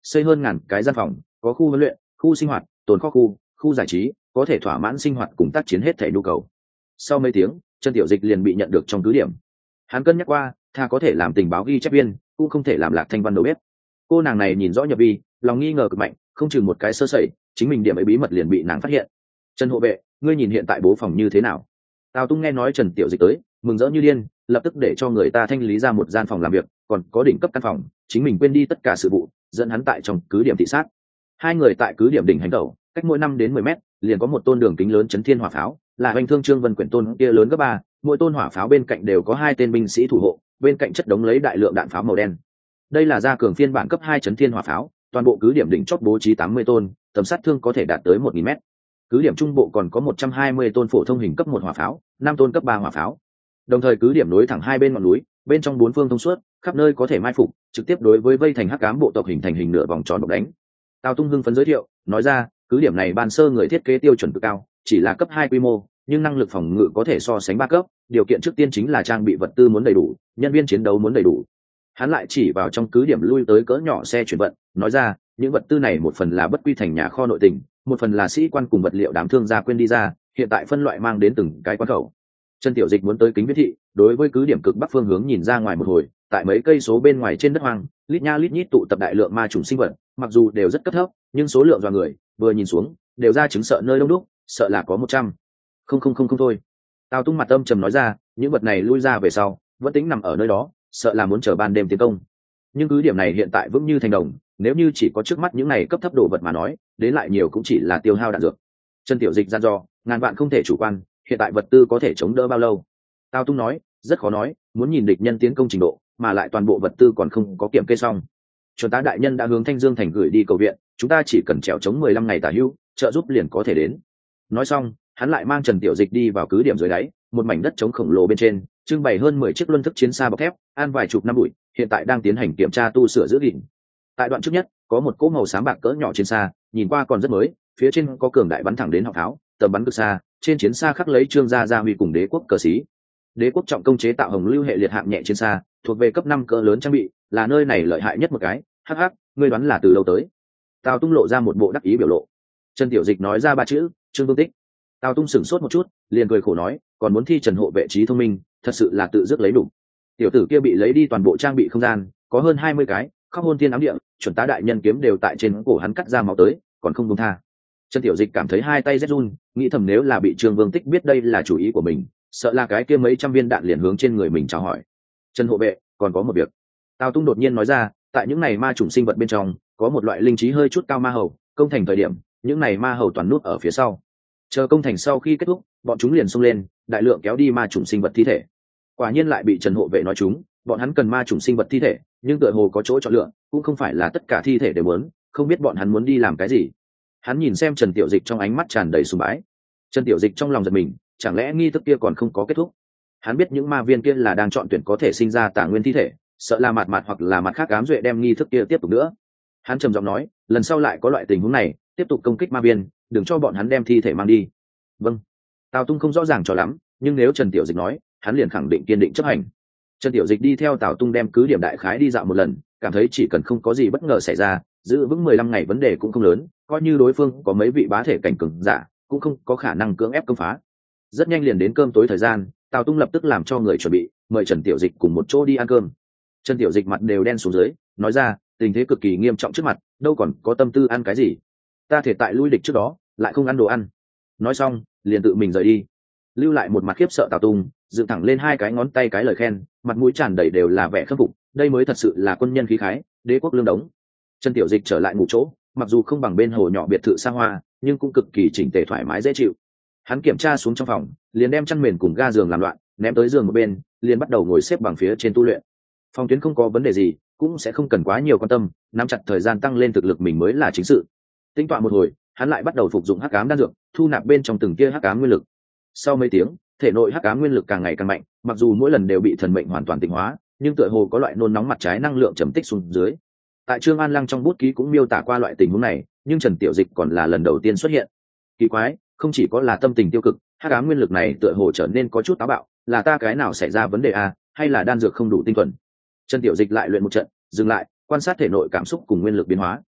xây hơn ngàn cái gian phòng, có khu huấn luyện, khu sinh hoạt, tồn kho khu, khu giải trí, có thể thỏa mãn sinh hoạt cùng tác chiến hết thể nhu cầu. Sau mấy tiếng, Trần Tiểu Dịch liền bị nhận được trong cứ điểm. Hắn cân nhắc qua, tha có thể làm tình báo ghi chép viên, cũng không thể làm Lạc Thanh Văn đầu bếp. Cô nàng này nhìn rõ nhập vi, lòng nghi ngờ cực mạnh, không chừng một cái sơ sẩy, chính mình điểm ấy bí mật liền bị nàng phát hiện. Trần hộ vệ, ngươi nhìn hiện tại bố phòng như thế nào? Tào Tung nghe nói Trần Tiểu Dịch tới, mừng rỡ như điên, lập tức để cho người ta thanh lý ra một gian phòng làm việc, còn có đỉnh cấp căn phòng, chính mình quên đi tất cả sự vụ, dẫn hắn tại trong cứ điểm thị sát. Hai người tại cứ điểm đỉnh hành tẩu, cách mỗi năm đến mười mét, liền có một tôn đường kính lớn chấn thiên hỏa pháo, là hoành thương Trương Vân quyển tôn kia lớn gấp ba, mỗi tôn hỏa pháo bên cạnh đều có hai tên binh sĩ thủ hộ, bên cạnh chất đống lấy đại lượng đạn pháo màu đen. Đây là gia cường phiên bản cấp hai chấn thiên hỏa pháo, toàn bộ cứ điểm đỉnh chót bố trí tám mươi tôn, tầm sát thương có thể đạt tới một nghìn mét. Cứ điểm trung bộ còn có một trăm hai mươi tôn phổ thông hình cấp một hỏa pháo, năm tôn cấp ba hỏa pháo. Đồng thời cứ điểm nối thẳng hai bên ngọn núi, bên trong bốn phương thông suốt, khắp nơi có thể mai phục, trực tiếp đối với vây thành hắc ám bộ tộc hình thành hình nửa vòng tròn độc đánh. Tào Tung hưng phấn giới thiệu, nói ra, cứ điểm này ban sơ người thiết kế tiêu chuẩn cực cao, chỉ là cấp hai quy mô, nhưng năng lực phòng ngự có thể so sánh ba cấp, điều kiện trước tiên chính là trang bị vật tư muốn đầy đủ, nhân viên chiến đấu muốn đầy đủ. Hắn lại chỉ vào trong cứ điểm lui tới cỡ nhỏ xe chuyển vận, nói ra, những vật tư này một phần là bất quy thành nhà kho nội tình, một phần là sĩ quan cùng vật liệu đám thương gia quên đi ra, hiện tại phân loại mang đến từng cái quán khẩu. Trần Tiểu Dịch muốn tới kính viễn thị, đối với cứ điểm cực bắc phương hướng nhìn ra ngoài một hồi, tại mấy cây số bên ngoài trên đất hoang, lít nha lít nhít tụ tập đại lượng ma trùng sinh vật, mặc dù đều rất cấp thấp, nhưng số lượng dọa người, vừa nhìn xuống, đều ra chứng sợ nơi đông đúc, sợ là có một trăm. Không không không không thôi. Tào Tung mặt âm trầm nói ra, những vật này lui ra về sau, vẫn tính nằm ở nơi đó, sợ là muốn chờ ban đêm tiến công. Nhưng cứ điểm này hiện tại vững như thành đồng, nếu như chỉ có trước mắt những này cấp thấp đồ vật mà nói, đến lại nhiều cũng chỉ là tiêu hao đạn dược. Trần Tiểu Dịch gian dò, ngàn vạn không thể chủ quan, hiện tại vật tư có thể chống đỡ bao lâu? Tào Tung nói, rất khó nói, muốn nhìn địch nhân tiến công trình độ, mà lại toàn bộ vật tư còn không có kiểm kê xong. Chuẩn tá đại nhân đã hướng Thanh Dương thành gửi đi cầu viện, chúng ta chỉ cần trèo chống mười lăm ngày tả hữu, trợ giúp liền có thể đến. Nói xong, hắn lại mang Trần Tiểu Dịch đi vào cứ điểm dưới đáy, một mảnh đất trống khổng lồ bên trên, trưng bày hơn mười chiếc luân thức chiến xa bọc thép, an vài chục năm bụi, hiện tại đang tiến hành kiểm tra tu sửa giữ gìn. Tại đoạn trước nhất, có một cỗ màu xám bạc cỡ nhỏ chiến xa, nhìn qua còn rất mới, phía trên có cường đại bắn thẳng đến họng pháo, tầm bắn cực xa, trên chiến xa khắc lấy Trương gia gia huy cùng đế quốc cờ xí. Đế quốc trọng công chế tạo hồng lưu hệ liệt hạng nhẹ chiến xa, thuộc về cấp năm cỡ lớn trang bị, là nơi này lợi hại nhất một cái. Hắc hắc, ngươi đoán là từ lâu tới? Tào Tung lộ ra một bộ đắc ý biểu lộ. Trần Tiểu Dịch nói ra ba chữ, Trương Vương Tích. Tào Tung sửng sốt một chút, liền cười khổ nói, còn muốn thi Trần hộ vệ trí thông minh, thật sự là tự dứt lấy đủ. Tiểu tử kia bị lấy đi toàn bộ trang bị không gian, có hơn hai mươi cái, khóc hôn thiên ám địa, chuẩn tá đại nhân kiếm đều tại trên cổ hắn cắt ra máu tới, còn không buông tha. Trần Tiểu Dịch cảm thấy hai tay rét run, nghĩ thầm nếu là bị Trương Vương Tích biết đây là chủ ý của mình, sợ là cái kia mấy trăm viên đạn liền hướng trên người mình chào hỏi. Trần hộ vệ, còn có một việc. Tào Tung đột nhiên nói ra, tại những này ma chủng sinh vật bên trong, có một loại linh trí hơi chút cao ma hầu, công thành thời điểm, những này ma hầu toàn núp ở phía sau. Chờ công thành sau khi kết thúc, bọn chúng liền xông lên, đại lượng kéo đi ma chủng sinh vật thi thể. Quả nhiên lại bị Trần hộ vệ nói chúng, bọn hắn cần ma chủng sinh vật thi thể, nhưng tựa hồ có chỗ chọn lựa, cũng không phải là tất cả thi thể đều muốn, không biết bọn hắn muốn đi làm cái gì. Hắn nhìn xem Trần Tiểu Dịch trong ánh mắt tràn đầy sùng bái. Trần Tiểu Dịch trong lòng giật mình, chẳng lẽ nghi thức kia còn không có kết thúc? Hắn biết những ma viên kia là đang chọn tuyển có thể sinh ra tà nguyên thi thể, sợ là mạt mạt hoặc là mặt khác ám duệ đem nghi thức kia tiếp tục nữa. Hắn trầm giọng nói, lần sau lại có loại tình huống này, tiếp tục công kích ma viên, đừng cho bọn hắn đem thi thể mang đi. Vâng. Tào Tung không rõ ràng cho lắm, nhưng nếu Trần Tiểu Dịch nói, hắn liền khẳng định kiên định chấp hành. Trần Tiểu Dịch đi theo Tào Tung đem cứ điểm đại khái đi dạo một lần, cảm thấy chỉ cần không có gì bất ngờ xảy ra, giữ vững mười lăm ngày vấn đề cũng không lớn, coi như đối phương có mấy vị bá thể cảnh cường giả, cũng không có khả năng cưỡng ép công phá. Rất nhanh liền đến cơm tối thời gian, Tào Tung lập tức làm cho người chuẩn bị, mời Trần Tiểu Dịch cùng một chỗ đi ăn cơm. Trần Tiểu Dịch mặt đều đen xuống dưới, nói ra, tình thế cực kỳ nghiêm trọng trước mặt, đâu còn có tâm tư ăn cái gì. Ta thể tại lui địch trước đó, lại không ăn đồ ăn. Nói xong, liền tự mình rời đi, lưu lại một mặt khiếp sợ Tào Tung, dựng thẳng lên hai cái ngón tay cái lời khen, mặt mũi tràn đầy đều là vẻ khâm phục, đây mới thật sự là quân nhân khí khái, đế quốc lương đống. Trần Tiểu Dịch trở lại ngủ chỗ, mặc dù không bằng bên hồ nhỏ biệt thự xa hoa, nhưng cũng cực kỳ chỉnh tề thoải mái dễ chịu. Hắn kiểm tra xuống trong phòng, liền đem chăn mền cùng ga giường làm loạn, ném tới giường một bên, liền bắt đầu ngồi xếp bằng phía trên tu luyện. Phòng tuyến không có vấn đề gì, cũng sẽ không cần quá nhiều quan tâm, nắm chặt thời gian tăng lên thực lực mình mới là chính sự. Tính toán một hồi, hắn lại bắt đầu phục dụng hắc ám đan dược, thu nạp bên trong từng kia hắc ám nguyên lực. Sau mấy tiếng, thể nội hắc ám nguyên lực càng ngày càng mạnh, mặc dù mỗi lần đều bị thần mệnh hoàn toàn tịnh hóa, nhưng tựa hồ có loại nôn nóng mặt trái năng lượng trầm tích xuống dưới. Tại Trương An Lăng trong bút ký cũng miêu tả qua loại tình huống này, nhưng Trần Tiểu Dịch còn là lần đầu tiên xuất hiện. Kỳ quái, không chỉ có là tâm tình tiêu cực, hắc ám nguyên lực này tựa hồ trở nên có chút táo bạo, là ta cái nào xảy ra vấn đề à, hay là đan dược không đủ tinh thuần? Trần Tiểu Dịch lại luyện một trận, dừng lại, quan sát thể nội cảm xúc cùng nguyên lực biến hóa.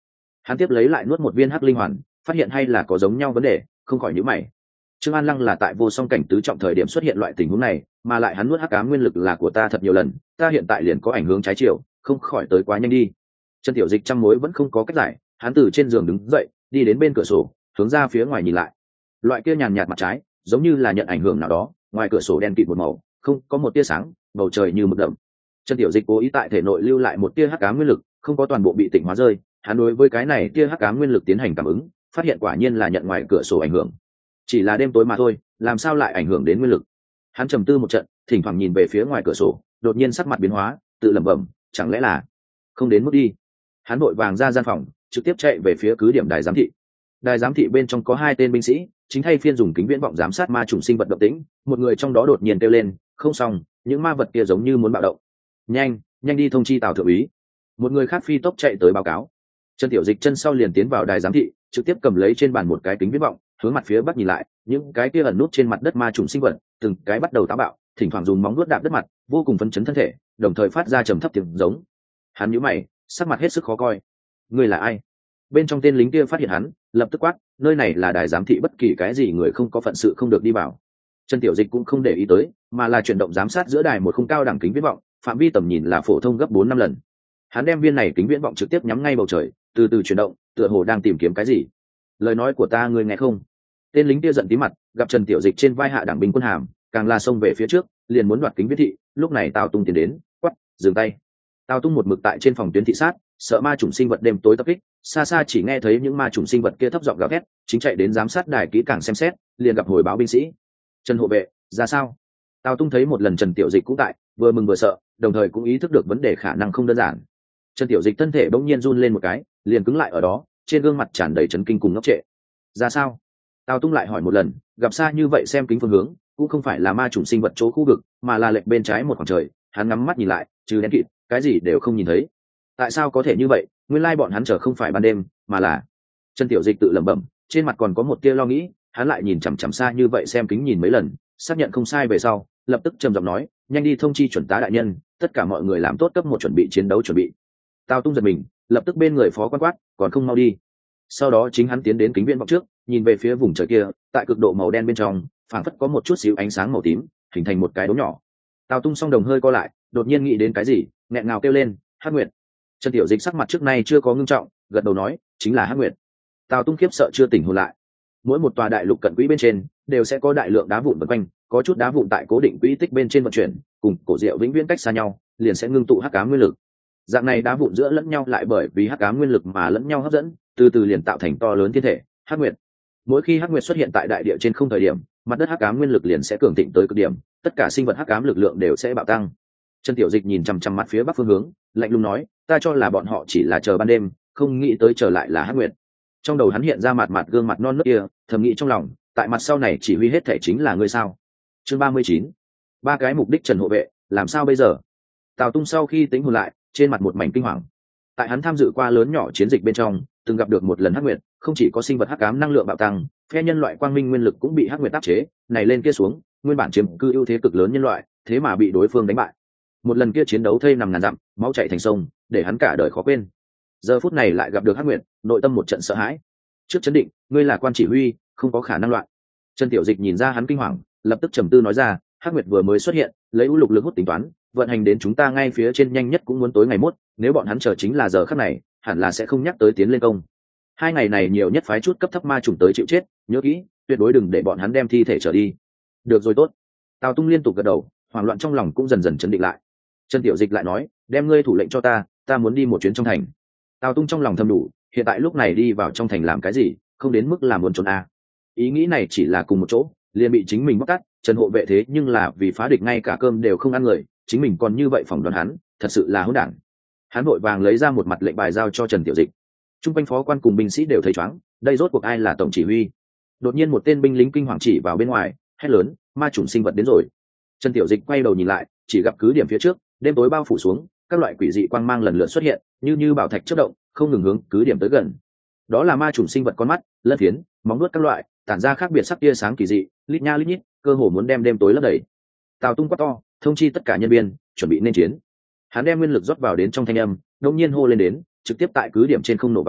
Hắn tiếp lấy lại nuốt một viên hắc linh hoàn, phát hiện hay là có giống nhau vấn đề, không khỏi nhíu mày. Trương An Lăng là tại vô song cảnh tứ trọng thời điểm xuất hiện loại tình huống này, mà lại hắn nuốt hắc ám nguyên lực là của ta thật nhiều lần, ta hiện tại liền có ảnh hướng trái chiều, không khỏi tới quá nhanh đi. Trần Tiểu Dịch trăm mối vẫn không có cách giải, hắn từ trên giường đứng dậy, đi đến bên cửa sổ, hướng ra phía ngoài nhìn lại. Loại kia nhàn nhạt mặt trái, giống như là nhận ảnh hưởng nào đó, ngoài cửa sổ đen kịt một màu, không có một tia sáng, bầu trời như mực đậm. Trần Tiểu Dịch cố ý tại thể nội lưu lại một tia hắc ám nguyên lực, không có toàn bộ bị tịnh hóa rơi, hắn đối với cái này tia hắc ám nguyên lực tiến hành cảm ứng, phát hiện quả nhiên là nhận ngoài cửa sổ ảnh hưởng. Chỉ là đêm tối mà thôi, làm sao lại ảnh hưởng đến nguyên lực? Hắn trầm tư một trận, thỉnh thoảng nhìn về phía ngoài cửa sổ, đột nhiên sắc mặt biến hóa, tự lẩm bẩm, chẳng lẽ là không đến mức đi. Hắn vội vàng ra gian phòng, trực tiếp chạy về phía cứ điểm đài giám thị. Đài giám thị bên trong có hai tên binh sĩ, chính thay phiên dùng kính viễn vọng giám sát ma trùng sinh vật động tĩnh, một người trong đó đột nhiên kêu lên, không xong, những ma vật kia giống như muốn bạo động. Nhanh, nhanh đi thông chi Tào thượng úy. Một người khác phi tốc chạy tới báo cáo. Trần Tiểu Dịch chân sau liền tiến vào đài giám thị, trực tiếp cầm lấy trên bàn một cái kính viễn vọng, hướng mặt phía bắc nhìn lại, những cái kia ẩn nút trên mặt đất ma trùng sinh vật, từng cái bắt đầu táo bạo, thỉnh thoảng dùng móng vuốt đạp đất mặt, vô cùng phấn chấn thân thể, đồng thời phát ra trầm thấp tiếng giống. Hắn nhíu mày, sắc mặt hết sức khó coi. Người là ai? Bên trong tên lính kia phát hiện hắn, lập tức quát, nơi này là đài giám thị, bất kỳ cái gì người không có phận sự không được đi vào. Trần Tiểu Dịch cũng không để ý tới, mà là chuyển động giám sát giữa đài một khung cao đẳng kính viễn vọng, phạm vi tầm nhìn là phổ thông gấp bốn năm lần. Hắn đem viên này kính viễn vọng trực tiếp nhắm ngay bầu trời, từ từ chuyển động, tựa hồ đang tìm kiếm cái gì. Lời nói của ta ngươi nghe không? Tên lính kia giận tí mặt, gặp Trần Tiểu Dịch trên vai hạ đẳng binh quân hàm, càng là xông về phía trước, liền muốn đoạt kính viễn thị. Lúc này Tào Tung tiến đến, quát, dừng tay. Tào Tung một mực tại trên phòng tuyến thị sát, sợ ma trùng sinh vật đêm tối tập kích, xa xa chỉ nghe thấy những ma trùng sinh vật kia thấp giọng gào thét, chính chạy đến giám sát đài kỹ càng xem xét, liền gặp hồi báo binh sĩ. Trần hộ vệ, ra sao? Tào Tung thấy một lần Trần Tiểu Dịch cũng tại, vừa mừng vừa sợ, đồng thời cũng ý thức được vấn đề khả năng không đơn giản. Trần Tiểu Dịch thân thể bỗng nhiên run lên một cái, liền cứng lại ở đó, trên gương mặt tràn đầy chấn kinh cùng ngốc trệ. Ra sao? Tào Tung lại hỏi một lần, gặp xa như vậy xem kính phương hướng, cũng không phải là ma trùng sinh vật chỗ khu vực, mà là lệch bên trái một khoảng trời. Hắn ngắm mắt nhìn lại, trừ đen kịt, cái gì đều không nhìn thấy. Tại sao có thể như vậy? Nguyên lai bọn hắn chờ không phải ban đêm, mà là... Trần Tiểu Dịch tự lẩm bẩm, trên mặt còn có một tia lo nghĩ. Hắn lại nhìn chằm chằm xa như vậy xem kính nhìn mấy lần, xác nhận không sai về sau, lập tức trầm giọng nói, nhanh đi thông chi chuẩn tá đại nhân, tất cả mọi người làm tốt cấp một chuẩn bị chiến đấu chuẩn bị. Tào Tung giật mình, lập tức bên người phó quan quát, còn không mau đi. Sau đó chính hắn tiến đến kính viễn vọng trước, nhìn về phía vùng trời kia, tại cực độ màu đen bên trong, phảng phất có một chút xíu ánh sáng màu tím, hình thành một cái đốm nhỏ. Tào Tung song đồng hơi co lại, đột nhiên nghĩ đến cái gì, nghẹn ngào kêu lên, Hắc Nguyệt. Trần Tiểu Dịch sắc mặt trước nay chưa có ngưng trọng, gật đầu nói, chính là Hắc Nguyệt. Tào Tung khiếp sợ chưa tỉnh hồn lại. Mỗi một tòa đại lục cận quỹ bên trên đều sẽ có đại lượng đá vụn vần quanh, có chút đá vụn tại cố định quỹ tích bên trên vận chuyển, cùng cổ diệu vĩnh viễn cách xa nhau, liền sẽ ngưng tụ hắc ám nguyên lực. Dạng này đá vụn giữa lẫn nhau lại bởi vì hắc ám nguyên lực mà lẫn nhau hấp dẫn, từ từ liền tạo thành to lớn thiên thể, Hắc Nguyệt. Mỗi khi Hắc Nguyệt xuất hiện tại đại địa trên không thời điểm, mặt đất hắc ám nguyên lực liền sẽ cường thịnh tới cực điểm, tất cả sinh vật hắc ám lực lượng đều sẽ bạo tăng. Trần Tiểu Dịch nhìn chằm chằm mặt phía bắc phương hướng, lạnh lùng nói, ta cho là bọn họ chỉ là chờ ban đêm, không nghĩ tới trở lại là Hắc Nguyệt. Trong đầu hắn hiện ra mặt mặt gương mặt non nớt kia, thầm nghĩ trong lòng, tại mặt sau này chỉ huy hết thể chính là ngươi sao? Chương ba mươi chín, ba cái mục đích Trần hộ vệ, làm sao bây giờ? Tào Tung sau khi tính hồn lại, trên mặt một mảnh kinh hoàng. Tại hắn tham dự qua lớn nhỏ chiến dịch bên trong, từng gặp được một lần Hắc Nguyệt, không chỉ có sinh vật hắc ám năng lượng bạo tăng, phe nhân loại quang minh nguyên lực cũng bị Hắc Nguyệt áp chế, này lên kia xuống, nguyên bản chiếm cư ưu thế cực lớn nhân loại, thế mà bị đối phương đánh bại. Một lần kia chiến đấu thây nằm ngàn dặm, máu chảy thành sông, để hắn cả đời khó quên. Giờ phút này lại gặp được Hắc Nguyệt, nội tâm một trận sợ hãi. Trước chấn định, ngươi là quan chỉ huy, không có khả năng loạn. Trần Tiểu Dịch nhìn ra hắn kinh hoàng, lập tức trầm tư nói ra, Hắc Nguyệt vừa mới xuất hiện, lấy ưu lục lực hút tính toán, vận hành đến chúng ta ngay phía trên nhanh nhất cũng muốn tối ngày mốt, nếu bọn hắn chờ chính là giờ khắc này, hẳn là sẽ không nhắc tới tiến lên công. Hai ngày này nhiều nhất phái chút cấp thấp ma trùng tới chịu chết, nhớ kỹ, tuyệt đối đừng để bọn hắn đem thi thể trở đi. Được rồi tốt. Tào Tung liên tục gật đầu, hoảng loạn trong lòng cũng dần dần chấn định lại. Trần Tiểu Dịch lại nói, đem ngươi thủ lệnh cho ta, ta muốn đi một chuyến trong thành. Tào Tung trong lòng thầm đủ, hiện tại lúc này đi vào trong thành làm cái gì, không đến mức làm muốn trốn a. Ý nghĩ này chỉ là cùng một chỗ, liền bị chính mình bóc tát. Trần hộ vệ thế nhưng là vì phá địch ngay cả cơm đều không ăn người, chính mình còn như vậy phỏng đoán hắn, thật sự là hỗn đản. Hắn vội vàng lấy ra một mặt lệnh bài giao cho Trần Tiểu Dịch. Trung quanh phó quan cùng binh sĩ đều thấy chóng, đây rốt cuộc ai là tổng chỉ huy? Đột nhiên một tên binh lính kinh hoàng chỉ vào bên ngoài, hét lớn, ma chủng sinh vật đến rồi. Trần Tiểu Dịch quay đầu nhìn lại, chỉ gặp cứ điểm phía trước, đêm tối bao phủ xuống, các loại quỷ dị quang mang lần lượt xuất hiện, như như bảo thạch chớp động, không ngừng hướng cứ điểm tới gần. Đó là ma chủng sinh vật con mắt, lân phiến, móng vuốt các loại, tản ra khác biệt sắc tia sáng kỳ dị, lít nha lít nhít, cơ hồ muốn đem đêm tối lấp đầy. Tào Tung quát to, thông chi tất cả nhân viên, chuẩn bị nên chiến. Hắn đem nguyên lực rót vào đến trong thanh âm, đột nhiên hô lên đến, trực tiếp tại cứ điểm trên không nổ vang,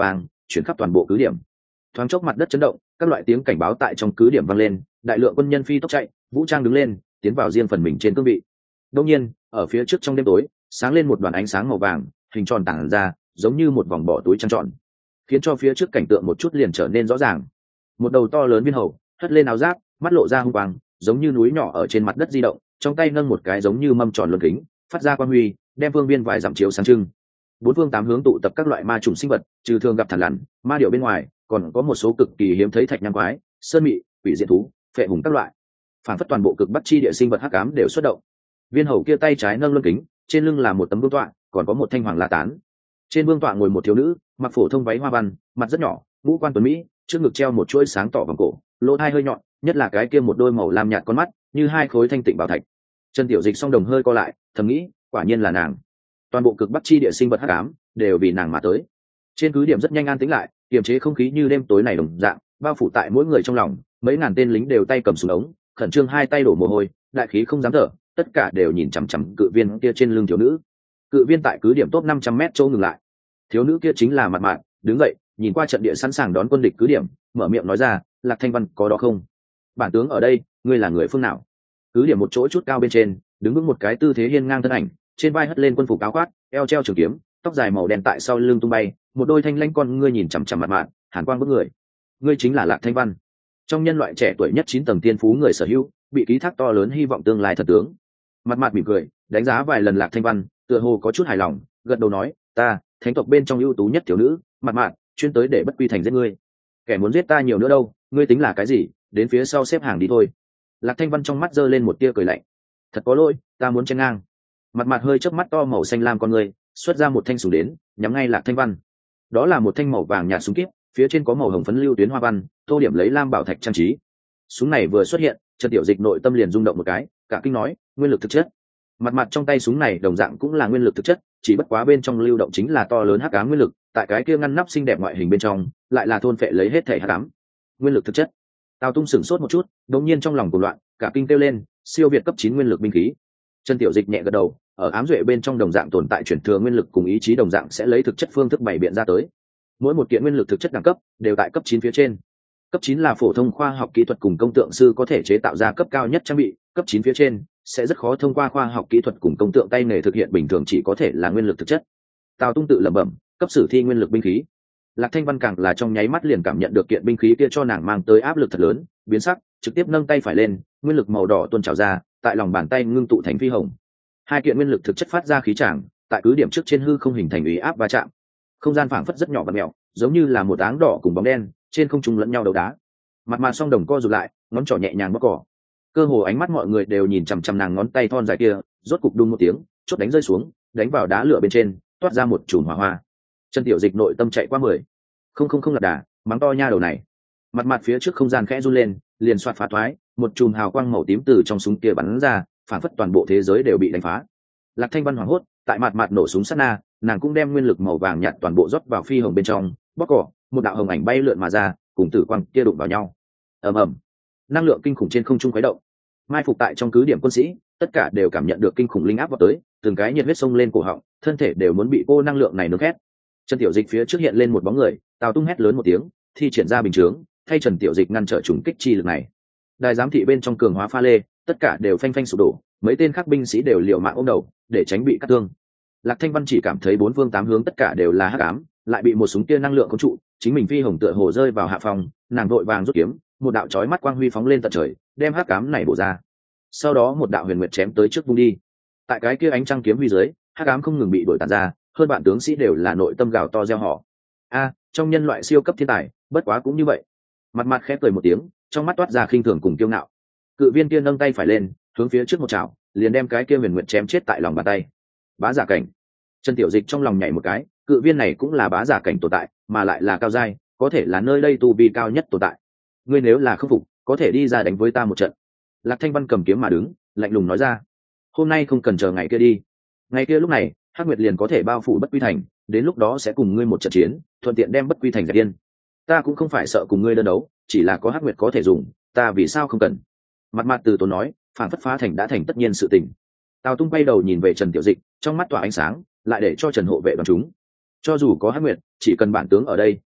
chuyển khắp toàn bộ cứ điểm. Thoáng chốc mặt đất chấn động, các loại tiếng cảnh báo tại trong cứ điểm vang lên, đại lượng quân nhân phi tốc chạy, vũ trang đứng lên, tiến vào riêng phần mình trên cương vị. Đương nhiên, ở phía trước trong đêm tối, sáng lên một đoàn ánh sáng màu vàng, hình tròn tản ra, giống như một vòng bỏ túi trăng tròn, khiến cho phía trước cảnh tượng một chút liền trở nên rõ ràng. Một đầu to lớn viên hầu, hất lên áo giáp, mắt lộ ra hung quang, giống như núi nhỏ ở trên mặt đất di động, trong tay nâng một cái giống như mâm tròn luân kính, phát ra quang huy, đem phương viên vài dặm chiếu sáng trưng. Bốn phương tám hướng tụ tập các loại ma trùng sinh vật, trừ thường gặp thằn lằn, ma điểu bên ngoài, còn có một số cực kỳ hiếm thấy thạch nham quái, sơn mị, quỷ diện thú, phệ hùng các loại. Phản phất toàn bộ cực bắc chi địa sinh vật hắc ám đều xuất động. Viên hầu kia tay trái nâng luân kính, trên lưng là một tấm vương tọa, còn có một thanh hoàng la tán. Trên vương tọa ngồi một thiếu nữ, mặc phổ thông váy hoa văn, mặt rất nhỏ, ngũ quan tuấn mỹ, trước ngực treo một chuỗi sáng tỏ vòng cổ, lỗ tai hơi nhọn, nhất là cái kia một đôi màu lam nhạt con mắt, như hai khối thanh tịnh bảo thạch. Trần Tiểu Dịch song đồng hơi co lại, thầm nghĩ, quả nhiên là nàng. Toàn bộ cực bắc chi địa sinh vật hắc ám đều vì nàng mà tới. Trên cứ điểm rất nhanh an tĩnh lại, kiềm chế không khí như đêm tối này đồng dạng, bao phủ tại mỗi người trong lòng. Mấy ngàn tên lính đều tay cầm súng ống, khẩn trương hai tay đổ mồ hôi, đại khí không dám thở, tất cả đều nhìn chằm chằm cự viên kia trên lưng thiếu nữ. Cự viên tại cứ điểm top năm trăm mét chỗ ngừng lại. Thiếu nữ kia chính là Mạt Mạt, đứng dậy, nhìn qua trận địa sẵn sàng đón quân địch cứ điểm, mở miệng nói ra, Lạc Thanh Văn có đó không? Bản tướng ở đây, ngươi là người phương nào? Cứ điểm một chỗ chút cao bên trên, đứng vững một cái tư thế hiên ngang thân ảnh, trên vai hất lên quân phục áo khoác, eo treo trường kiếm, tóc dài màu đen tại sau lưng tung bay, một đôi thanh lãnh con ngươi nhìn chằm chằm Mạt Mạt, hàn quang bức người. Ngươi chính là Lạc Thanh Văn, trong nhân loại trẻ tuổi nhất chín tầng tiên phú người sở hữu, bị ký thác to lớn hy vọng tương lai thần tướng. Mạt Mạt mỉm cười, đánh giá vài lần Lạc Thanh Văn, tựa hồ có chút hài lòng, gật đầu nói, ta, thánh tộc bên trong ưu tú nhất thiếu nữ, Mạt Mạt, chuyên tới để bất quy thành giết ngươi. Kẻ muốn giết ta nhiều nữa đâu, ngươi tính là cái gì, đến phía sau xếp hàng đi thôi. Lạc Thanh Văn trong mắt giơ lên một tia cười lạnh, thật có lỗi, ta muốn chen ngang. Mặt mặt hơi chớp mắt to màu xanh lam con người, xuất ra một thanh súng đến, nhắm ngay Lạc Thanh Văn. Đó là một thanh màu vàng nhạt súng kíp, phía trên có màu hồng phấn lưu tuyến hoa văn, tô điểm lấy lam bảo thạch trang trí. Súng này vừa xuất hiện, Trần Tiểu Dịch nội tâm liền rung động một cái, cả kinh nói, nguyên lực thực chất. Mặt mặt trong tay súng này đồng dạng cũng là nguyên lực thực chất, chỉ bất quá bên trong lưu động chính là to lớn hắc ám nguyên lực, tại cái kia ngăn nắp xinh đẹp ngoại hình bên trong, lại là thôn phệ lấy hết thể hắc ám. Nguyên lực thực chất. Tào Tung sửng sốt một chút, đột nhiên trong lòng cuồng loạn, cả kinh kêu lên, siêu việt cấp chín nguyên lực binh khí. Trần Tiểu Dịch nhẹ gật đầu, ở ám duệ bên trong đồng dạng tồn tại chuyển thừa nguyên lực cùng ý chí đồng dạng sẽ lấy thực chất phương thức bày biện ra tới. Mỗi một kiện nguyên lực thực chất đẳng cấp đều tại cấp chín phía trên. Cấp chín là phổ thông khoa học kỹ thuật cùng công tượng sư có thể chế tạo ra cấp cao nhất trang bị, cấp chín phía trên sẽ rất khó thông qua khoa học kỹ thuật cùng công tượng tay nghề thực hiện, bình thường chỉ có thể là nguyên lực thực chất. Tào Tung tự lẩm bẩm, cấp sử thi nguyên lực binh khí. Lạc Thanh Văn càng là trong nháy mắt liền cảm nhận được kiện binh khí kia cho nàng mang tới áp lực thật lớn, biến sắc, trực tiếp nâng tay phải lên, nguyên lực màu đỏ tuôn trào ra, tại lòng bàn tay ngưng tụ thành phi hồng. Hai kiện nguyên lực thực chất phát ra khí tràng, tại cứ điểm trước trên hư không hình thành uy áp va chạm. Không gian phảng phất rất nhỏ và mèo, giống như là một áng đỏ cùng bóng đen, trên không trung lẫn nhau đấu đá. Mặt mà song đồng co rụt lại, ngón trỏ nhẹ nhàng bóp cỏ. Cơ hồ ánh mắt mọi người đều nhìn chằm chằm nàng ngón tay thon dài kia, rốt cục đung một tiếng, chốt đánh rơi xuống, đánh vào đá lửa bên trên, toát ra một chùm hỏa hoa. Trần Tiểu Dịch nội tâm chạy qua mười. Không không không là đà, mắng to nha đầu này. Mặt mặt phía trước không gian khẽ run lên, liền xoạt phá thoái, một chùm hào quang màu tím từ trong súng kia bắn ra, phản phất toàn bộ thế giới đều bị đánh phá. Lạc Thanh Văn hoảng hốt, tại mặt mặt nổ súng sát na, nàng cũng đem nguyên lực màu vàng nhạt toàn bộ rót vào phi hồng bên trong, bóc cỏ, một đạo hồng ảnh bay lượn mà ra, cùng tử quang kia đụng vào nhau. Ầm ầm, năng lượng kinh khủng trên không trung khuấy động. Mai phục tại trong cứ điểm quân sĩ, tất cả đều cảm nhận được kinh khủng linh áp vào tới, từng cái nhiệt huyết sông lên cổ họng, thân thể đều muốn bị cô năng lượng này nướng khét. Trần Tiểu Dịch phía trước hiện lên một bóng người, Tào Tung hét lớn một tiếng, thi triển ra bình chướng, thay Trần Tiểu Dịch ngăn trở trùng kích chi lực này. Đài giám thị bên trong cường hóa pha lê, tất cả đều phanh phanh sụp đổ, mấy tên khác binh sĩ đều liều mạng ôm đầu, để tránh bị cắt thương. Lạc Thanh Văn chỉ cảm thấy bốn phương tám hướng tất cả đều là hắc ám, lại bị một súng tia năng lượng khống trụ, chính mình phi hồng tựa hồ rơi vào hạ phòng, nàng vội vàng rút kiếm, một đạo chói mắt quang huy phóng lên tận trời, đem hắc ám này bổ ra. Sau đó một đạo huyền nguyệt chém tới trước vung đi. Tại cái kia ánh trăng kiếm huy dưới, hắc ám không ngừng bị đuổi tàn ra, hơn bạn tướng sĩ đều là nội tâm gào to reo hò. A, trong nhân loại siêu cấp thiên tài, bất quá cũng như vậy. Mặt mặt khẽ cười một tiếng, trong mắt toát ra khinh thường cùng kiêu ngạo. Cự viên kia nâng tay phải lên, hướng phía trước một chảo, liền đem cái kia huyền nguyệt chém chết tại lòng bàn tay. Bá giả cảnh. Trần Tiểu Dịch trong lòng nhảy một cái, cự viên này cũng là bá giả cảnh tồn tại, mà lại là cao giai, có thể là nơi đây tu vi cao nhất tồn tại. Ngươi nếu là không phục, có thể đi ra đánh với ta một trận. Lạc Thanh Văn cầm kiếm mà đứng, lạnh lùng nói ra. Hôm nay không cần chờ ngày kia đi. Ngày kia lúc này, Hắc Nguyệt liền có thể bao phủ Bất Quy Thành, đến lúc đó sẽ cùng ngươi một trận chiến, thuận tiện đem Bất Quy Thành dẹp yên. Ta cũng không phải sợ cùng ngươi đơn đấu, chỉ là có Hắc Nguyệt có thể dùng, ta vì sao không cần? Mặt mặt từ tốn nói, phản phất phá thành đã thành tất nhiên sự tình. Tào Tung bay đầu nhìn về Trần Tiểu Dịch, trong mắt tỏa ánh sáng, lại để cho Trần hộ vệ đoàn chúng. Cho dù có Hắc Nguyệt, chỉ cần bản tướng ở đây,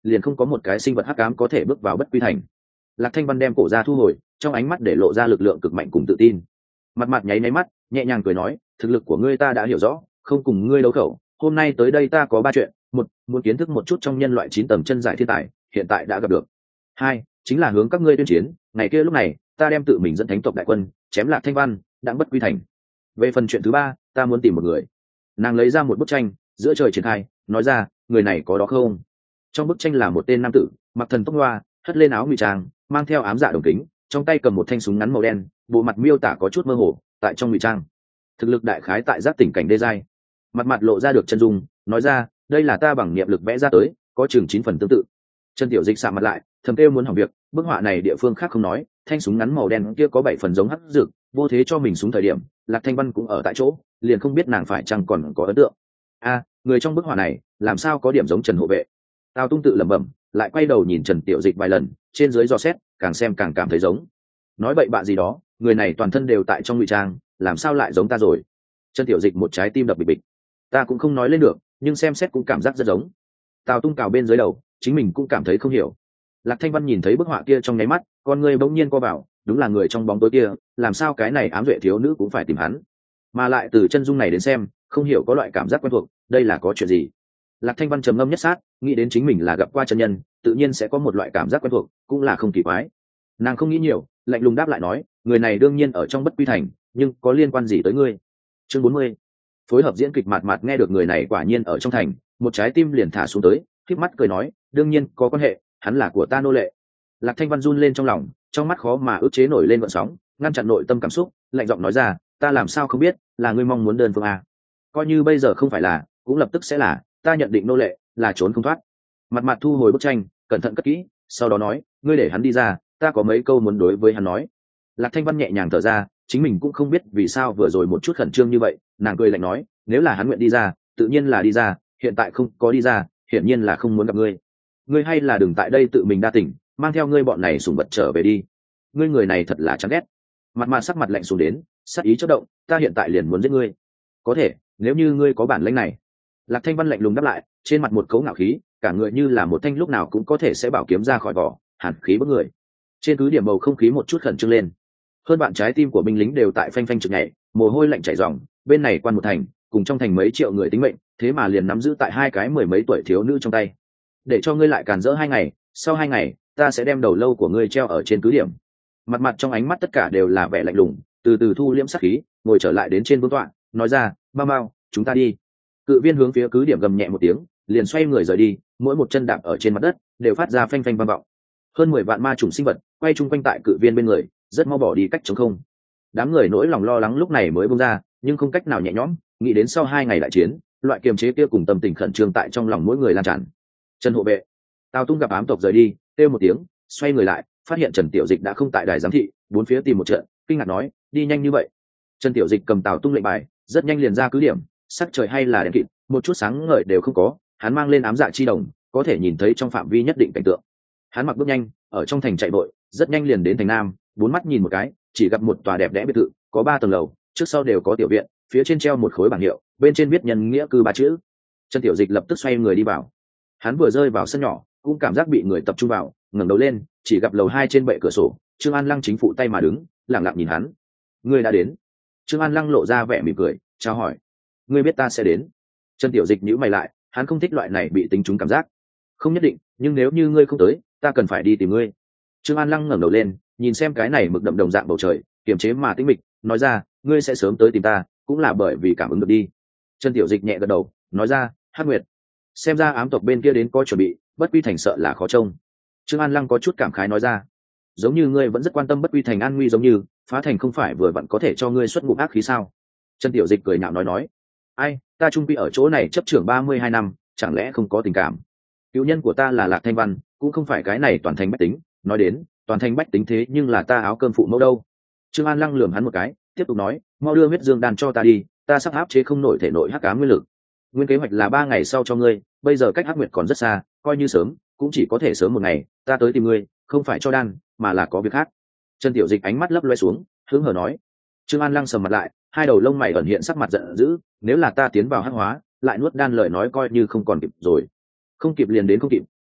liền không có một cái sinh vật hắc ám có thể bước vào bất quy thành. Lạc Thanh Văn đem cổ ra thu hồi, trong ánh mắt để lộ ra lực lượng cực mạnh cùng tự tin. Mặt mặt nháy nháy mắt, nhẹ nhàng cười nói, thực lực của ngươi ta đã hiểu rõ, không cùng ngươi đấu khẩu. Hôm nay tới đây ta có ba chuyện: một, muốn kiến thức một chút trong nhân loại chín tầng chân giải thiên tài, hiện tại đã gặp được. Hai, chính là hướng các ngươi tuyên chiến, ngày kia lúc này ta đem tự mình dẫn thánh tộc đại quân chém Lạc Thanh Văn, đặng bất quy thành. Về phần chuyện thứ ba, ta muốn tìm một người. Nàng lấy ra một bức tranh, giữa trời triển khai, nói ra, người này có đó không? Trong bức tranh là một tên nam tử, mặc thần tóc hoa, hất lên áo ngụy trang, mang theo ám dạ đồng kính, trong tay cầm một thanh súng ngắn màu đen, bộ mặt miêu tả có chút mơ hồ, tại trong ngụy trang thực lực đại khái tại giác tỉnh cảnh đê giai. Mặt mặt lộ ra được chân dung, nói ra, đây là ta bằng niệm lực vẽ ra tới, có chừng chín phần tương tự. Trần Tiểu Dịch sạm mặt lại, thầm kêu muốn hỏng việc, bức họa này địa phương khác không nói, thanh súng ngắn màu đen kia có bảy phần giống hắc dược, vô thế cho mình súng thời điểm, Lạc Thanh Văn cũng ở tại chỗ, liền không biết nàng phải chăng còn có ấn tượng. A, người trong bức họa này, làm sao có điểm giống Trần hộ vệ? Tào Tung tự lẩm bẩm, lại quay đầu nhìn Trần Tiểu Dịch vài lần, trên dưới dò xét, càng xem càng cảm thấy giống. Nói bậy bạ gì đó, người này toàn thân đều tại trong ngụy trang, làm sao lại giống ta rồi? Trần Tiểu Dịch một trái tim đập bịch bịch. Ta cũng không nói lên được, nhưng xem xét cũng cảm giác rất giống. Tào Tung cào bên dưới đầu, chính mình cũng cảm thấy không hiểu. Lạc Thanh Văn nhìn thấy bức họa kia trong nháy mắt, con người bỗng nhiên co vào, đúng là người trong bóng tối kia, làm sao cái này ám duệ thiếu nữ cũng phải tìm hắn? Mà lại từ chân dung này đến xem, không hiểu có loại cảm giác quen thuộc, đây là có chuyện gì? Lạc Thanh Văn trầm ngâm nhất sát, nghĩ đến chính mình là gặp qua chân nhân, tự nhiên sẽ có một loại cảm giác quen thuộc, cũng là không kỳ quái. Nàng không nghĩ nhiều, lạnh lùng đáp lại nói, người này đương nhiên ở trong bất quy thành, nhưng có liên quan gì tới ngươi? Chương bốn mươi. Phối hợp diễn kịch mạt mạt nghe được người này quả nhiên ở trong thành, một trái tim liền thả xuống tới, khép mắt cười nói, đương nhiên có quan hệ, hắn là của ta nô lệ. Lạc Thanh Văn run lên trong lòng, trong mắt khó mà ức chế nổi lên gợn sóng, ngăn chặn nội tâm cảm xúc, lạnh giọng nói ra, ta làm sao không biết, là ngươi mong muốn đơn phương à? Coi như bây giờ không phải là, cũng lập tức sẽ là, ta nhận định nô lệ là trốn không thoát. Mặt mặt thu hồi bức tranh, cẩn thận cất kỹ, sau đó nói, ngươi để hắn đi ra, ta có mấy câu muốn đối với hắn nói. Lạc Thanh Văn nhẹ nhàng thở ra, chính mình cũng không biết vì sao vừa rồi một chút khẩn trương như vậy, nàng cười lạnh nói, nếu là hắn nguyện đi ra, tự nhiên là đi ra, hiện tại không có đi ra, hiển nhiên là không muốn gặp ngươi. Ngươi hay là đừng tại đây tự mình đa tình, mang theo ngươi bọn này sủng vật trở về đi. Ngươi người này thật là chán ghét. Mặt mặt sắc mặt lạnh xuống đến, sắc ý chớp động, ta hiện tại liền muốn giết ngươi. Có thể, nếu như ngươi có bản lĩnh này. Lạc Thanh Văn lạnh lùng đáp lại, trên mặt một cấu ngạo khí, cả người như là một thanh lúc nào cũng có thể sẽ bảo kiếm ra khỏi vỏ, hàn khí bức người. Trên cứ điểm bầu không khí một chút khẩn trương lên. Hơn bạn trái tim của binh lính đều tại phanh phanh trực nhảy, mồ hôi lạnh chảy ròng, bên này quan một thành, cùng trong thành mấy triệu người tính mệnh, thế mà liền nắm giữ tại hai cái mười mấy tuổi thiếu nữ trong tay. Để cho ngươi lại càn rỡ hai ngày, sau hai ngày, ta sẽ đem đầu lâu của ngươi treo ở trên cứ điểm. Mặt mặt trong ánh mắt tất cả đều là vẻ lạnh lùng, từ từ thu liễm sát khí, ngồi trở lại đến trên vương tọa, nói ra, Bao Bao, chúng ta đi. Cự viên hướng phía cứ điểm gầm nhẹ một tiếng, liền xoay người rời đi, mỗi một chân đạp ở trên mặt đất đều phát ra phanh phanh vang vọng. Hơn mười vạn ma trùng sinh vật quay chung quanh tại cự viên bên người, rất mau bỏ đi cách chống không. Đám người nỗi lòng lo lắng lúc này mới buông ra, nhưng không cách nào nhẹ nhõm, nghĩ đến sau hai ngày đại chiến, loại kiềm chế kia cùng tâm tình khẩn trương tại trong lòng mỗi người lan tràn. Trần hộ vệ. Tào Tung gặp ám tộc rời đi, kêu một tiếng, xoay người lại, phát hiện Trần Tiểu Dịch đã không tại đài giám thị, bốn phía tìm một trận, kinh ngạc nói, đi nhanh như vậy? Trần Tiểu Dịch cầm Tào Tung lệnh bài, rất nhanh liền ra cứ điểm, sắc trời hay là đèn kịt, một chút sáng ngời đều không có, hắn mang lên ám dạ chi đồng, có thể nhìn thấy trong phạm vi nhất định cảnh tượng. Hắn mặc bước nhanh, ở trong thành chạy vội, rất nhanh liền đến thành Nam, bốn mắt nhìn một cái, chỉ gặp một tòa đẹp đẽ biệt thự, có ba tầng lầu, trước sau đều có tiểu viện, phía trên treo một khối bảng hiệu, bên trên viết nhân nghĩa cư ba chữ. Trần Tiểu Dịch lập tức xoay người đi vào. Hắn vừa rơi vào sân nhỏ, cũng cảm giác bị người tập trung vào, ngẩng đầu lên, chỉ gặp lầu hai trên bệ cửa sổ, Trương An Lăng chính phụ tay mà đứng, lặng lặng nhìn hắn. Ngươi đã đến. Trương An Lăng lộ ra vẻ mỉm cười, chào hỏi. Ngươi biết ta sẽ đến. Trần Tiểu Dịch nhíu mày lại, hắn không thích loại này bị tính trúng cảm giác. Không nhất định, nhưng nếu như ngươi không tới, ta cần phải đi tìm ngươi. Trương An Lăng ngẩng đầu lên, nhìn xem cái này mực đậm đồng dạng bầu trời, kiềm chế mà tĩnh mịch, nói ra, ngươi sẽ sớm tới tìm ta, cũng là bởi vì cảm ứng được đi. Trần Tiểu Dịch nhẹ gật đầu, nói ra, Hắc Nguyệt, xem ra ám tộc bên kia đến có chuẩn bị, bất quy thành sợ là khó trông. Trương An Lăng có chút cảm khái nói ra, giống như ngươi vẫn rất quan tâm bất quy thành an nguy, giống như phá thành không phải vừa vặn có thể cho ngươi xuất ngụm ác khí sao? Trần Tiểu Dịch cười nhạo nói nói, ai, ta trung quy ở chỗ này chấp trưởng ba mươi hai năm, chẳng lẽ không có tình cảm? Cứu nhân của ta là Lạc Thanh Văn, cũng không phải cái này toàn thành bách tính, nói đến toàn thành bách tính thế nhưng là ta áo cơm phụ mẫu đâu. Trương An Lăng lườm hắn một cái, tiếp tục nói, mau đưa huyết dương đan cho ta đi, ta sắp áp chế không nổi thể nội hắc ám nguyên lực. Nguyên kế hoạch là ba ngày sau cho ngươi, bây giờ cách Hắc Nguyệt còn rất xa, coi như sớm cũng chỉ có thể sớm một ngày, ta tới tìm ngươi không phải cho đan, mà là có việc khác. Trần Tiểu Dịch ánh mắt lấp loe xuống, hứng hờ nói. Trương An Lăng sầm mặt lại, hai đầu lông mày ẩn hiện sắc mặt giận dữ, nếu là ta tiến vào hắc hóa lại nuốt đan lời nói coi như không còn kịp rồi. Không kịp liền đến không kịp,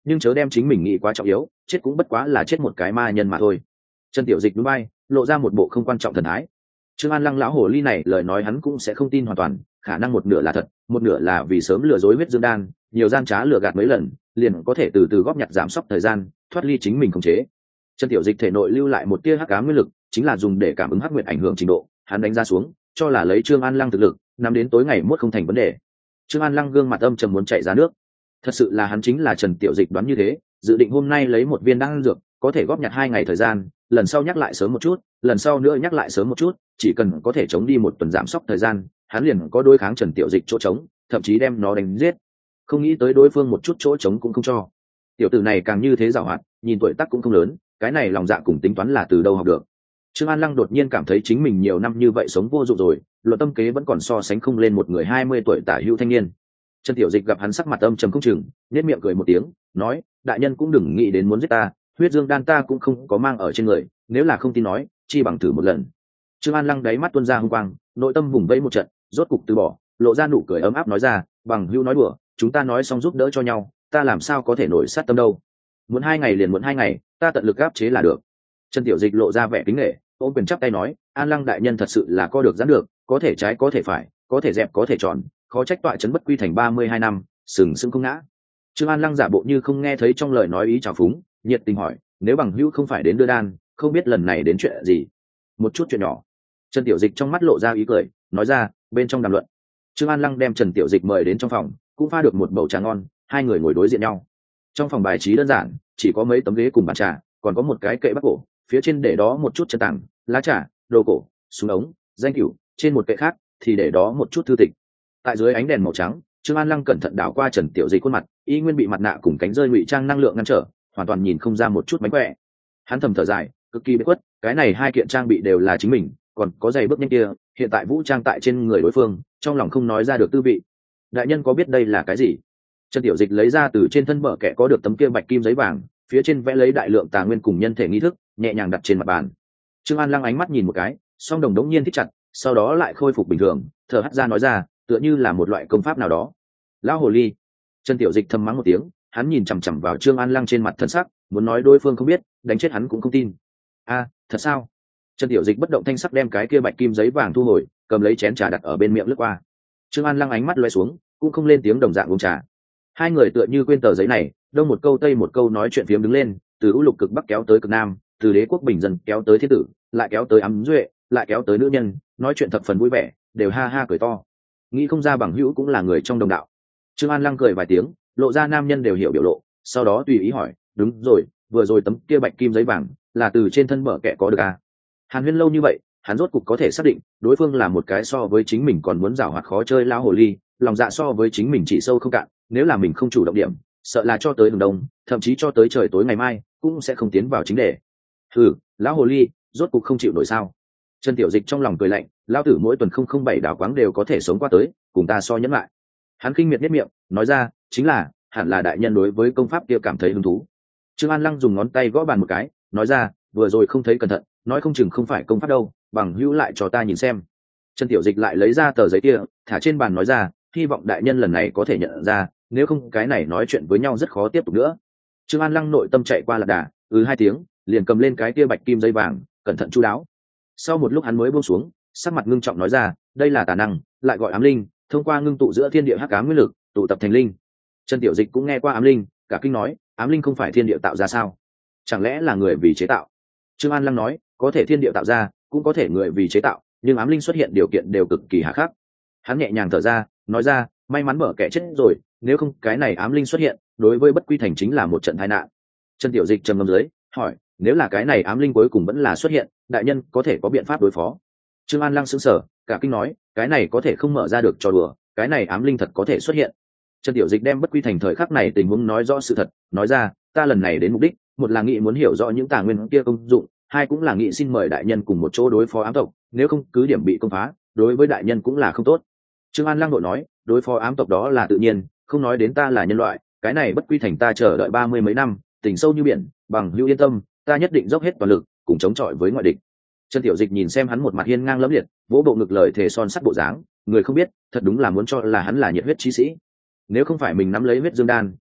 nhưng chớ đem chính mình nghĩ quá trọng yếu, chết cũng bất quá là chết một cái ma nhân mà thôi. Trần Tiểu Dịch núi bay, lộ ra một bộ không quan trọng thần thái. Trương An Lăng lão hồ ly này lời nói hắn cũng sẽ không tin hoàn toàn, khả năng một nửa là thật, một nửa là vì sớm lừa dối huyết dương đan, nhiều gian trá lừa gạt mấy lần, liền có thể từ từ góp nhặt giảm sốc thời gian, thoát ly chính mình khống chế. Trần Tiểu Dịch thể nội lưu lại một tia hắc ám nguyên lực, chính là dùng để cảm ứng hắc nguyệt ảnh hưởng trình độ, hắn đánh ra xuống, cho là lấy Trương An Lăng thực lực, nắm đến tối ngày mốt không thành vấn đề. Trương An Lăng gương mặt âm trầm muốn chạy ra nước. Thật sự là hắn chính là Trần Tiểu Dịch đoán như thế, dự định hôm nay lấy một viên đan dược, có thể góp nhặt hai ngày thời gian, lần sau nhắc lại sớm một chút, lần sau nữa nhắc lại sớm một chút, chỉ cần có thể chống đi một tuần giảm sốc thời gian, hắn liền có đối kháng Trần Tiểu Dịch chỗ trống, thậm chí đem nó đánh giết. Không nghĩ tới đối phương một chút chỗ trống cũng không cho. Tiểu tử này càng như thế giàu hoạt, nhìn tuổi tác cũng không lớn, cái này lòng dạ cùng tính toán là từ đâu học được. Trương An Lăng đột nhiên cảm thấy chính mình nhiều năm như vậy sống vô dụng rồi, luận tâm kế vẫn còn so sánh không lên một người hai mươi tuổi tả hữu thanh niên. Trần Tiểu Dịch gặp hắn sắc mặt âm trầm không chừng, nhếch miệng cười một tiếng, nói: đại nhân cũng đừng nghĩ đến muốn giết ta, huyết dương đan ta cũng không có mang ở trên người, nếu là không tin nói, chi bằng thử một lần. Trương An Lăng đáy mắt tuôn ra hung quang, nội tâm vùng vẫy một trận, rốt cục từ bỏ, lộ ra nụ cười ấm áp nói ra: bằng hữu nói đùa, chúng ta nói xong giúp đỡ cho nhau, ta làm sao có thể nổi sát tâm đâu. Muốn hai ngày liền muốn hai ngày, ta tận lực áp chế là được. Trần Tiểu Dịch lộ ra vẻ kính nể, ôm quyền chắp tay nói: An Lăng đại nhân thật sự là co được giãn được, có thể trái có thể phải, có thể dẹp có thể tròn, khó trách tọa trấn bất quy thành ba mươi hai năm, sừng sững không ngã. Trương An Lăng giả bộ như không nghe thấy trong lời nói ý trào phúng, nhiệt tình hỏi: nếu bằng hữu không phải đến đưa đan, không biết lần này đến chuyện gì? Một chút chuyện nhỏ. Trần Tiểu Dịch trong mắt lộ ra ý cười, nói ra: bên trong đàm luận. Trương An Lăng đem Trần Tiểu Dịch mời đến trong phòng, cũng pha được một bầu trà ngon, hai người ngồi đối diện nhau. Trong phòng bài trí đơn giản, chỉ có mấy tấm ghế cùng bàn trà, còn có một cái kệ bắc cổ, phía trên để đó một chút chân tảng, lá trà, đồ cổ, súng ống, danh cửu, trên một kệ khác thì để đó một chút thư tịch. Tại dưới ánh đèn màu trắng, Trương An Lăng cẩn thận đảo qua Trần Tiểu Dịch khuôn mặt, y nguyên bị mặt nạ cùng cánh rơi ngụy trang năng lượng ngăn trở, hoàn toàn nhìn không ra một chút mánh khỏe. Hắn thầm thở dài, cực kỳ bất khuất, cái này hai kiện trang bị đều là chính mình, còn có giày bước nhanh kia, hiện tại vũ trang tại trên người đối phương, trong lòng không nói ra được tư vị. Đại nhân có biết đây là cái gì? Trần Tiểu Dịch lấy ra từ trên thân bờ kệ có được tấm kia bạch kim giấy vàng, phía trên vẽ lấy đại lượng tà nguyên cùng nhân thể nghi thức, nhẹ nhàng đặt trên mặt bàn. Trương An Lăng ánh mắt nhìn một cái, song đồng đống nhiên thích chặt, sau đó lại khôi phục bình thường, thở hắt ra nói ra, tựa như là một loại công pháp nào đó. Lão hồ ly. Trần Tiểu Dịch thầm mắng một tiếng, hắn nhìn chằm chằm vào Trương An Lăng trên mặt thần sắc, muốn nói đối phương không biết, đánh chết hắn cũng không tin. A, thật sao? Trần Tiểu Dịch bất động thanh sắc đem cái kia bạch kim giấy vàng thu hồi, cầm lấy chén trà đặt ở bên miệng lướt qua. Trương An Lăng ánh mắt lóe xuống, cũng không lên tiếng đồng dạng uống trà. Hai người tựa như quên tờ giấy này, đông một câu tây một câu nói chuyện phiếm đứng lên, từ ưu lục cực bắc kéo tới cực nam, từ đế quốc bình dân kéo tới thiên tử, lại kéo tới ấm duệ, lại kéo tới nữ nhân, nói chuyện thập phần vui vẻ, đều ha ha cười to. Nghĩ không ra bằng hữu cũng là người trong đồng đạo. Trương An Lăng cười vài tiếng, lộ ra nam nhân đều hiểu biểu lộ, sau đó tùy ý hỏi: đúng rồi, vừa rồi tấm kia bạch kim giấy vàng là từ trên thân bờ kệ có được à? Hàn huyên lâu như vậy, hắn rốt cục có thể xác định đối phương là một cái so với chính mình còn muốn giảo hoạt khó chơi lão hồ ly, lòng dạ so với chính mình chỉ sâu không cạn, nếu là mình không chủ động điểm, sợ là cho tới hừng đông, thậm chí cho tới trời tối ngày mai cũng sẽ không tiến vào chính đề. Hừ, lão hồ ly, rốt cục không chịu nổi sao? Trần Tiểu Dịch trong lòng cười lạnh, lão tử mỗi tuần không không bảy đảo quáng đều có thể sống qua tới, cùng ta so nhẫn lại. Hắn khinh miệt nhất miệng, nói ra, chính là, hẳn là đại nhân đối với công pháp kia cảm thấy hứng thú. Trương An Lăng dùng ngón tay gõ bàn một cái, nói ra, vừa rồi không thấy cẩn thận, nói không chừng không phải công pháp đâu, bằng hữu lại cho ta nhìn xem. Trần Tiểu Dịch lại lấy ra tờ giấy kia, thả trên bàn nói ra, hy vọng đại nhân lần này có thể nhận ra, nếu không cái này nói chuyện với nhau rất khó tiếp tục nữa. Trương An Lăng nội tâm chạy qua lạc đà, ừ hai tiếng, liền cầm lên cái kia bạch kim dây vàng, cẩn thận chu đáo. Sau một lúc hắn mới buông xuống, sắc mặt ngưng trọng nói ra, đây là tà năng, lại gọi ám linh, thông qua ngưng tụ giữa thiên địa hắc ám nguyên lực, tụ tập thành linh. Trần Tiểu Dịch cũng nghe qua ám linh, cả kinh nói, ám linh không phải thiên địa tạo ra sao? Chẳng lẽ là người vì chế tạo? Trương An Lăng nói, có thể thiên địa tạo ra, cũng có thể người vì chế tạo, nhưng ám linh xuất hiện điều kiện đều cực kỳ hà khắc. Hắn nhẹ nhàng thở ra, nói ra, may mắn mở kẻ chết rồi, nếu không cái này ám linh xuất hiện, đối với bất quy thành chính là một trận tai nạn. Trần Tiểu Dịch trầm ngâm dưới, hỏi, nếu là cái này ám linh cuối cùng vẫn là xuất hiện, đại nhân có thể có biện pháp đối phó? Trương An Lăng sững sờ, cả kinh nói, cái này có thể không mở ra được cho đùa, cái này ám linh thật có thể xuất hiện. Trần Tiểu Dịch đem bất quy thành thời khắc này tình huống nói rõ sự thật, nói ra, ta lần này đến mục đích, một là nghĩ muốn hiểu rõ những tà nguyên kia công dụng, hai cũng là nghĩ xin mời đại nhân cùng một chỗ đối phó ám tộc, nếu không cứ điểm bị công phá, đối với đại nhân cũng là không tốt. Trương An Lăng đội nói, đối phó ám tộc đó là tự nhiên, không nói đến ta là nhân loại, cái này bất quy thành ta chờ đợi ba mươi mấy năm, tình sâu như biển, bằng hữu yên tâm, ta nhất định dốc hết toàn lực, cùng chống chọi với ngoại địch. Trần Tiểu Dịch nhìn xem hắn một mặt hiên ngang lẫm liệt, vỗ bộ ngực lời thề son sắt bộ dáng, người không biết, thật đúng là muốn cho là hắn là nhiệt huyết chí sĩ. Nếu không phải mình nắm lấy huyết dương đan,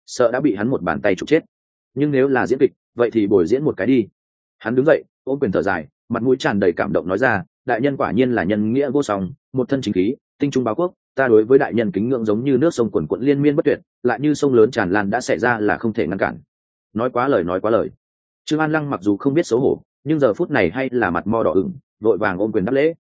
sợ đã bị hắn một bàn tay trục chết. Nhưng nếu là diễn kịch vậy thì bồi diễn một cái đi. Hắn đứng dậy ôm quyền thở dài, mặt mũi tràn đầy cảm động nói ra, đại nhân quả nhiên là nhân nghĩa vô song, một thân chính khí, tinh trung báo quốc. Ta đối với đại nhân kính ngưỡng giống như nước sông quần quận liên miên bất tuyệt, lại như sông lớn tràn lan đã xảy ra là không thể ngăn cản. Nói quá lời, nói quá lời. Trương An Lăng mặc dù không biết xấu hổ, nhưng giờ phút này hay là mặt mo đỏ ửng, vội vàng ôm quyền đáp lễ.